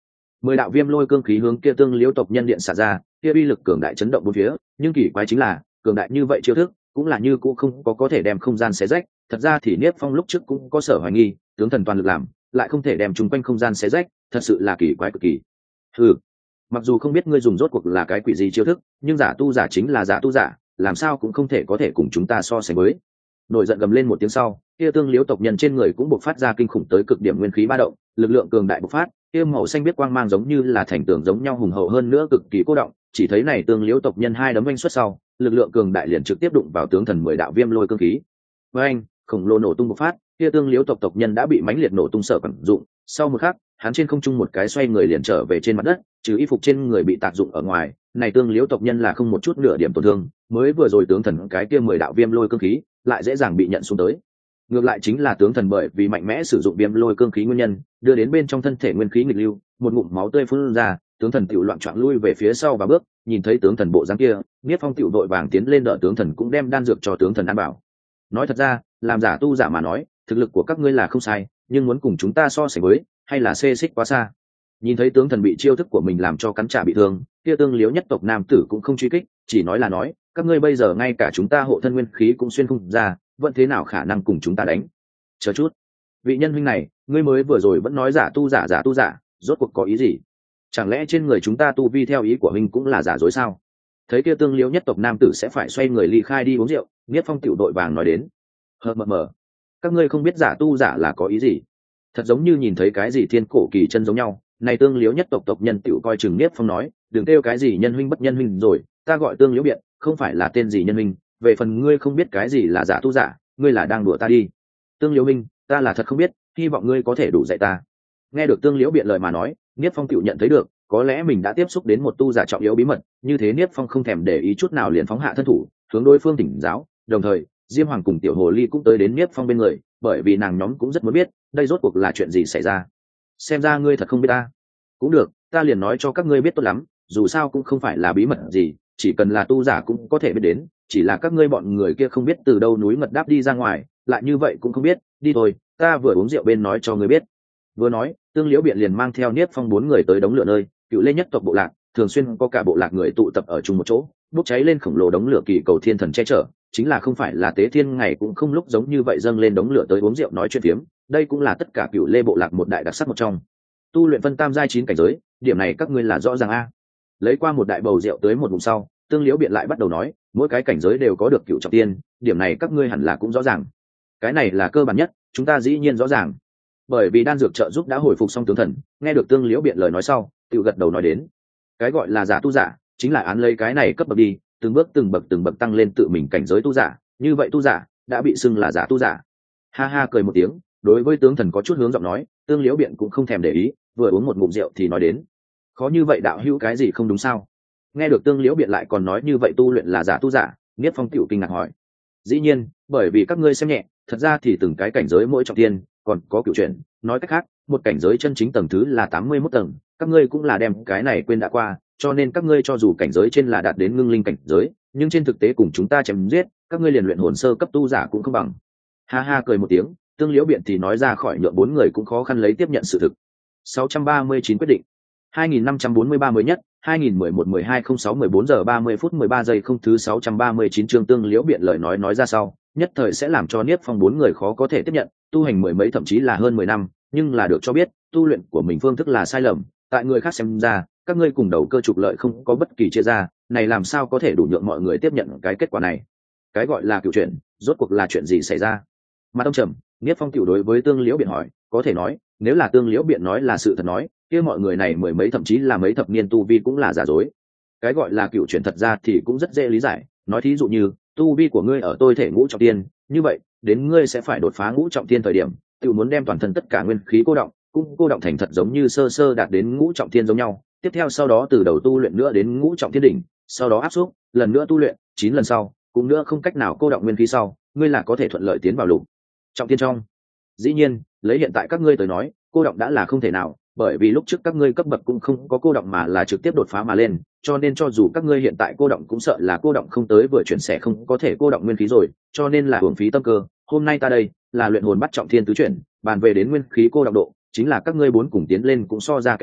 Mười đạo viêm lôi cương khí hướng kia tương liễu tộc nhân điện xả ra, kia uy lực cường đại chấn động bốn phía, nhưng kỳ quái chính là cường đại như vậy chiêu thức cũng là như cũ không có có thể đem không gian xé rách. Thật ra thì Niếp Phong lúc trước cũng có sở hoài nghi, tướng thần toàn lực làm lại không thể đem chúng quanh không gian xé rách, thật sự là kỳ quái cực kỳ. Ừ, mặc dù không biết ngươi dùng rốt cuộc là cái quỷ gì chiêu thức, nhưng giả tu giả chính là giả tu giả, làm sao cũng không thể có thể cùng chúng ta so sánh với. Nổi giận gầm lên một tiếng sau, kia tương liễu tộc nhân trên người cũng bộc phát ra kinh khủng tới cực điểm nguyên khí ba động, lực lượng cường đại bộc phát, kia màu xanh biết quang mang giống như là thành tường giống nhau hùng hậu hơn nữa cực kỳ cô động. Chỉ thấy này tương liễu tộc nhân hai đấm vanh xuất sau, lực lượng cường đại liền trực tiếp đụng vào tướng thần mười đạo viêm lôi cương khí. Với anh, khổng lồ nổ tung bộc phát, kia tương liễu tộc tộc nhân đã bị mãnh liệt nổ tung sở vận dụng. Sau một khắc, hắn trên không trung một cái xoay người liền trở về trên mặt đất, trừ y phục trên người bị tạc dụng ở ngoài, này tương liễu tộc nhân là không một chút nửa điểm tổn thương, mới vừa rồi tướng thần cái kia mười đạo viêm lôi cương khí lại dễ dàng bị nhận xuống tới. Ngược lại chính là tướng thần bởi vì mạnh mẽ sử dụng viêm lôi cương khí nguyên nhân, đưa đến bên trong thân thể nguyên khí nghịch lưu, một ngụm máu tươi phun ra, tướng thần tiểu loạn choạng lui về phía sau và bước. Nhìn thấy tướng thần bộ dáng kia, Niếp Phong tiểu đội vàng tiến lên đỡ tướng thần, cũng đem đan dược cho tướng thần ăn bảo. Nói thật ra, làm giả tu giả mà nói, thực lực của các ngươi là không sai, nhưng muốn cùng chúng ta so sánh với, hay là xê xích quá xa. Nhìn thấy tướng thần bị chiêu thức của mình làm cho cắn trả bị thương, kia tương liếu nhất tộc nam tử cũng không truy kích, chỉ nói là nói, các ngươi bây giờ ngay cả chúng ta hộ thân nguyên khí cũng xuyên không ra, vẫn thế nào khả năng cùng chúng ta đánh. Chờ chút, vị nhân huynh này, ngươi mới vừa rồi vẫn nói giả tu giả giả tu giả, rốt cuộc có ý gì? Chẳng lẽ trên người chúng ta tu vi theo ý của huynh cũng là giả dối sao? Thấy kia tương liếu nhất tộc nam tử sẽ phải xoay người ly khai đi uống rượu, Niếp Phong tiểu đội vàng nói đến, hờ mờ mờ, các ngươi không biết giả tu giả là có ý gì? Thật giống như nhìn thấy cái gì thiên cổ kỳ chân giống nhau. Này tương liếu nhất tộc tộc nhân tiểu coi chừng Niếp Phong nói, đừng kêu cái gì nhân huynh bất nhân huynh rồi, ta gọi tương liếu biện, không phải là tên gì nhân huynh. Về phần ngươi không biết cái gì là giả tu giả, ngươi là đang đùa ta đi. Tương liếu huynh, ta là thật không biết, hy vọng ngươi có thể đủ dạy ta. Nghe được tương liếu biện lời mà nói, Niếp Phong tiểu nhận thấy được, có lẽ mình đã tiếp xúc đến một tu giả trọng yếu bí mật, như thế Niếp Phong không thèm để ý chút nào liền phóng hạ thân thủ, hướng đối phương thỉnh giáo. Đồng thời, Diêm Hoàng cùng Tiểu Hồ Ly cũng tới đến Niếp Phong bên người, bởi vì nàng nhóm cũng rất muốn biết, đây rốt cuộc là chuyện gì xảy ra. Xem ra ngươi thật không biết ta. Cũng được, ta liền nói cho các ngươi biết tốt lắm, dù sao cũng không phải là bí mật gì, chỉ cần là tu giả cũng có thể biết đến, chỉ là các ngươi bọn người kia không biết từ đâu núi ngật đáp đi ra ngoài, lại như vậy cũng không biết, đi thôi, ta vừa uống rượu bên nói cho ngươi biết. Vừa nói, tương liễu biện liền mang theo Niếp Phong bốn người tới đống lửa nơi, Cựu Lê nhất tộc bộ lạc, thường xuyên có cả bộ lạc người tụ tập ở chung một chỗ, bốc cháy lên khổng lồ đống lửa kỳ cầu thiên thần che chở, chính là không phải là tế thiên ngày cũng không lúc giống như vậy dâng lên đống lửa tới uống rượu nói chuyện phiếm, đây cũng là tất cả Cựu Lê bộ lạc một đại đặc sắc một trong. Tu luyện phân tam giai chín cảnh giới, điểm này các ngươi là rõ ràng a. Lấy qua một đại bầu rượu tới một vùng sau, tương liễu biện lại bắt đầu nói, mỗi cái cảnh giới đều có được cựu trọng tiên, điểm này các ngươi hẳn là cũng rõ ràng. Cái này là cơ bản nhất, chúng ta dĩ nhiên rõ ràng. Bởi vì đan dược trợ giúp đã hồi phục xong tướng thần, nghe được tương liễu biện lời nói sau, tự gật đầu nói đến, cái gọi là giả tu giả, chính là án lấy cái này cấp bậc đi, từng bước từng bậc từng bậc tăng lên tự mình cảnh giới tu giả, như vậy tu giả đã bị xưng là giả tu giả. Ha ha cười một tiếng, đối với tướng thần có chút hướng giọng nói, tương liễu biện cũng không thèm để ý, vừa uống một ngụm rượu thì nói đến, khó như vậy đạo hữu cái gì không đúng sao? Nghe được tương liễu biện lại còn nói như vậy tu luyện là giả tu giả, Niếp Phong tiểu kinh ngạc hỏi, dĩ nhiên, bởi vì các ngươi xem nhẹ, thật ra thì từng cái cảnh giới mỗi trọng thiên còn có cửu chuyển, nói cách khác, một cảnh giới chân chính tầng thứ là tám mươi mốt tầng, các ngươi cũng là đem cái này quên đã qua, cho nên các ngươi cho dù cảnh giới trên là đạt đến ngưng linh cảnh giới, nhưng trên thực tế cùng chúng ta chém giết, các ngươi liền luyện hồn sơ cấp tu giả cũng không bằng. Ha ha cười một tiếng, tương liễu biện thì nói ra khỏi nhượng bốn người cũng khó khăn lấy tiếp nhận sự thực. sáu trăm ba mươi chín quyết định, hai nghìn năm trăm bốn mươi ba mới nhất, hai nghìn mười một mười hai không sáu mười bốn giờ ba mươi phút mười ba giây không thứ sáu trăm ba mươi chín chương tương liễu biện lời nói nói ra sau, nhất thời sẽ làm cho Niếp Phong bốn người khó có thể tiếp nhận, tu hành mười mấy thậm chí là hơn mười năm, nhưng là được cho biết, tu luyện của mình phương thức là sai lầm, tại người khác xem ra, các ngươi cùng đầu cơ trục lợi không có bất kỳ chia ra, này làm sao có thể đủ nhượng mọi người tiếp nhận cái kết quả này? Cái gọi là cựu chuyện, rốt cuộc là chuyện gì xảy ra? Mà Đông Trầm, Niếp Phong tiểu đối với tương liễu biện hỏi, có thể nói, nếu là tương liễu biện nói là sự thật nói, kia mọi người này mười mấy thậm chí là mấy thập niên tu vi cũng là giả dối. Cái gọi là cựu chuyện thật ra thì cũng rất dễ lý giải, nói thí dụ như, tu vi của ngươi ở tôi thể ngũ trọng tiên, như vậy, đến ngươi sẽ phải đột phá ngũ trọng tiên thời điểm, tự muốn đem toàn thân tất cả nguyên khí cô động, cũng cô động thành thật giống như sơ sơ đạt đến ngũ trọng thiên giống nhau, tiếp theo sau đó từ đầu tu luyện nữa đến ngũ trọng thiên đỉnh, sau đó áp xúc, lần nữa tu luyện, chín lần sau, cũng nữa không cách nào cô động nguyên khí sau, ngươi là có thể thuận lợi tiến vào lục trọng thiên trong. Dĩ nhiên, lấy hiện tại các ngươi tới nói, cô động đã là không thể nào, bởi vì lúc trước các ngươi cấp bậc cũng không có cô động mà là trực tiếp đột phá mà lên, cho nên cho dù các ngươi hiện tại cô động cũng sợ là cô động không tới vừa chuyển sẻ không có thể cô động nguyên khí rồi, cho nên là hưởng phí tâm cơ. Hôm nay ta đây là luyện hồn bắt trọng thiên tứ chuyển, bàn về đến nguyên khí cô động độ, chính là các ngươi bốn cùng tiến lên cũng so ra kém ta,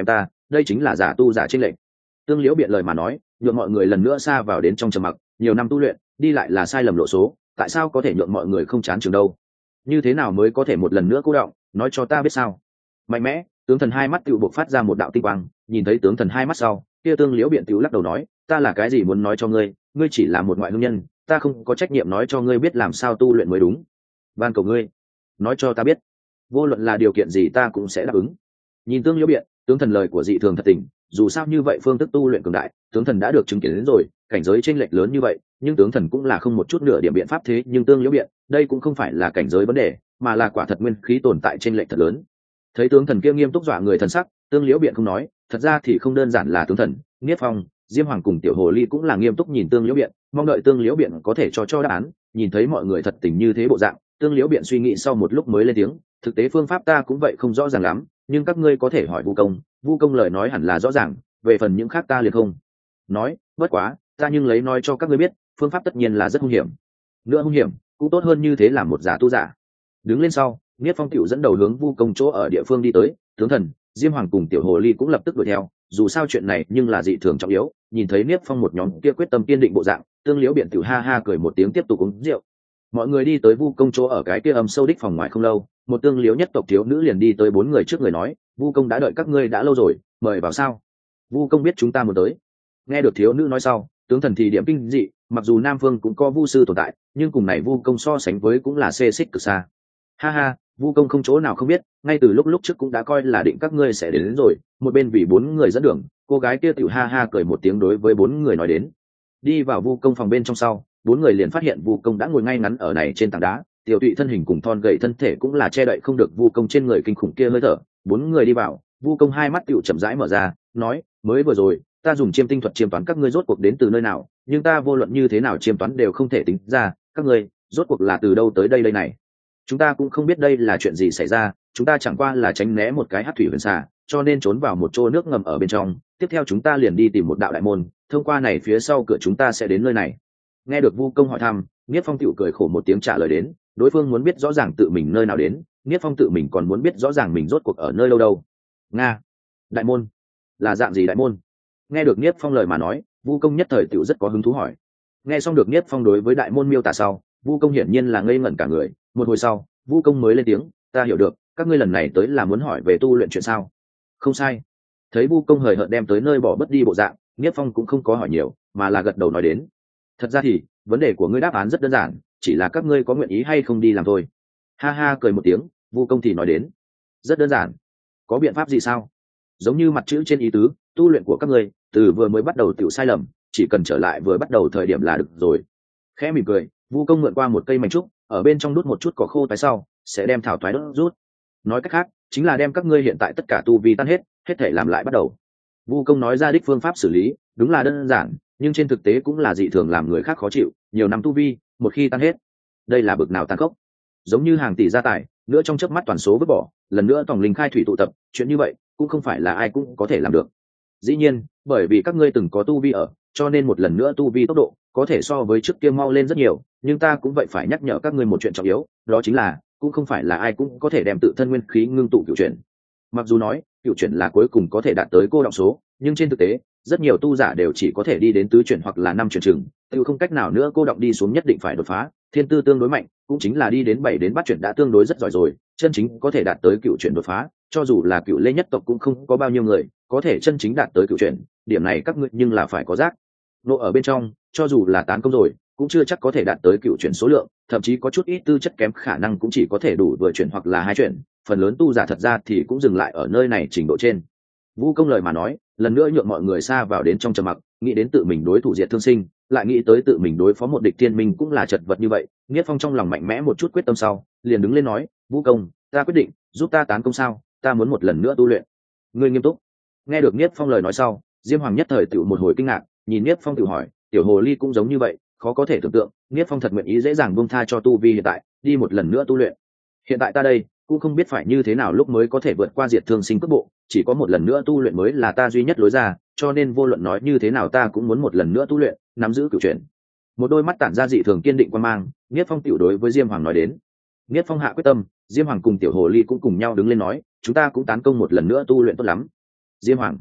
đây chính là giả tu giả trinh lệnh. Tương Liễu biện lời mà nói nhượng mọi người lần nữa xa vào đến trong trầm mặc. Nhiều năm tu luyện đi lại là sai lầm lộ số, tại sao có thể nhượng mọi người không chán trường đâu? Như thế nào mới có thể một lần nữa cố động? Nói cho ta biết sao? Mạnh mẽ, tướng thần hai mắt tựu bộc phát ra một đạo tinh quang. Nhìn thấy tướng thần hai mắt sau, kia Tương Liễu biện tựu lắc đầu nói, ta là cái gì muốn nói cho ngươi, ngươi chỉ là một ngoại hương nhân, ta không có trách nhiệm nói cho ngươi biết làm sao tu luyện mới đúng. Van cầu ngươi, nói cho ta biết, vô luận là điều kiện gì ta cũng sẽ đáp ứng. Nhìn Tương Liễu biện, tướng thần lời của dị thường thật tình, dù sao như vậy phương thức tu luyện cường đại, tướng thần đã được chứng kiến đến rồi, cảnh giới chênh lệch lớn như vậy, nhưng tướng thần cũng là không một chút nửa điểm biện pháp thế, nhưng Tương Liễu biện, đây cũng không phải là cảnh giới vấn đề, mà là quả thật nguyên khí tồn tại chênh lệch thật lớn. Thấy tướng thần kia nghiêm túc dọa người thần sắc, Tương Liễu biện không nói, thật ra thì không đơn giản là tướng thần, Niết Phong, Diêm Hoàng cùng Tiểu Hồ Ly cũng là nghiêm túc nhìn Tương Liễu biện, mong đợi Tương Liễu biện có thể cho cho đáp án. Nhìn thấy mọi người thật tình như thế bộ dạng, Tương Liễu biện suy nghĩ sau một lúc mới lên tiếng, thực tế phương pháp ta cũng vậy không rõ ràng lắm, nhưng các ngươi có thể hỏi Vu Công, Vu Công lời nói hẳn là rõ ràng, về phần những khác ta liền không nói. Bất quá ta nhưng lấy nói cho các ngươi biết, phương pháp tất nhiên là rất hung hiểm, nữa hung hiểm cũng tốt hơn như thế làm một giả tu giả. Đứng lên sau, Niết Phong tiểu dẫn đầu hướng Vu Công chỗ ở địa phương đi tới, tướng thần, Diêm Hoàng cùng Tiểu Hồ Ly cũng lập tức đuổi theo, dù sao chuyện này nhưng là dị thường trọng yếu. Nhìn thấy Niết Phong một nhóm kia quyết tâm kiên định bộ dạng, Tương Liễu biện tiểu ha ha cười một tiếng tiếp tục uống rượu. Mọi người đi tới Vu Công chỗ ở cái kia âm sâu đích phòng ngoài không lâu, một Tương Liễu nhất tộc thiếu nữ liền đi tới bốn người trước người nói, Vu Công đã đợi các ngươi đã lâu rồi, mời vào. Sao? Vu Công biết chúng ta muốn tới. Nghe được thiếu nữ nói sau, tướng thần thì điểm kinh dị, mặc dù Nam Phương cũng có vu sư tồn tại, nhưng cùng này Vu Công so sánh với cũng là xê xích cực xa. Ha ha, Vu Công không chỗ nào không biết, ngay từ lúc lúc trước cũng đã coi là định các ngươi sẽ đến, đến rồi. Một bên vì bốn người dẫn đường, cô gái kia tiểu ha ha cười một tiếng đối với bốn người nói đến. Đi vào Vu Công phòng bên trong sau, bốn người liền phát hiện Vu Công đã ngồi ngay ngắn ở này trên tảng đá, tiểu tụy thân hình cùng thon gầy thân thể cũng là che đậy không được Vu Công trên người kinh khủng kia hơi thở. Bốn người đi vào, Vu Công hai mắt tiểu chậm rãi mở ra, nói, mới vừa rồi ta dùng chiêm tinh thuật chiêm toán các ngươi rốt cuộc đến từ nơi nào, nhưng ta vô luận như thế nào chiêm toán đều không thể tính ra các ngươi rốt cuộc là từ đâu tới đây đây này. Chúng ta cũng không biết đây là chuyện gì xảy ra, chúng ta chẳng qua là tránh né một cái hắc thủy huyền xà, cho nên trốn vào một chỗ nước ngầm ở bên trong, tiếp theo chúng ta liền đi tìm một đạo đại môn, thông qua này phía sau cửa chúng ta sẽ đến nơi này. Nghe được Vu Công hỏi thăm, Niết Phong tiểu cười khổ một tiếng trả lời đến, đối phương muốn biết rõ ràng tự mình nơi nào đến, Niết Phong tự mình còn muốn biết rõ ràng mình rốt cuộc ở nơi đâu đâu. Nga, đại môn là dạng gì đại môn? Nghe được Niết Phong lời mà nói, Vu Công nhất thời tiểu rất có hứng thú hỏi. Nghe xong được Niết Phong đối với đại môn miêu tả sau, Vu Công hiển nhiên là ngây ngẩn cả người. Một hồi sau, Vu Công mới lên tiếng, ta hiểu được, các ngươi lần này tới là muốn hỏi về tu luyện chuyện sao? Không sai. Thấy Vu Công hời hợt đem tới nơi bỏ bất đi bộ dạng, Niết Phong cũng không có hỏi nhiều, mà là gật đầu nói đến. Thật ra thì vấn đề của ngươi đáp án rất đơn giản, chỉ là các ngươi có nguyện ý hay không đi làm thôi. Ha ha cười một tiếng, Vu Công thì nói đến. Rất đơn giản. Có biện pháp gì sao? Giống như mặt chữ trên ý tứ, tu luyện của các ngươi từ vừa mới bắt đầu tiểu sai lầm, chỉ cần trở lại vừa bắt đầu thời điểm là được rồi. Khẽ mỉm cười, Vu Công mượn qua một cây mảnh trúc, ở bên trong đút một chút cỏ khô tái sau, sẽ đem thảo thoái đốt rút. Nói cách khác, chính là đem các ngươi hiện tại tất cả tu vi tan hết, hết thể làm lại bắt đầu. Vu Công nói ra đích phương pháp xử lý, đúng là đơn giản, nhưng trên thực tế cũng là dị thường làm người khác khó chịu, nhiều năm tu vi, một khi tan hết. Đây là bực nào tàn khốc. Giống như hàng tỷ gia tài, nữa trong chớp mắt toàn số vứt bỏ, lần nữa tổng linh khai thủy tụ tập, chuyện như vậy cũng không phải là ai cũng có thể làm được. Dĩ nhiên, bởi vì các ngươi từng có tu vi ở, cho nên một lần nữa tu vi tốc độ có thể so với trước kia mau lên rất nhiều, nhưng ta cũng vậy phải nhắc nhở các ngươi một chuyện trọng yếu, đó chính là cũng không phải là ai cũng có thể đem tự thân nguyên khí ngưng tụ cửu chuyển. Mặc dù nói cửu chuyển là cuối cùng có thể đạt tới cô đọng số, nhưng trên thực tế rất nhiều tu giả đều chỉ có thể đi đến tứ chuyển hoặc là năm chuyển chừng, tự không cách nào nữa cô đọng đi xuống, nhất định phải đột phá. Thiên tư tương đối mạnh, cũng chính là đi đến bảy đến bát chuyển đã tương đối rất giỏi rồi, chân chính có thể đạt tới cửu chuyển đột phá, cho dù là cửu lê nhất tộc cũng không có bao nhiêu người có thể chân chính đạt tới cửu chuyển. Điểm này các ngươi nhưng là phải có giác nộ ở bên trong, cho dù là tán công rồi cũng chưa chắc có thể đạt tới cửu chuyển số lượng, thậm chí có chút ít tư chất kém khả năng cũng chỉ có thể đủ vừa chuyển hoặc là hai chuyển, phần lớn tu giả thật ra thì cũng dừng lại ở nơi này trình độ trên. Vu Công lời mà nói lần nữa nhượng mọi người xa vào đến trong trầm mặc, nghĩ đến tự mình đối thủ diệt thương sinh, lại nghĩ tới tự mình đối phó một địch thiên minh cũng là chật vật như vậy. Niết Phong trong lòng mạnh mẽ một chút quyết tâm sau, liền đứng lên nói, Vu Công, ta quyết định giúp ta tán công sao, ta muốn một lần nữa tu luyện. Ngươi nghiêm túc? Nghe được Niết Phong lời nói sau, Diêm Hoàng nhất thời tự một hồi kinh ngạc, nhìn Niết Phong tự hỏi, Tiểu Hồ Ly cũng giống như vậy, khó có thể tưởng tượng Niết Phong thật nguyện ý dễ dàng buông tha cho tu vi hiện tại, đi một lần nữa tu luyện. Hiện tại ta đây cũng không biết phải như thế nào lúc mới có thể vượt qua diệt thương sinh cước bộ, chỉ có một lần nữa tu luyện mới là ta duy nhất lối ra, cho nên vô luận nói như thế nào ta cũng muốn một lần nữa tu luyện, nắm giữ cửu chuyển. Một đôi mắt tản ra dị thường kiên định quan mang, Niết Phong tiểu đối với Diêm Hoàng nói đến. Niết Phong hạ quyết tâm, Diêm Hoàng cùng Tiểu Hồ Ly cũng cùng nhau đứng lên nói, chúng ta cũng tán công một lần nữa tu luyện tốt lắm. Diêm Hoàng,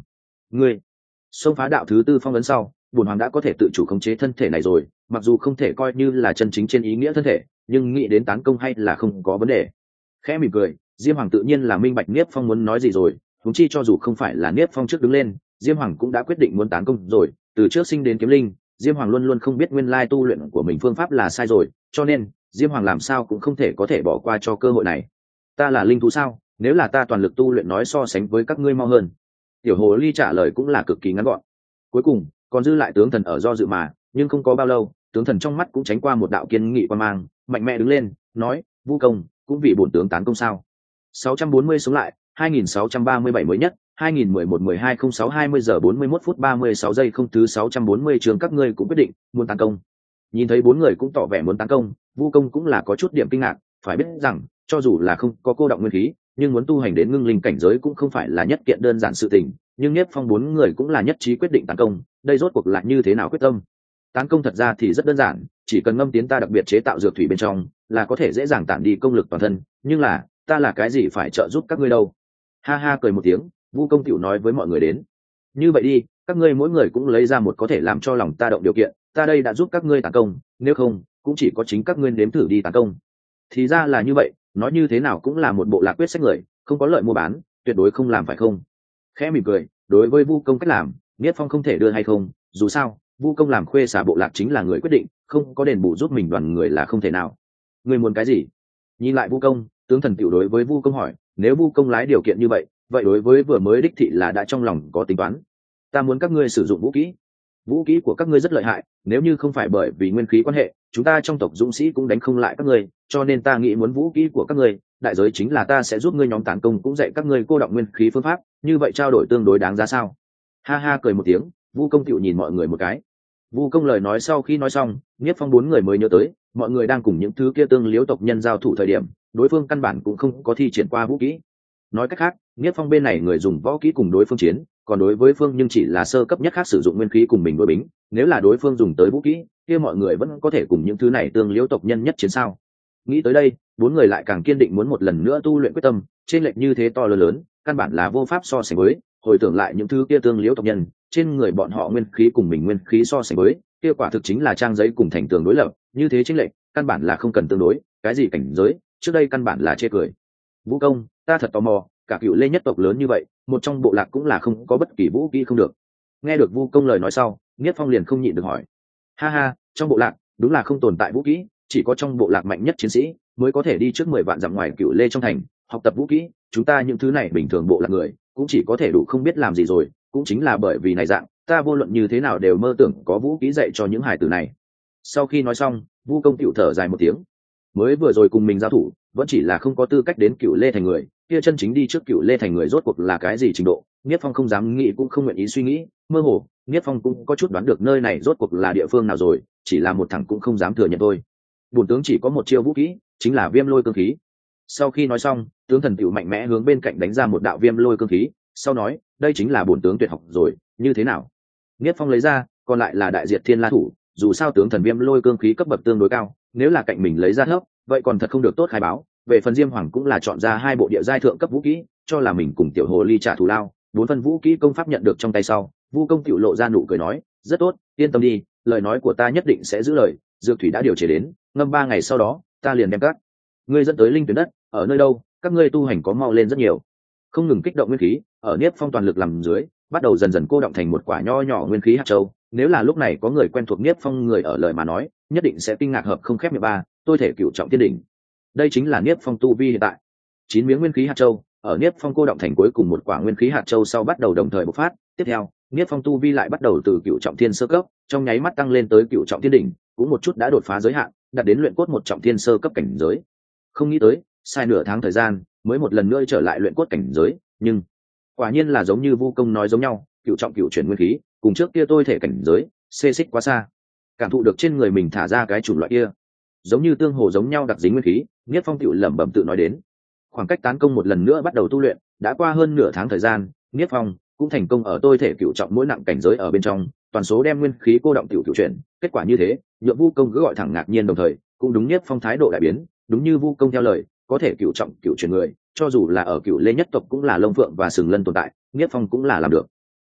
Ngươi xông phá đạo thứ tư phong ấn sau, bổn hoàng đã có thể tự chủ khống chế thân thể này rồi, mặc dù không thể coi như là chân chính trên ý nghĩa thân thể, nhưng nghĩ đến tán công hay là không có vấn đề. Khẽ mỉm cười, Diêm Hoàng tự nhiên là minh bạch Niếp Phong muốn nói gì rồi, huống chi cho dù không phải là Niếp Phong trước đứng lên, Diêm Hoàng cũng đã quyết định muốn tán công rồi, từ trước sinh đến kiếm linh, Diêm Hoàng luôn luôn không biết nguyên lai tu luyện của mình phương pháp là sai rồi, cho nên Diêm Hoàng làm sao cũng không thể có thể bỏ qua cho cơ hội này. Ta là linh thú sao? Nếu là ta toàn lực tu luyện nói so sánh với các ngươi mau hơn. Tiểu hồ ly trả lời cũng là cực kỳ ngắn gọn. Cuối cùng còn dư lại tướng thần ở do dự mà, nhưng không có bao lâu, tướng thần trong mắt cũng tránh qua một đạo kiên nghị quan mang, mạnh mẽ đứng lên, nói: Vu công, cũng vì bổn tướng tán công sao? sáu trăm bốn mươi sống lại, hai nghìn sáu trăm ba mươi bảy mới nhất, hai nghìn mười một mười hai không sáu hai mươi giờ bốn mươi mốt phút ba mươi sáu giây không thứ sáu trăm bốn mươi trường các ngươi cũng quyết định muốn tấn công. Nhìn thấy bốn người cũng tỏ vẻ muốn tấn công, Vu công cũng là có chút điểm kinh ngạc, phải biết rằng cho dù là không có cô động nguyên khí, nhưng muốn tu hành đến ngưng linh cảnh giới cũng không phải là nhất kiện đơn giản sự tình, nhưng Niếp Phong bốn người cũng là nhất trí quyết định tấn công, đây rốt cuộc là như thế nào quyết tâm? Tấn công thật ra thì rất đơn giản, chỉ cần ngâm tiến ta đặc biệt chế tạo dược thủy bên trong, là có thể dễ dàng tản đi công lực toàn thân, nhưng là ta là cái gì phải trợ giúp các ngươi đâu? Ha ha cười một tiếng, Vu công tiểu nói với mọi người đến. Như vậy đi, các ngươi mỗi người cũng lấy ra một có thể làm cho lòng ta động điều kiện, ta đây đã giúp các ngươi tấn công, nếu không, cũng chỉ có chính các ngươi nếm thử đi tấn công. Thì ra là như vậy, nói như thế nào cũng là một bộ lạc quyết sách người, không có lợi mua bán, tuyệt đối không làm phải không? Khẽ mỉm cười, đối với Vu công cách làm, Niết Phong không thể đưa hay không, dù sao, Vu công làm khuê xả bộ lạc chính là người quyết định, không có đền bù giúp mình đoàn người là không thể nào. Ngươi muốn cái gì? Nhìn lại Vu công, tướng thần tiểu đối với Vu công hỏi, nếu Vu công lái điều kiện như vậy, vậy đối với vừa mới đích thị là đã trong lòng có tính toán. Ta muốn các ngươi sử dụng vũ khí. Vũ khí của các ngươi rất lợi hại, nếu như không phải bởi vì nguyên khí quan hệ, chúng ta trong tộc dũng sĩ cũng đánh không lại các ngươi, cho nên ta nghĩ muốn vũ khí của các ngươi, đại giới chính là ta sẽ giúp ngươi nhóm tán công cũng dạy các ngươi cô động nguyên khí phương pháp, như vậy trao đổi tương đối đáng giá sao? Ha ha cười một tiếng, Vu công tiểu nhìn mọi người một cái. Vu công lời nói sau khi nói xong, Niếp Phong bốn người mới nhớ tới, mọi người đang cùng những thứ kia tương liếu tộc nhân giao thủ thời điểm, đối phương căn bản cũng không có thi triển qua vũ khí. Nói cách khác, Niếp Phong bên này người dùng võ kỹ cùng đối phương chiến, còn đối với phương nhưng chỉ là sơ cấp nhất khác sử dụng nguyên khí cùng mình đối bính, nếu là đối phương dùng tới vũ khí, kia mọi người vẫn có thể cùng những thứ này tương liếu tộc nhân nhất chiến sao? Nghĩ tới đây, bốn người lại càng kiên định muốn một lần nữa tu luyện quyết tâm, trên lệch như thế to lớn lớn, căn bản là vô pháp so sánh với, hồi tưởng lại những thứ kia tương liếu tộc nhân, trên người bọn họ nguyên khí cùng mình nguyên khí so sánh với, kia quả thực chính là trang giấy cùng thành tường đối lập, như thế chính lệch, căn bản là không cần tương đối, cái gì cảnh giới, trước đây căn bản là chê cười. Vũ công, ta thật tò mò, cả cựu lê nhất tộc lớn như vậy, một trong bộ lạc cũng là không có bất kỳ vũ khí không được. Nghe được Vu công lời nói sau, Niết Phong liền không nhịn được hỏi. Ha ha, trong bộ lạc đúng là không tồn tại vũ khí, chỉ có trong bộ lạc mạnh nhất chiến sĩ mới có thể đi trước mười vạn dặm ngoài cựu lê trong thành học tập vũ khí, chúng ta những thứ này bình thường bộ lạc người cũng chỉ có thể đủ không biết làm gì rồi, cũng chính là bởi vì này dạng, ta vô luận như thế nào đều mơ tưởng có vũ khí dạy cho những hải tử này. Sau khi nói xong, Vu công tiểu thở dài một tiếng. Mới vừa rồi cùng mình giao thủ, vẫn chỉ là không có tư cách đến cựu lê thành người, kia chân chính đi trước cựu lê thành người rốt cuộc là cái gì trình độ, Niết Phong không dám nghĩ cũng không nguyện ý suy nghĩ, mơ hồ Niết Phong cũng có chút đoán được nơi này rốt cuộc là địa phương nào rồi, chỉ là một thằng cũng không dám thừa nhận thôi. Bổn tướng chỉ có một chiêu vũ khí, chính là viêm lôi cương khí. Sau khi nói xong, tướng thần tiểu mạnh mẽ hướng bên cạnh đánh ra một đạo viêm lôi cương khí, sau nói, đây chính là bổn tướng tuyệt học rồi, như thế nào? Niết Phong lấy ra, còn lại là đại diệt thiên la thủ, dù sao tướng thần viêm lôi cương khí cấp bậc tương đối cao, nếu là cạnh mình lấy ra thấp, vậy còn thật không được tốt khai báo. Về phần Diêm Hoàng cũng là chọn ra hai bộ địa giai thượng cấp vũ khí, cho là mình cùng tiểu hồ ly trả thù lao. Bốn phần vũ khí công pháp nhận được trong tay sau, Vu công tiểu lộ ra nụ cười nói, rất tốt, yên tâm đi, lời nói của ta nhất định sẽ giữ lời, dược thủy đã điều chế đến, ngâm ba ngày sau đó, ta liền đem các ngươi dẫn tới linh tuyển đất, ở nơi đâu, các ngươi tu hành có mau lên rất nhiều. Không ngừng kích động nguyên khí, ở Niếp Phong toàn lực làm dưới, bắt đầu dần dần cô động thành một quả nho nhỏ nguyên khí hạt châu. Nếu là lúc này có người quen thuộc Niếp Phong người ở lời mà nói, nhất định sẽ kinh ngạc hợp không khép miệng ba, tôi thể cửu trọng tiên đỉnh. Đây chính là Niếp Phong tu vi hiện tại. Chín miếng nguyên khí hạt châu, ở Niếp Phong cô động thành cuối cùng một quả nguyên khí hạt châu sau bắt đầu đồng thời bộc phát, tiếp theo, Niếp Phong tu vi lại bắt đầu từ cửu trọng thiên sơ cấp, trong nháy mắt tăng lên tới cửu trọng thiên đỉnh, cũng một chút đã đột phá giới hạn, đạt đến luyện cốt một trọng thiên sơ cấp cảnh giới. Không nghĩ tới, sai nửa tháng thời gian, mới một lần nữa trở lại luyện cốt cảnh giới, nhưng quả nhiên là giống như Vu công nói giống nhau, cửu trọng cửu chuyển nguyên khí, cùng trước kia tôi thể cảnh giới, xê xích quá xa. Cảm thụ được trên người mình thả ra cái chủng loại kia, giống như tương hồ giống nhau đặc dính nguyên khí, Niết Phong tự lẩm bẩm tự nói đến. Khoảng cách tán công một lần nữa bắt đầu tu luyện, đã qua hơn nửa tháng thời gian, Niết Phong cũng thành công ở tôi thể cửu trọng mỗi nặng cảnh giới ở bên trong, toàn số đem nguyên khí cô động tiểu cửu chuyển, kết quả như thế, nhượng Vu công cứ gọi thẳng ngạc nhiên đồng thời, cũng đúng Niết Phong thái độ đại biến, đúng như Vu công theo lời, có thể cửu trọng cửu chuyển người, cho dù là ở cửu lê nhất tộc cũng là lông phượng và sừng lân tồn tại, Niết Phong cũng là làm được.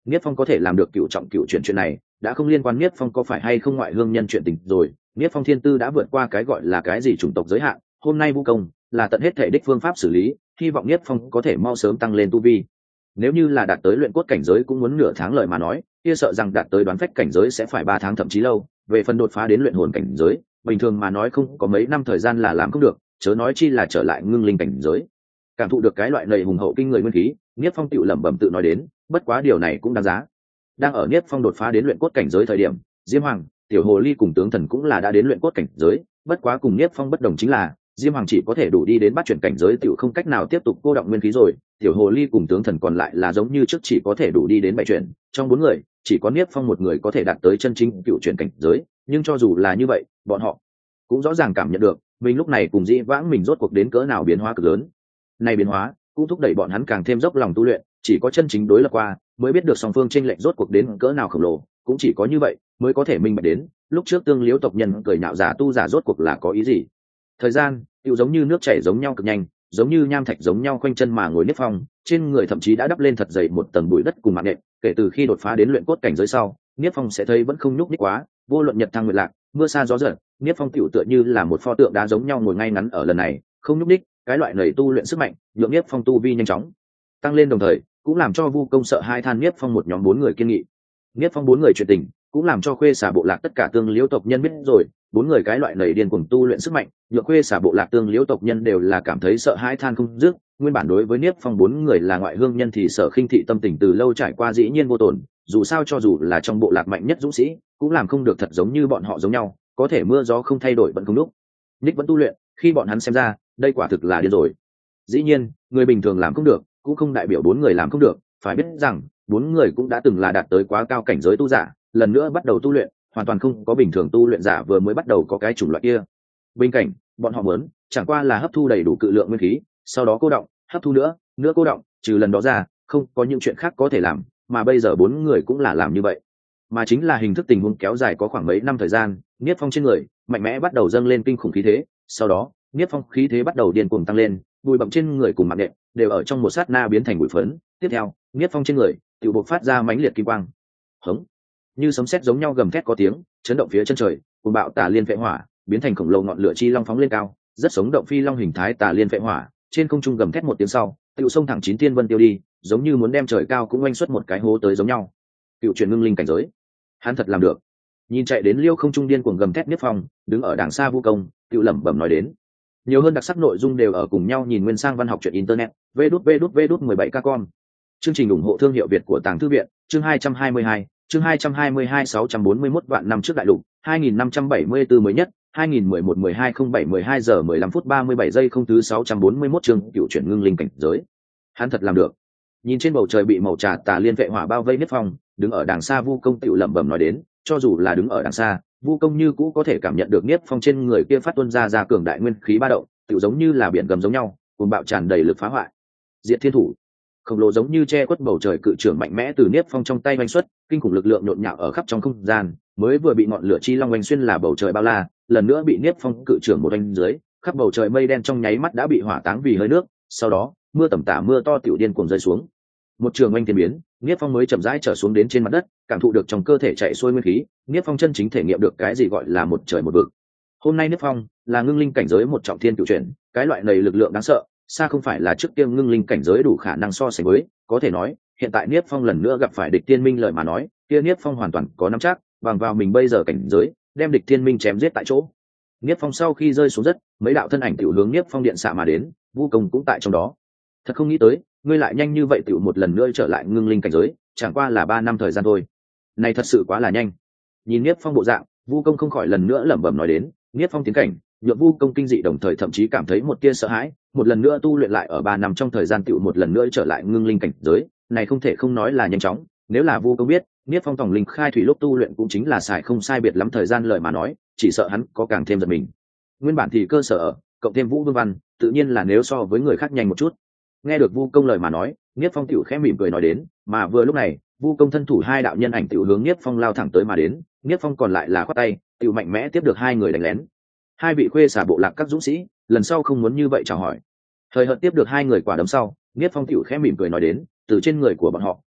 Niết Phong có thể làm được cựu trọng cựu chuyển chuyện này đã không liên quan Niết Phong có phải hay không ngoại hương nhân chuyện tình rồi. Niết Phong thiên tư đã vượt qua cái gọi là cái gì chủng tộc giới hạn, hôm nay vu công là tận hết thể đích phương pháp xử lý, hy vọng Niết Phong có thể mau sớm tăng lên tu vi. Nếu như là đạt tới luyện cốt cảnh giới cũng muốn nửa tháng lời mà nói, kia sợ rằng đạt tới đoán phách cảnh giới sẽ phải ba tháng thậm chí lâu. Về phần đột phá đến luyện hồn cảnh giới, bình thường mà nói không có mấy năm thời gian là làm không được, chớ nói chi là trở lại ngưng linh cảnh giới. Cảm thụ được cái loại nầy hùng hậu kinh người nguyên khí, Niết Phong tự lẩm bẩm tự nói đến, bất quá điều này cũng đáng giá. Đang ở Niết Phong đột phá đến luyện cốt cảnh giới thời điểm, Diêm Hoàng, Tiểu Hồ Ly cùng tướng thần cũng là đã đến luyện cốt cảnh giới, bất quá cùng Niết Phong bất đồng chính là Diêm Hoàng chỉ có thể đủ đi đến bát chuyển cảnh giới, tiểu không cách nào tiếp tục cô động nguyên khí rồi. Tiểu Hồ Ly cùng tướng thần còn lại là giống như trước chỉ có thể đủ đi đến bảy chuyển. Trong bốn người, chỉ có Niết Phong một người có thể đạt tới chân chính cựu chuyển cảnh giới, nhưng cho dù là như vậy, bọn họ cũng rõ ràng cảm nhận được, mình lúc này cùng Dĩ Vãng mình rốt cuộc đến cỡ nào biến hóa cực lớn. Này biến hóa cũng thúc đẩy bọn hắn càng thêm dốc lòng tu luyện, chỉ có chân chính đối lập qua, mới biết được song phương chênh lệch rốt cuộc đến cỡ nào khổng lồ, cũng chỉ có như vậy mới có thể minh bạch đến, lúc trước Tương Liễu tộc nhân cười nhạo giả tu giả rốt cuộc là có ý gì. Thời gian tựu giống như nước chảy giống nhau cực nhanh, giống như nham thạch giống nhau khoanh chân mà ngồi Niết Phong, trên người thậm chí đã đắp lên thật dày một tầng bụi đất cùng mạng nện. Kể từ khi đột phá đến luyện cốt cảnh giới sau, Niết Phong sẽ thấy vẫn không nhúc nhích quá, vô luận nhật thăng nguyệt lạc, mưa sa gió giật, Niết Phong tựu tựa như là một pho tượng đá giống nhau ngồi ngay ngắn ở lần này, không nhúc nhích. Cái loại nảy tu luyện sức mạnh, nhượng Niết Phong tu vi nhanh chóng tăng lên, đồng thời cũng làm cho Vu Công sợ hai than Niết Phong một nhóm bốn người kiên nghị. Niết Phong bốn người chuyện tình cũng làm cho Khuê Xà bộ lạc tất cả Tương Liễu tộc nhân biết rồi, bốn người cái loại nảy điên cuồng tu luyện sức mạnh, nhượng Khuê Xà bộ lạc Tương Liễu tộc nhân đều là cảm thấy sợ hãi than không dứt. Nguyên bản đối với Niết Phong bốn người là ngoại hương nhân thì sợ khinh thị tâm tình từ lâu trải qua dĩ nhiên vô tổn, dù sao cho dù là trong bộ lạc mạnh nhất dũng sĩ, cũng làm không được thật giống như bọn họ giống nhau, có thể mưa gió không thay đổi vẫn không lúc Nick vẫn tu luyện, khi bọn hắn xem ra, đây quả thực là điên rồi. Dĩ nhiên, người bình thường làm không được, cũng không đại biểu bốn người làm không được, phải biết rằng, bốn người cũng đã từng là đạt tới quá cao cảnh giới tu giả, lần nữa bắt đầu tu luyện, hoàn toàn không có bình thường tu luyện giả vừa mới bắt đầu có cái chủng loại kia. Bên cạnh, bọn họ muốn, chẳng qua là hấp thu đầy đủ cự lượng nguyên khí, sau đó cô động, hấp thu nữa, nữa cô động, trừ lần đó ra, không có những chuyện khác có thể làm, mà bây giờ bốn người cũng là làm như vậy. Mà chính là hình thức tình huống kéo dài có khoảng mấy năm thời gian, Niết Phong trên người, mạnh mẽ bắt đầu dâng lên kinh khủng khí thế, sau đó, Niết Phong khí thế bắt đầu điên cuồng tăng lên, bụi bặm trên người cùng mạng nện đều ở trong một sát na biến thành bụi phấn. Tiếp theo, Niết Phong trên người tự bộc phát ra mãnh liệt kim quang, hống, như sấm sét giống nhau gầm thét có tiếng, chấn động phía chân trời, cùng bạo tà liên phệ hỏa, biến thành khổng lồ ngọn lửa chi long phóng lên cao, rất sống động phi long hình thái tà liên phệ hỏa, trên không trung gầm thét một tiếng sau, tự xông thẳng chín thiên vân tiêu đi, giống như muốn đem trời cao cũng oanh xuất một cái hố tới giống nhau. Cựu truyền ngưng linh cảnh giới, hắn thật làm được. Nhìn chạy đến liêu không trung điên cuồng gầm thét Niết Phong, đứng ở đàng xa Vu Công, tự lẩm bẩm nói đến. Nhiều hơn đặc sắc nội dung đều ở cùng nhau nhìn Nguyên Sang văn học truyện internet, vê đút vê đút vê đút mười bảy k com. Chương trình ủng hộ thương hiệu Việt của Tàng Thư viện, chương hai trăm hai mươi hai, chương hai trăm hai mươi hai sáu trăm bốn mươi mốt vạn năm trước đại lục, hai nghìn năm trăm bảy mươi tư mới nhất, hai nghìn mười một mười hai không bảy mười hai giờ mười lăm phút ba mươi bảy giây không thứ sáu trăm bốn mươi mốt chương cựu chuyển ngưng linh cảnh giới. Hắn thật làm được. Nhìn trên bầu trời bị màu trà tà liên vệ hỏa bao vây Niết Phong, đứng ở đàng xa Vu Công tự lẩm bẩm nói đến, cho dù là đứng ở đàng xa, Vu Công như cũ có thể cảm nhận được Niết Phong trên người kia phát tuôn ra ra cường đại nguyên khí ba động, tự giống như là biển gầm giống nhau, cuồng bạo tràn đầy lực phá hoại. Diệt Thiên Thủ, khổng lồ giống như che khuất bầu trời cự trưởng mạnh mẽ từ Niết Phong trong tay vanh xuất, kinh khủng lực lượng nhộn nhạo ở khắp trong không gian, mới vừa bị ngọn lửa chi long vanh xuyên là bầu trời bao la, lần nữa bị Niết Phong cự trưởng một đánh dưới, khắp bầu trời mây đen trong nháy mắt đã bị hỏa táng vì hơi nước, sau đó, mưa tầm tã mưa to tiểu điên cuồng rơi xuống. Một trường oanh thiên biến, Niết Phong mới chậm rãi trở xuống đến trên mặt đất, cảm thụ được trong cơ thể chạy xuôi nguyên khí, Niết Phong chân chính thể nghiệm được cái gì gọi là một trời một vực. Hôm nay Niết Phong là ngưng linh cảnh giới một trọng thiên cửu chuyển, cái loại này lực lượng đáng sợ, xa không phải là trước tiên ngưng linh cảnh giới đủ khả năng so sánh với, có thể nói, hiện tại Niết Phong lần nữa gặp phải địch thiên minh lời mà nói, kia Niết Phong hoàn toàn có nắm chắc, bằng vào mình bây giờ cảnh giới, đem địch thiên minh chém giết tại chỗ. Niết Phong sau khi rơi xuống đất, mấy đạo thân ảnh tiểu hướng Niết Phong điện xạ mà đến, Vu Công cũng tại trong đó. Thật không nghĩ tới, ngươi lại nhanh như vậy tiểu một lần nữa trở lại ngưng linh cảnh giới, chẳng qua là ba năm thời gian thôi. Này thật sự quá là nhanh. Nhìn Niết Phong bộ dạng, Vu Công không khỏi lần nữa lẩm bẩm nói đến, Niết Phong tiến cảnh, nhượng Vu Công kinh dị đồng thời thậm chí cảm thấy một tia sợ hãi, một lần nữa tu luyện lại ở ba năm trong thời gian tiểu một lần nữa trở lại ngưng linh cảnh giới, này không thể không nói là nhanh chóng, nếu là Vu Công biết, Niết Phong tổng linh khai thủy lúc tu luyện cũng chính là xài không sai biệt lắm thời gian lời mà nói, chỉ sợ hắn có càng thêm giật mình. Nguyên bản thì cơ sở ở, cộng thêm Vũ Vương Văn, tự nhiên là nếu so với người khác nhanh một chút. Nghe được Vu Công lời mà nói, Niết Phong tiểu khẽ mỉm cười nói đến, mà vừa lúc này, Vu Công thân thủ hai đạo nhân ảnh tiểu hướng Niết Phong lao thẳng tới mà đến, Niết Phong còn lại là khoát tay, tiểu mạnh mẽ tiếp được hai người đánh lén. Hai vị khuê xả bộ lạc các dũng sĩ, lần sau không muốn như vậy chào hỏi. Thời hợt tiếp được hai người quả đấm sau, Niết Phong tiểu khẽ mỉm cười nói đến, từ trên người của bọn họ,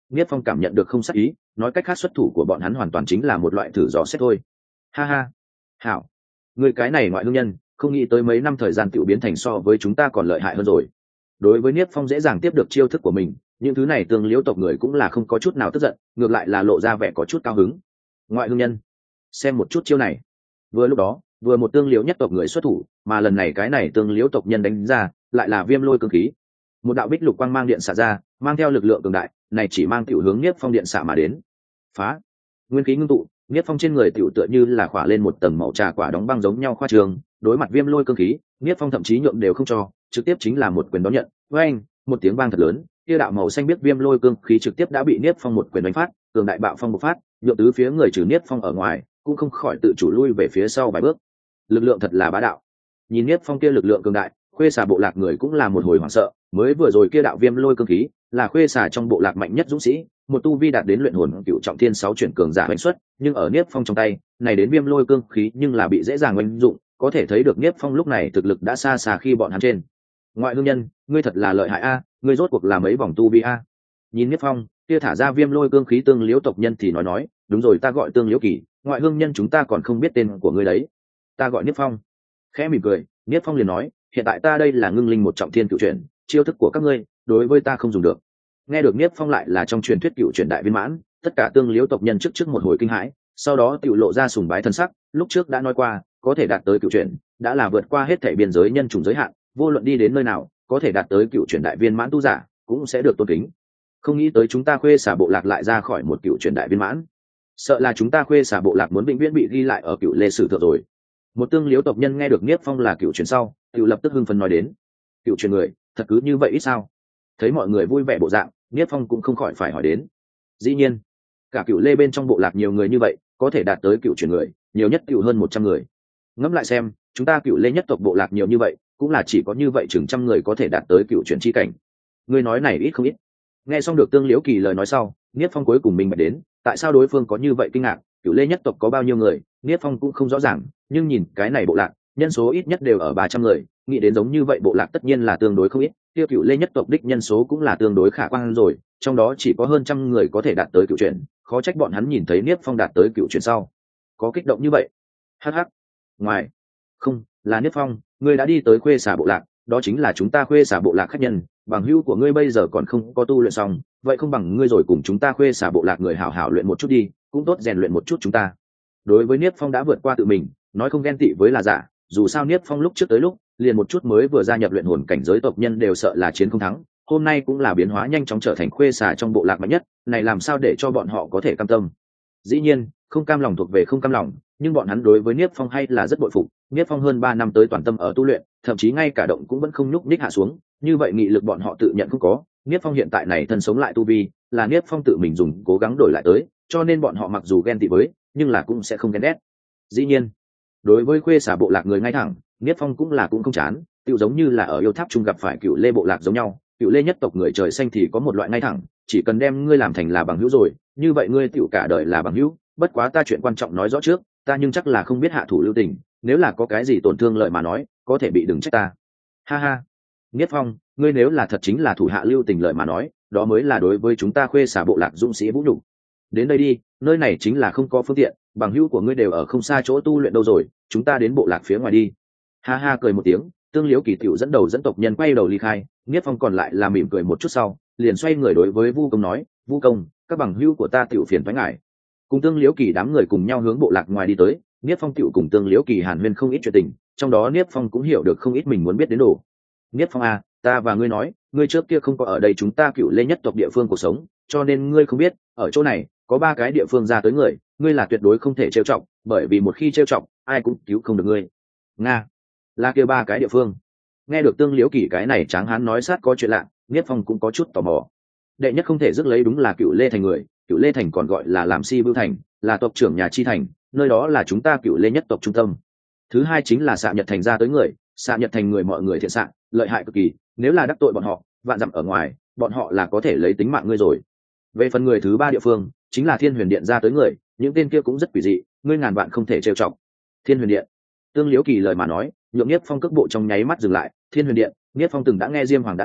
Niết Phong cảm nhận được không sát ý, nói cách khác xuất thủ của bọn hắn hoàn toàn chính là một loại thử dò xét thôi. Ha ha, hảo, người cái này ngoại hương nhân, không nghĩ tới mấy năm thời gian tiểu biến thành so với chúng ta còn lợi hại hơn rồi. Đối với Niết Phong dễ dàng tiếp được chiêu thức của mình, những thứ này tương liễu tộc người cũng là không có chút nào tức giận, ngược lại là lộ ra vẻ có chút cao hứng. Ngoại hương nhân, xem một chút chiêu này. Vừa lúc đó, vừa một tương liễu nhất tộc người xuất thủ, mà lần này cái này tương liễu tộc nhân đánh ra, lại là viêm lôi cương khí. Một đạo bích lục quang mang điện xạ ra, mang theo lực lượng cường đại, này chỉ mang tiểu hướng Niết Phong điện xạ mà đến. Phá! Nguyên khí ngưng tụ, Niết Phong trên người tiểu tựa như là khỏa lên một tầng màu trà quả đóng băng giống nhau khoa trường, đối mặt viêm lôi cương khí, Niết Phong thậm chí nhượng đều không cho, trực tiếp chính là một quyền đón nhận. Với anh, một tiếng vang thật lớn, kia đạo màu xanh biết viêm lôi cương khí trực tiếp đã bị Niết Phong một quyền đánh phát, cường đại bạo phong bộc phát, nhượng tứ phía người trừ Niết Phong ở ngoài, cũng không khỏi tự chủ lui về phía sau vài bước. Lực lượng thật là bá đạo. Nhìn Niết Phong kia lực lượng cường đại, Khuê Xà bộ lạc người cũng là một hồi hoảng sợ, mới vừa rồi kia đạo viêm lôi cương khí, là Khuê Xà trong bộ lạc mạnh nhất dũng sĩ, một tu vi đạt đến luyện hồn cựu trọng thiên sáu chuyển cường giả hoành xuất, nhưng ở Niết Phong trong tay, này đến viêm lôi cương khí nhưng là bị dễ dàng oanh dụng, có thể thấy được Niết Phong lúc này thực lực đã xa xa khi bọn hắn trên. Ngoại hương nhân, ngươi thật là lợi hại a, ngươi rốt cuộc là mấy vòng tu vi a. Nhìn Niết Phong, kia thả ra viêm lôi cương khí tương liễu tộc nhân thì nói nói, đúng rồi, ta gọi tương liễu kỳ, ngoại hương nhân chúng ta còn không biết tên của ngươi đấy. Ta gọi Niết Phong. Khẽ mỉm cười, Niết Phong liền nói, hiện tại ta đây là ngưng linh một trọng thiên cựu chuyển, chiêu thức của các ngươi đối với ta không dùng được. Nghe được Niết Phong lại là trong truyền thuyết cựu chuyển đại viên mãn, tất cả tương liễu tộc nhân trước trước một hồi kinh hãi, sau đó tiểu lộ ra sùng bái thân sắc. Lúc trước đã nói qua, có thể đạt tới cựu chuyển, đã là vượt qua hết thảy biên giới nhân chủng giới hạn, vô luận đi đến nơi nào, có thể đạt tới cựu chuyển đại viên mãn tu giả, cũng sẽ được tôn kính. Không nghĩ tới chúng ta Khuê Xà bộ lạc lại ra khỏi một cựu chuyển đại viên mãn, sợ là chúng ta Khuê Xà bộ lạc muốn vĩnh viễn bị ghi lại ở cựu lê sử thượng rồi. Một tương liễu tộc nhân nghe được Niết Phong là cựu chuyển sau, tự lập tức hưng phấn nói đến, cựu chuyển người, thật cứ như vậy ít sao? Thấy mọi người vui vẻ bộ dạng, Niết Phong cũng không khỏi phải hỏi đến. Dĩ nhiên, cả cựu lê bên trong bộ lạc nhiều người như vậy, có thể đạt tới cựu chuyển người, nhiều nhất cựu hơn một trăm người. Ngẫm lại xem, chúng ta cựu lê nhất tộc bộ lạc nhiều như vậy, cũng là chỉ có như vậy chừng trăm người có thể đạt tới cựu chuyển chi cảnh. Người nói này ít không ít. Nghe xong được tương liễu kỳ lời nói sau, Niết Phong cuối cùng mình bạch đến, tại sao đối phương có như vậy kinh ngạc? Cựu lê nhất tộc có bao nhiêu người, Niết Phong cũng không rõ ràng, nhưng nhìn cái này bộ lạc, nhân số ít nhất đều ở ba trăm người, nghĩ đến giống như vậy bộ lạc tất nhiên là tương đối không ít, tiêu cựu lê nhất tộc đích nhân số cũng là tương đối khả quan rồi, trong đó chỉ có hơn trăm người có thể đạt tới cựu chuyển, khó trách bọn hắn nhìn thấy Niết Phong đạt tới cựu chuyển sau có kích động như vậy. Hắc hắc, ngoài không là Niết Phong, ngươi đã đi tới Khuê Xà bộ lạc, đó chính là chúng ta Khuê Xà bộ lạc khách nhân, bằng hữu của ngươi bây giờ còn không có tu luyện xong, vậy không bằng ngươi rồi cùng chúng ta Khuê Xà bộ lạc người hảo hảo luyện một chút đi, cũng tốt rèn luyện một chút chúng ta. Đối với Niết Phong đã vượt qua tự mình, nói không ghen tị với là giả, dù sao Niết Phong lúc trước tới lúc liền một chút mới vừa gia nhập luyện hồn cảnh giới tộc nhân đều sợ là chiến không thắng, hôm nay cũng là biến hóa nhanh chóng trở thành Khuê Xà trong bộ lạc mạnh nhất, này làm sao để cho bọn họ có thể cam tâm? Dĩ nhiên, không cam lòng thuộc về không cam lòng, nhưng bọn hắn đối với Niết Phong hay là rất bội phục. Niết Phong hơn ba năm tới toàn tâm ở tu luyện, thậm chí ngay cả động cũng vẫn không nhúc nhích hạ xuống, như vậy nghị lực bọn họ tự nhận không có. Niết Phong hiện tại này thân sống lại tu vi, là Niết Phong tự mình dùng cố gắng đổi lại tới, cho nên bọn họ mặc dù ghen tị với, nhưng là cũng sẽ không ghen ghét. Dĩ nhiên, đối với Khuê Xà bộ lạc người ngay thẳng, Niết Phong cũng là cũng không chán, tựu giống như là ở yêu tháp trung gặp phải cựu lê bộ lạc giống nhau, cựu lê nhất tộc người trời xanh thì có một loại ngay thẳng, chỉ cần đem ngươi làm thành là bằng hữu rồi, như vậy ngươi tựu cả đời là bằng hữu. Bất quá ta chuyện quan trọng nói rõ trước, ta nhưng chắc là không biết hạ thủ lưu tình, nếu là có cái gì tổn thương lợi mà nói, có thể bị đừng trách ta. Ha ha, Niết Phong, ngươi nếu là thật chính là thủ hạ lưu tình lợi mà nói, đó mới là đối với chúng ta Khuê Xà bộ lạc dũng sĩ vũ nhục. Đến đây đi, nơi này chính là không có phương tiện, bằng hữu của ngươi đều ở không xa chỗ tu luyện đâu rồi, chúng ta đến bộ lạc phía ngoài đi. Ha ha cười một tiếng, tương liễu kỳ tiểu dẫn đầu dẫn tộc nhân quay đầu ly khai, Niết Phong còn lại là mỉm cười một chút sau, liền xoay người đối với Vu Công nói, Vu Công, các bằng hữu của ta tiểu phiền thoái ngại. Cùng tương liễu kỳ đám người cùng nhau hướng bộ lạc ngoài đi tới, Niết Phong tiểu cùng tương liễu kỳ hàn huyên không ít chuyện tình, trong đó Niết Phong cũng hiểu được không ít mình muốn biết đến đồ. Niết Phong à, ta và ngươi nói, ngươi trước kia không có ở đây chúng ta cựu lê nhất tộc địa phương cuộc sống, cho nên ngươi không biết, ở chỗ này có ba cái địa phương ra tới người, ngươi là tuyệt đối không thể trêu chọc, bởi vì một khi trêu chọc, ai cũng cứu không được ngươi. Nga, là kia ba cái địa phương. Nghe được tương liễu kỳ cái này tráng hán nói sát có chuyện lạ, Niết Phong cũng có chút tò mò. Đệ nhất không thể dứt lấy đúng là cựu lê thành người, cựu lê thành còn gọi là làm si bưu thành, là tộc trưởng nhà chi thành, nơi đó là chúng ta cựu lê nhất tộc trung tâm. Thứ hai chính là Xạ Nhật thành ra tới người, Xạ Nhật thành người mọi người thiện xạ, lợi hại cực kỳ, nếu là đắc tội bọn họ, vạn dặm ở ngoài, bọn họ là có thể lấy tính mạng ngươi rồi. Về phần người thứ ba địa phương, chính là Thiên Huyền điện ra tới người, những tên kia cũng rất quỷ dị, ngươi ngàn vạn không thể trêu chọc. Thiên Huyền điện. Tương liễu kỳ lời mà nói, nhượng Niết Phong cước bộ trong nháy mắt dừng lại. Thiên Huyền điện, Niết Phong từng đã nghe Diêm Hoàng đã nói,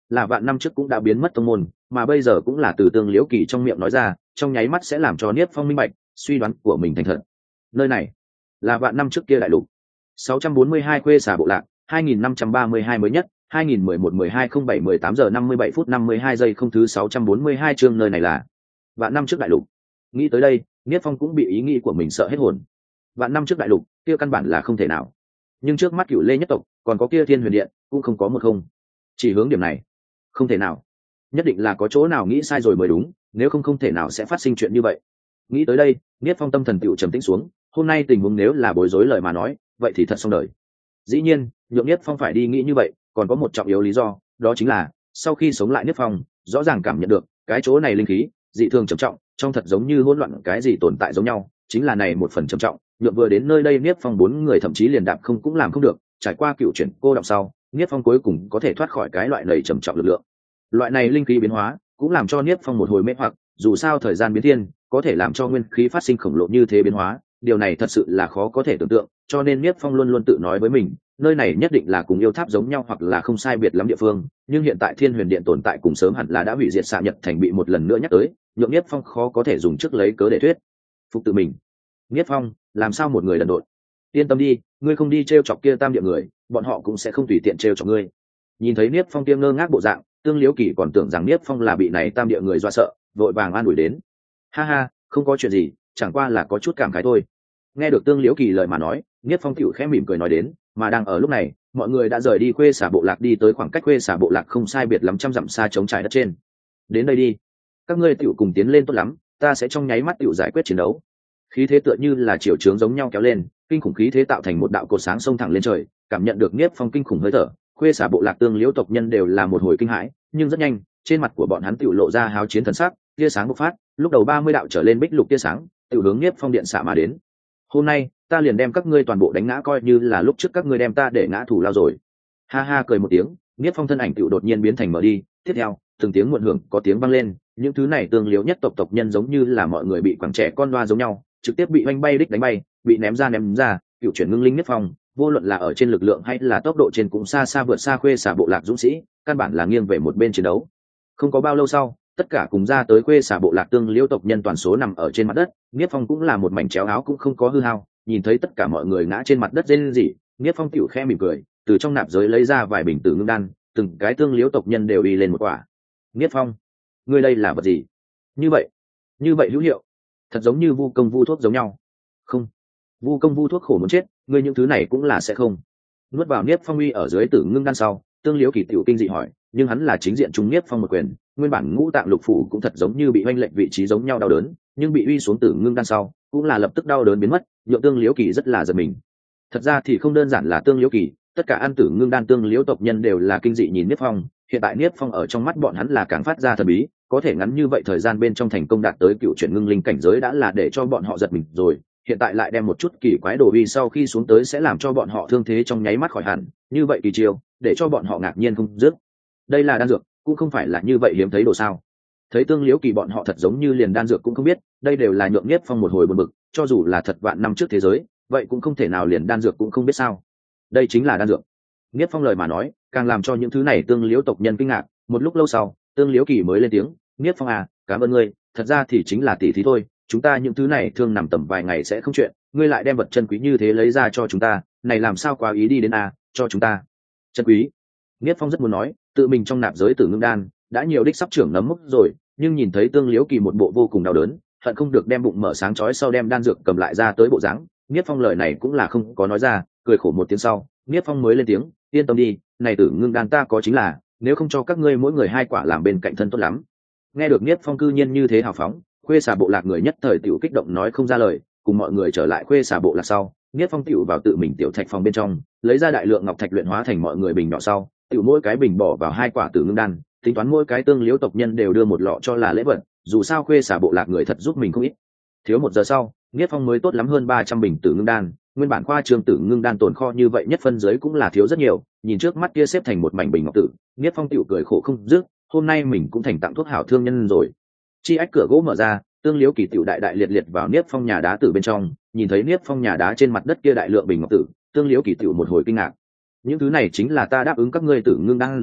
là vạn năm trước cũng đã biến mất tông môn, mà bây giờ cũng là từ Tương Liễu Kỳ trong miệng nói ra, trong nháy mắt sẽ làm cho Niếp Phong minh bạch suy đoán của mình thành thật. Nơi này là vạn năm trước kia đại lục. sáu trăm bốn mươi hai Khuê Xà bộ lạc, hai nghìn năm trăm ba mươi hai mới nhất, hai nghìn mười một mười hai không bảy mười tám giờ năm mươi bảy phút năm mươi hai giây không thứ sáu trăm bốn mươi hai chương nơi này là vạn năm trước đại lục. Nghĩ tới đây, Niếp Phong cũng bị ý nghĩ của mình sợ hết hồn. Vạn năm trước đại lục, kia căn bản là không thể nào. Nhưng trước mắt Cửu Lê nhất tộc, còn có kia Thiên Huyền Điện, cũng không có một không. Chỉ hướng điểm này, không thể nào. Nhất định là có chỗ nào nghĩ sai rồi mới đúng, nếu không không thể nào sẽ phát sinh chuyện như vậy. Nghĩ tới đây, Niếp Phong tâm thần tựu trầm tĩnh xuống, hôm nay tình huống nếu là bối rối lời mà nói, vậy thì thật xong đời. Dĩ nhiên, nhượng Niếp Phong phải đi nghĩ như vậy, còn có một trọng yếu lý do, đó chính là sau khi sống lại Niếp Phong, rõ ràng cảm nhận được cái chỗ này linh khí dị thường trầm trọng, trong thật giống như hỗn loạn cái gì tồn tại giống nhau, chính là này một phần trầm trọng, nhượng vừa đến nơi đây Niếp Phong bốn người thậm chí liền đạp không cũng làm không được, trải qua cựu chuyển cô động sau, Niếp Phong cuối cùng có thể thoát khỏi cái loại lầy trầm trọng lực lượng. Loại này linh khí biến hóa cũng làm cho Niếp Phong một hồi mê hoặc, dù sao thời gian biến thiên có thể làm cho nguyên khí phát sinh khổng lồ như thế biến hóa, điều này thật sự là khó có thể tưởng tượng, cho nên Niếp Phong luôn luôn tự nói với mình, nơi này nhất định là cùng yêu tháp giống nhau hoặc là không sai biệt lắm địa phương, nhưng hiện tại Thiên Huyền Điện tồn tại cùng sớm hẳn là đã hủy diệt Xạ Nhật Thành bị một lần nữa nhắc tới, nhượng Niếp Phong khó có thể dùng trước lấy cớ để thuyết phục tự mình. Niếp Phong, làm sao một người đần độn? Yên tâm đi, ngươi không đi trêu chọc kia tam địa người, bọn họ cũng sẽ không tùy tiện trêu chọc ngươi. Nhìn thấy Niếp Phong tiêm ngơ ngác bộ dạng, Tương Liễu Kỳ còn tưởng rằng Niếp Phong là bị này tam địa người dọa sợ, vội vàng an ủi đến. Ha ha, không có chuyện gì, chẳng qua là có chút cảm khái thôi. Nghe được Tương Liễu Kỳ lời mà nói, Niếp Phong tiểu khẽ mỉm cười nói đến, mà đang ở lúc này, mọi người đã rời đi Khuê Xà bộ lạc đi tới khoảng cách Khuê Xà bộ lạc không sai biệt lắm trăm dặm xa trống trải đất trên. Đến đây đi, các ngươi tiểu cùng tiến lên tốt lắm, ta sẽ trong nháy mắt tiểu giải quyết chiến đấu. Khí thế tựa như là chiều chướng giống nhau kéo lên, kinh khủng khí thế tạo thành một đạo cột sáng xông thẳng lên trời, cảm nhận được Niếp Phong kinh khủng hơi thở, Khuê Xà bộ lạc Tương Liễu tộc nhân đều là một hồi kinh hãi, nhưng rất nhanh, trên mặt của bọn hắn tiểu lộ ra háo chiến thần sắc, tia sáng bộc phát, lúc đầu ba mươi đạo trở lên bích lục tia sáng, tiểu hướng Niếp Phong điện xạ mà đến. Hôm nay, ta liền đem các ngươi toàn bộ đánh ngã coi như là lúc trước các ngươi đem ta để ngã thủ lao rồi. Ha ha cười một tiếng, Niếp Phong thân ảnh tiểu đột nhiên biến thành mở đi, tiếp theo, từng tiếng muộn hưởng có tiếng vang lên, những thứ này Tương Liễu nhất tộc tộc nhân giống như là mọi người bị quẳng trẻ con loa giống nhau, trực tiếp bị oanh bay đích đánh bay, bị ném ra ném ra, cựu chuyển ngưng linh Niếp Phong, vô luận là ở trên lực lượng hay là tốc độ trên cũng xa xa vượt xa Khuê Xà bộ lạc dũng sĩ, căn bản là nghiêng về một bên chiến đấu. Không có bao lâu sau, tất cả cùng ra tới Khuê Xà bộ lạc Tương Liễu tộc nhân toàn số nằm ở trên mặt đất, Niếp Phong cũng là một mảnh chéo áo cũng không có hư hao, nhìn thấy tất cả mọi người ngã trên mặt đất rên rỉ, Niếp Phong tiểu khẽ mỉm cười, từ trong nạp giới lấy ra vài bình tử ngưng đan, từng cái Tương Liễu tộc nhân đều đi lên một quả. Niếp Phong, ngươi đây là vật gì? Như vậy, như vậy hữu hiệu, thật giống như vu công vu thuốc giống nhau. Không, vu công vu thuốc khổ muốn chết, ngươi những thứ này cũng là sẽ không. Nuốt vào Niếp Phong uy ở dưới tử ngưng đan sau, Tương Liễu Kỳ tiểu kinh dị hỏi, nhưng hắn là chính diện trúng Niếp Phong một quyền, nguyên bản ngũ tạng lục phủ cũng thật giống như bị oanh lệnh vị trí giống nhau đau đớn, nhưng bị uy xuống tử ngưng đan sau, cũng là lập tức đau đớn biến mất, nhượng Tương Liễu Kỳ rất là giật mình. Thật ra thì không đơn giản là Tương Liễu Kỳ, tất cả ăn tử ngưng đan Tương Liễu tộc nhân đều là kinh dị nhìn Niếp Phong, hiện tại Niếp Phong ở trong mắt bọn hắn là càng phát ra thần bí, có thể ngắn như vậy thời gian bên trong thành công đạt tới cựu chuyển ngưng linh cảnh giới đã là để cho bọn họ giật mình rồi, hiện tại lại đem một chút kỳ quái đồ uy sau khi xuống tới sẽ làm cho bọn họ thương thế trong nháy mắt khỏi hẳn, như vậy kỳ chiêu, để cho bọn họ ngạc nhiên không dứt. Đây là đan dược, cũng không phải là như vậy hiếm thấy đồ sao? Thấy Tương Liễu Kỳ bọn họ thật giống như liền đan dược cũng không biết, đây đều là nhượng Niếp Phong một hồi buồn bực, cho dù là thật vạn năm trước thế giới, vậy cũng không thể nào liền đan dược cũng không biết sao? Đây chính là đan dược. Niếp Phong lời mà nói, càng làm cho những thứ này Tương Liễu tộc nhân kinh ngạc, một lúc lâu sau, Tương Liễu Kỳ mới lên tiếng, Niếp Phong à, cảm ơn ngươi, thật ra thì chính là tỷ thí thôi, chúng ta những thứ này thương nằm tầm vài ngày sẽ không chuyện, ngươi lại đem vật chân quý như thế lấy ra cho chúng ta, này làm sao quá ý đi đến à, cho chúng ta. Chân quý. Niếp Phong rất muốn nói, tự mình trong nạp giới tử ngưng đan, đã nhiều đích sắp trưởng nấm mốc rồi, nhưng nhìn thấy Tương Liễu Kỳ một bộ vô cùng đau đớn, hận không được đem bụng mở sáng chói sau đem đan dược cầm lại ra tới bộ dáng, Niếp Phong lời này cũng là không có nói ra, cười khổ một tiếng sau, Niếp Phong mới lên tiếng, yên tâm đi, này tử ngưng đan ta có chính là, nếu không cho các ngươi mỗi người hai quả làm bên cạnh thân tốt lắm. Nghe được Niếp Phong cư nhiên như thế hào phóng, Khuê Xà bộ lạc người nhất thời tiểu kích động nói không ra lời, cùng mọi người trở lại Khuê Xà bộ lạc sau, Niếp Phong tiểu vào tự mình tiểu thạch phòng bên trong, lấy ra đại lượng ngọc thạch luyện hóa thành mọi người bình nhỏ sau, tiểu mỗi cái bình bỏ vào hai quả tử ngưng đan, tính toán mỗi cái Tương Liễu tộc nhân đều đưa một lọ cho là lễ vật, dù sao Khuê Xà bộ lạc người thật giúp mình không ít. Thiếu một giờ sau, Niếp Phong mới tốt lắm hơn ba trăm bình tử ngưng đan, nguyên bản khoa trương tử ngưng đan tồn kho như vậy nhất phân dưới cũng là thiếu rất nhiều, nhìn trước mắt kia xếp thành một mảnh bình ngọc tử, Niếp Phong tiểu cười khổ không dứt, hôm nay mình cũng thành tặng thuốc hảo thương nhân rồi. Chi ách cửa gỗ mở ra, Tương Liễu Kỳ tiểu đại đại liệt liệt vào Niếp Phong nhà đá tử bên trong, nhìn thấy Niếp Phong nhà đá trên mặt đất kia đại lượng bình ngọc tử, Tương Liễu Kỳ tiểu một hồi kinh ngạc. Những thứ này chính là ta đáp ứng các ngươi tử ngưng đan rồi,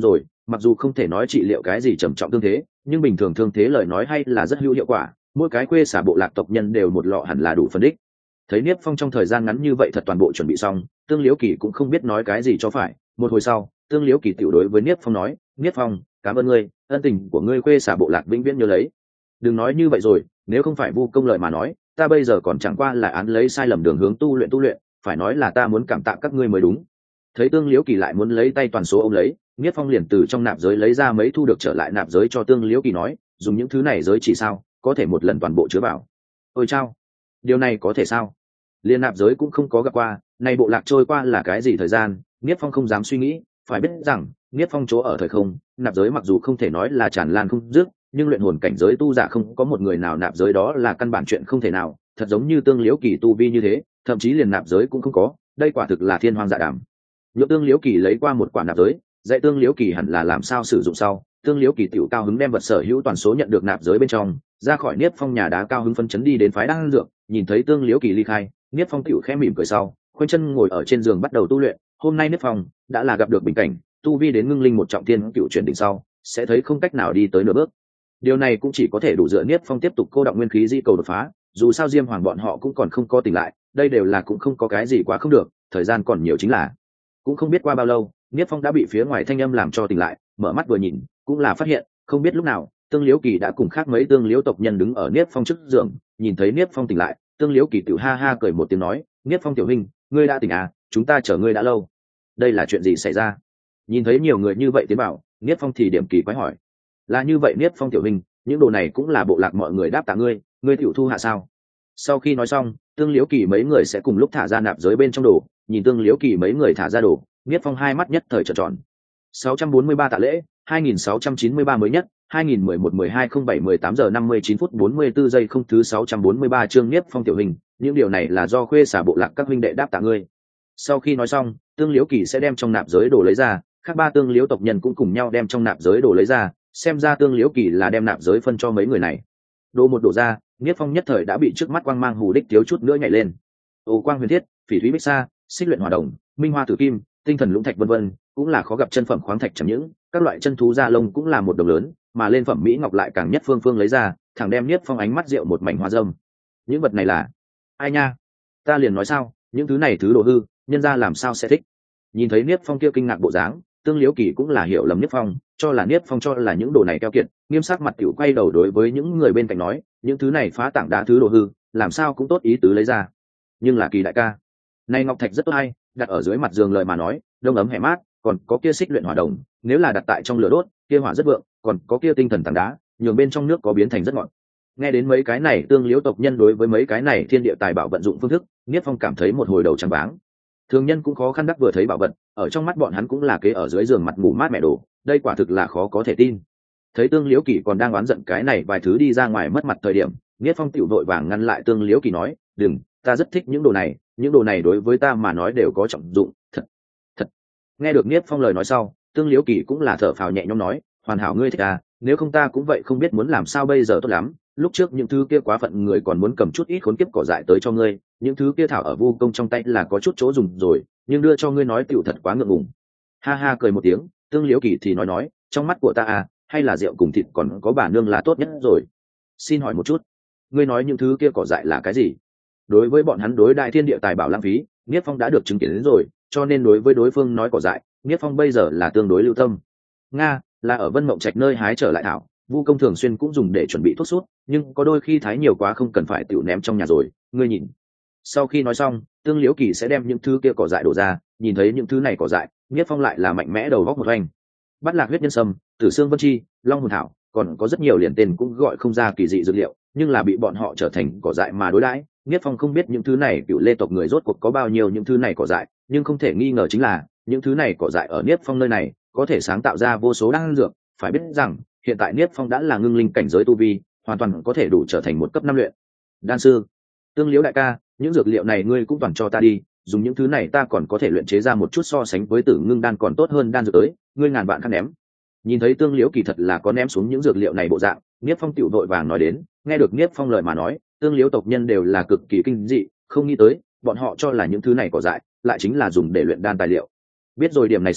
mặc dù không thể nói trị liệu cái gì trầm trọng thương thế, nhưng bình thường thương thế lời nói hay là rất hữu hiệu quả, mỗi cái quê xả bộ lạc tộc nhân đều một lọ hẳn là đủ phân đích. Thấy Niếp Phong trong thời gian ngắn như vậy thật toàn bộ chuẩn bị xong, Tương Liễu Kỳ cũng không biết nói cái gì cho phải. Một hồi sau, Tương Liễu Kỳ tiểu đối với Niếp Phong nói, Niếp Phong, cảm ơn ngươi, ân tình của ngươi quê xả bộ lạc vĩnh viễn nhớ lấy. Đừng nói như vậy rồi, nếu không phải vu công lợi mà nói, ta bây giờ còn chẳng qua là án lấy sai lầm đường hướng tu luyện tu luyện, phải nói là ta muốn cảm tạ các ngươi mới đúng. Thấy Tương Liễu Kỳ lại muốn lấy tay toàn số ông lấy, Niếp Phong liền từ trong nạp giới lấy ra mấy thu được trở lại nạp giới cho Tương Liễu Kỳ nói, dùng những thứ này giới chỉ sao, có thể một lần toàn bộ chứa vào. Ôi chao, điều này có thể sao? Liên nạp giới cũng không có gặp qua, này bộ lạc trôi qua là cái gì thời gian, Niếp Phong không dám suy nghĩ, phải biết rằng, Niếp Phong chỗ ở thời không, nạp giới mặc dù không thể nói là tràn lan không dứt, nhưng luyện hồn cảnh giới tu giả không có một người nào nạp giới đó là căn bản chuyện không thể nào, thật giống như Tương Liễu Kỳ tu vi như thế, thậm chí liền nạp giới cũng không có, đây quả thực là thiên hoang dạ đàm. Nhượng Tương Liễu Kỳ lấy qua một quả nạp giới, dạy Tương Liễu Kỳ hẳn là làm sao sử dụng sau, Tương Liễu Kỳ tiểu cao hứng đem vật sở hữu toàn số nhận được nạp giới bên trong, ra khỏi Niếp Phong nhà đá cao hứng phân chấn đi đến phái đan dược, nhìn thấy Tương Liễu Kỳ ly khai, Niếp Phong tiểu khẽ mỉm cười sau, khoanh chân ngồi ở trên giường bắt đầu tu luyện, hôm nay Niếp Phong đã là gặp được bình cảnh, tu vi đến ngưng linh một trọng thiên cựu chuyển đỉnh sau, sẽ thấy không cách nào đi tới nửa bước. Điều này cũng chỉ có thể đủ dựa Niếp Phong tiếp tục cô động nguyên khí di cầu đột phá, dù sao Diêm Hoàng bọn họ cũng còn không có tỉnh lại, đây đều là cũng không có cái gì quá không được, thời gian còn nhiều chính là. Cũng không biết qua bao lâu, Niếp Phong đã bị phía ngoài thanh âm làm cho tỉnh lại, mở mắt vừa nhìn, cũng là phát hiện, không biết lúc nào, Tương Liễu Kỳ đã cùng khác mấy Tương Liễu tộc nhân đứng ở Niếp Phong trước giường, nhìn thấy Niếp Phong tỉnh lại, Tương Liễu Kỳ tiểu ha ha cười một tiếng nói, Niếp Phong tiểu huynh, ngươi đã tỉnh à, chúng ta chờ ngươi đã lâu. Đây là chuyện gì xảy ra? Nhìn thấy nhiều người như vậy tiến bảo, Niếp Phong thì điểm kỳ quái hỏi, là như vậy Niếp Phong tiểu huynh, những đồ này cũng là bộ lạc mọi người đáp tạ ngươi, ngươi tiểu thu hạ sao? Sau khi nói xong, Tương Liễu Kỳ mấy người sẽ cùng lúc thả ra nạp giới bên trong đồ, nhìn Tương Liễu Kỳ mấy người thả ra đồ, Niếp Phong hai mắt nhất thời trợn tròn. sáu trăm bốn mươi ba tạ lễ, hai nghìn sáu trăm chín mươi ba mới nhất, hai nghìn mười một mười hai không bảy mười tám giờ năm mươi chín phút bốn mươi tư giây không thứ sáu trăm bốn mươi ba chương Niếp Phong tiểu hình, những điều này là do khuê xả bộ lạc các huynh đệ đáp tạ ngươi. Sau khi nói xong, Tương Liễu Kỳ sẽ đem trong nạp giới đồ lấy ra, các ba Tương Liễu tộc nhân cũng cùng nhau đem trong nạp giới đồ lấy ra, xem ra Tương Liễu Kỳ là đem nạp giới phân cho mấy người này. Đồ một đổ ra, Niếp Phong nhất thời đã bị trước mắt quang mang hù đích thiếu chút nữa nhảy lên. Ô quang huyền thiết, phỉ thúy bích sa, xích luyện hỏa đồng, minh hoa tử kim, tinh thần lũng thạch vân vân, cũng là khó gặp chân phẩm khoáng thạch chẳng những, các loại chân thú da lông cũng là một đồng lớn, mà lên phẩm mỹ ngọc lại càng nhất phương phương lấy ra, thẳng đem Niếp Phong ánh mắt rượu một mảnh hoa dâm. Những vật này là ai nha? Ta liền nói sao, những thứ này thứ đồ hư, nhân gia làm sao sẽ thích? Nhìn thấy Niếp Phong kia kinh ngạc bộ dáng, Tương Liễu Kỳ cũng là hiểu lầm Niếp Phong, cho là Niếp Phong cho là những đồ này keo kiệt, nghiêm sắc mặt tiểu quay đầu đối với những người bên cạnh nói, những thứ này phá tảng đá thứ đồ hư, làm sao cũng tốt ý tứ lấy ra. Nhưng là Kỳ đại ca, này ngọc thạch rất tốt hay, đặt ở dưới mặt giường lời mà nói, đông ấm hẻ mát, còn có kia xích luyện hỏa đồng, nếu là đặt tại trong lửa đốt, kia hỏa rất vượng, còn có kia tinh thần tảng đá, nhường bên trong nước có biến thành rất ngọt. Nghe đến mấy cái này Tương Liễu tộc nhân đối với mấy cái này thiên địa tài bảo vận dụng phương thức, Niếp Phong cảm thấy một hồi đầu trắng váng. Thường nhân cũng khó khăn đắc vừa thấy bảo vật, ở trong mắt bọn hắn cũng là kế ở dưới giường mặt ngủ mát mẹ đồ, đây quả thực là khó có thể tin. Thấy Tương Liễu Kỳ còn đang oán giận cái này vài thứ đi ra ngoài mất mặt thời điểm, Niếp Phong tiểu vội vàng ngăn lại Tương Liễu Kỳ nói, đừng, ta rất thích những đồ này, những đồ này đối với ta mà nói đều có trọng dụng, thật, thật. Nghe được Niếp Phong lời nói sau, Tương Liễu Kỳ cũng là thở phào nhẹ nhõm nói, hoàn hảo ngươi thích à, nếu không ta cũng vậy không biết muốn làm sao bây giờ tốt lắm. Lúc trước những thứ kia quá phận người còn muốn cầm chút ít khốn kiếp cỏ dại tới cho ngươi, những thứ kia thảo ở vu công trong tay là có chút chỗ dùng rồi, nhưng đưa cho ngươi nói tiểu thật quá ngượng ngùng. Ha ha cười một tiếng, Tương Liễu Kỳ thì nói nói, trong mắt của ta à, hay là rượu cùng thịt còn có bà nương là tốt nhất rồi. Xin hỏi một chút, ngươi nói những thứ kia cỏ dại là cái gì? Đối với bọn hắn đối đại thiên địa tài bảo lãng phí, Niếp Phong đã được chứng kiến đến rồi, cho nên đối với đối phương nói cỏ dại, Niếp Phong bây giờ là tương đối lưu tâm. Nga, là ở Vân Mộng Trạch nơi hái trở lại thảo, vu công thường xuyên cũng dùng để chuẩn bị thuốc sút, nhưng có đôi khi thái nhiều quá không cần phải tiểu ném trong nhà rồi, ngươi nhìn. Sau khi nói xong, Tương Liễu Kỳ sẽ đem những thứ kia cỏ dại đổ ra, nhìn thấy những thứ này cỏ dại, Niếp Phong lại là mạnh mẽ đầu góc một oanh. Bắt lạc huyết nhân sâm, tử xương vân chi, long hồn thảo, còn có rất nhiều liền tên cũng gọi không ra kỳ dị dược liệu, nhưng là bị bọn họ trở thành cỏ dại mà đối đãi. Niếp Phong không biết những thứ này cựu lê tộc người rốt cuộc có bao nhiêu những thứ này cỏ dại, nhưng không thể nghi ngờ chính là những thứ này cỏ dại ở Niếp Phong nơi này có thể sáng tạo ra vô số đan dược. Phải biết rằng hiện tại Niếp Phong đã là ngưng linh cảnh giới tu vi, hoàn toàn có thể đủ trở thành một cấp năm luyện đan sư. Tương Liễu đại ca, những dược liệu này ngươi cũng toàn cho ta đi, dùng những thứ này ta còn có thể luyện chế ra một chút so sánh với tử ngưng đan còn tốt hơn đan dược tới, ngươi ngàn vạn khác ném. Nhìn thấy Tương Liễu Kỳ thật là có ném xuống những dược liệu này bộ dạng, Niếp Phong tiểu vội vàng nói đến. Nghe được Niếp Phong lời mà nói, Tương Liễu tộc nhân đều là cực kỳ kinh dị, không nghĩ tới bọn họ cho là những thứ này cỏ dại lại chính là dùng để luyện đan tài liệu. Biết rồi điểm này sau,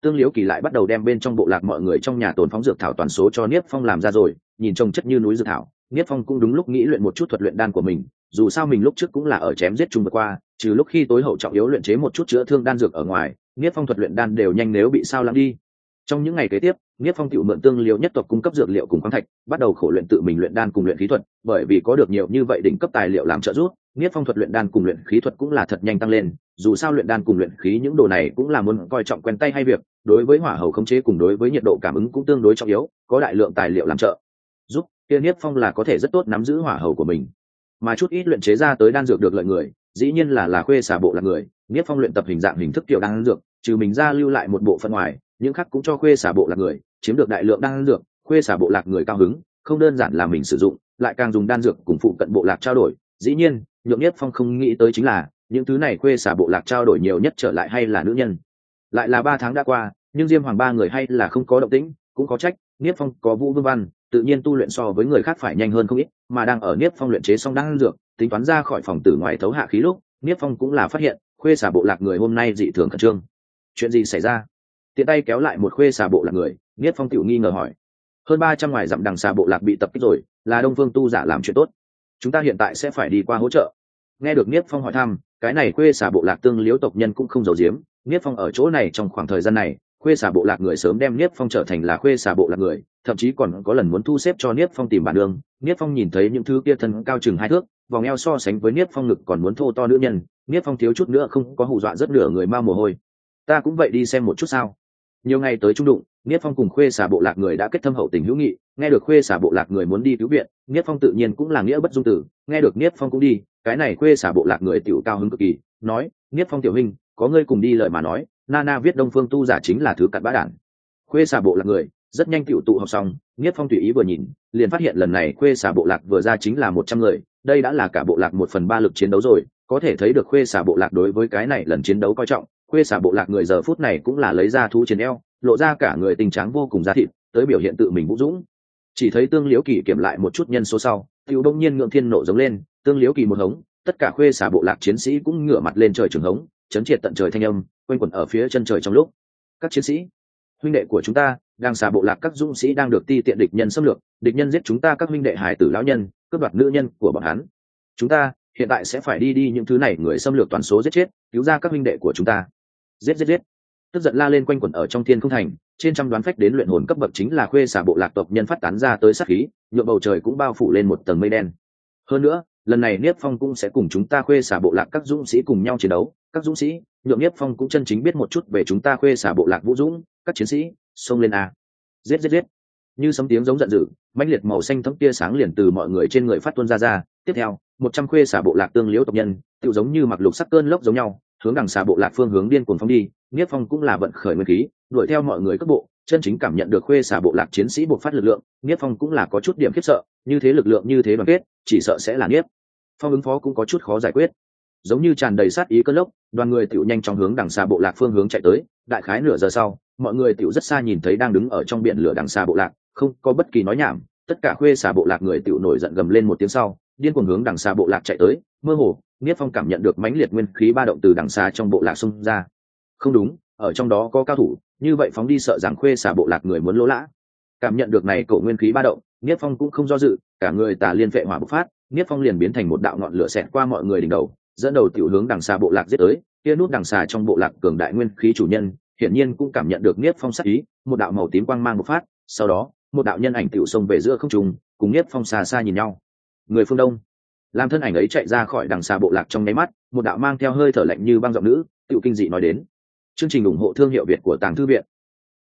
Tương Liễu Kỳ lại bắt đầu đem bên trong bộ lạc mọi người trong nhà tồn phóng dược thảo toàn số cho Niếp Phong làm ra rồi, nhìn trông chất như núi dược thảo, Niếp Phong cũng đúng lúc nghĩ luyện một chút thuật luyện đan của mình, dù sao mình lúc trước cũng là ở chém giết chung vượt qua, trừ lúc khi tối hậu trọng yếu luyện chế một chút chữa thương đan dược ở ngoài, Niếp Phong thuật luyện đan đều nhanh nếu bị sao lãng đi. Trong những ngày kế tiếp, Niếp Phong tự mượn Tương Liễu nhất tộc cung cấp dược liệu cùng khoáng thạch, bắt đầu khổ luyện tự mình luyện đan cùng luyện khí thuật, bởi vì có được nhiều như vậy đỉnh cấp tài liệu làm trợ giúp, Niếp Phong thuật luyện đan cùng luyện khí thuật cũng là thật nhanh tăng lên, dù sao luyện đan cùng luyện khí những đồ này cũng là muốn coi trọng quen tay hay việc, đối với hỏa hầu khống chế cùng đối với nhiệt độ cảm ứng cũng tương đối trọng yếu, có đại lượng tài liệu làm trợ giúp, kia Niếp Phong là có thể rất tốt nắm giữ hỏa hầu của mình. Mà chút ít luyện chế ra tới đan dược được lợi người, dĩ nhiên là là khuê xà bộ là người, Niếp Phong luyện tập hình dạng hình thức tiểu đan dược, trừ mình ra lưu lại một bộ phận ngoài, những khác cũng cho khuê xà bộ lạc người chiếm được đại lượng đan dược, khuê xà bộ lạc người cao hứng, không đơn giản là mình sử dụng, lại càng dùng đan dược cùng phụ cận bộ lạc trao đổi. Dĩ nhiên, nhượng Niếp Phong không nghĩ tới chính là những thứ này khuê xà bộ lạc trao đổi nhiều nhất trở lại hay là nữ nhân. Lại là ba tháng đã qua, nhưng Diêm Hoàng ba người hay là không có động tĩnh, cũng có trách, Niếp Phong có Vũ Vương Văn, tự nhiên tu luyện so với người khác phải nhanh hơn không ít, mà đang ở Niếp Phong luyện chế xong đan dược, tính toán ra khỏi phòng tử ngoài thấu hạ khí lúc, Niếp Phong cũng là phát hiện, khuê xà bộ lạc người hôm nay dị thường khẩn trương. Chuyện gì xảy ra? Tiện tay kéo lại một khuê xà bộ lạc người, Niếp Phong tiểu nghi ngờ hỏi. Hơn ba trăm ngoài dặm đằng xà bộ lạc bị tập kích rồi, là Đông Phương tu giả làm chuyện tốt. Chúng ta hiện tại sẽ phải đi qua hỗ trợ. Nghe được Niếp Phong hỏi thăm, cái này khuê xà bộ lạc Tương Liễu tộc nhân cũng không giấu giếm, Niếp Phong ở chỗ này trong khoảng thời gian này, khuê xà bộ lạc người sớm đem Niếp Phong trở thành là khuê xà bộ lạc người, thậm chí còn có lần muốn thu xếp cho Niếp Phong tìm bản đường. Niếp Phong nhìn thấy những thứ kia thân cao chừng hai thước, vòng eo so sánh với Niếp Phong ngực còn muốn thô to nữ nhân, Niếp Phong thiếu chút nữa không có hù dọa rất nửa người ma mồ hôi. Ta cũng vậy đi xem một chút sao? Nhiều ngày tới trung đụng, Niếp Phong cùng khuê xà bộ lạc người đã kết thâm hậu tình hữu nghị, nghe được khuê xà bộ lạc người muốn đi cứu viện, Niếp Phong tự nhiên cũng là nghĩa bất dung tử, nghe được Niếp Phong cũng đi, cái này khuê xà bộ lạc người tiểu cao hứng cực kỳ, nói: "Niếp Phong tiểu huynh, có ngươi cùng đi lời mà nói, Nana viết Đông Phương tu giả chính là thứ cặn bã đản." Khuê xà bộ lạc người rất nhanh tiểu tụ họp xong, Niếp Phong tùy ý vừa nhìn, liền phát hiện lần này khuê xà bộ lạc vừa ra chính là một trăm người, đây đã là cả bộ lạc một phần ba lực chiến đấu rồi, có thể thấy được khuê xà bộ lạc đối với cái này lần chiến đấu coi trọng. Khuê xà bộ lạc người giờ phút này cũng là lấy ra thú chiến eo, lộ ra cả người tình trắng vô cùng da thịt, tới biểu hiện tự mình vũ dũng. Chỉ thấy Tương Liễu Kỳ kiểm lại một chút nhân số sau, tiêu đông nhiên ngượng thiên nộ giống lên, Tương Liễu Kỳ một hống, tất cả khuê xà bộ lạc chiến sĩ cũng ngửa mặt lên trời trường hống, chấn triệt tận trời thanh âm quanh quẩn ở phía chân trời trong lúc. Các chiến sĩ, huynh đệ của chúng ta, đang xà bộ lạc các dũng sĩ đang được ti tiện địch nhân xâm lược, địch nhân giết chúng ta các huynh đệ hải tử lão nhân, cướp đoạt nữ nhân của bọn hắn. Chúng ta hiện tại sẽ phải đi đi những thứ này người xâm lược toàn số giết chết, cứu ra các huynh đệ của chúng ta. Giết giết giết. Tức giận la lên quanh quẩn ở trong thiên không thành, trên trăm đoán phách đến luyện hồn cấp bậc chính là khuê xà bộ lạc tộc nhân phát tán ra tới sát khí, nhuộm bầu trời cũng bao phủ lên một tầng mây đen. Hơn nữa, lần này Niếp Phong cũng sẽ cùng chúng ta khuê xà bộ lạc các dũng sĩ cùng nhau chiến đấu, các dũng sĩ, nhượng Niếp Phong cũng chân chính biết một chút về chúng ta khuê xà bộ lạc vũ dũng, các chiến sĩ, xông lên a. Giết giết giết. Như sấm tiếng giống giận dữ, mãnh liệt màu xanh thẫm tia sáng liền từ mọi người trên người phát tuôn ra ra, tiếp theo, một trăm khuê xà bộ lạc Tương Liễu tộc nhân, tựu giống như mặc lục sắc cơn lốc giống nhau, hướng đằng xà bộ lạc phương hướng điên cuồng phóng đi. Niếp Phong cũng là vận khởi nguyên khí, đuổi theo mọi người cấp bộ, chân chính cảm nhận được khuê xà bộ lạc chiến sĩ bộc phát lực lượng, Niếp Phong cũng là có chút điểm khiếp sợ, như thế lực lượng như thế đoàn kết, chỉ sợ sẽ là Niếp Phong ứng phó cũng có chút khó giải quyết. Giống như tràn đầy sát ý cơn lốc, đoàn người tiểu nhanh chóng hướng đằng xà bộ lạc phương hướng chạy tới, đại khái nửa giờ sau, mọi người tiểu rất xa nhìn thấy đang đứng ở trong biển lửa đằng xà bộ lạc, không có bất kỳ nói nhảm, tất cả khuê xà bộ lạc người tiểu nổi giận gầm lên một tiếng sau, điên cuồng hướng đằng xà bộ lạc chạy tới. Mơ hồ, Niếp Phong cảm nhận được mãnh liệt nguyên khí ba động từ đằng xà trong bộ lạc xung ra. Không đúng, ở trong đó có cao thủ, như vậy phóng đi sợ rằng khuê xà bộ lạc người muốn lỗ lã. Cảm nhận được này cổ nguyên khí ba động, Niếp Phong cũng không do dự, cả người tà liên phệ hỏa bộc phát, Niếp Phong liền biến thành một đạo ngọn lửa xẹt qua mọi người đỉnh đầu, dẫn đầu tiểu hướng đằng xà bộ lạc giết tới. Kia nút đằng xà trong bộ lạc cường đại nguyên khí chủ nhân, hiển nhiên cũng cảm nhận được Niếp Phong sát ý, một đạo màu tím quang mang bộc phát, sau đó, một đạo nhân ảnh tiểu xông về giữa không trung, cùng Niếp Phong xa xa nhìn nhau. Người phương Đông. Làm thân ảnh ấy chạy ra khỏi đằng xà bộ lạc trong nháy mắt, một đạo mang theo hơi thở lạnh như băng giọng nữ, tiểu kinh dị nói đến. Chương trình ủng hộ thương hiệu Việt của Tàng Thư viện.